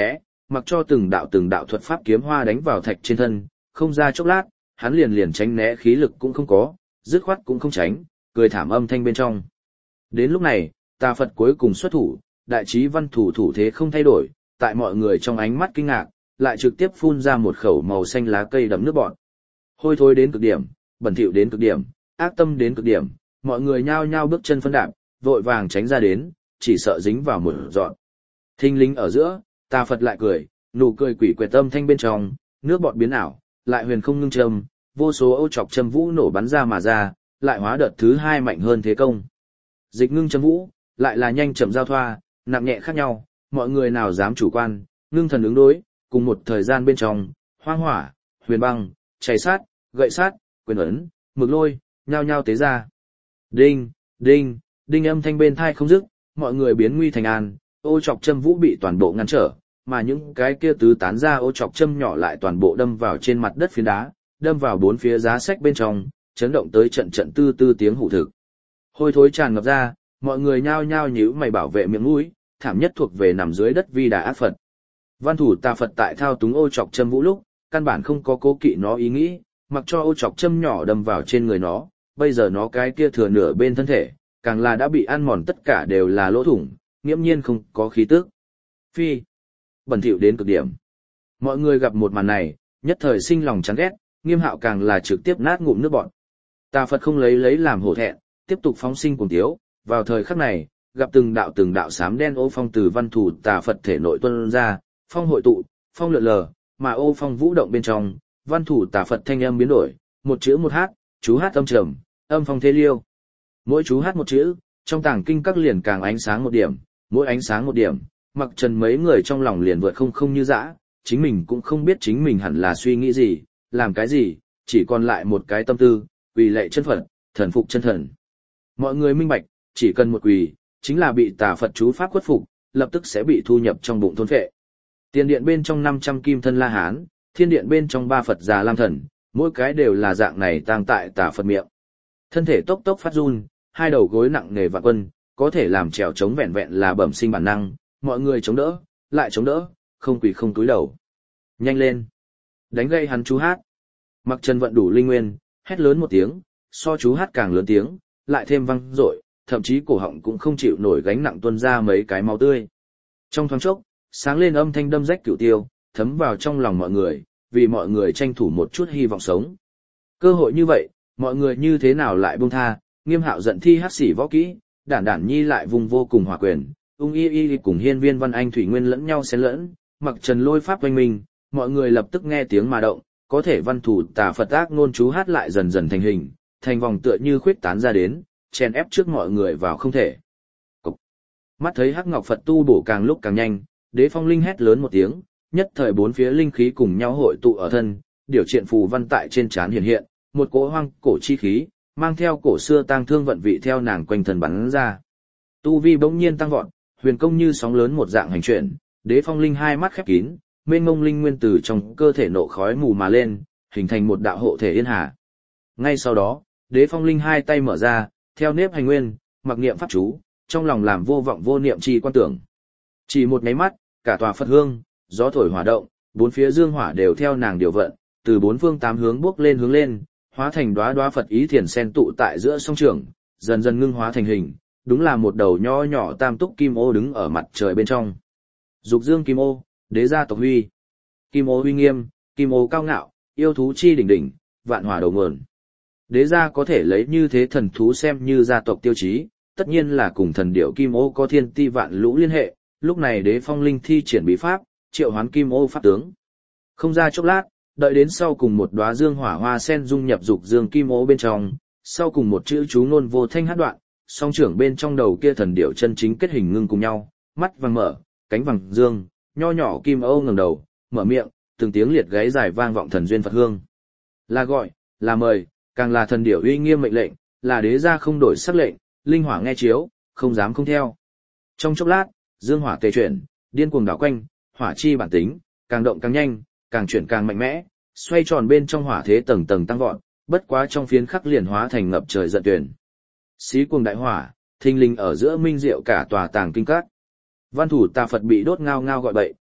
mặc cho từng đạo thuật pháp kiếm hoa đánh vào thạch trên thân, không ra chốc lát, hắn liền liền tránh né khí lực cũng không có, dứt khoát cũng không tránh, cười thảm âm thanh bên trong. Đến lúc này, tà Phật cuối cùng xuất thủ, đại trí văn thủ thủ thế không thay đổi, tại mọi người trong ánh mắt kinh ngạc, lại trực tiếp phun ra một khẩu màu xanh lá cây đậm nước bọt. Hôi thối đến cực điểm, bẩn thỉu đến cực điểm, ác tâm đến cực điểm, mọi người nhao nhao bước chân phân đạp, vội vàng tránh ra đến, chỉ sợ dính vào một dọn. Thinh lính ở giữa, tà Phật lại cười, nụ cười quỷ quệt tâm thanh bên trong, nước bọt biến ảo, lại huyền không ngưng châm, vô số ô chọc châm vũ nổ bắn ra mà ra, lại hóa đợt thứ hai mạnh hơn thế công. Dịch ngưng châm vũ, lại là nhanh chậm giao thoa, nặng nhẹ khác nhau, mọi người nào dám chủ quan, ngưng thần ứng đối, cùng một thời gian bên trong, hoang hỏa, huyền băng, chảy sát, gậy sát, quyền ấn, mực lôi, nhao nhao tế ra. Đinh, đinh, đinh âm thanh bên thai không dứt, mọi người biến nguy thành an, ô chọc châm vũ bị toàn bộ ngăn trở, mà những cái kia tứ tán ra ô chọc châm nhỏ lại toàn bộ đâm vào trên mặt đất phiến đá, đâm vào bốn phía giá sách bên trong, chấn động tới trận trận tư tư tiếng hủ thực. Hôi thối tràn ngập ra, mọi người nhao nhao nhíu mày bảo vệ miệng mũi, thảm nhất thuộc về nằm dưới đất vi đà ác Phật. Văn thủ tà Phật tại thao túng ô chọc châm vũ lúc, căn bản không có cố kỵ nó ý nghĩ, mặc cho ô chọc châm nhỏ đâm vào trên người nó, bây giờ nó cái kia thừa nửa bên thân thể, càng là đã bị ăn mòn tất cả đều là lỗ thủng, nghiễm nhiên không có khí tức. Phi, bẩn thỉu đến cực điểm. Mọi người gặp một màn này, nhất thời sinh lòng chán ghét, Nghiêm Hạo càng là trực tiếp nát ngụm nước bọt. Tà Phật không lấy làm hổ thẹn, tiếp tục phóng sinh cuồng tiếu, vào thời khắc này, gặp từng đạo xám đen ô phong từ văn thủ tà Phật thể nội tuôn ra, phong hội tụ, phong lượn lờ, mà ô phong vũ động bên trong, văn thủ tà Phật thanh âm biến đổi, một chữ một hát, chú hát âm trầm, âm phong thế liêu. Mỗi chú hát một chữ, trong tàng kinh các liền càng ánh sáng một điểm, mỗi ánh sáng một điểm, mặc trần mấy người trong lòng liền vượt không như dã, chính mình cũng không biết chính mình hẳn là suy nghĩ gì, làm cái gì, chỉ còn lại một cái tâm tư, quỳ lạy chân Phật, thần phục chân thần. Mọi người minh bạch, chỉ cần một quỳ, chính là bị tà Phật chú pháp khuất phục, lập tức sẽ bị thu nhập trong bụng thôn phệ. Tiền điện bên trong 500 kim thân La Hán, thiên điện bên trong 3 Phật già Lam Thần, mỗi cái đều là dạng này tàng tại tà Phật miệng. Thân thể tốc tốc phát run, hai đầu gối nặng nề vạn quân, có thể làm trèo chống vẹn vẹn là bẩm sinh bản năng, mọi người chống đỡ, lại chống đỡ, không quỳ không cúi đầu. Nhanh lên! Đánh gây hắn chú hát. Mặc Trần vận đủ linh nguyên, hét lớn một tiếng, so chú hát càng lớn tiếng, lại thêm vang dội, thậm chí cổ họng cũng không chịu nổi gánh nặng tuôn ra mấy cái máu tươi. Trong thoáng chốc, sáng lên âm thanh đâm rách cửu tiêu, thấm vào trong lòng mọi người, vì mọi người tranh thủ một chút hy vọng sống. Cơ hội như vậy, mọi người như thế nào lại buông tha, Nghiêm Hạo giận thi hắc xỉ võ kỹ, đản nhi lại vùng vô cùng hòa quyền, ung y cùng hiên viên văn anh thủy nguyên lẫn nhau xen lẫn, Mặc Trần lôi pháp oanh minh, mọi người lập tức nghe tiếng mà động, có thể văn thủ tà Phật ác ngôn chú hát lại dần dần thành hình, thành vòng tựa như khuyết tán ra đến, chèn ép trước mọi người vào không thể. Cục. Mắt thấy hắc ngọc Phật tu bổ càng lúc càng nhanh, Đế Phong Linh hét lớn một tiếng, nhất thời bốn phía linh khí cùng nhau hội tụ ở thân, điều triện phù văn tại trên trán hiện hiện, một cỗ hoang cổ chi khí, mang theo cổ xưa tang thương vận vị theo nàng quanh thân bắn ra. Tu vi bỗng nhiên tăng vọt, huyền công như sóng lớn một dạng hành chuyển, Đế Phong Linh hai mắt khép kín, mênh mông linh nguyên từ trong cơ thể nộ khói mù mà lên, hình thành một đạo hộ thể yên hà. Ngay sau đó, Đế Phong Linh hai tay mở ra, theo nếp hành nguyên, mặc niệm pháp chú, trong lòng làm vô vọng vô niệm chi quan tưởng. Chỉ một nháy mắt, cả tòa Phật hương, gió thổi hỏa động, bốn phía dương hỏa đều theo nàng điều vận, từ bốn phương tám hướng bước lên hướng lên, hóa thành đóa đóa Phật ý thiền sen tụ tại giữa song trường, dần dần ngưng hóa thành hình, đúng là một đầu nho nhỏ tam túc kim ô đứng ở mặt trời bên trong. Dục dương kim ô, đế gia tộc huy. Kim ô uy nghiêm, kim ô cao ngạo, yêu thú chi đỉnh đỉnh, vạn hỏa đầu nguồn. Đế gia có thể lấy như thế thần thú xem như gia tộc tiêu chí, tất nhiên là cùng thần điểu kim ô có thiên ti vạn lũ liên hệ, lúc này Đế Phong Linh thi triển bí pháp, triệu hoán kim ô pháp tướng. Không ra chốc lát, đợi đến sau cùng một đóa dương hỏa hoa sen dung nhập dục dương kim ô bên trong, sau cùng một chữ chú ngôn vô thanh hát đoạn, song trưởng bên trong đầu kia thần điểu chân chính kết hình ngưng cùng nhau, mắt vàng mở, cánh vàng dương, nho nhỏ kim ô ngẩng đầu, mở miệng, từng tiếng liệt gáy dài vang vọng thần duyên Phật hương. Là gọi, là mời, càng là thần điểu uy nghiêm mệnh lệnh, là đế gia không đổi sắc lệnh, linh hỏa nghe chiếu, không dám không theo. Trong chốc lát, dương hỏa tề chuyển, điên cuồng đảo quanh, hỏa chi bản tính, càng động càng nhanh, càng chuyển càng mạnh mẽ, xoay tròn bên trong hỏa thế tầng tầng tăng vọt, bất quá trong phiến khắc liền hóa thành ngập trời giận tuyển. Xí cuồng đại hỏa, thình lình ở giữa minh diệu cả tòa tàng kinh các. Văn thủ tà Phật bị đốt ngao ngao gọi bậy,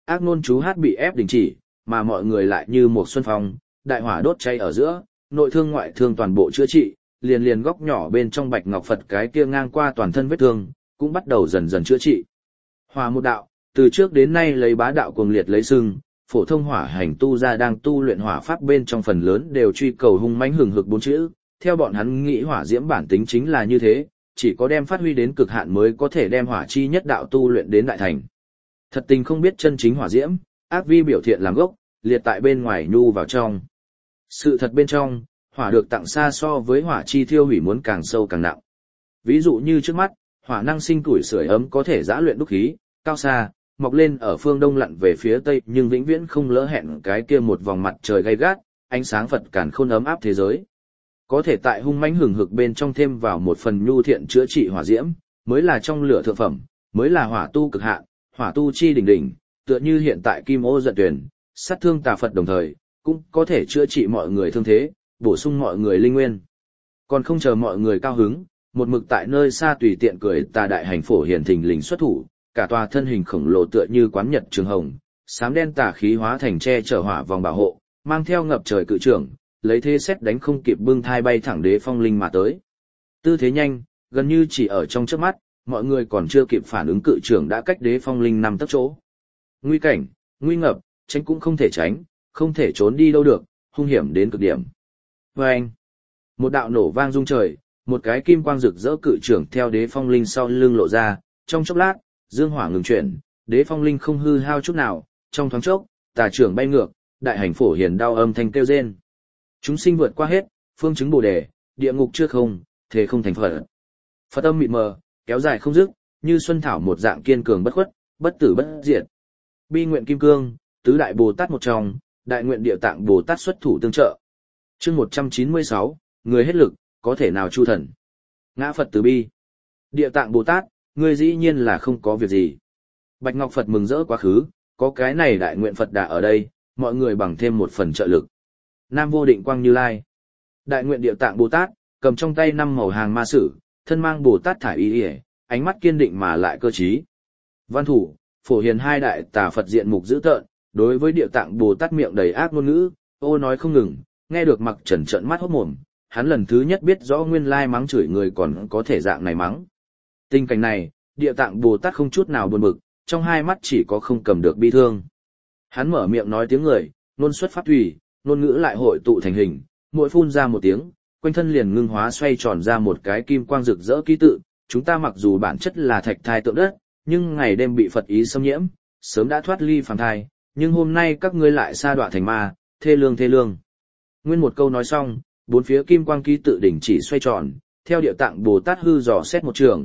ác ngôn chú hát bị ép đình chỉ, mà mọi người lại như một xuân phong, đại hỏa đốt cháy ở giữa, nội thương ngoại thương toàn bộ chữa trị, liền liền góc nhỏ bên trong Bạch Ngọc Phật cái kia ngang qua toàn thân vết thương, cũng bắt đầu dần dần chữa trị. Hỏa một đạo, từ trước đến nay lấy bá đạo cuồng liệt lấy sưng, phổ thông hỏa hành tu ra đang tu luyện hỏa pháp bên trong phần lớn đều truy cầu hung mãnh hừng hực bốn chữ, theo bọn hắn nghĩ hỏa diễm bản tính chính là như thế, chỉ có đem phát huy đến cực hạn mới có thể đem hỏa chi nhất đạo tu luyện đến đại thành. Thật tình không biết chân chính hỏa diễm, ác vi biểu thiện làm gốc, liệt tại bên ngoài nhu vào trong. Sự thật bên trong, hỏa được tặng xa so với hỏa chi thiêu hủy muốn càng sâu càng nặng. Ví dụ như trước mắt, hỏa năng sinh tuổi sưởi ấm có thể giã luyện đúc khí, cao xa, mọc lên ở phương đông lặn về phía tây nhưng vĩnh viễn không lỡ hẹn cái kia một vòng mặt trời gay gắt, ánh sáng Phật càn khôn ấm áp thế giới. Có thể tại hung mãnh hừng hực bên trong thêm vào một phần nhu thiện chữa trị hỏa diễm, mới là trong lửa thượng phẩm, mới là hỏa tu cực hạn, hỏa tu chi đỉnh đỉnh, tựa như hiện tại Kim Ô Giận Tuyển, sát thương tà Phật đồng thời, cũng có thể chữa trị mọi người thương thế, bổ sung mọi người linh nguyên. Còn không chờ mọi người cao hứng, một mực tại nơi xa tùy tiện cười tà đại hành phổ hiển thình lình xuất thủ, cả tòa thân hình khổng lồ tựa như quán nhật trường hồng, xám đen tà khí hóa thành che chở hỏa vòng bảo hộ, mang theo ngập trời cự trưởng, lấy thế xét đánh không kịp bưng thai bay thẳng Đế Phong Linh mà tới. Tư thế nhanh, gần như chỉ ở trong chớp mắt, mọi người còn chưa kịp phản ứng cự trưởng đã cách Đế Phong Linh 5 tấc chỗ. Nguy cảnh, nguy ngập, tránh cũng không thể tránh, không thể trốn đi đâu được, hung hiểm đến cực điểm. Vâng! Một đạo nổ vang rung trời, một cái kim quang rực rỡ cự trưởng theo Đế Phong Linh sau lưng lộ ra, trong chốc lát, dương hỏa ngừng chuyển, Đế Phong Linh không hư hao chút nào, trong thoáng chốc, tà trưởng bay ngược, đại hành phổ hiền đau âm thanh kêu rên. Chúng sinh vượt qua hết, phương chứng Bồ đề, địa ngục chưa không, thế không thành Phật. Phật âm mịt mờ, kéo dài không dứt, như xuân thảo một dạng kiên cường bất khuất, bất tử bất diệt. Bi nguyện kim cương, tứ đại Bồ Tát một trong, đại nguyện địa tạng Bồ Tát xuất thủ tương trợ. Chương 196, người hết lực, có thể nào chu thần. Ngã Phật từ bi. Địa tạng Bồ Tát, ngươi dĩ nhiên là không có việc gì. Bạch Ngọc Phật mừng rỡ quá khứ, có cái này đại nguyện Phật đã ở đây, mọi người bằng thêm một phần trợ lực. Nam Vô Định Quang Như Lai. Đại nguyện địa tạng Bồ Tát, cầm trong tay 5 màu hàng ma sử, thân mang Bồ Tát thải y yể, ánh mắt kiên định mà lại cơ trí. Văn thủ, phổ hiền hai đại tà Phật diện mục dữ tợn, đối với địa tạng Bồ Tát miệng đầy ác ngôn ngữ, ô nói không ngừng, nghe được Mặc Trần trợn mắt hốt mồm, hắn lần thứ nhất biết rõ nguyên lai mắng chửi người còn có thể dạng này mắng. Tình cảnh này, địa tạng Bồ Tát không chút nào buồn bực, trong hai mắt chỉ có không cầm được bi thương. Hắn mở miệng nói tiếng người, ngôn xuất pháp thủy, ngôn ngữ lại hội tụ thành hình, mỗi phun ra một tiếng, quanh thân liền ngưng hóa xoay tròn ra một cái kim quang rực rỡ ký tự. Chúng ta mặc dù bản chất là thạch thai tượng đất, nhưng ngày đêm bị Phật ý xâm nhiễm, sớm đã thoát ly phàm thai, nhưng hôm nay các ngươi lại sa đọa thành ma, thê lương thê lương. Nguyên một câu nói xong, bốn phía kim quang ký tự đỉnh chỉ xoay tròn, theo địa tạng Bồ Tát hư dò xét một trường,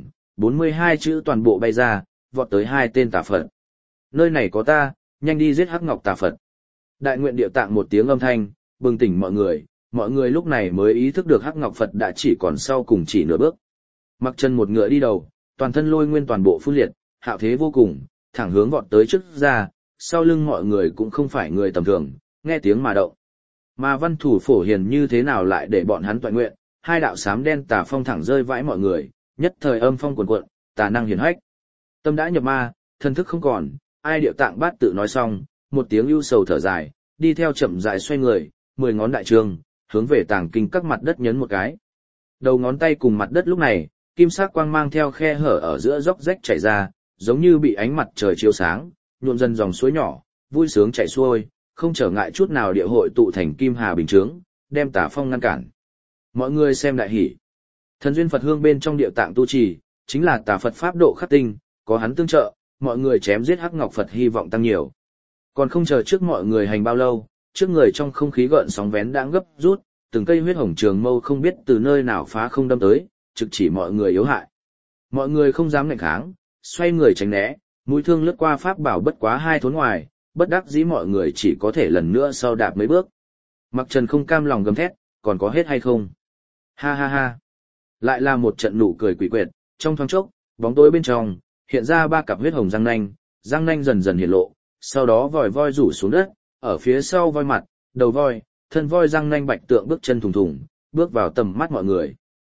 42 chữ toàn bộ bay ra, vọt tới 2 tên tà Phật. Nơi này có ta, nhanh đi giết Hắc Ngọc tà Phật. Đại nguyện địa tạng một tiếng âm thanh, bừng tỉnh mọi người lúc này mới ý thức được Hắc Ngọc Phật đã chỉ còn sau cùng chỉ nửa bước. Mặc Trần một ngựa đi đầu, toàn thân lôi nguyên toàn bộ phun liệt, hạo thế vô cùng, thẳng hướng vọt tới trước ra, sau lưng mọi người cũng không phải người tầm thường, nghe tiếng mà động. Mà văn thủ phổ hiền như thế nào lại để bọn hắn toại nguyện, hai đạo xám đen tà phong thẳng rơi vãi mọi người, nhất thời âm phong cuồn cuộn, tà năng hiển hách. Tâm đã nhập ma, thân thức không còn, ai điệu tạng bát tự nói xong, một tiếng ưu sầu thở dài, đi theo chậm rãi xoay người, 10 ngón đại trường, hướng về tàng kinh các mặt đất nhấn một cái. Đầu ngón tay cùng mặt đất lúc này, kim sắc quang mang theo khe hở ở giữa róc rách chảy ra, giống như bị ánh mặt trời chiếu sáng, nhuộm dần dòng suối nhỏ, vui sướng chảy xuôi, không trở ngại chút nào địa hội tụ thành kim hà bình chướng, đem tà phong ngăn cản. Mọi người xem đại hỉ. Thần duyên Phật hương bên trong địa tạng tu trì, chính là tà Phật pháp độ khắc tinh, có hắn tương trợ, mọi người chém giết Hắc Ngọc Phật hy vọng tăng nhiều. Còn không chờ trước mọi người hành bao lâu, trước người trong không khí gợn sóng vén đã gấp rút, từng cây huyết hồng trường mâu không biết từ nơi nào phá không đâm tới, trực chỉ mọi người yếu hại. Mọi người không dám nghênh kháng, xoay người tránh né, mũi thương lướt qua pháp bảo bất quá 2 thốn ngoài, bất đắc dĩ mọi người chỉ có thể lần nữa sau đạp mấy bước. Mặc Trần không cam lòng gầm thét, còn có hết hay không? Ha ha ha. Lại là một trận nụ cười quỷ quyệt, trong thoáng chốc, bóng tối bên trong, hiện ra 3 cặp huyết hồng răng nanh dần dần hiện lộ, sau đó vòi voi rủ xuống đất, ở phía sau voi mặt, đầu voi, thân voi răng nanh bạch tượng bước chân thùng thùng, bước vào tầm mắt mọi người.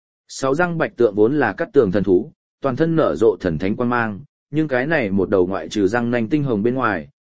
6 răng bạch tượng vốn là cắt tường thần thú, toàn thân nở rộ thần thánh quang mang, nhưng cái này một đầu ngoại trừ răng nanh tinh hồng bên ngoài,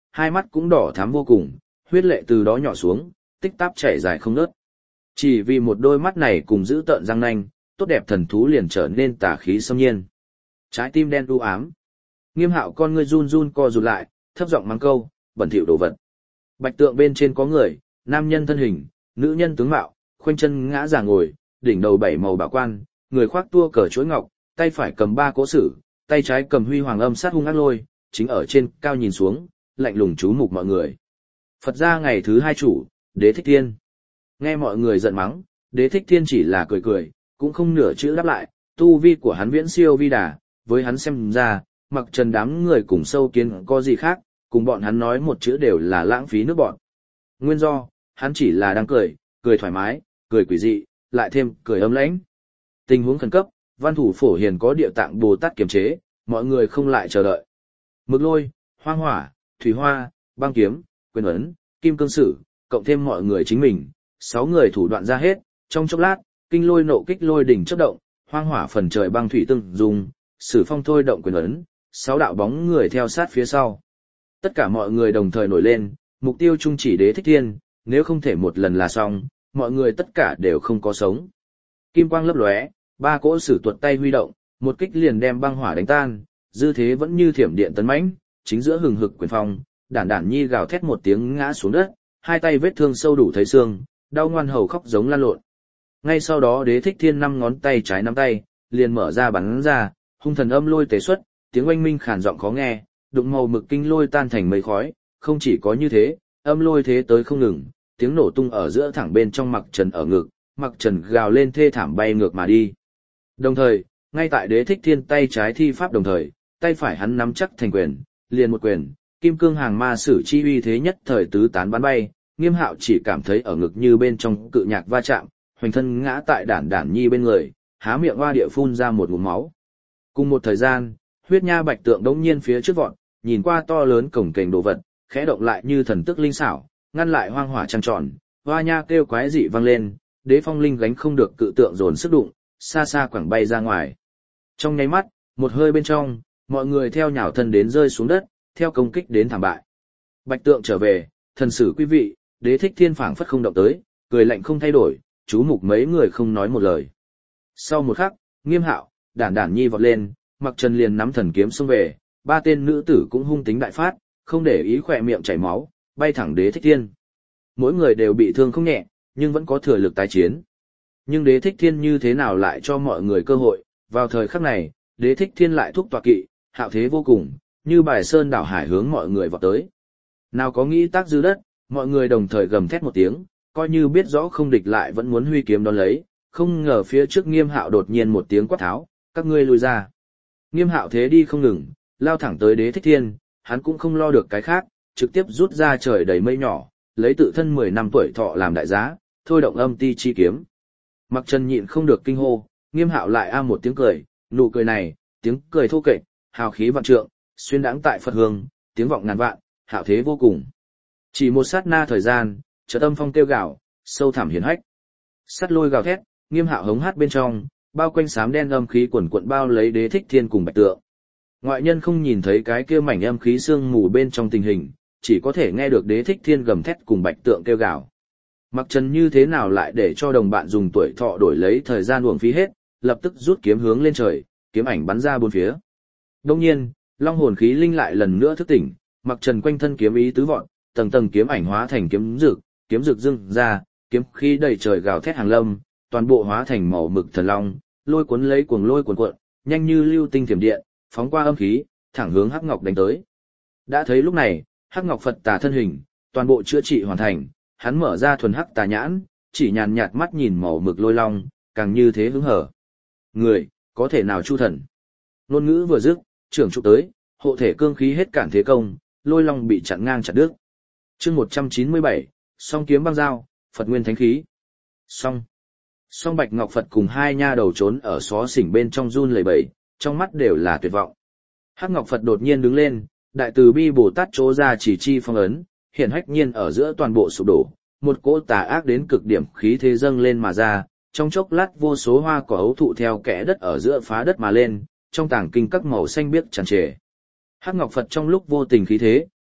hai mắt cũng đỏ thắm vô cùng, huyết lệ từ đó nhỏ xuống, tích táp chảy dài không ngớt. Chỉ vì một đôi mắt này cùng giữ tợn răng nanh, tốt đẹp thần thú liền trở nên tà khí xâm nhiên. Trái tim đen u ám. Nghiêm Hạo con ngươi run run co rụt lại, thấp giọng mắng câu, bẩn thỉu đồ vật. Bạch tượng bên trên có người, nam nhân thân hình, nữ nhân tướng mạo, khoanh chân ngã già ngồi, đỉnh đầu bảy màu bảo quan, người khoác tua cờ chuỗi ngọc, tay phải cầm ba cỗ sử, tay trái cầm huy hoàng âm sát hung ác lôi, chính ở trên cao nhìn xuống, lạnh lùng chú mục mọi người. Phật gia ngày thứ hai chủ, Đế Thích Thiên. Nghe mọi người giận mắng, Đế Thích Thiên chỉ là cười cười, cũng không nửa chữ đáp lại, tu vi của hắn viễn siêu vi đà, với hắn xem ra, mặc trần đám người cùng sâu kiến có gì khác, cùng bọn hắn nói một chữ đều là lãng phí nước bọn. Nguyên do, hắn chỉ là đang cười, cười thoải mái, cười quỷ dị, lại thêm cười âm lãnh. Tình huống khẩn cấp, Văn Thủ Phổ Hiền có địa tạng Bồ Tát kiềm chế, mọi người không lại chờ đợi. Mực lôi, hoang hỏa, thủy hoa, băng kiếm, quyền ấn, kim cương sử, cộng thêm mọi người chính mình, 6 người thủ đoạn ra hết, trong chốc lát, kinh lôi nộ kích lôi đỉnh chớp động, hoang hỏa phần trời băng thủy tương dùng, sử phong thôi động quyền ấn, 6 đạo bóng người theo sát phía sau. Tất cả mọi người đồng thời nổi lên, mục tiêu chung chỉ Đế Thích Thiên, nếu không thể một lần là xong, mọi người tất cả đều không có sống. Kim quang lấp lóe, 3 cỗ sử tuột tay huy động, một kích liền đem băng hỏa đánh tan, dư thế vẫn như thiểm điện tấn mãnh, chính giữa hừng hực quyền phong, Đản Đản Nhi gào thét một tiếng ngã xuống đất, hai tay vết thương sâu đủ thấy xương, đau ngoan hầu khóc giống lan lộn. Ngay sau đó Đế Thích Thiên 5 ngón tay trái nắm tay, liền mở ra bắn ra, hung thần âm lôi tế xuất, tiếng oanh minh khàn giọng khó nghe, đụng màu mực kinh lôi tan thành mây khói, không chỉ có như thế, âm lôi thế tới không ngừng, tiếng nổ tung ở giữa thẳng bên trong Mặc Trần ở ngực, Mặc Trần gào lên thê thảm bay ngược mà đi. Đồng thời, ngay tại Đế Thích Thiên tay trái thi pháp đồng thời, tay phải hắn nắm chắc thành quyền, liền một quyền, kim cương hàng ma sử chi uy thế nhất thời tứ tán bắn bay, Nghiêm Hạo chỉ cảm thấy ở ngực như bên trong cự nhạc va chạm, hoành thân ngã tại Đản Đản Nhi bên người, há miệng hoa địa phun ra một ngụm máu. Cùng một thời gian, huyết nha bạch tượng đống nhiên phía trước vọt, nhìn qua to lớn cổng kềnh đồ vật, khẽ động lại như thần tức linh xảo, ngăn lại hoang hỏa trăng tròn, hoa nha kêu quái dị vang lên, Đế Phong Linh gánh không được cự tượng dồn sức đụng, xa xa quẳng bay ra ngoài. Trong nháy mắt, một hơi bên trong, mọi người theo nhào thân đến rơi xuống đất, theo công kích đến thảm bại. Bạch tượng trở về, thần sử quý vị, Đế Thích Thiên phảng phất không động tới, cười lạnh không thay đổi, chú mục mấy người không nói một lời. Sau một khắc, Nghiêm Hạo, Đản Đản Nhi vọt lên, Mặc Trần liền nắm thần kiếm xông về, 3 tên nữ tử cũng hung tính đại phát, không để ý khỏe miệng chảy máu, bay thẳng Đế Thích Thiên. Mỗi người đều bị thương không nhẹ, nhưng vẫn có thừa lực tái chiến. Nhưng Đế Thích Thiên như thế nào lại cho mọi người cơ hội, vào thời khắc này, Đế Thích Thiên lại thúc tọa kỵ, hạo thế vô cùng, như bài sơn đảo hải hướng mọi người vọt tới. Nào có nghĩ tác dư đất, mọi người đồng thời gầm thét một tiếng, coi như biết rõ không địch lại vẫn muốn huy kiếm đón lấy, không ngờ phía trước Nghiêm Hạo đột nhiên một tiếng quát tháo, các ngươi lùi ra. Nghiêm Hạo thế đi không ngừng, lao thẳng tới Đế Thích Thiên, hắn cũng không lo được cái khác, trực tiếp rút ra trời đầy mây nhỏ, lấy tự thân 10 năm tuổi thọ làm đại giá, thôi động âm ti chi kiếm. Mặc Trần nhịn không được kinh hô, Nghiêm Hạo lại a một tiếng cười, nụ cười này, tiếng cười thô kệch, hào khí vạn trượng, xuyên đãng tại Phật hương, tiếng vọng ngàn vạn, hạo thế vô cùng. Chỉ một sát na thời gian, chợt âm phong kêu gào, sâu thẳm hiển hách. Sắt lôi gào thét, Nghiêm Hạo hống hát bên trong, bao quanh xám đen âm khí quần quận bao lấy Đế Thích Thiên cùng Bạch tượng. Ngoại nhân không nhìn thấy cái kia mảnh âm khí sương mù bên trong tình hình, chỉ có thể nghe được Đế Thích Thiên gầm thét cùng Bạch tượng kêu gào. Mặc Trần như thế nào lại để cho đồng bạn dùng tuổi thọ đổi lấy thời gian uổng phí hết, lập tức rút kiếm hướng lên trời, kiếm ảnh bắn ra bốn phía. Đương nhiên, long hồn khí linh lại lần nữa thức tỉnh, Mặc Trần quanh thân kiếm ý tứ vọt, tầng tầng kiếm ảnh hóa thành kiếm rực dưng ra, kiếm khí đầy trời gào thét hàng lâm, toàn bộ hóa thành màu mực thần long, lôi cuốn lấy cuồng lôi cuồn cuộn, nhanh như lưu tinh thiểm điện, phóng qua âm khí, thẳng hướng Hắc Ngọc đánh tới. Đã thấy lúc này, Hắc Ngọc Phật Tà thân hình, toàn bộ chữa trị hoàn thành, hắn mở ra thuần hắc tà nhãn, chỉ nhàn nhạt mắt nhìn màu mực lôi long, càng như thế hứng hở. Người, có thể nào chu thần? Ngôn ngữ vừa dứt, trưởng trụ tới, hộ thể cương khí hết cản thế công, lôi long bị chặn ngang chặt đứt. Chương 197, song kiếm băng dao, Phật nguyên thánh khí. Song Bạch Ngọc Phật cùng hai nha đầu trốn ở xó xỉnh bên trong run lẩy bẩy, trong mắt đều là tuyệt vọng. Hắc Ngọc Phật đột nhiên đứng lên, đại từ bi Bồ Tát chỗ ra chỉ chi phong ấn, hiện hách nhiên ở giữa toàn bộ sụp đổ, một cỗ tà ác đến cực điểm khí thế dâng lên mà ra, trong chốc lát vô số hoa cỏ ấu thụ theo kẽ đất ở giữa phá đất mà lên, trong tảng kinh các màu xanh biếc tràn trề. Hắc Ngọc Phật trong lúc vô tình khí thế,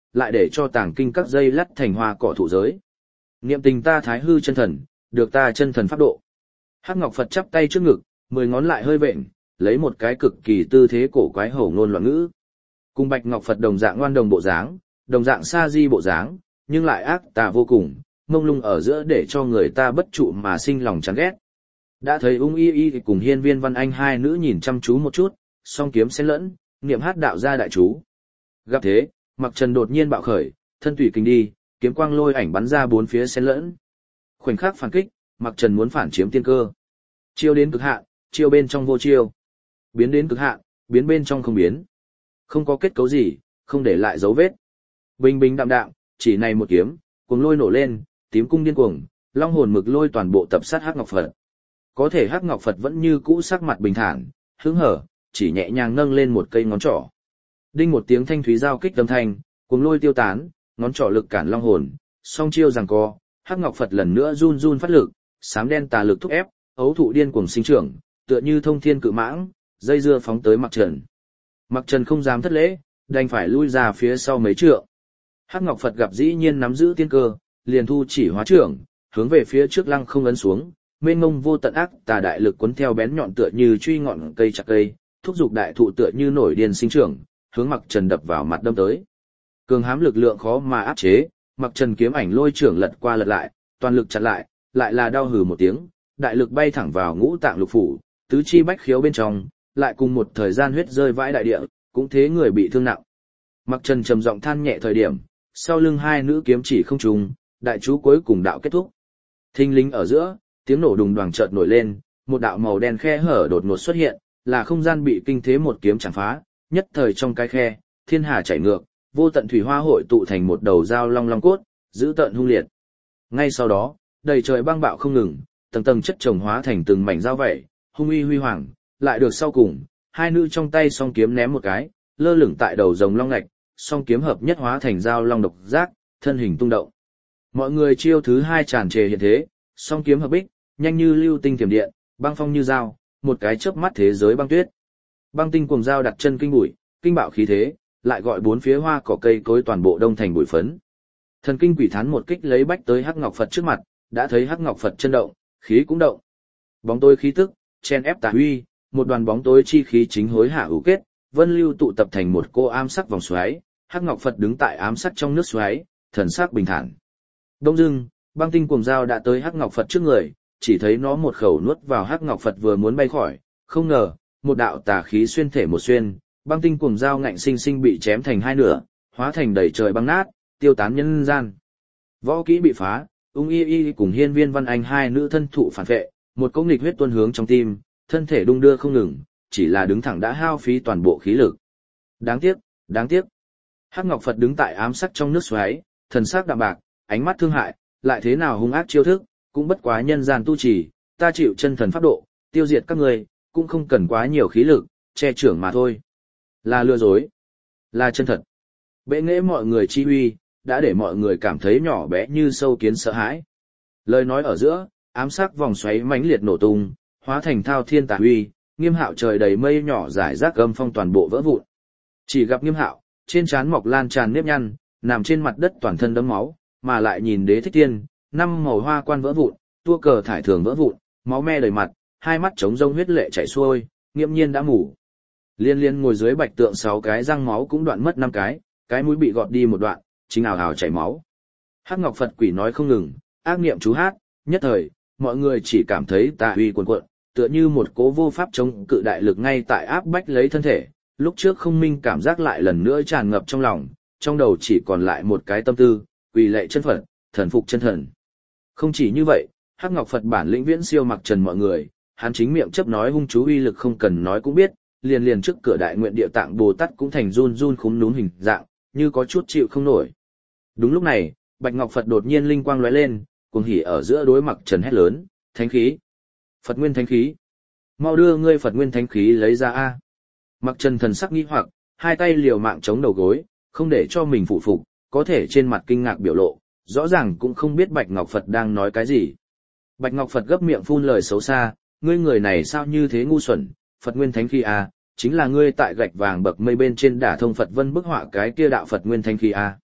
lại để cho tàng kinh các dây lắt thành hoa cỏ thụ giới. Niệm tình ta thái hư chân thần, được ta chân thần pháp độ. Hắc Ngọc Phật chắp tay trước ngực, 10 ngón lại hơi vện, lấy một cái cực kỳ tư thế cổ quái hổ ngôn loạn ngữ. Cùng Bạch Ngọc Phật đồng dạng ngoan đồng bộ dáng, đồng dạng sa di bộ dáng, nhưng lại ác tà vô cùng, mông lung ở giữa để cho người ta bất trụ mà sinh lòng chán ghét. Đã thấy Ung Y Y cùng Hiên Viên Văn Anh hai nữ nhìn chăm chú một chút, song kiếm xen lẫn, niệm hát đạo ra đại chú. Gặp thế, Mặc Trần đột nhiên bạo khởi, thân tùy kinh đi, kiếm quang lôi ảnh bắn ra bốn phía xen lẫn. Khoảnh khắc phản kích, Mặc Trần muốn phản chiếm tiên cơ. Chiêu đến cực hạn, chiêu bên trong vô chiêu. Biến đến cực hạn, biến bên trong không biến. Không có kết cấu gì, không để lại dấu vết. Bình bình đạm đạm, chỉ này một kiếm, cuồng lôi nổ lên, tím cung điên cuồng, long hồn mực lôi toàn bộ tập sát Hắc Ngọc Phật. Có thể Hắc Ngọc Phật vẫn như cũ sắc mặt bình thản, hứng hở, chỉ nhẹ nhàng nâng lên một cây ngón trỏ. Đinh một tiếng thanh thúy giao kích âm thanh, cuồng lôi tiêu tán, ngón trỏ lực cản long hồn, song chiêu giằng co, Hắc Ngọc Phật lần nữa run run phát lực, xám đen tà lực thúc ép, ấu thụ điên cuồng sinh trưởng, tựa như thông thiên cự mãng, dây dưa phóng tới Mặc Trần. Mặc Trần không dám thất lễ, đành phải lui ra phía sau mấy trượng. Hắc Ngọc Phật gặp dĩ nhiên nắm giữ tiên cơ, liền thu chỉ hóa trưởng, hướng về phía trước lăng không ấn xuống, mênh mông vô tận ác tà đại lực cuốn theo bén nhọn tựa như truy ngọn cây chặt cây, thúc giục đại thụ tựa như nổi điên sinh trưởng, hướng Mặc Trần đập vào mặt đâm tới. Cường hám lực lượng khó mà áp chế, Mặc Trần kiếm ảnh lôi trưởng lật qua lật lại, toàn lực chặn lại là đau hừ một tiếng, đại lực bay thẳng vào ngũ tạng lục phủ, tứ chi bách khiếu bên trong, lại cùng một thời gian huyết rơi vãi đại địa, cũng thế người bị thương nặng. Mặc Trần trầm giọng than nhẹ thời điểm, sau lưng hai nữ kiếm chỉ không trùng, đại chú cuối cùng đạo kết thúc. Thinh linh ở giữa, tiếng nổ đùng đoàng chợt nổi lên, một đạo màu đen khe hở đột ngột xuất hiện, là không gian bị kinh thế một kiếm chạm phá, nhất thời trong cái khe, thiên hà chảy ngược, vô tận thủy hoa hội tụ thành một đầu dao long long cốt, giữ tợn hung liệt. Ngay sau đó, đầy trời băng bạo không ngừng, tầng tầng chất chồng hóa thành từng mảnh dao vảy, hung uy huy hoàng, lại được sau cùng, hai nữ trong tay song kiếm ném một cái, lơ lửng tại đầu rồng long ngạch, song kiếm hợp nhất hóa thành dao long độc giác, thân hình tung động. Mọi người chiêu thứ hai tràn trề hiện thế, song kiếm hợp bích, nhanh như lưu tinh thiểm điện, băng phong như dao, một cái chớp mắt thế giới băng tuyết. Băng tinh cuồng dao đặt chân kinh bụi, kinh bạo khí thế, lại gọi bốn phía hoa cỏ cây cối toàn bộ đông thành bụi phấn. Thần kinh quỷ thán một kích lấy bách tới Hắc Ngọc Phật trước mặt, đã thấy Hắc Ngọc Phật chân động, khí cũng động. Bóng tối khí tức, chen ép tà huy, một đoàn bóng tối chi khí chính hối hạ hữu kết, vân lưu tụ tập thành một cô ám sắc vòng xoáy, Hắc Ngọc Phật đứng tại ám sắc trong nước xoáy, thần sắc bình thản. Đông dưng, băng tinh cuồng dao đã tới Hắc Ngọc Phật trước người, chỉ thấy nó một khẩu nuốt vào Hắc Ngọc Phật vừa muốn bay khỏi, không ngờ, một đạo tà khí xuyên thể một xuyên, băng tinh cuồng dao ngạnh sinh sinh bị chém thành hai nửa, hóa thành đầy trời băng nát, tiêu tán nhân gian. Võ kỹ bị phá, Ung Y Y cùng Hiên Viên Văn Anh hai nữ thân thụ phản vệ, một cỗ nghịch huyết tuôn hướng trong tim, thân thể đung đưa không ngừng, chỉ là đứng thẳng đã hao phí toàn bộ khí lực. Đáng tiếc, đáng tiếc. Hắc Ngọc Phật đứng tại ám sắc trong nước xoáy, thần sắc đạm bạc, ánh mắt thương hại, lại thế nào hung ác chiêu thức, cũng bất quá nhân gian tu trì, ta chịu chân thần pháp độ, tiêu diệt các người, cũng không cần quá nhiều khí lực, che chưởng mà thôi. Là lừa dối, là chân thật. Bệ nghệ mọi người chi uy, đã để mọi người cảm thấy nhỏ bé như sâu kiến sợ hãi. Lời nói ở giữa, ám sắc vòng xoáy mãnh liệt nổ tung, hóa thành thao thiên tà uy, Nghiêm Hạo trời đầy mây nhỏ rải rác âm phong toàn bộ vỡ vụn. Chỉ gặp Nghiêm Hạo, trên trán mọc lan tràn nếp nhăn, nằm trên mặt đất toàn thân đẫm máu, mà lại nhìn Đế Thích Tiên, năm màu hoa quan vỡ vụn, tua cờ thải thường vỡ vụn, máu me đầy mặt, hai mắt trống rông huyết lệ chảy xuôi, nghiễm nhiên đã ngủ. Liên Liên ngồi dưới bạch tượng 6 cái răng máu cũng đoạn mất 5 cái mũi bị gọt đi một đoạn, chính ào ào chảy máu. Hắc Ngọc Phật quỷ nói không ngừng, ác niệm chú hát, nhất thời, mọi người chỉ cảm thấy tà uy cuồn cuộn, tựa như một cố vô pháp chống cự đại lực ngay tại áp bách lấy thân thể. Lúc trước không minh cảm giác lại lần nữa tràn ngập trong lòng, trong đầu chỉ còn lại một cái tâm tư, quỳ lạy chân Phật, thần phục chân thần. Không chỉ như vậy, Hắc Ngọc Phật bản lĩnh viễn siêu Mặc Trần mọi người, hắn chính miệng chấp nói hung chú uy lực không cần nói cũng biết, liền trước cửa đại nguyện địa tạng Bồ Tát cũng thành run run khúm núm hình dạng, như có chút chịu không nổi. Đúng lúc này, Bạch Ngọc Phật đột nhiên linh quang lóe lên, cuồng hỉ ở giữa đối Mặc Trần hét lớn, thánh khí, Phật nguyên thánh khí, mau đưa ngươi Phật nguyên thánh khí lấy ra a. Mặc Trần thần sắc nghi hoặc, hai tay liều mạng chống đầu gối, không để cho mình phụ phục, có thể trên mặt kinh ngạc biểu lộ, rõ ràng cũng không biết Bạch Ngọc Phật đang nói cái gì. Bạch Ngọc Phật gấp miệng phun lời xấu xa, ngươi người này sao như thế ngu xuẩn, Phật nguyên thánh khí a, chính là ngươi tại gạch vàng bậc mây bên trên đả thông Phật vân bức họa cái kia đạo Phật nguyên thánh khí a.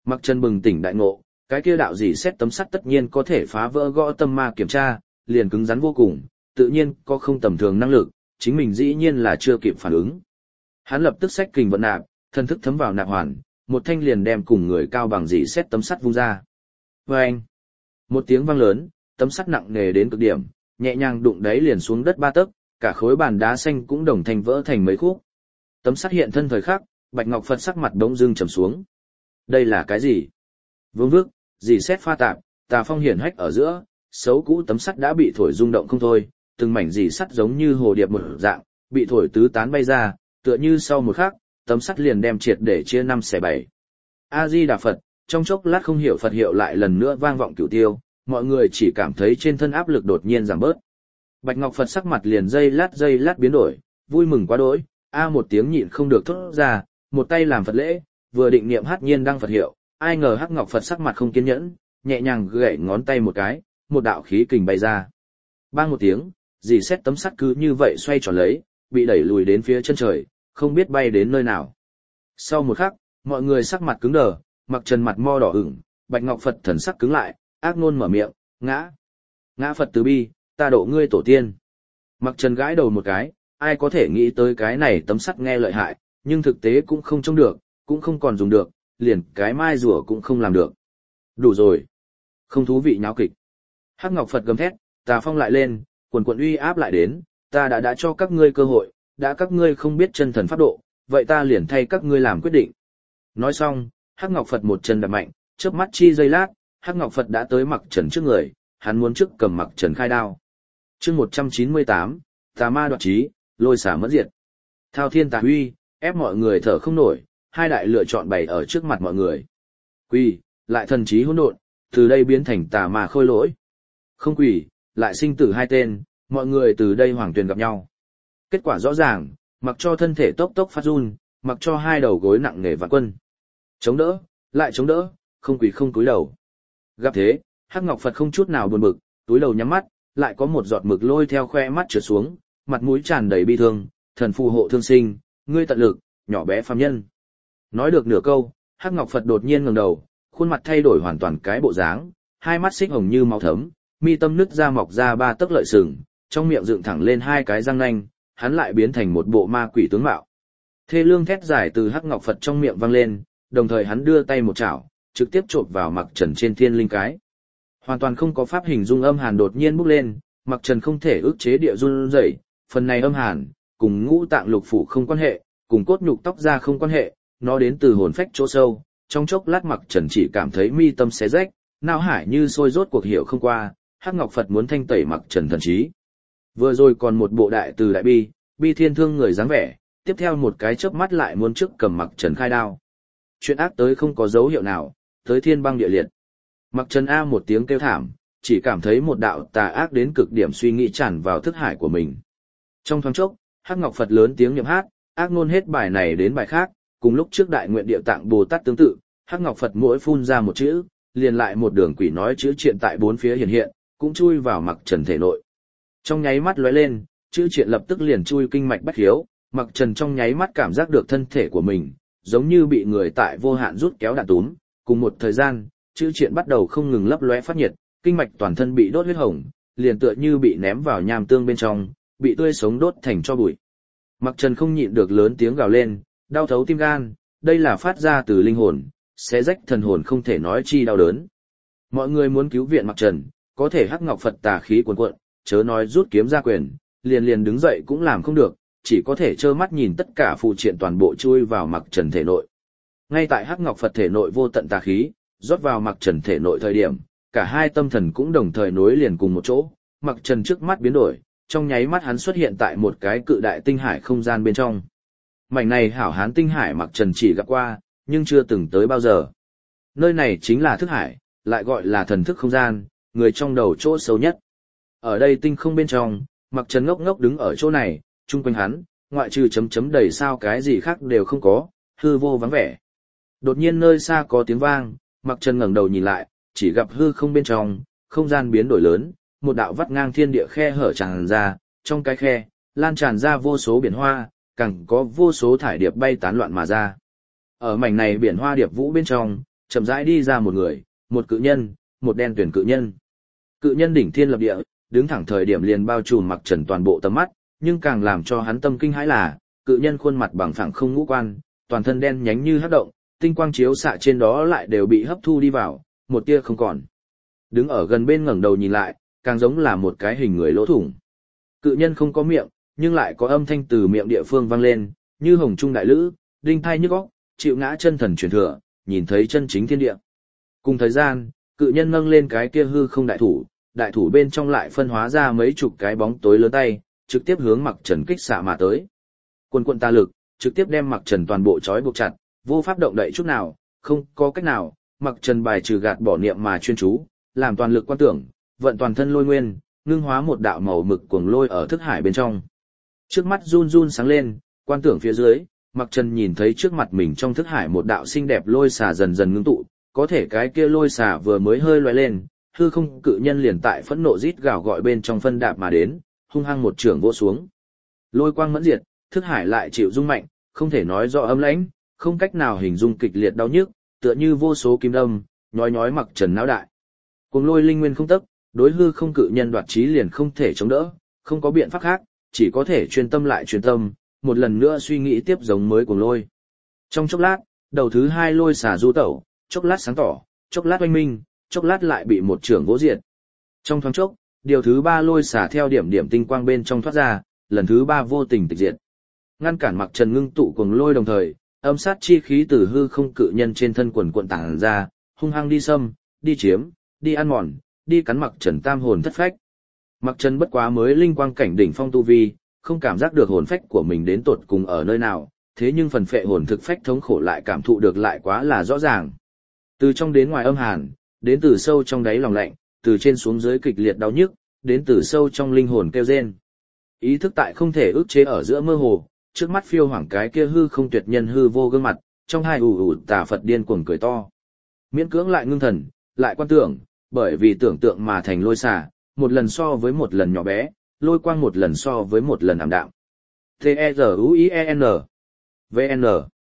Mặc Trần bừng tỉnh đại ngộ, cái kia đạo dì xét tấm sắt tất nhiên có thể phá vỡ gõ tâm ma kiểm tra, liền cứng rắn vô cùng, tự nhiên có không tầm thường năng lực, chính mình dĩ nhiên là chưa kịp phản ứng. Hắn lập tức xách kình vận nạp, thân thức thấm vào nạp hoàn, một thanh liền đem cùng người cao bằng dì xét tấm sắt vung ra. Vâng! Một tiếng vang lớn, tấm sắt nặng nề đến cực điểm, nhẹ nhàng đụng đáy liền xuống đất 3 tấc, cả khối bàn đá xanh cũng đồng thanh vỡ thành mấy khúc. Tấm sắt hiện thân thời khắc, Bạch Ngọc Phật sắc mặt đống dưng trầm xuống. Đây là cái gì? Vương vức, dì xét pha tạp, tà phong hiển hách ở giữa, xấu cũ tấm sắt đã bị thổi rung động không thôi, từng mảnh dì sắt giống như hồ điệp một dạng, bị thổi tứ tán bay ra, tựa như sau một khắc, tấm sắt liền đem triệt để chia 5 xẻ 7. A Di Đà Phật, trong chốc lát không hiểu Phật hiệu lại lần nữa vang vọng cửu tiêu, mọi người chỉ cảm thấy trên thân áp lực đột nhiên giảm bớt. Bạch Ngọc Phật sắc mặt liền giây lát biến đổi, vui mừng quá đỗi, một tiếng nhịn không được thốt ra, một tay làm Phật lễ, vừa định niệm hát nhiên đăng Phật hiệu, ai ngờ Hắc Ngọc Phật sắc mặt không kiên nhẫn, nhẹ nhàng gậy ngón tay một cái, một đạo khí kình bay ra. Bang một tiếng, dì xét tấm sắt cứ như vậy xoay tròn lấy, bị đẩy lùi đến phía chân trời, không biết bay đến nơi nào. Sau một khắc, mọi người sắc mặt cứng đờ, Mặc Trần mặt mo đỏ ửng, Bạch Ngọc Phật thần sắc cứng lại, ác nôn mở miệng, ngã Phật từ bi, ta độ ngươi tổ tiên. Mặc Trần gãi đầu một cái, ai có thể nghĩ tới cái này tấm sắt nghe lợi hại, nhưng thực tế cũng không trông được, cũng không còn dùng được, liền cái mai rùa cũng không làm được. Đủ rồi. Không thú vị nháo kịch. Hắc Ngọc Phật gầm thét, tà phong lại lên, quần quần uy áp lại đến, ta đã cho các ngươi cơ hội, đã các ngươi không biết chân thần pháp độ, vậy ta liền thay các ngươi làm quyết định. Nói xong, Hắc Ngọc Phật một chân đạp mạnh, chớp mắt chi giây lát, Hắc Ngọc Phật đã tới Mặc Trần trước người, hắn muốn trước cầm Mặc Trần khai đao. Chương 198, tà ma đoạt trí, lôi xả mất diệt. Thao thiên tà huy, ép mọi người thở không nổi, hai đại lựa chọn bày ở trước mặt mọi người. Quỳ, lại thần trí hỗn độn, từ đây biến thành tà ma khôi lỗi. Không quỳ, lại sinh tử hai tên, mọi người từ đây hoàng tuyền gặp nhau. Kết quả rõ ràng, mặc cho thân thể tốc tốc phát run, mặc cho hai đầu gối nặng nề vạn quân. Chống đỡ, lại chống đỡ, không quỳ không cúi đầu. Gặp thế, Hắc Ngọc Phật không chút nào buồn bực, túi đầu nhắm mắt, lại có một giọt mực lôi theo khoe mắt trượt xuống, mặt mũi tràn đầy bi thương, thần phù hộ thương sinh, ngươi tận lực, nhỏ bé phàm nhân. Nói được nửa câu, Hắc Ngọc Phật đột nhiên ngẩng đầu, khuôn mặt thay đổi hoàn toàn cái bộ dáng, hai mắt xích hồng như máu thấm, mi tâm nứt ra mọc ra 3 tấc lợi sừng, trong miệng dựng thẳng lên 2 cái răng nanh, hắn lại biến thành một bộ ma quỷ tướng mạo. Thê lương thét dài từ Hắc Ngọc Phật trong miệng vang lên, đồng thời hắn đưa tay một chảo, trực tiếp chộp vào Mặc Trần trên thiên linh cái. Hoàn toàn không có pháp hình dung âm hàn đột nhiên bốc lên, Mặc Trần không thể ức chế địa run rẩy, phần này âm hàn cùng ngũ tạng lục phủ không quan hệ, cùng cốt nhục tóc da không quan hệ, nó đến từ hồn phách chỗ sâu. Trong chốc lát Mặc Trần chỉ cảm thấy mi tâm xé rách, não hải như sôi rốt cuộc hiểu không qua, Hắc Ngọc Phật muốn thanh tẩy Mặc Trần thần trí. Vừa rồi còn một bộ đại từ đại bi thiên thương người dáng vẻ, tiếp theo một cái chớp mắt lại muốn trước cầm Mặc Trần khai đao. Chuyện ác tới không có dấu hiệu nào, tới thiên băng địa liệt. Mặc Trần A một tiếng kêu thảm, chỉ cảm thấy một đạo tà ác đến cực điểm suy nghĩ tràn vào thức hải của mình. Trong thoáng chốc, Hắc Ngọc Phật lớn tiếng niệm hát, ác ngôn hết bài này đến bài khác, cùng lúc trước đại nguyện địa tạng Bồ Tát tương tự, Hắc Ngọc Phật mỗi phun ra một chữ, liền lại một đường quỷ nói chữ triện tại bốn phía hiện hiện, cũng chui vào Mặc Trần thể nội. Trong nháy mắt lóe lên, chữ triện lập tức liền chui kinh mạch bách khiếu, Mặc Trần trong nháy mắt cảm giác được thân thể của mình, giống như bị người tại vô hạn rút kéo đạn túm, cùng một thời gian, chữ triện bắt đầu không ngừng lấp lóe phát nhiệt, kinh mạch toàn thân bị đốt huyết hồng, liền tựa như bị ném vào nham tương bên trong, bị tươi sống đốt thành tro bụi. Mặc Trần không nhịn được lớn tiếng gào lên, đau thấu tim gan, đây là phát ra từ linh hồn, xé rách thần hồn không thể nói chi đau đớn. Mọi người muốn cứu viện Mặc Trần, có thể Hắc Ngọc Phật tà khí cuồn cuộn, chớ nói rút kiếm ra quyền, liền đứng dậy cũng làm không được, chỉ có thể trơ mắt nhìn tất cả phù triện toàn bộ chui vào Mặc Trần thể nội. Ngay tại Hắc Ngọc Phật thể nội vô tận tà khí, rót vào Mặc Trần thể nội thời điểm, cả hai tâm thần cũng đồng thời nối liền cùng một chỗ, Mặc Trần trước mắt biến đổi, trong nháy mắt hắn xuất hiện tại một cái cự đại tinh hải không gian bên trong. Mảnh này hảo hán tinh hải Mặc Trần chỉ gặp qua, nhưng chưa từng tới bao giờ. Nơi này chính là thức hải, lại gọi là thần thức không gian, người trong đầu chỗ sâu nhất. Ở đây tinh không bên trong, Mặc Trần ngốc ngốc đứng ở chỗ này, chung quanh hắn, ngoại trừ chấm chấm đầy sao cái gì khác đều không có, hư vô vắng vẻ. Đột nhiên nơi xa có tiếng vang, Mặc Trần ngẩng đầu nhìn lại, chỉ gặp hư không bên trong, không gian biến đổi lớn, một đạo vắt ngang thiên địa khe hở tràn ra, trong cái khe, lan tràn ra vô số biển hoa, càng có vô số thải điệp bay tán loạn mà ra. Ở mảnh này biển hoa điệp vũ bên trong, chậm rãi đi ra một người, một cự nhân, một đen tuyển cự nhân. Cự nhân đỉnh thiên lập địa, đứng thẳng thời điểm liền bao trùm Mặc Trần toàn bộ tầm mắt, nhưng càng làm cho hắn tâm kinh hãi là, cự nhân khuôn mặt bằng phẳng không ngũ quan, toàn thân đen nhánh như hắc động, tinh quang chiếu xạ trên đó lại đều bị hấp thu đi vào, một tia không còn. Đứng ở gần bên ngẩng đầu nhìn lại, càng giống là một cái hình người lỗ thủng. Cự nhân không có miệng, nhưng lại có âm thanh từ miệng địa phương vang lên, như hồng trung đại lữ, đinh thai nhức óc, chịu ngã chân thần truyền thừa, nhìn thấy chân chính thiên địa. Cùng thời gian, cự nhân nâng lên cái kia hư không đại thủ bên trong lại phân hóa ra mấy chục cái bóng tối lớn tay, trực tiếp hướng Mặc Trần kích xạ mà tới. Quần quần tà lực, trực tiếp đem Mặc Trần toàn bộ trói buộc chặt, vô pháp động đậy chút nào, không có cách nào, Mặc Trần bài trừ gạt bỏ niệm mà chuyên chú, làm toàn lực quan tưởng, vận toàn thân lôi nguyên, ngưng hóa một đạo màu mực cuồng lôi ở thức hải bên trong. Trước mắt run run sáng lên, quan tưởng phía dưới, Mặc Trần nhìn thấy trước mặt mình trong thức hải một đạo xinh đẹp lôi xà dần dần ngưng tụ, có thể cái kia lôi xà vừa mới hơi lóe lên, hư không cự nhân liền tại phẫn nộ rít gào gọi bên trong phân đạp mà đến, hung hăng một trường vỗ xuống. Lôi quang mẫn diệt, thức hải lại chịu rung mạnh, không thể nói rõ ấm lãnh, không cách nào hình dung kịch liệt đau nhức, tựa như vô số kim đâm, nhói nhói Mặc Trần não đại. Cuồng lôi linh nguyên không tấc, đối hư không cự nhân đoạt chí liền không thể chống đỡ, không có biện pháp khác, chỉ có thể chuyên tâm lại chuyên tâm, một lần nữa suy nghĩ tiếp giống mới cuồng lôi. Trong chốc lát, đầu thứ hai lôi xả du tẩu, chốc lát sáng tỏ, chốc lát oanh minh, chốc lát lại bị một trường vỗ diệt. Trong thoáng chốc, điều thứ ba lôi xả theo điểm điểm tinh quang bên trong thoát ra, lần thứ ba vô tình tịch diệt. Ngăn cản Mặc Trần ngưng tụ cuồng lôi đồng thời, âm sát chi khí từ hư không cự nhân trên thân quần cuộn tản ra, hung hăng đi xâm, đi chiếm, đi ăn mòn, đi cắn Mặc Trần tam hồn thất phách. Mặc Trần bất quá mới linh quang cảnh đỉnh phong tu vi, không cảm giác được hồn phách của mình đến tột cùng ở nơi nào, thế nhưng phần phệ hồn thực phách thống khổ lại cảm thụ được lại quá là rõ ràng. Từ trong đến ngoài âm hàn, đến từ sâu trong đáy lòng lạnh, từ trên xuống dưới kịch liệt đau nhức, đến từ sâu trong linh hồn kêu rên. Ý thức tại không thể ức chế ở giữa mơ hồ, trước mắt phiêu hoảng cái kia hư không tuyệt nhân hư vô gương mặt, trong hai ù tà Phật điên cuồng cười to. Miễn cưỡng lại ngưng thần, lại quan tưởng, bởi vì tưởng tượng mà thành lôi xả, một lần so với một lần nhỏ bé, lôi quang một lần so với một lần ảm đạm. T-E-Z-U-I-E-N V-N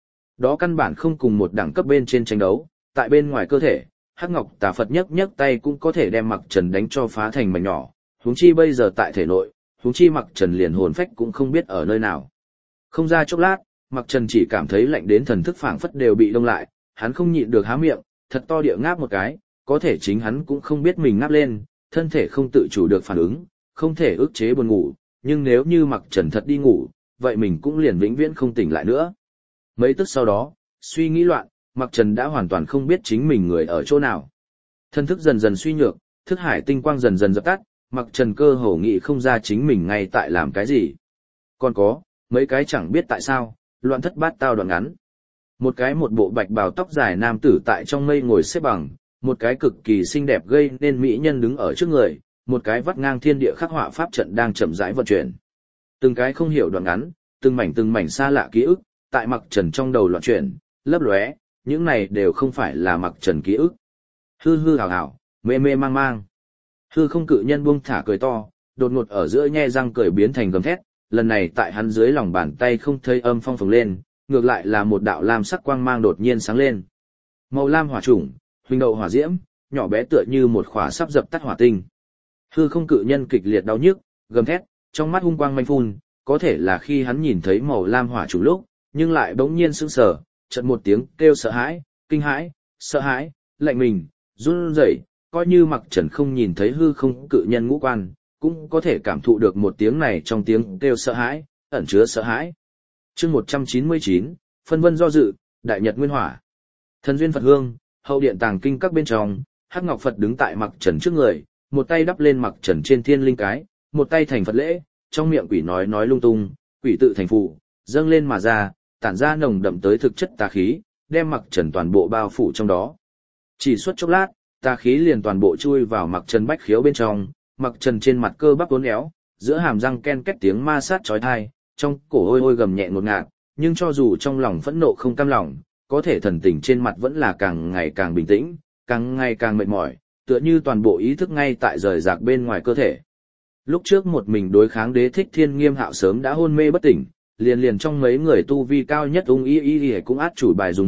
Đó căn bản không cùng một đẳng cấp bên trên tranh đấu, tại bên ngoài cơ thể, Hắc Ngọc Tà Phật nhấc nhấc tay cũng có thể đem Mặc Trần đánh cho phá thành mảnh nhỏ, huống chi bây giờ tại thể nội, huống chi Mặc Trần liền hồn phách cũng không biết ở nơi nào. Không ra chốc lát, Mặc Trần chỉ cảm thấy lạnh đến thần thức phảng phất đều bị đông lại, hắn không nhịn được há miệng, thật to địa ngáp một cái, có thể chính hắn cũng không biết mình ngáp lên, thân thể không tự chủ được phản ứng, không thể ức chế buồn ngủ, nhưng nếu như Mặc Trần thật đi ngủ, vậy mình cũng liền vĩnh viễn không tỉnh lại nữa. Mấy tức sau đó, suy nghĩ loạn, Mặc Trần đã hoàn toàn không biết chính mình người ở chỗ nào. Thân thức dần dần suy nhược, thức hải tinh quang dần dần dập tắt, Mặc Trần cơ hồ nghĩ không ra chính mình ngay tại làm cái gì. Còn có, mấy cái chẳng biết tại sao, loạn thất bát tao đoạn ngắn. Một cái một bộ bạch bào tóc dài nam tử tại trong mây ngồi xếp bằng, một cái cực kỳ xinh đẹp gây nên mỹ nhân đứng ở trước người, một cái vắt ngang thiên địa khắc họa pháp trận đang chậm rãi vận chuyển. Từng cái không hiểu đoạn ngắn, từng mảnh xa lạ ký ức, tại Mặc Trần trong đầu loạn chuyển, lấp lóe, những này đều không phải là Mặc Trần ký ức. Hư hư ảo ảo, mê mê mang mang. Hư không cự nhân buông thả cười to, đột ngột ở giữa nhe răng cười biến thành gầm thét, lần này tại hắn dưới lòng bàn tay không thấy âm phong phồng lên, ngược lại là một đạo lam sắc quang mang đột nhiên sáng lên. Màu lam hỏa chủng, huỳnh đậu hỏa diễm, nhỏ bé tựa như một khỏa sắp dập tắt hỏa tinh. Hư không cự nhân kịch liệt đau nhức, gầm thét, trong mắt hung quang manh phun, có thể là khi hắn nhìn thấy màu lam hỏa chủng lúc, nhưng lại bỗng nhiên sững sờ, chợt một tiếng kêu sợ hãi, kinh hãi, sợ hãi, lạnh mình, run rẩy, coi như Mặc Trần không nhìn thấy hư không cự nhân ngũ quan, cũng có thể cảm thụ được một tiếng này trong tiếng kêu sợ hãi, ẩn chứa sợ hãi. Chương 199, phân vân do dự, đại nhật nguyên hỏa. Thần duyên Phật hương, hậu điện tàng kinh các bên trong, Hắc Ngọc Phật đứng tại Mặc Trần trước người, một tay đắp lên Mặc Trần trên thiên linh cái, một tay thành Phật lễ, trong miệng quỷ nói lung tung, quỷ tự thành phụ, dâng lên mà ra, tản ra nồng đậm tới thực chất tà khí, đem Mặc Trần toàn bộ bao phủ trong đó. Chỉ suốt chốc lát, tà khí liền toàn bộ chui vào Mặc Trần bách khiếu bên trong, Mặc Trần trên mặt cơ bắp uốn éo, giữa hàm răng ken két tiếng ma sát chói tai, trong cổ ôi ôi gầm nhẹ ngột ngạt, nhưng cho dù trong lòng phẫn nộ không cam lòng, có thể thần tình trên mặt vẫn là càng ngày càng bình tĩnh, càng ngày càng mệt mỏi, tựa như toàn bộ ý thức ngay tại rời rạc bên ngoài cơ thể. Lúc trước một mình đối kháng Đế Thích Thiên Nghiêm Hạo sớm đã hôn mê bất tỉnh, liền trong mấy người tu vi cao nhất Ung Y Y cũng át chủ bài dùng hết,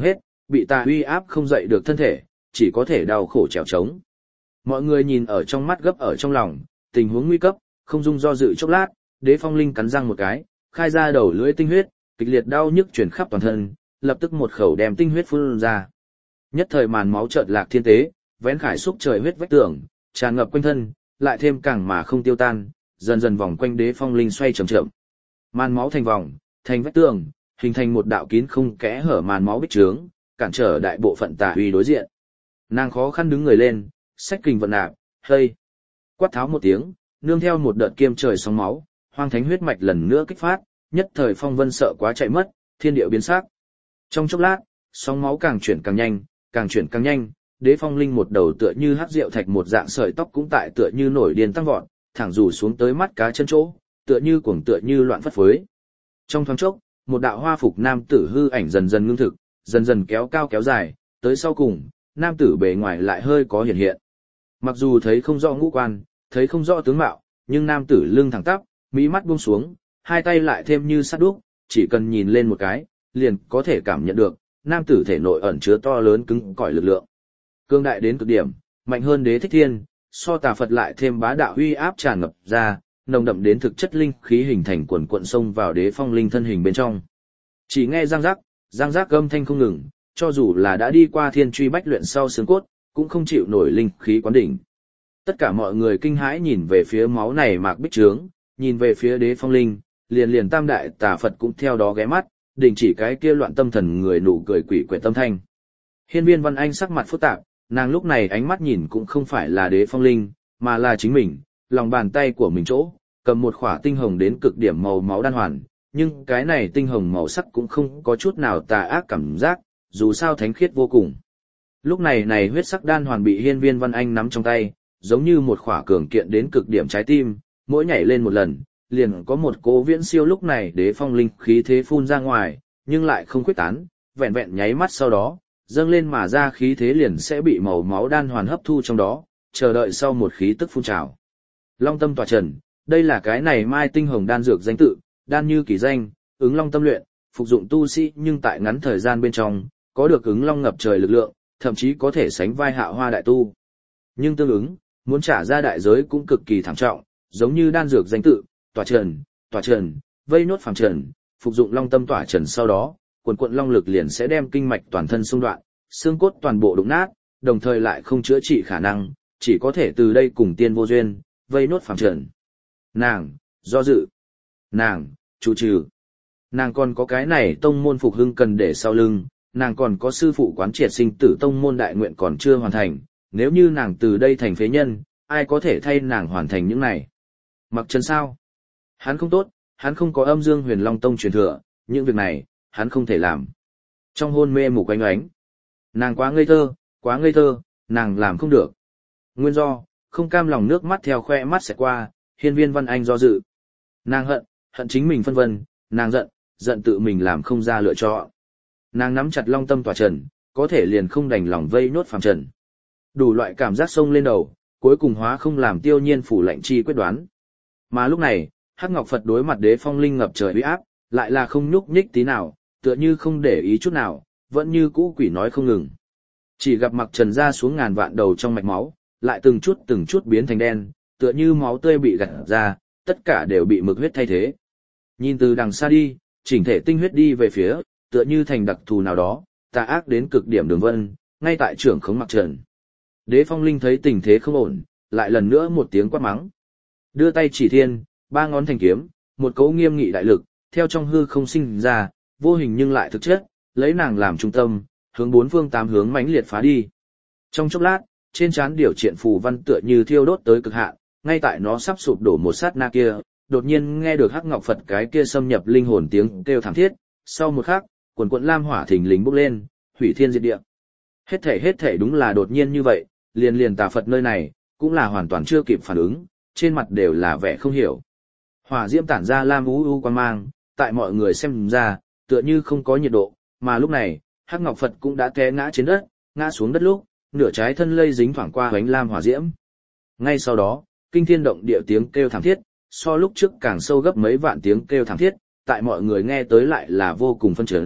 bị tà uy áp không dậy được thân thể, chỉ có thể đau khổ trèo trống. Mọi người nhìn ở trong mắt gấp ở trong lòng, tình huống nguy cấp, không dung do dự chốc lát, Đế Phong Linh cắn răng một cái, khai ra đầu lưỡi tinh huyết, kịch liệt đau nhức truyền khắp toàn thân, lập tức một khẩu đem tinh huyết phun ra. Nhất thời màn máu chợt lạc thiên tế, vén khải xúc trời huyết vách tường, tràn ngập quanh thân, lại thêm càng mà không tiêu tan, dần dần vòng quanh Đế Phong Linh xoay chậm chậm. Màn máu thành vòng, thành vách tường, hình thành một đạo kín không kẽ hở màn máu bích trướng, cản trở đại bộ phận tà uy đối diện. Nàng khó khăn đứng người lên, xách kình vận nạp, hây. Quát tháo một tiếng, nương theo một đợt kiêm trời sóng máu, hoang thánh huyết mạch lần nữa kích phát, nhất thời phong vân sợ quá chạy mất, thiên địa biến sắc. Trong chốc lát, sóng máu càng chuyển càng nhanh, càng chuyển càng nhanh, Đế Phong Linh một đầu tựa như hắc rượu thạch một dạng sợi tóc cũng tại tựa như nổi điên tăng vọt, thẳng rủ xuống tới mắt cá chân chỗ, tựa như cuồng tựa như loạn phất phới. Trong thoáng chốc, một đạo hoa phục nam tử hư ảnh dần dần ngưng thực, dần dần kéo cao kéo dài, tới sau cùng, nam tử bề ngoài lại hơi có hiện hiện. Mặc dù thấy không rõ ngũ quan, thấy không rõ tướng mạo, nhưng nam tử lưng thẳng tắp, mí mắt buông xuống, hai tay lại thêm như sắt đúc, chỉ cần nhìn lên một cái, liền có thể cảm nhận được, nam tử thể nội ẩn chứa to lớn cứng cỏi lực lượng. Cương đại đến cực điểm, mạnh hơn Đế Thích Thiên, so Tà Phật lại thêm bá đạo uy áp tràn ngập ra, nồng đậm đến thực chất linh khí hình thành quần cuộn xông vào Đế Phong Linh thân hình bên trong. Chỉ nghe răng rắc âm thanh không ngừng, cho dù là đã đi qua thiên truy bách luyện sau xương cốt, cũng không chịu nổi linh khí quán đỉnh. Tất cả mọi người kinh hãi nhìn về phía máu này mạc bích trướng, nhìn về phía Đế Phong Linh, liền tam đại Tà Phật cũng theo đó ghé mắt, đình chỉ cái kia loạn tâm thần người nụ cười quỷ quyệt tâm thanh. Hiên Viên Văn Anh sắc mặt phức tạp, nàng lúc này ánh mắt nhìn cũng không phải là Đế Phong Linh, mà là chính mình, lòng bàn tay của mình chỗ, cầm một khỏa tinh hồng đến cực điểm màu máu đan hoàn, nhưng cái này tinh hồng màu sắc cũng không có chút nào tà ác cảm giác, dù sao thánh khiết vô cùng. Lúc này huyết sắc đan hoàn bị Hiên Viên Văn Anh nắm trong tay, giống như một khỏa cường kiện đến cực điểm trái tim, mỗi nhảy lên một lần, liền có một cỗ viễn siêu lúc này Đế Phong Linh khí thế phun ra ngoài, nhưng lại không quyết tán, vẹn vẹn nháy mắt sau đó, dâng lên mà ra khí thế liền sẽ bị màu máu đan hoàn hấp thu trong đó, chờ đợi sau một khí tức phun trào. Long tâm tỏa trần, đây là cái này mai tinh hồng đan dược danh tự, đan như kỳ danh, ứng long tâm luyện, phục dụng tu sĩ nhưng tại ngắn thời gian bên trong, có được ứng long ngập trời lực lượng, thậm chí có thể sánh vai Hạo Hoa đại tu. Nhưng tương ứng, muốn trả ra đại giới cũng cực kỳ thảm trọng, giống như đan dược danh tự, tỏa trần, vây nốt phàm trần, phục dụng long tâm tỏa trần sau đó, quần quận long lực liền sẽ đem kinh mạch toàn thân xung đoạn, xương cốt toàn bộ đụng nát, đồng thời lại không chữa trị khả năng, chỉ có thể từ đây cùng tiên vô duyên, vây nốt phàm trần. Nàng, do dự. Nàng, chủ trừ. Nàng còn có cái này tông môn phục hưng cần để sau lưng, nàng còn có sư phụ quán triệt sinh tử tông môn đại nguyện còn chưa hoàn thành, nếu như nàng từ đây thành phế nhân, ai có thể thay nàng hoàn thành những này? Mặc Trần sao? Hắn không tốt, hắn không có âm dương huyền long tông truyền thừa, những việc này, hắn không thể làm. Trong hôn mê mù quanh oánh, nàng quá ngây thơ, nàng làm không được. Nguyên do, không cam lòng nước mắt theo khoe mắt sẽ qua, Hiên Viên Văn Anh do dự. Nàng hận chính mình phân vân, nàng giận tự mình làm không ra lựa chọn. Nàng nắm chặt long tâm tỏa trần, có thể liền không đành lòng vây nốt phàm trần. Đủ loại cảm giác sông lên đầu, cuối cùng hóa không làm tiêu nhiên phủ lệnh chi quyết đoán. Mà lúc này, Hắc Ngọc Phật đối mặt Đế Phong Linh ngập trời uy áp, lại là không nhúc nhích tí nào, tựa như không để ý chút nào, vẫn như cũ quỷ nói không ngừng. Chỉ gặp Mặc Trần ra xuống ngàn vạn đầu trong mạch máu, lại từng chút biến thành đen, tựa như máu tươi bị gặt ra, tất cả đều bị mực huyết thay thế. Nhìn từ đằng xa đi, chỉnh thể tinh huyết đi về phía, tựa như thành đặc thù nào đó, tà ác đến cực điểm đường vân, ngay tại trưởng khống Mặc Trần. Đế Phong Linh thấy tình thế không ổn, lại lần nữa một tiếng quát mắng. Đưa tay chỉ thiên, ba ngón thành kiếm, một cấu nghiêm nghị đại lực, theo trong hư không sinh ra, vô hình nhưng lại thực chất, lấy nàng làm trung tâm, hướng bốn phương tám hướng mãnh liệt phá đi. Trong chốc lát, trên trán điều triện phù văn tựa như thiêu đốt tới cực hạn, ngay tại nó sắp sụp đổ một sát na kia, đột nhiên nghe được Hắc Ngọc Phật cái kia xâm nhập linh hồn tiếng kêu thảm thiết, sau một khắc, quần quận lam hỏa thình lình bốc lên, hủy thiên diệt địa. Hết thể đúng là đột nhiên như vậy, liền Tà Phật nơi này, cũng là hoàn toàn chưa kịp phản ứng, trên mặt đều là vẻ không hiểu. Hỏa diễm tản ra lam u quang mang, tại mọi người xem ra, tựa như không có nhiệt độ, mà lúc này, Hắc Ngọc Phật cũng đã té ngã trên đất, ngã xuống đất lúc, nửa trái thân lây dính thoảng qua ánh lam hỏa diễm. Ngay sau đó, kinh thiên động địa tiếng kêu thảm thiết, so lúc trước càng sâu gấp mấy vạn tiếng kêu thảm thiết, tại mọi người nghe tới lại là vô cùng phân chấn,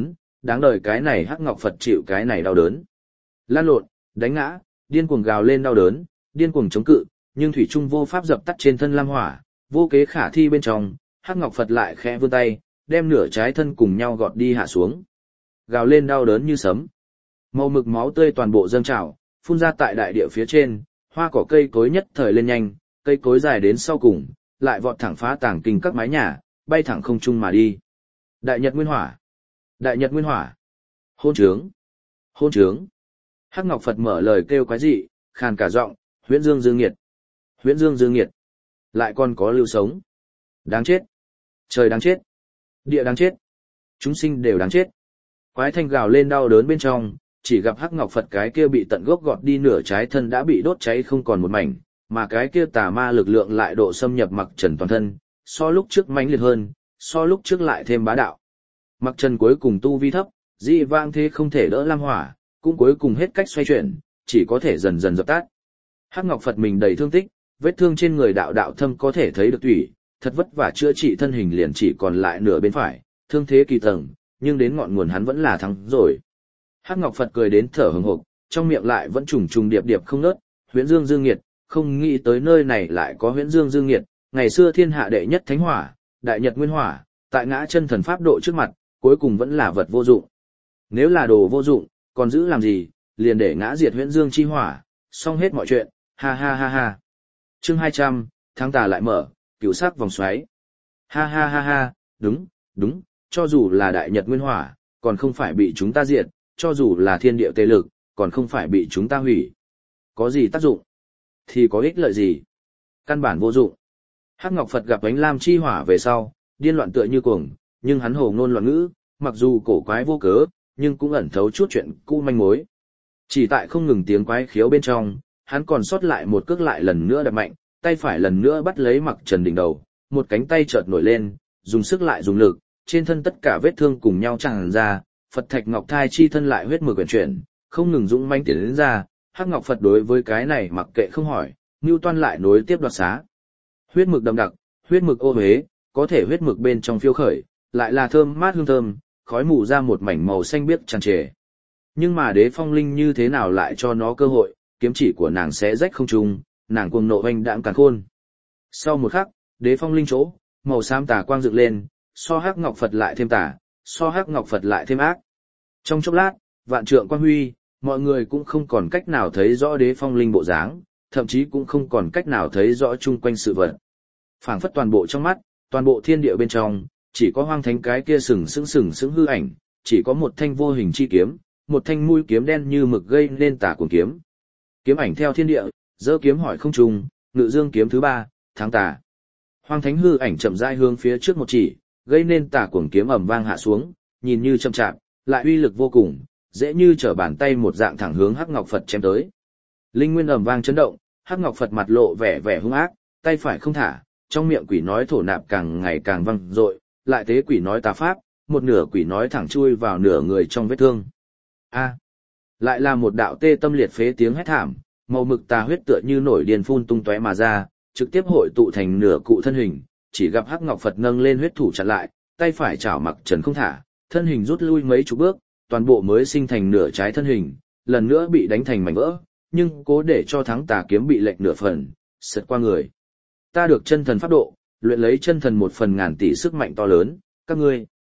Đáng đời cái này Hắc Ngọc Phật chịu cái này đau đớn. Lan lộn, đánh ngã, điên cuồng gào lên đau đớn, điên cuồng chống cự, nhưng thủy trung vô pháp dập tắt trên thân lam hỏa, vô kế khả thi bên trong, Hắc Ngọc Phật lại khẽ vươn tay, đem nửa trái thân cùng nhau gọt đi hạ xuống. Gào lên đau đớn như sấm. Màu mực máu tươi toàn bộ dâng trào, phun ra tại đại địa phía trên, hoa cỏ cây cối nhất thời lên nhanh, cây cối dài đến sau cùng, lại vọt thẳng phá tảng kinh các mái nhà, bay thẳng không trung mà đi. Đại Nhật Nguyên Hỏa! Đại Nhật Nguyên Hỏa! Hôn trướng! Hôn trướng! Hắc Ngọc Phật mở lời kêu quái dị, khàn cả giọng, Huyễn Dương Dương Nghiệt! Huyễn Dương Dương Nghiệt! Lại còn có lưu sống! Đáng chết! Trời đáng chết! Địa đáng chết! Chúng sinh đều đáng chết! Quái thanh gào lên đau đớn bên trong, chỉ gặp Hắc Ngọc Phật cái kia bị tận gốc gọt đi nửa trái thân đã bị đốt cháy không còn một mảnh, mà cái kia tà ma lực lượng lại độ xâm nhập Mặc Trần toàn thân, so lúc trước mãnh liệt hơn, so lúc trước lại thêm bá đạo. Mặc Trần cuối cùng tu vi thấp, dị vãng thế không thể đỡ lam hỏa, cũng cuối cùng hết cách xoay chuyển, chỉ có thể dần dần dập tắt. Hắc Ngọc Phật mình đầy thương tích, vết thương trên người đạo đạo thâm có thể thấy được tủy, thật vất vả chữa trị thân hình liền chỉ còn lại nửa bên phải, thương thế kỳ tầng, nhưng đến ngọn nguồn hắn vẫn là thắng rồi. Hắc Ngọc Phật cười đến thở hừng hực, trong miệng lại vẫn trùng trùng điệp điệp không ngớt, Huyễn Dương Dương Nghiệt, không nghĩ tới nơi này lại có Huyễn Dương Dương Nghiệt, ngày xưa thiên hạ đệ nhất thánh hỏa, Đại Nhật Nguyên Hỏa, tại ngã chân thần pháp độ trước mặt, cuối cùng vẫn là vật vô dụng. Nếu là đồ vô dụng, còn giữ làm gì, liền để ngã diệt Huyễn Dương chi hỏa, xong hết mọi chuyện, ha ha ha ha. Chương 200, tháng tà lại mở, cửu sắc vòng xoáy. Ha ha ha ha, đúng, đúng, cho dù là Đại Nhật Nguyên Hỏa, còn không phải bị chúng ta diệt, cho dù là thiên địa tê lực, còn không phải bị chúng ta hủy. Có gì tác dụng? Thì có ích lợi gì? Căn bản vô dụng. Hắc Ngọc Phật gặp ánh lam chi hỏa về sau, điên loạn tựa như cuồng, nhưng hắn hồ ngôn loạn ngữ, mặc dù cổ quái vô cớ, nhưng cũng ẩn thấu chút chuyện cũ manh mối. Chỉ tại không ngừng tiếng quái khiếu bên trong, hắn còn sót lại một cước lại lần nữa đập mạnh, tay phải lần nữa bắt lấy Mặc Trần đỉnh đầu, một cánh tay chợt nổi lên, dùng sức lại dùng lực, trên thân tất cả vết thương cùng nhau tràn ra, Phật Thạch Ngọc Thai chi thân lại huyết mực quyển chuyển, không ngừng dũng mãnh tiến đến ra, Hắc Ngọc Phật đối với cái này mặc kệ không hỏi, Nưu Toan lại nối tiếp đoạt xá. Huyết mực đậm đặc, huyết mực ô huế, có thể huyết mực bên trong phiêu khởi, lại là thơm mát hương thơm, khói mù ra một mảnh màu xanh biếc tràn trề. Nhưng mà Đế Phong Linh như thế nào lại cho nó cơ hội, kiếm chỉ của nàng sẽ rách không trung, nàng cuồng nộ oanh đãng càn khôn. Sau một khắc, Đế Phong Linh chỗ, màu xám tà quang dựng lên, so Hắc Ngọc Phật lại thêm tà, so Hắc Ngọc Phật lại thêm ác. Trong chốc lát, vạn trượng quang huy, mọi người cũng không còn cách nào thấy rõ Đế Phong Linh bộ dáng, thậm chí cũng không còn cách nào thấy rõ chung quanh sự vật. Phảng phất toàn bộ trong mắt, toàn bộ thiên địa bên trong, chỉ có Hoang Thánh cái kia sừng sững hư ảnh, chỉ có một thanh vô hình chi kiếm, một thanh mũi kiếm đen như mực gây nên tà cuồng kiếm. Kiếm ảnh theo thiên địa, giơ kiếm hỏi không trùng, ngự dương kiếm thứ 3, tháng tà. Hoang Thánh hư ảnh chậm rãi hướng phía trước một chỉ, gây nên tà cuồng kiếm ầm vang hạ xuống, nhìn như chậm chạp, lại uy lực vô cùng, dễ như trở bàn tay một dạng thẳng hướng Hắc Ngọc Phật chém tới. Linh nguyên ầm vang chấn động, Hắc Ngọc Phật mặt lộ vẻ hung ác, tay phải không thả, trong miệng quỷ nói thổ nạp càng ngày càng vang dội, lại tế quỷ nói tà pháp, một nửa quỷ nói thẳng chui vào nửa người trong vết thương. A! Lại là một đạo tê tâm liệt phế tiếng hét thảm, màu mực tà huyết tựa như nổi điên phun tung tóe mà ra, trực tiếp hội tụ thành nửa cụ thân hình, chỉ gặp Hắc Ngọc Phật nâng lên huyết thủ chặn lại, tay phải chảo Mặc Trần không thả, thân hình rút lui mấy chục bước, toàn bộ mới sinh thành nửa trái thân hình, lần nữa bị đánh thành mảnh vỡ, nhưng cố để cho thắng tà kiếm bị lệch nửa phần, sượt qua người. Ta được chân thần pháp độ, luyện lấy chân thần 1/1000 tỷ sức mạnh to lớn, các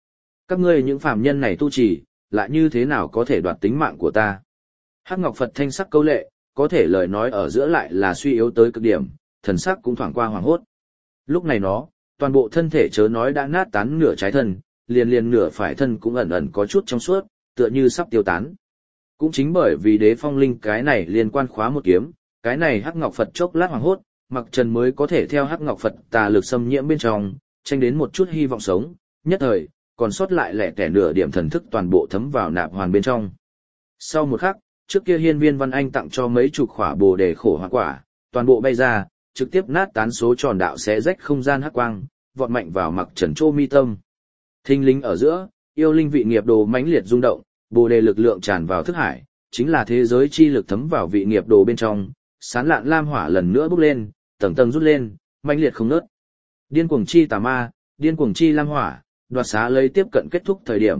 ngươi những phàm nhân này tu trì, lại như thế nào có thể đoạt tính mạng của ta? Hắc Ngọc Phật thanh sắc câu lệ, có thể lời nói ở giữa lại là suy yếu tới cực điểm, thần sắc cũng thoảng qua hoàng hốt. Lúc này nó, toàn bộ thân thể chớ nói đã nát tán nửa trái thân, liền nửa phải thân cũng ẩn ẩn có chút trong suốt, tựa như sắp tiêu tán. Cũng chính bởi vì Đế Phong Linh cái này liên quan khóa một kiếm, cái này Hắc Ngọc Phật chốc lát hoàng hốt, Mặc Trần mới có thể theo Hắc Ngọc Phật tà lực xâm nhiễm bên trong, tranh đến một chút hy vọng sống, nhất thời, còn sót lại lẻ tẻ nửa điểm thần thức toàn bộ thấm vào nạp hoàn bên trong. Sau một khắc, trước kia Hiên Viên Văn Anh tặng cho mấy chục khỏa Bồ Đề khổ hoa quả, toàn bộ bay ra, trực tiếp nát tán số tròn đạo xé rách không gian hắc quang, vọt mạnh vào Mặc Trần chô mi tâm. Thinh linh ở giữa, yêu linh vị nghiệp đồ mãnh liệt rung động, Bồ Đề lực lượng tràn vào thức hải, chính là thế giới chi lực thấm vào vị nghiệp đồ bên trong, sán lạn lam hỏa lần nữa bốc lên, tầng tầng rút lên, mãnh liệt không ngớt. Điên cuồng chi tà ma, điên cuồng chi lam hỏa, đoạt xá lấy tiếp cận kết thúc thời điểm,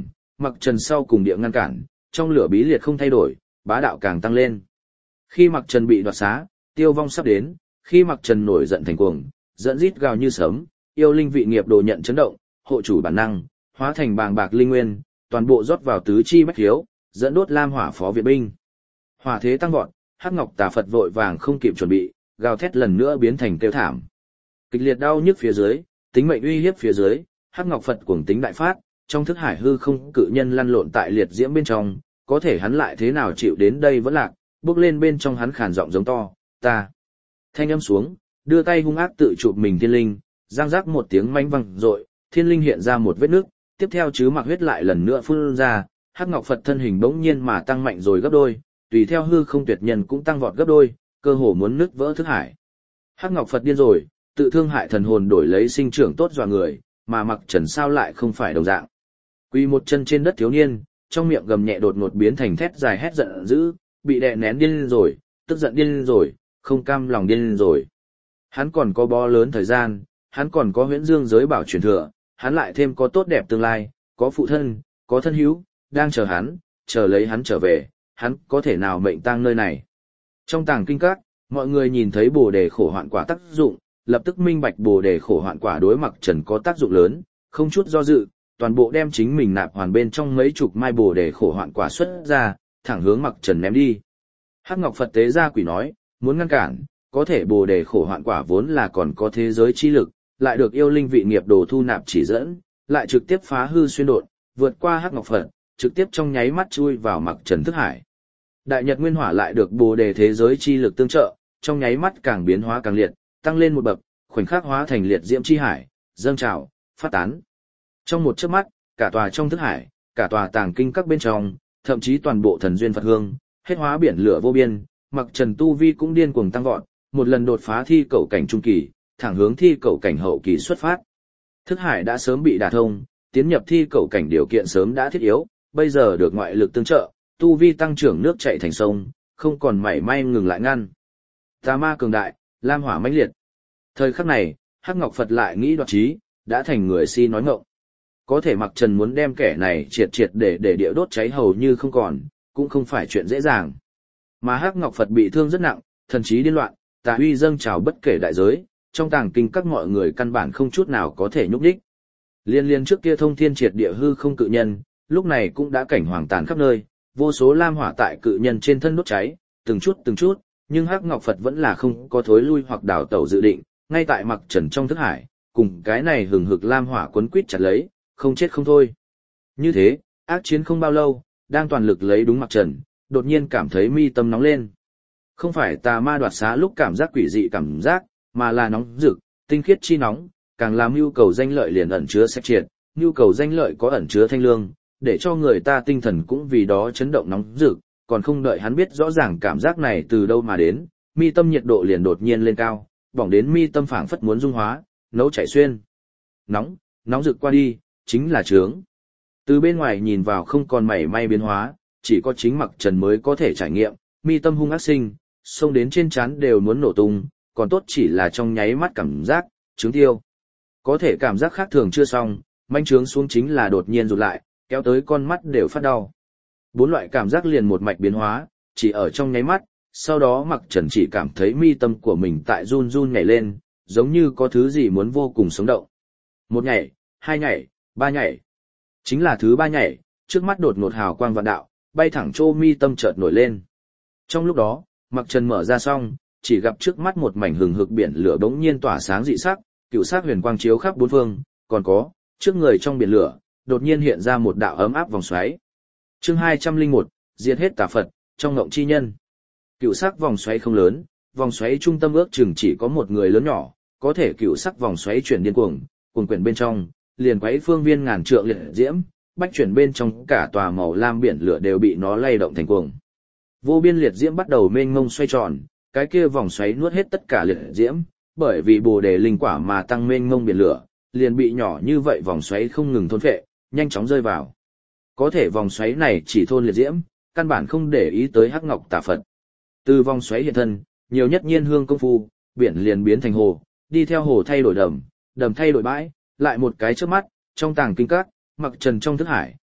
Mặc Trần sau cùng địa ngăn cản, trong lửa bí liệt không thay đổi, bá đạo càng tăng lên. Khi Mặc Trần bị đoạt xá, tiêu vong sắp đến, khi Mặc Trần nổi giận thành cuồng, giận rít gào như sớm, yêu linh vị nghiệp đồ nhận chấn động, hộ chủ bản năng, hóa thành bàng bạc linh nguyên, toàn bộ rót vào tứ chi bách khiếu, dẫn đốt lam hỏa phó viện binh. Hỏa thế tăng vọt, Hắc Ngọc Tà Phật vội vàng không kịp chuẩn bị, gào thét lần nữa biến thành kêu thảm. Kịch liệt đau nhức phía dưới, tính mệnh uy hiếp phía dưới, Hắc Ngọc Phật cuồng tính đại phát, trong thức hải hư không cự nhân lăn lộn tại liệt diễm bên trong, có thể hắn lại thế nào chịu đến đây vẫn lạc, bước lên bên trong hắn khàn giọng giống to, ta. Thanh âm xuống, đưa tay hung ác tự chụp mình thiên linh, giang giác một tiếng manh vang rội, thiên linh hiện ra một vết nước, tiếp theo chứ mặc huyết lại lần nữa phun ra, Hắc Ngọc Phật thân hình bỗng nhiên mà tăng mạnh rồi gấp đôi, tùy theo hư không tuyệt nhân cũng tăng vọt gấp đôi, cơ hồ muốn nứt vỡ thức hải. Hắc Ngọc Phật điên rồi, tự thương hại thần hồn đổi lấy sinh trưởng tốt dọa người, mà Mặc Trần sao lại không phải đồng dạng. Quỳ một chân trên đất thiếu niên, trong miệng gầm nhẹ đột ngột biến thành thét dài hét giận dữ, bị đè nén điên rồi, tức giận điên rồi, không cam lòng điên rồi. Hắn còn có bó lớn thời gian, hắn còn có huyễn dương giới bảo truyền thừa, hắn lại thêm có tốt đẹp tương lai, có phụ thân, có thân hữu, đang chờ hắn, chờ lấy hắn trở về, hắn có thể nào mệnh tang nơi này. Trong tàng kinh các, mọi người nhìn thấy bồ đề khổ hoạn quả tác dụng, lập tức minh bạch bồ đề khổ hoạn quả đối Mặc Trần có tác dụng lớn, không chút do dự, toàn bộ đem chính mình nạp hoàn bên trong mấy chục mai bồ đề khổ hoạn quả xuất ra, thẳng hướng Mặc Trần ném đi. Hắc Ngọc Phật tế ra quỷ nói, muốn ngăn cản, có thể bồ đề khổ hoạn quả vốn là còn có thế giới chi lực, lại được yêu linh vị nghiệp đồ thu nạp chỉ dẫn, lại trực tiếp phá hư xuyên đột, vượt qua Hắc Ngọc Phật, trực tiếp trong nháy mắt chui vào Mặc Trần thức hải. Đại Nhật Nguyên Hỏa lại được bồ đề thế giới chi lực tương trợ, trong nháy mắt càng biến hóa càng liệt, tăng lên một bậc, khoảnh khắc hóa thành liệt diễm chi hải, dâng trào, phát tán. Trong một chớp mắt, cả tòa trong thức hải, cả tòa tàng kinh các bên trong, thậm chí toàn bộ thần duyên Phật hương, hết hóa biển lửa vô biên, Mặc Trần tu vi cũng điên cuồng tăng vọt, một lần đột phá thi cẩu cảnh trung kỳ, thẳng hướng thi cẩu cảnh hậu kỳ xuất phát. Thức hải đã sớm bị đả thông, tiến nhập thi cẩu cảnh điều kiện sớm đã thiết yếu, bây giờ được ngoại lực tương trợ, tu vi tăng trưởng nước chảy thành sông, không còn mảy may ngừng lại ngăn. Tà ma cường đại, lam hỏa mãnh liệt. Thời khắc này, Hắc Ngọc Phật lại nghĩ đoạt trí, đã thành người si nói ngọng. Có thể Mặc Trần muốn đem kẻ này triệt triệt để địa đốt cháy hầu như không còn, cũng không phải chuyện dễ dàng. Mà Hắc Ngọc Phật bị thương rất nặng, thần trí điên loạn, tà uy dâng trào bất kể đại giới, trong tàng kinh các mọi người căn bản không chút nào có thể nhúc nhích. Liên trước kia thông thiên triệt địa hư không cự nhân, lúc này cũng đã cảnh hoàng tàn khắp nơi, vô số lam hỏa tại cự nhân trên thân đốt cháy, từng chút, nhưng Hắc Ngọc Phật vẫn là không có thối lui hoặc đảo tẩu dự định, ngay tại Mặc Trần trong thức hải, cùng cái này hừng hực lam hỏa quấn quýt chặt lấy, không chết không thôi. Như thế, ác chiến không bao lâu, đang toàn lực lấy đúng Mặc Trần, đột nhiên cảm thấy mi tâm nóng lên. Không phải tà ma đoạt xá lúc cảm giác quỷ dị cảm giác, mà là nóng rực, tinh khiết chi nóng, càng làm nhu cầu danh lợi liền ẩn chứa sách triệt, nhu cầu danh lợi có ẩn chứa thanh lương, để cho người ta tinh thần cũng vì đó chấn động nóng rực, còn không đợi hắn biết rõ ràng cảm giác này từ đâu mà đến, mi tâm nhiệt độ liền đột nhiên lên cao, bỏng đến mi tâm phảng phất muốn dung hóa, nấu chảy xuyên. Nóng rực qua đi, chính là trướng. Từ bên ngoài nhìn vào không còn mảy may biến hóa, chỉ có chính Mặc Trần mới có thể trải nghiệm, mi tâm hung ác sinh, xông đến trên trán đều muốn nổ tung, còn tốt chỉ là trong nháy mắt cảm giác, trướng tiêu. Có thể cảm giác khác thường chưa xong, manh trướng xuống chính là đột nhiên rụt lại, kéo tới con mắt đều phát đau. 4 loại cảm giác liền một mạch biến hóa, chỉ ở trong nháy mắt, sau đó Mặc Trần chỉ cảm thấy mi tâm của mình tại run run nhảy lên, giống như có thứ gì muốn vô cùng sống động. 1 nhảy, 2 nhảy, 3 nhảy. Chính là thứ 3 nhảy, trước mắt đột ngột hào quang vạn đạo, bay thẳng chô mi tâm chợt nổi lên. Trong lúc đó, Mặc Trần mở ra xong, chỉ gặp trước mắt một mảnh hừng hực biển lửa bỗng nhiên tỏa sáng dị sắc, cựu sắc huyền quang chiếu khắp bốn phương, còn có, trước người trong biển lửa, đột nhiên hiện ra một đạo ấm áp vòng xoáy. Chương 201, diệt hết tà Phật, trong ngộng chi nhân. Cựu sắc vòng xoáy không lớn, vòng xoáy trung tâm ước chừng chỉ có một người lớn nhỏ, có thể cựu sắc vòng xoáy chuyển điên cuồng, cuồng quyển bên trong, liền quấy phương viên ngàn trượng liệt diễm, bách chuyển bên trong cả tòa màu lam biển lửa đều bị nó lay động thành cuồng. Vô biên liệt diễm bắt đầu mênh mông xoay tròn, cái kia vòng xoáy nuốt hết tất cả liệt diễm, bởi vì bồ đề linh quả mà tăng mênh mông biển lửa, liền bị nhỏ như vậy vòng xoáy không ngừng thôn phệ, nhanh chóng rơi vào. Có thể vòng xoáy này chỉ thôn liệt diễm, căn bản không để ý tới Hắc Ngọc Tà Phật. Từ vòng xoáy hiện thân, nhiều nhất nhiên hương công phu, biển liền biến thành hồ, đi theo hồ thay đổi đầm, đầm thay đổi bãi, lại một cái chớp mắt, trong tàng kinh các, Mặc Trần trong thức hải,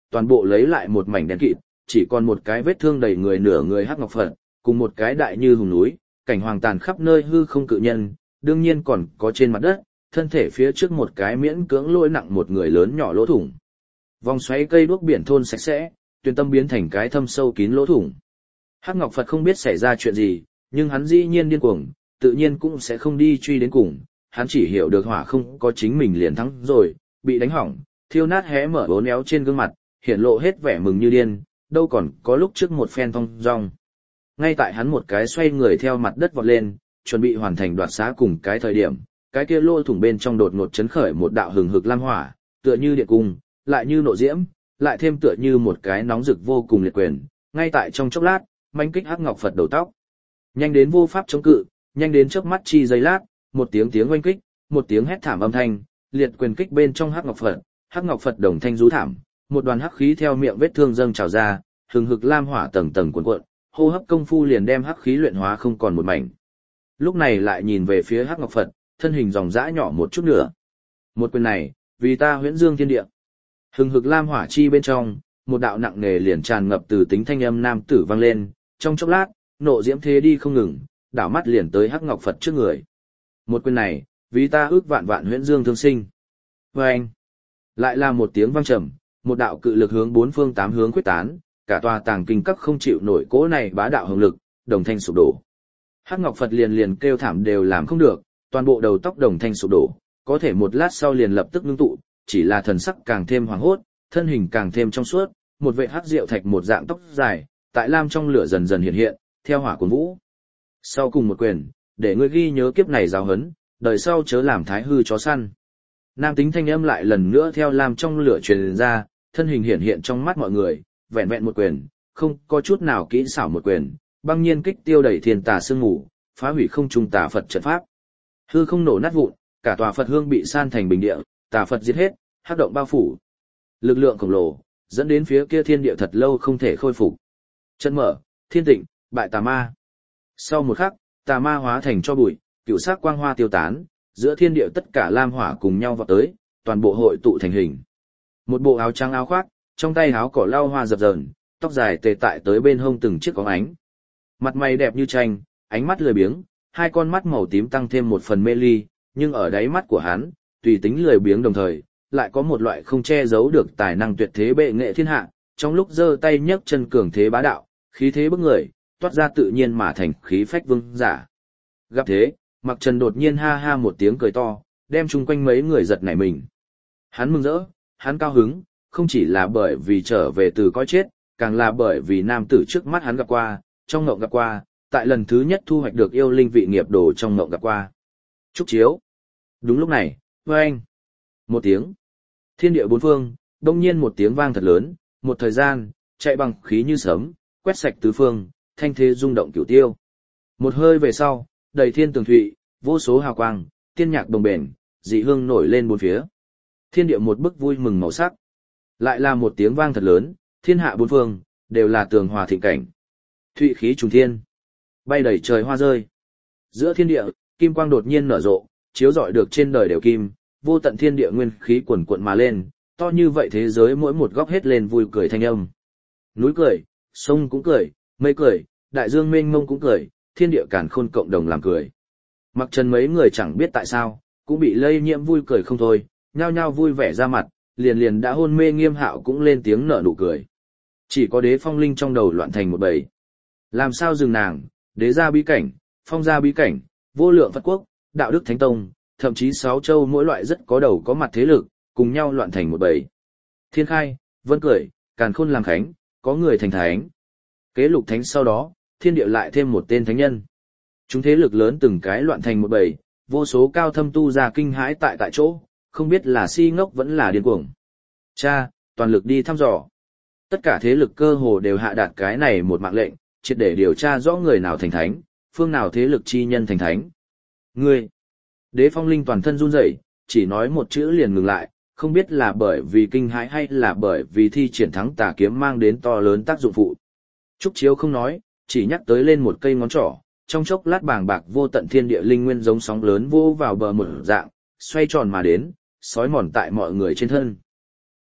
toàn bộ lấy lại một mảnh đen kịt, chỉ còn một cái vết thương đầy người nửa người hắc ngọc Phật, cùng một cái đại như hùng núi, cảnh hoàng tàn khắp nơi hư không cự nhân, đương nhiên còn có trên mặt đất, thân thể phía trước một cái miễn cưỡng lôi nặng một người lớn nhỏ lỗ thủng. Vòng xoáy cây đuốc biển thôn sạch sẽ, tuyền tâm biến thành cái thâm sâu kín lỗ thủng. Hắc Ngọc Phật không biết xảy ra chuyện gì, nhưng hắn dĩ nhiên điên cuồng, tự nhiên cũng sẽ không đi truy đến cùng, hắn chỉ hiểu được hỏa không có chính mình liền thắng rồi, bị đánh hỏng, thiêu nát hé mở bốn éo trên gương mặt, hiện lộ hết vẻ mừng như điên, đâu còn có lúc trước một phen thong dong. Ngay tại hắn một cái xoay người theo mặt đất vọt lên, chuẩn bị hoàn thành đoạt xá cùng cái thời điểm, cái kia lỗ thủng bên trong đột ngột chấn khởi một đạo hừng hực lam hỏa, tựa như điện cung, lại như nộ diễm, lại thêm tựa như một cái nóng rực vô cùng liệt quyền, ngay tại trong chốc lát, manh kích Hắc Ngọc Phật đầu tóc. Nhanh đến vô pháp chống cự, nhanh đến chớp mắt chi giây lát, một tiếng tiếng oanh kích, một tiếng hét thảm âm thanh, liệt quyền kích bên trong Hắc Ngọc Phật đồng thanh rú thảm, một đoàn hắc khí theo miệng vết thương dâng trào ra, hừng hực lam hỏa tầng tầng cuộn cuộn, hô hấp công phu liền đem hắc khí luyện hóa không còn một mảnh. Lúc này lại nhìn về phía Hắc Ngọc Phật, thân hình dòng dã nhỏ một chút nữa. Một quyền này, vì ta huyễn dương thiên địa. Hừng hực lam hỏa chi bên trong, một đạo nặng nề liền tràn ngập từ tính thanh âm nam tử vang lên, trong chốc lát, nộ diễm thế đi không ngừng, đảo mắt liền tới Hắc Ngọc Phật trước người. Một quyền này, vì ta ước vạn vạn huyễn dương thương sinh. Và anh, lại là một tiếng vang trầm, một đạo cự lực hướng bốn phương tám hướng quyết tán, cả tòa tàng kinh các không chịu nổi cỗ này bá đạo hồng lực, đồng thanh sụp đổ. Hắc Ngọc Phật liền liền kêu thảm đều làm không được, toàn bộ đầu tóc đồng thanh sụp đổ, có thể một lát sau liền lập tức ngưng tụ, chỉ là thần sắc càng thêm hoàng hốt, thân hình càng thêm trong suốt, một vệ hắc diệu thạch một dạng tóc dài, tại lam trong lửa dần dần hiện hiện, theo hỏa cuốn vũ. Sau cùng một quyền, để ngươi ghi nhớ kiếp này giáo huấn, đời sau chớ làm thái hư chó săn. Nam tính thanh âm lại lần nữa theo lam trong lửa truyền ra, thân hình hiện hiện trong mắt mọi người, vẹn vẹn một quyền, không có chút nào kỹ xảo một quyền, băng nhiên kích tiêu đẩy thiên tà sương ngủ, phá hủy không trung tà Phật trận pháp. Hư không nổ nát vụn, cả tòa Phật hương bị san thành bình địa, tà Phật giết hết, hắc động bao phủ. Lực lượng khổng lồ, dẫn đến phía kia thiên địa thật lâu không thể khôi phục. Trận mở, thiên tịnh, bại tà ma. Sau một khắc, tà ma hóa thành cho bụi, cựu sắc quang hoa tiêu tán, giữa thiên địa tất cả lam hỏa cùng nhau vọt tới, toàn bộ hội tụ thành hình. Một bộ áo trắng áo khoác, trong tay áo cỏ lau hoa dập dờn, tóc dài tề tại tới bên hông từng chiếc óng ánh. Mặt mày đẹp như tranh, ánh mắt lười biếng, hai con mắt màu tím tăng thêm một phần mê ly, nhưng ở đáy mắt của hắn, tùy tính lười biếng đồng thời, lại có một loại không che giấu được tài năng tuyệt thế bệ nghệ thiên hạ, trong lúc giơ tay nhấc chân cường thế bá đạo, khí thế bức người, toát ra tự nhiên mà thành khí phách vương giả. Gặp thế, Mặc Trần đột nhiên ha ha một tiếng cười to, đem chung quanh mấy người giật nảy mình. Hắn mừng rỡ, hắn cao hứng, không chỉ là bởi vì trở về từ cõi chết, càng là bởi vì nam tử trước mắt hắn gặp qua, trong ngộng gặp qua, tại lần thứ nhất thu hoạch được yêu linh vị nghiệp đồ trong ngộng gặp qua. Trúc chiếu. Đúng lúc này, oeng, một tiếng. Thiên địa bốn phương, đông nhiên một tiếng vang thật lớn, một thời gian, chạy bằng khí như sấm, quét sạch tứ phương, thanh thế rung động cửu tiêu. Một hơi về sau, đầy thiên tường thụy, vô số hào quang, tiên nhạc đồng bền, dị hương nổi lên bốn phía. Thiên địa một bức vui mừng màu sắc. Lại là một tiếng vang thật lớn, thiên hạ bốn phương, đều là tường hòa thịnh cảnh. Thụy khí trùng thiên, bay đầy trời hoa rơi. Giữa thiên địa, kim quang đột nhiên nở rộ, chiếu rọi được trên đời đều kim, vô tận thiên địa nguyên khí quần quận mà lên, to như vậy thế giới mỗi một góc hết lên vui cười thanh âm. Núi cười, sông cũng cười, mây cười, đại dương mênh mông cũng cười, thiên địa càn khôn cộng đồng làm cười. Mặc Trần mấy người chẳng biết tại sao, cũng bị lây nhiễm vui cười không thôi, nhao nhao vui vẻ ra mặt, liền liền đã hôn mê Nghiêm Hạo cũng lên tiếng nở nụ cười. Chỉ có Đế Phong Linh trong đầu loạn thành một bầy. Làm sao dừng nàng, đế gia bí cảnh, phong gia bí cảnh, vô lượng Phật quốc, đạo đức thánh tông, thậm chí sáu châu mỗi loại rất có đầu có mặt thế lực, cùng nhau loạn thành một bầy. Thiên khai, vân cười, càn khôn làm khánh, có người thành thánh. Kế lục thánh sau đó, thiên địa lại thêm một tên thánh nhân. Chúng thế lực lớn từng cái loạn thành một bầy, vô số cao thâm tu ra kinh hãi tại chỗ, không biết là si ngốc vẫn là điên cuồng. Cha, toàn lực đi thăm dò. Tất cả thế lực cơ hồ đều hạ đạt cái này một mạng lệnh, triệt để điều tra rõ người nào thành thánh, phương nào thế lực chi nhân thành thánh. Ngươi! Đế Phong Linh toàn thân run rẩy, chỉ nói một chữ liền ngừng lại, không biết là bởi vì kinh hãi hay là bởi vì thi triển thắng tà kiếm mang đến to lớn tác dụng phụ. Trúc Chiếu không nói, chỉ nhắc tới lên một cây ngón trỏ, trong chốc lát bàng bạc vô tận thiên địa linh nguyên giống sóng lớn vô vào bờ một dạng, xoay tròn mà đến, sói mòn tại mọi người trên thân.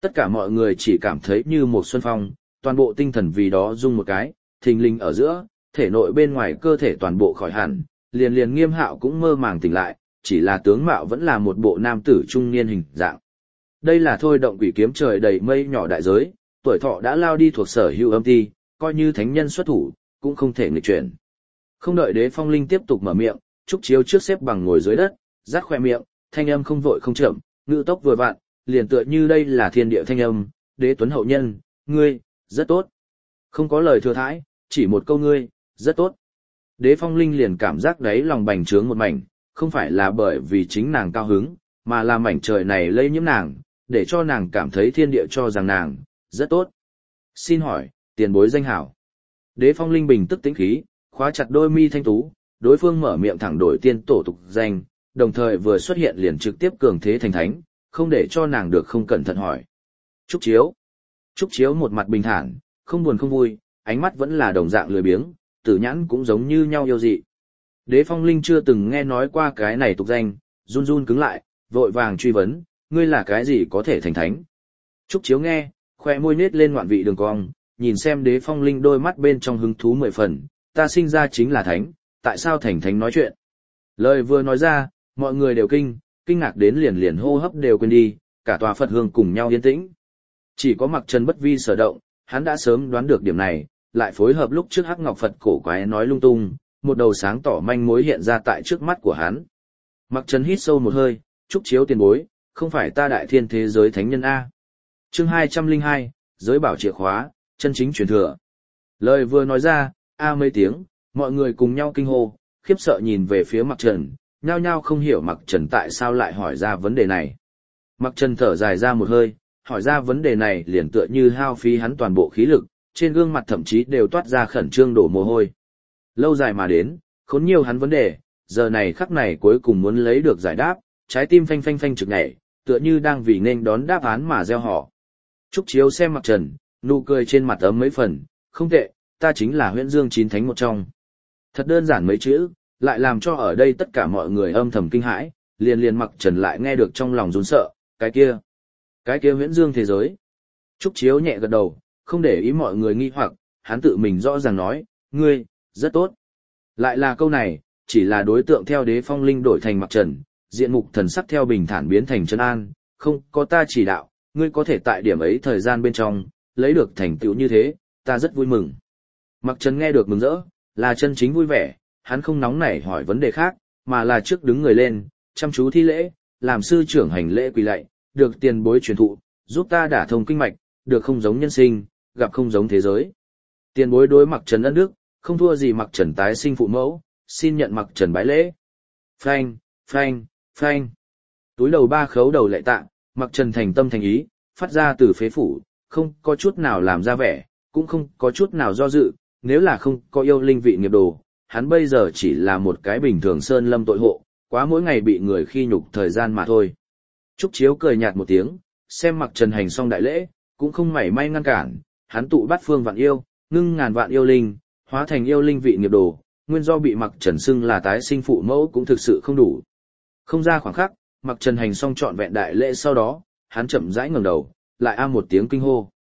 Tất cả mọi người chỉ cảm thấy như một xuân phong, toàn bộ tinh thần vì đó rung một cái, thình lình ở giữa, thể nội bên ngoài cơ thể toàn bộ khỏi hẳn, liền liền Nghiêm Hạo cũng mơ màng tỉnh lại, chỉ là tướng mạo vẫn là một bộ nam tử trung niên hình dạng. Đây là thôi động quỷ kiếm trời đầy mây nhỏ đại giới, tuổi thọ đã lao đi thuộc sở hữu âm ti, coi như thánh nhân xuất thủ, cũng không thể nghịch chuyển. Không đợi Đế Phong Linh tiếp tục mở miệng, Trúc Chiếu trước xếp bằng ngồi dưới đất, rát khoe miệng, thanh âm không vội không chậm, ngữ tốc vừa vặn, liền tựa như đây là thiên địa thanh âm, Đế Tuấn hậu nhân, ngươi, rất tốt. Không có lời thừa thãi, chỉ một câu ngươi, rất tốt. Đế Phong Linh liền cảm giác đáy lòng bành trướng một mảnh, không phải là bởi vì chính nàng cao hứng, mà là mảnh trời này lây nhiễm nàng, để cho nàng cảm thấy thiên địa cho rằng nàng, rất tốt. Xin hỏi, tiền bối danh hảo. Đế Phong Linh bình tức tĩnh khí, khóa chặt đôi mi thanh tú, đối phương mở miệng thẳng đổi tiên tổ tục danh, đồng thời vừa xuất hiện liền trực tiếp cường thế thành thánh, không để cho nàng được không cẩn thận hỏi. Trúc Chiếu. Trúc Chiếu một mặt bình thản, không buồn không vui, ánh mắt vẫn là đồng dạng lười biếng, tử nhãn cũng giống như nhau yêu dị. Đế Phong Linh chưa từng nghe nói qua cái này tục danh, run run cứng lại, vội vàng truy vấn, ngươi là cái gì có thể thành thánh? Trúc Chiếu nghe, khoe môi nết lên ngoạn vị đường cong, nhìn xem Đế Phong Linh đôi mắt bên trong hứng thú mười phần, ta sinh ra chính là thánh, tại sao thành thánh nói chuyện? Lời vừa nói ra, mọi người đều kinh ngạc đến liền liền hô hấp đều quên đi, cả tòa Phật hương cùng nhau yên tĩnh. Chỉ có Mặc Trần bất vi sở động, hắn đã sớm đoán được điểm này, lại phối hợp lúc trước Hắc Ngọc Phật cổ quái nói lung tung, một đầu sáng tỏ manh mối hiện ra tại trước mắt của hắn. Mặc Trần hít sâu một hơi, Trúc Chiếu tiền bối, không phải ta đại thiên thế giới thánh nhân A. Chương 202, giới bảo chìa khóa, chân chính truyền thừa. Lời vừa nói ra, mấy tiếng, mọi người cùng nhau kinh hô, khiếp sợ nhìn về phía Mặc Trần, nhao nhao không hiểu Mặc Trần tại sao lại hỏi ra vấn đề này. Mặc Trần thở dài ra một hơi, hỏi ra vấn đề này liền tựa như hao phí hắn toàn bộ khí lực, trên gương mặt thậm chí đều toát ra khẩn trương đổ mồ hôi. Lâu dài mà đến, khốn nhiều hắn vấn đề, giờ này khắc này cuối cùng muốn lấy được giải đáp, trái tim phanh phanh phanh trực nhảy, tựa như đang vì nên đón đáp án mà gieo họ. Trúc Chiếu xem Mặc Trần, nụ cười trên mặt ấm mấy phần, không tệ, ta chính là Huyễn Dương Chín Thánh một trong. Thật đơn giản mấy chữ, lại làm cho ở đây tất cả mọi người âm thầm kinh hãi, liền liền Mặc Trần lại nghe được trong lòng run sợ, cái kia Huyễn Dương thế giới. Trúc Chiếu nhẹ gật đầu, không để ý mọi người nghi hoặc, hắn tự mình rõ ràng nói, ngươi, rất tốt. Lại là câu này, chỉ là đối tượng theo Đế Phong Linh đổi thành Mặc Trần, diện mục thần sắc theo bình thản biến thành chân an, không có ta chỉ đạo, ngươi có thể tại điểm ấy thời gian bên trong, lấy được thành tựu như thế, ta rất vui mừng. Mặc Trần nghe được mừng rỡ, là chân chính vui vẻ, hắn không nóng nảy hỏi vấn đề khác, mà là trước đứng người lên, chăm chú thi lễ, làm sư trưởng hành lễ quỳ lạy, được tiền bối truyền thụ, giúp ta đả thông kinh mạch, được không giống nhân sinh, gặp không giống thế giới. Tiền bối đối Mặc Trần ân đức, không thua gì Mặc Trần tái sinh phụ mẫu, xin nhận Mặc Trần bái lễ. Phanh, phanh, phanh. Túi đầu ba khấu đầu lạy tạ, Mặc Trần thành tâm thành ý, phát ra từ phế phủ, không có chút nào làm ra vẻ, cũng không có chút nào do dự, nếu là không có yêu linh vị nghiệp đồ, hắn bây giờ chỉ là một cái bình thường sơn lâm tội hộ, quá mỗi ngày bị người khi nhục thời gian mà thôi. Trúc Chiếu cười nhạt một tiếng, xem Mặc Trần hành xong đại lễ, cũng không mảy may ngăn cản, hắn tụ bát phương vạn yêu, ngưng ngàn vạn yêu linh, hóa thành yêu linh vị nghiệp đồ, nguyên do bị Mặc Trần xưng là tái sinh phụ mẫu cũng thực sự không đủ. Không ra khoảng khắc, Mặc Trần hành xong trọn vẹn đại lễ sau đó, hắn chậm rãi ngẩng đầu, lại một tiếng kinh hô.